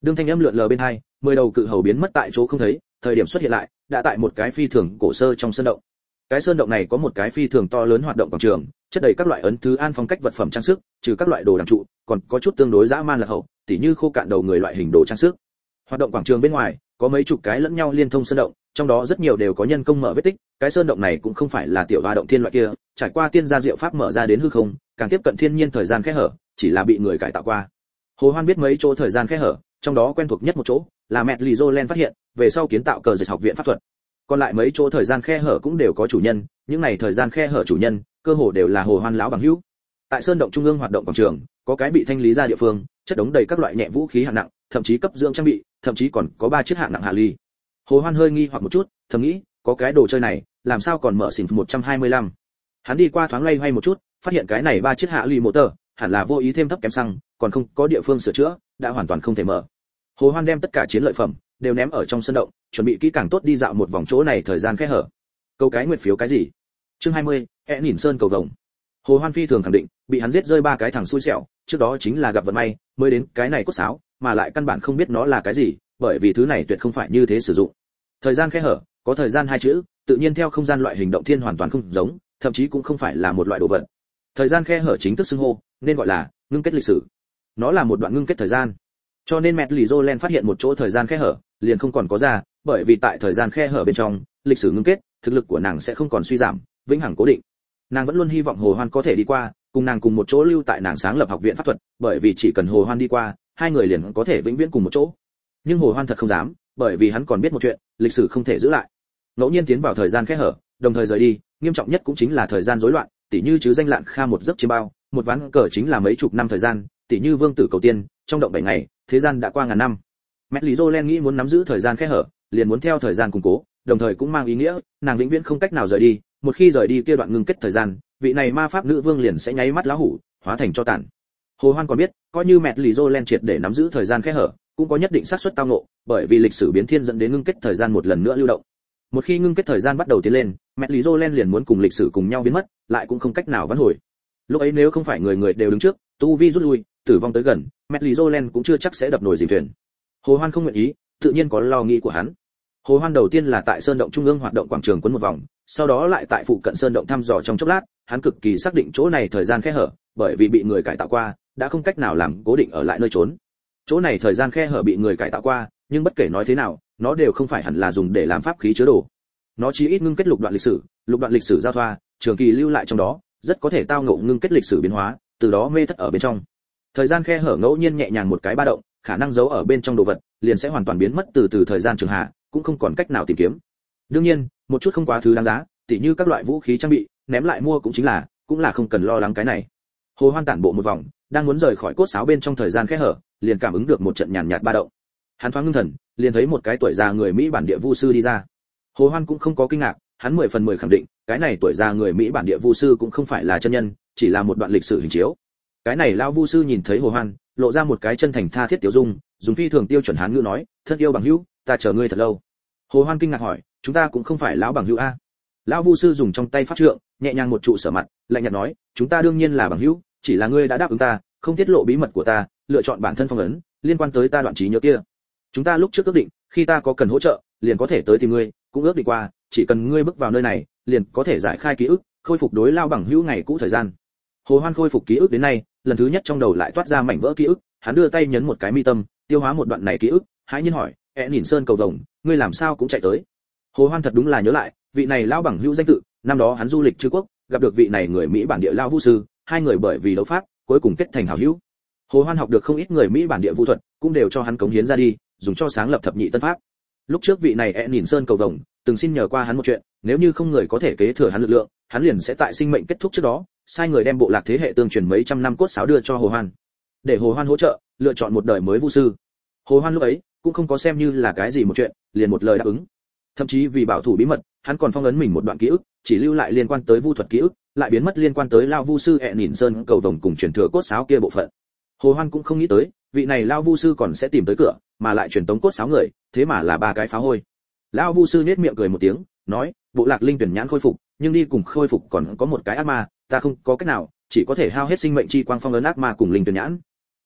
Đương thanh âm lượn lờ bên hai, mười đầu cự hầu biến mất tại chỗ không thấy, thời điểm xuất hiện lại, đã tại một cái phi thường cổ sơ trong sơn động. Cái sơn động này có một cái phi thường to lớn hoạt động quảng trường, chất đầy các loại ấn thứ an phong cách vật phẩm trang sức, trừ các loại đồ đằng trụ, còn có chút tương đối dã man là hậu, tỉ như khô cạn đầu người loại hình đồ trang sức. Hoạt động quảng trường bên ngoài có mấy chục cái lẫn nhau liên thông sơn động, trong đó rất nhiều đều có nhân công mở vết tích. Cái sơn động này cũng không phải là tiểu hoa động thiên loại kia, trải qua tiên gia diệu pháp mở ra đến hư không, càng tiếp cận thiên nhiên thời gian kẽ hở, chỉ là bị người cải tạo qua. Hồ Hoan biết mấy chỗ thời gian kẽ hở, trong đó quen thuộc nhất một chỗ là Mẹt Lì Jolen phát hiện, về sau kiến tạo cờ dịch học viện pháp thuật. Còn lại mấy chỗ thời gian khe hở cũng đều có chủ nhân, những này thời gian khe hở chủ nhân, cơ hồ đều là Hồ Hoan lão bằng hữu. Tại sơn động trung ương hoạt động quảng trường, có cái bị thanh lý ra địa phương, chất đống đầy các loại nhẹ vũ khí hạng nặng, thậm chí cấp dưỡng trang bị, thậm chí còn có ba chiếc hạng nặng hạ ly. Hồ Hoan hơi nghi hoặc một chút, thầm nghĩ, có cái đồ chơi này, làm sao còn mở xỉn một trăm hai mươi lăm. Hắn đi qua thoáng lay hoay một chút, phát hiện cái này ba chiếc hạ ly motor, hẳn là vô ý thêm thấp kém xăng, còn không có địa phương sửa chữa, đã hoàn toàn không thể mở. Hồ Hoan đem tất cả chiến lợi phẩm đều ném ở trong sân động, chuẩn bị kỹ càng tốt đi dạo một vòng chỗ này thời gian kẽ hở. Câu cái nguyệt phiếu cái gì? Chương hai mươi, ẻ nhìn sơn cầu vồng. Hồ Hoan phi thường khẳng định, bị hắn giết rơi ba cái thằng xui xẻo, trước đó chính là gặp vận may, mới đến cái này cốt sáo, mà lại căn bản không biết nó là cái gì, bởi vì thứ này tuyệt không phải như thế sử dụng. Thời gian kẽ hở, có thời gian hai chữ, tự nhiên theo không gian loại hình động thiên hoàn toàn không giống, thậm chí cũng không phải là một loại đồ vật. Thời gian kẽ hở chính thức xưng hô, nên gọi là ngưng kết lịch sử. Nó là một đoạn ngưng kết thời gian. Cho nên Mẹt Lì Jolen phát hiện một chỗ thời gian khe hở, liền không còn có ra, bởi vì tại thời gian khe hở bên trong, lịch sử ngưng kết, thực lực của nàng sẽ không còn suy giảm, vĩnh hằng cố định. Nàng vẫn luôn hy vọng Hồ Hoan có thể đi qua, cùng nàng cùng một chỗ lưu tại nàng sáng lập học viện pháp thuật, bởi vì chỉ cần Hồ Hoan đi qua, hai người liền có thể vĩnh viễn cùng một chỗ. Nhưng Hồ Hoan thật không dám, bởi vì hắn còn biết một chuyện, lịch sử không thể giữ lại. Ngẫu nhiên tiến vào thời gian khe hở, đồng thời rời đi, nghiêm trọng nhất cũng chính là thời gian rối loạn, tỉ như chứ danh lạn kha một giấc chiêm bao, một ván cờ chính là mấy chục năm thời gian, tỉ như vương tử cầu tiên, trong động bảy ngày, thế gian đã qua ngàn năm. Mẹt Lý Jolen nghĩ muốn nắm giữ thời gian kẽ hở, liền muốn theo thời gian củng cố, đồng thời cũng mang ý nghĩa, nàng vĩnh viễn không cách nào rời đi, một khi rời đi kia đoạn ngưng kết thời gian, vị này ma pháp nữ vương liền sẽ nháy mắt lão hủ, hóa thành cho tàn. Hồ Hoan còn biết, coi như Mẹt Lý Jolen triệt để nắm giữ thời gian kẽ hở, cũng có nhất định xác suất tao ngộ, bởi vì lịch sử biến thiên dẫn đến ngưng kết thời gian một lần nữa lưu động. Một khi ngưng kết thời gian bắt đầu tiến lên, Mẹt Lý Jolen liền muốn cùng lịch sử cùng nhau biến mất, lại cũng không cách nào vãn hồi. Lúc ấy nếu không phải người người đều đứng trước, tu vi rút lui, tử vong tới gần, Mẹt Lý Jolen cũng chưa chắc sẽ đập nồi dìm thuyền. Hồ Hoan không nguyện ý, tự nhiên có lo nghĩ của hắn. Hồ Hoan đầu tiên là tại sơn động trung ương hoạt động quảng trường quấn một vòng, sau đó lại tại phụ cận sơn động thăm dò trong chốc lát, hắn cực kỳ xác định chỗ này thời gian khe hở, bởi vì bị người cải tạo qua, đã không cách nào làm cố định ở lại nơi trốn. Chỗ này thời gian khe hở bị người cải tạo qua, nhưng bất kể nói thế nào, nó đều không phải hẳn là dùng để làm pháp khí chứa đồ. Nó chỉ ít ngưng kết lục đoạn lịch sử, lục đoạn lịch sử giao thoa, trường kỳ lưu lại trong đó, rất có thể tao ngộ ngưng kết lịch sử biến hóa, từ đó mê thất ở bên trong. Thời gian khe hở ngẫu nhiên nhẹ nhàng một cái ba động, khả năng giấu ở bên trong đồ vật, liền sẽ hoàn toàn biến mất từ từ thời gian trường hạ, cũng không còn cách nào tìm kiếm. Đương nhiên, một chút không quá thứ đáng giá, tỉ như các loại vũ khí trang bị, ném lại mua cũng chính là, cũng là không cần lo lắng cái này. Hồ Hoan tản bộ một vòng, đang muốn rời khỏi cốt sáo bên trong thời gian khe hở, liền cảm ứng được một trận nhàn nhạt ba động. Hắn thoáng ngưng thần, liền thấy một cái tuổi già người Mỹ bản địa vu sư đi ra. Hồ Hoan cũng không có kinh ngạc, hắn mười phần mười khẳng định, cái này tuổi già người Mỹ bản địa vu sư cũng không phải là chân nhân, chỉ là một đoạn lịch sử hình chiếu. Cái này lão vu sư nhìn thấy Hồ Hoan, lộ ra một cái chân thành tha thiết tiểu dung, dùng phi thường tiêu chuẩn hán ngữ nói, thân yêu bằng hữu, ta chờ ngươi thật lâu. Hồ Hoan kinh ngạc hỏi, chúng ta cũng không phải lão bằng hữu a? Lão vu sư dùng trong tay pháp trượng, nhẹ nhàng một trụ sở mặt, lạnh nhạt nói, chúng ta đương nhiên là bằng hữu, chỉ là ngươi đã đáp ứng ta, không tiết lộ bí mật của ta, lựa chọn bản thân phong ấn, liên quan tới ta đoạn trí nhớ kia. Chúng ta lúc trước ước định, khi ta có cần hỗ trợ, liền có thể tới tìm ngươi, cũng ước định qua, chỉ cần ngươi bước vào nơi này, liền có thể giải khai ký ức, khôi phục đối lao bằng hữu ngày cũ thời gian. Hồ Hoan khôi phục ký ức đến nay, lần thứ nhất trong đầu lại toát ra mảnh vỡ ký ức, hắn đưa tay nhấn một cái mi tâm, tiêu hóa một đoạn này ký ức, hãi nhiên hỏi, "Ẻ nhìn sơn cầu vồng, ngươi làm sao cũng chạy tới?" Hồ Hoan thật đúng là nhớ lại, vị này lao bằng hữu danh tự, năm đó hắn du lịch Trư Quốc, gặp được vị này người Mỹ bản địa lao vu sư, hai người bởi vì đấu pháp, cuối cùng kết thành hảo hữu. Hồ Hoan học được không ít người Mỹ bản địa vu thuật, cũng đều cho hắn cống hiến ra đi, dùng cho sáng lập thập nhị tân pháp. Lúc trước vị này Ẻ nhìn sơn cầu vồng, từng xin nhờ qua hắn một chuyện, nếu như không người có thể kế thừa hắn lực lượng, hắn liền sẽ tại sinh mệnh kết thúc trước đó, sai người đem bộ lạc thế hệ tương truyền mấy trăm năm cốt sáo đưa cho Hồ Hoan, để Hồ Hoan hỗ trợ lựa chọn một đời mới vu sư. Hồ Hoan lúc ấy cũng không có xem như là cái gì một chuyện, liền một lời đáp ứng. Thậm chí vì bảo thủ bí mật, hắn còn phong ấn mình một đoạn ký ức, chỉ lưu lại liên quan tới vu thuật ký ức, lại biến mất liên quan tới lao vu sư Ẻ nhìn sơn cầu vồng cùng truyền thừa cốt sáo kia bộ phận. Hồ Hoan cũng không nghĩ tới, vị này lao vu sư còn sẽ tìm tới cửa, mà lại truyền tống cốt sáo người, thế mà là ba cái phá hôi. Lao vu sư nhếch miệng cười một tiếng, nói, bộ lạc linh tuyển nhãn khôi phục, nhưng đi cùng khôi phục còn có một cái ác ma, ta không có cách nào, chỉ có thể hao hết sinh mệnh chi quang phong ấn ác ma cùng linh tuyển nhãn.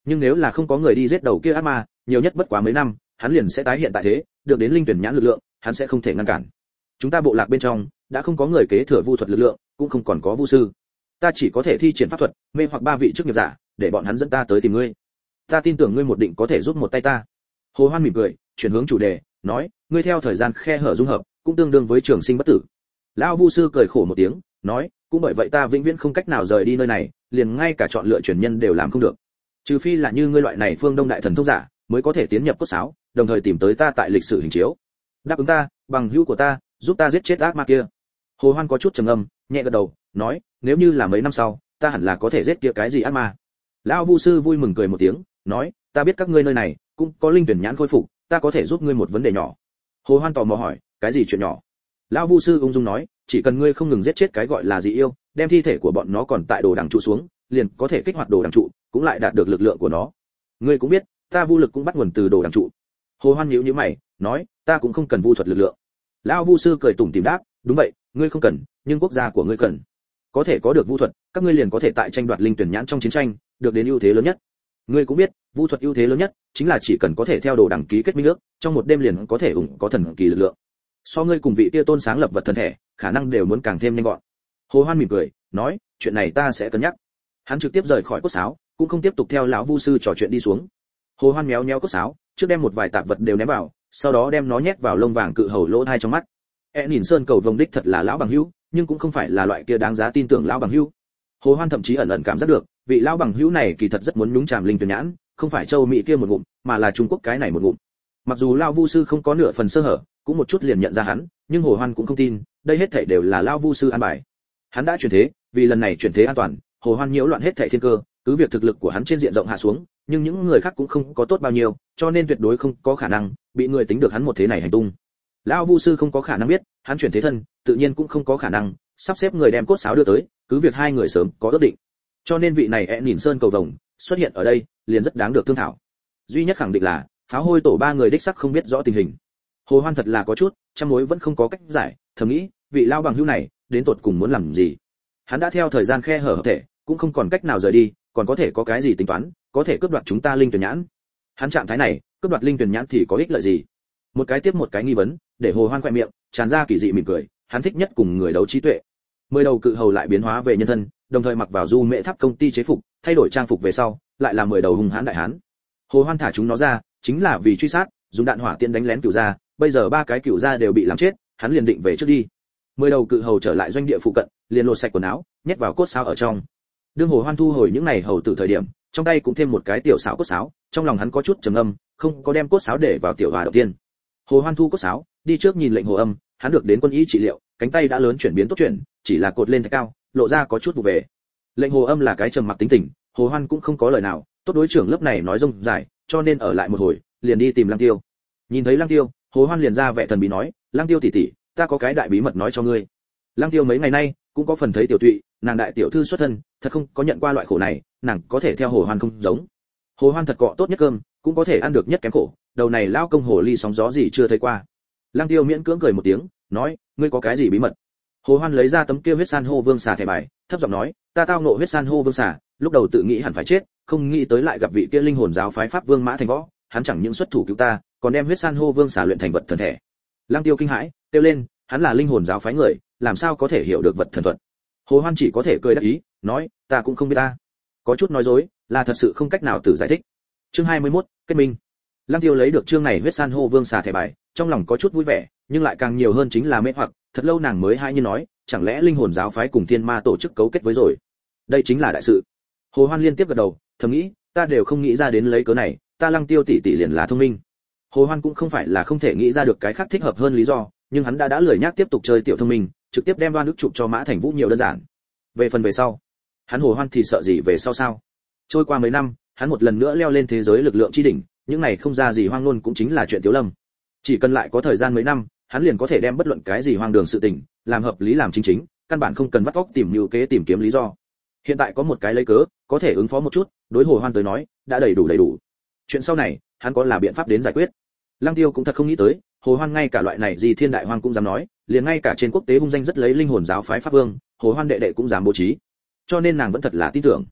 nhưng nếu là không có người đi giết đầu kia ác ma, nhiều nhất bất quá mấy năm, hắn liền sẽ tái hiện tại thế, được đến linh tuyển nhãn lực lượng, hắn sẽ không thể ngăn cản. Chúng ta bộ lạc bên trong đã không có người kế thừa vu thuật lực lượng, cũng không còn có vu sư. Ta chỉ có thể thi triển pháp thuật, mê hoặc ba vị chức nghiệp giả, để bọn hắn dẫn ta tới tìm ngươi. Ta tin tưởng ngươi một định có thể giúp một tay ta. Hồ Hoan mỉm cười, chuyển hướng chủ đề, nói, ngươi theo thời gian khe hở dung hợp, cũng tương đương với trường sinh bất tử. Lão vu sư cười khổ một tiếng, nói, cũng bởi vậy ta vĩnh viễn không cách nào rời đi nơi này, liền ngay cả chọn lựa truyền nhân đều làm không được. Trừ phi là như ngươi loại này phương Đông đại thần thông giả, mới có thể tiến nhập cốt sáo, đồng thời tìm tới ta tại lịch sử hình chiếu. Đáp ứng ta, bằng hữu của ta, giúp ta giết chết ác ma kia. Hồ Hoan có chút trầm ngâm, nhẹ gật đầu, nói, nếu như là mấy năm sau, ta hẳn là có thể giết kia cái gì ác ma. Lão vu sư vui mừng cười một tiếng, nói, ta biết các ngươi nơi này cũng có linh tuyển nhãn khôi phục, ta có thể giúp ngươi một vấn đề nhỏ. Hồ Hoan tò mò hỏi, cái gì chuyện nhỏ? Lão vu sư ung dung nói, chỉ cần ngươi không ngừng giết chết cái gọi là dị yêu, đem thi thể của bọn nó còn tại đồ đằng trụ xuống, liền có thể kích hoạt đồ đằng trụ, cũng lại đạt được lực lượng của nó. Ngươi cũng biết, ta vu lực cũng bắt nguồn từ đồ đằng trụ. Hồ Hoan nhíu nhíu mày, nói, ta cũng không cần vu thuật lực lượng. Lão vu sư cười tủm tỉm đáp, đúng vậy, ngươi không cần, nhưng quốc gia của ngươi cần. Có thể có được vu thuật, các ngươi liền có thể tại tranh đoạt linh tuyển nhãn trong chiến tranh, được đến ưu thế lớn nhất. Ngươi cũng biết, vu thuật ưu thế lớn nhất chính là chỉ cần có thể theo đồ đằng ký kết minh ước, trong một đêm liền có thể ủng có thần kỳ lực lượng. So ngươi cùng vị kia tôn sáng lập vật thần thể, khả năng đều muốn càng thêm nhanh gọn. Hồ Hoan mỉm cười, nói, chuyện này ta sẽ cân nhắc. Hắn trực tiếp rời khỏi cốt sáo, cũng không tiếp tục theo lão vu sư trò chuyện đi xuống. Hồ Hoan méo méo cốt sáo, trước đem một vài tạp vật đều ném vào, sau đó đem nó nhét vào lông vàng cự hầu lỗ hai trong mắt. E nhìn sơn cầu vồng đích thật là lão bằng hữu, nhưng cũng không phải là loại kia đáng giá tin tưởng lão bằng hữu. Hồ Hoan thậm chí ẩn ẩn cảm giác được, vị lão bằng hữu này kỳ thật rất muốn nhúng chàm linh tuyển nhãn, không phải châu Mỹ kia một ngụm, mà là Trung Quốc cái này một ngụm. Mặc dù lão vu sư không có nửa phần sơ hở, cũng một chút liền nhận ra hắn, nhưng Hồ Hoan cũng không tin, đây hết thảy đều là lão vu sư an bài. Hắn đã chuyển thế, vì lần này chuyển thế an toàn, Hồ Hoan nhiễu loạn hết thảy thiên cơ, cứ việc thực lực của hắn trên diện rộng hạ xuống, nhưng những người khác cũng không có tốt bao nhiêu, cho nên tuyệt đối không có khả năng bị người tính được hắn một thế này hành tung. Lão vu sư không có khả năng biết, hắn chuyển thế thân, tự nhiên cũng không có khả năng sắp xếp người đem cốt sáo đưa tới, cứ việc hai người sớm có ước định. Cho nên vị này ẹ nhìn sơn cầu vồng xuất hiện ở đây, liền rất đáng được thương thảo. Duy nhất khẳng định là, pháo hôi tổ ba người đích sắc không biết rõ tình hình. Hồ Hoan thật là có chút, trăm mối vẫn không có cách giải, thầm nghĩ, vị lao bằng hữu này, đến tột cùng muốn làm gì? Hắn đã theo thời gian khe hở hợp thể, cũng không còn cách nào rời đi, còn có thể có cái gì tính toán, có thể cướp đoạt chúng ta linh tuyển nhãn. Hắn trạng thái này, cướp đoạt linh tuyển nhãn thì có ích lợi gì? Một cái tiếp một cái nghi vấn, để Hồ Hoan khẽ miệng, tràn ra kỳ dị mỉm cười, hắn thích nhất cùng người đấu trí tuệ. Mười đầu cự hầu lại biến hóa về nhân thân, đồng thời mặc vào du mễ tháp công ty chế phục, thay đổi trang phục về sau, lại là mười đầu hung hãn đại hán. Hồ Hoan thả chúng nó ra, chính là vì truy sát, dùng đạn hỏa tiễn đánh lén cửu gia, bây giờ ba cái cửu gia đều bị làm chết, hắn liền định về trước đi. Mười đầu cự hầu trở lại doanh địa phụ cận, liền lột sạch quần áo, nhét vào cốt sáo ở trong. Đương Hồ Hoan thu hồi những này hầu từ thời điểm, trong tay cũng thêm một cái tiểu sáo cốt sáo, trong lòng hắn có chút trầm ngâm, không có đem cốt sáo để vào tiểu hòa đầu tiên. Hồ Hoan thu cốt sáo, đi trước nhìn lệnh Hồ Âm, hắn được đến quân y trị liệu, cánh tay đã lớn chuyển biến tốt chuyển, chỉ là cột lên thạch cao, lộ ra có chút vụ về. Lệnh Hồ Âm là cái trầm mặc tính tình, Hồ Hoan cũng không có lời nào, tốt đối trưởng lớp này nói rông dài, cho nên ở lại một hồi, liền đi tìm Lăng Tiêu. Nhìn thấy Lăng Tiêu, Hồ Hoan liền ra vẻ thần bí nói, Lăng Tiêu tỷ tỷ, ta có cái đại bí mật nói cho ngươi. Lăng Tiêu mấy ngày nay cũng có phần thấy tiểu tụy, nàng đại tiểu thư xuất thân, thật không có nhận qua loại khổ này, nàng có thể theo Hồ Hoan không giống. Hồ Hoan thật cọ tốt nhất cơm, cũng có thể ăn được nhất kém khổ, đầu này lao công hồ ly sóng gió gì chưa thấy qua. Lăng Tiêu miễn cưỡng cười một tiếng, nói, ngươi có cái gì bí mật? Hồ Hoan lấy ra tấm kia huyết san hô vương xà thẻ bài, thấp giọng nói, ta tao ngộ huyết san hô vương xà, lúc đầu tự nghĩ hẳn phải chết, không nghĩ tới lại gặp vị kia linh hồn giáo phái pháp vương Mã Thành Võ, hắn chẳng những xuất thủ cứu ta, còn đem huyết san hô vương xà luyện thành vật thần thể. Lăng Tiêu kinh hãi, kêu lên, hắn là linh hồn giáo phái người, làm sao có thể hiểu được vật thần thuật? Hồ Hoan chỉ có thể cười đáp ý, nói, ta cũng không biết ta. Có chút nói dối, là thật sự không cách nào tự giải thích. Chương hai mươi mốt, kết minh. Lăng Tiêu lấy được chương này huyết san hô vương xà thẻ bài, trong lòng có chút vui vẻ, nhưng lại càng nhiều hơn chính là mê hoặc, thật lâu nàng mới hai như nói, chẳng lẽ linh hồn giáo phái cùng thiên ma tổ chức cấu kết với rồi? Đây chính là đại sự. Hồ Hoan liên tiếp gật đầu, thầm nghĩ, ta đều không nghĩ ra đến lấy cớ này, ta Lăng Tiêu tỷ tỷ liền là thông minh. Hồ Hoan cũng không phải là không thể nghĩ ra được cái khác thích hợp hơn lý do, nhưng hắn đã đã lười nhác tiếp tục chơi tiểu thông minh, trực tiếp đem đoan ức chụp cho Mã Thành Vũ nhiều đơn giản. Về phần về sau, hắn Hồ Hoan thì sợ gì về sau sao? Trôi qua mấy năm, hắn một lần nữa leo lên thế giới lực lượng chi đỉnh, những này không ra gì hoang luôn cũng chính là chuyện tiểu lâm. Chỉ cần lại có thời gian mấy năm, hắn liền có thể đem bất luận cái gì hoang đường sự tình, làm hợp lý làm chính chính, căn bản không cần vắt óc tìm nhiều kế tìm kiếm lý do. Hiện tại có một cái lấy cớ, có thể ứng phó một chút, đối Hồ Hoan tới nói, đã đầy đủ đầy đủ. Chuyện sau này, hắn có là biện pháp đến giải quyết. Lăng Tiêu cũng thật không nghĩ tới, Hồ Hoan ngay cả loại này gì thiên đại hoang cũng dám nói, liền ngay cả trên quốc tế hung danh rất lấy linh hồn giáo phái pháp vương, Hồ Hoan đệ đệ cũng dám bố trí. Cho nên nàng vẫn thật là tin tưởng.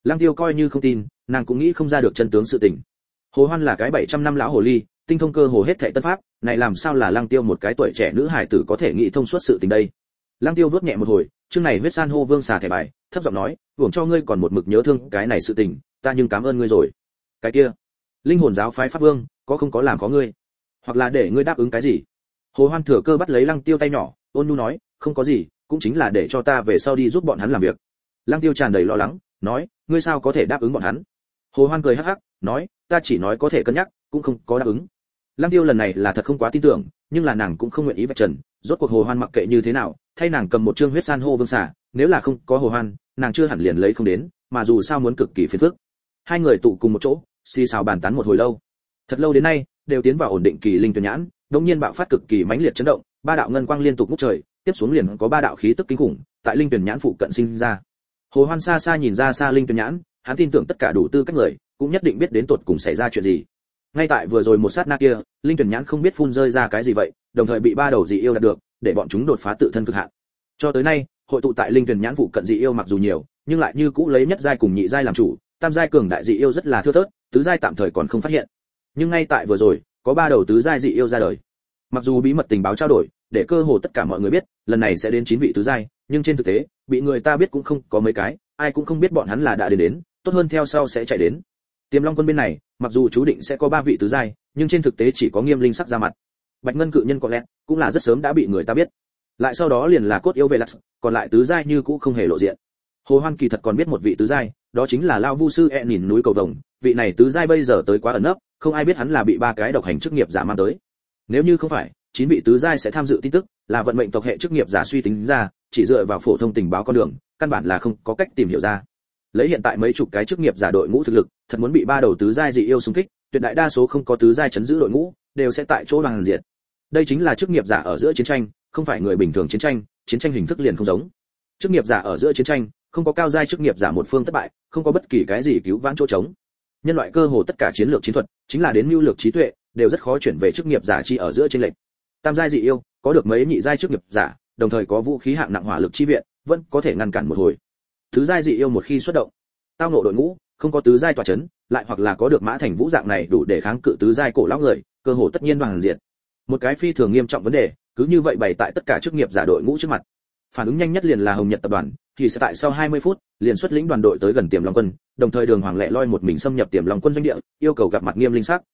Lăng Tiêu coi như không tin, nàng cũng nghĩ không ra được chân tướng sự tình. Hồ Hoan là cái bảy trăm năm lão hồ ly, tinh thông cơ hồ hết thảy tân pháp, này làm sao là Lăng Tiêu một cái tuổi trẻ nữ hài tử có thể nghĩ thông suốt sự tình đây. Lăng Tiêu vuốt nhẹ một hồi, chương này huyết san hô vương xà thẻ bài, thấp giọng nói, hưởng cho ngươi còn một mực nhớ thương cái này sự tình, ta nhưng cảm ơn ngươi rồi. Cái kia, linh hồn giáo phái pháp vương, có không có làm có ngươi, hoặc là để ngươi đáp ứng cái gì? Hồ Hoan thừa cơ bắt lấy Lăng Tiêu tay nhỏ, ôn nhu nói, không có gì, cũng chính là để cho ta về sau đi giúp bọn hắn làm việc. Lăng Tiêu tràn đầy lo lắng, nói, ngươi sao có thể đáp ứng bọn hắn? Hồ Hoan cười hắc hắc, nói, ta chỉ nói có thể cân nhắc, cũng không có đáp ứng. Lăng Tiêu lần này là thật không quá tin tưởng, nhưng là nàng cũng không nguyện ý vạch trần, rốt cuộc Hồ Hoan mặc kệ như thế nào, thay nàng cầm một chương huyết san hô vương xà, nếu là không có Hồ Hoan, nàng chưa hẳn liền lấy không đến, mà dù sao muốn cực kỳ phiền phức. Hai người tụ cùng một chỗ, xì xào bàn tán một hồi lâu. Thật lâu đến nay, đều tiến vào ổn định kỳ linh tuyển nhãn, đột nhiên bạo phát cực kỳ mãnh liệt chấn động, ba đạo ngân quang liên tục ngút trời, tiếp xuống liền có ba đạo khí tức kinh khủng, tại linh tuyển nhãn phụ cận sinh ra. Hồ Hoan xa xa nhìn ra xa linh tuyển nhãn, hắn tin tưởng tất cả đủ tư cách người, cũng nhất định biết đến tột cùng xảy ra chuyện gì. Ngay tại vừa rồi một sát na kia, linh tuyển nhãn không biết phun rơi ra cái gì vậy, đồng thời bị ba đầu dị yêu đạt được, để bọn chúng đột phá tự thân cực hạn. Cho tới nay, hội tụ tại linh tuyển nhãn phụ cận dị yêu mặc dù nhiều, nhưng lại như cũ lấy nhất giai cùng nhị giai làm chủ, tam giai cường đại dị yêu rất là thưa thớt, tứ giai tạm thời còn không phát hiện. Nhưng ngay tại vừa rồi, có ba đầu tứ giai dị yêu ra đời. Mặc dù bí mật tình báo trao đổi, để cơ hồ tất cả mọi người biết, lần này sẽ đến chín vị tứ giai, nhưng trên thực tế, bị người ta biết cũng không có mấy cái, ai cũng không biết bọn hắn là đã đến đến, tốt hơn theo sau sẽ chạy đến. Tiềm Long quân bên này, mặc dù chú định sẽ có ba vị tứ giai, nhưng trên thực tế chỉ có Nghiêm Linh sắc ra mặt. Bạch Ngân cự nhân có lẽ cũng là rất sớm đã bị người ta biết. Lại sau đó liền là cốt yêu Velax, còn lại tứ giai như cũ không hề lộ diện. Hồ Hoan kỳ thật còn biết một vị tứ giai, đó chính là Lão Vu sư E nhìn núi cầu vồng, vị này tứ giai bây giờ tới quá ẩn nấp, không ai biết hắn là bị ba cái độc hành chức nghiệp giả mang tới. Nếu như không phải, chín vị tứ giai sẽ tham dự tin tức, là vận mệnh tộc hệ chức nghiệp giả suy tính ra, chỉ dựa vào phổ thông tình báo con đường, căn bản là không có cách tìm hiểu ra. Lấy hiện tại mấy chục cái chức nghiệp giả đội ngũ thực lực, thật muốn bị ba đầu tứ giai dị yêu xung kích, tuyệt đại đa số không có tứ giai chấn giữ đội ngũ, đều sẽ tại chỗ đoàn diệt. Đây chính là chức nghiệp giả ở giữa chiến tranh, không phải người bình thường chiến tranh, chiến tranh hình thức liền không giống. Chức nghiệp giả ở giữa chiến tranh, không có cao giai chức nghiệp giả một phương thất bại, không có bất kỳ cái gì cứu vãn chỗ trống. Nhân loại cơ hồ tất cả chiến lược chiến thuật, chính là đến mưu lược trí tuệ, đều rất khó chuyển về chức nghiệp giả chi ở giữa chiến lệnh. Tam giai dị yêu, có được mấy nhị giai chức nghiệp giả, đồng thời có vũ khí hạng nặng hỏa lực chi viện, vẫn có thể ngăn cản một hồi. Tứ giai dị yêu một khi xuất động, tao ngộ đội ngũ, không có tứ giai tọa chấn, lại hoặc là có được Mã Thành Vũ dạng này đủ để kháng cự tứ giai cổ lão người, cơ hồ tất nhiên đoàn diệt. Một cái phi thường nghiêm trọng vấn đề, cứ như vậy bày tại tất cả chức nghiệp giả đội ngũ trước mặt. Phản ứng nhanh nhất liền là Hồng Nhật tập đoàn, thì sẽ tại sau hai mươi phút, liền xuất lĩnh đoàn đội tới gần Tiềm Long quân, đồng thời Đường Hoàng lẻ loi một mình xâm nhập Tiềm Long quân doanh địa, yêu cầu gặp mặt Nghiêm Linh sắc.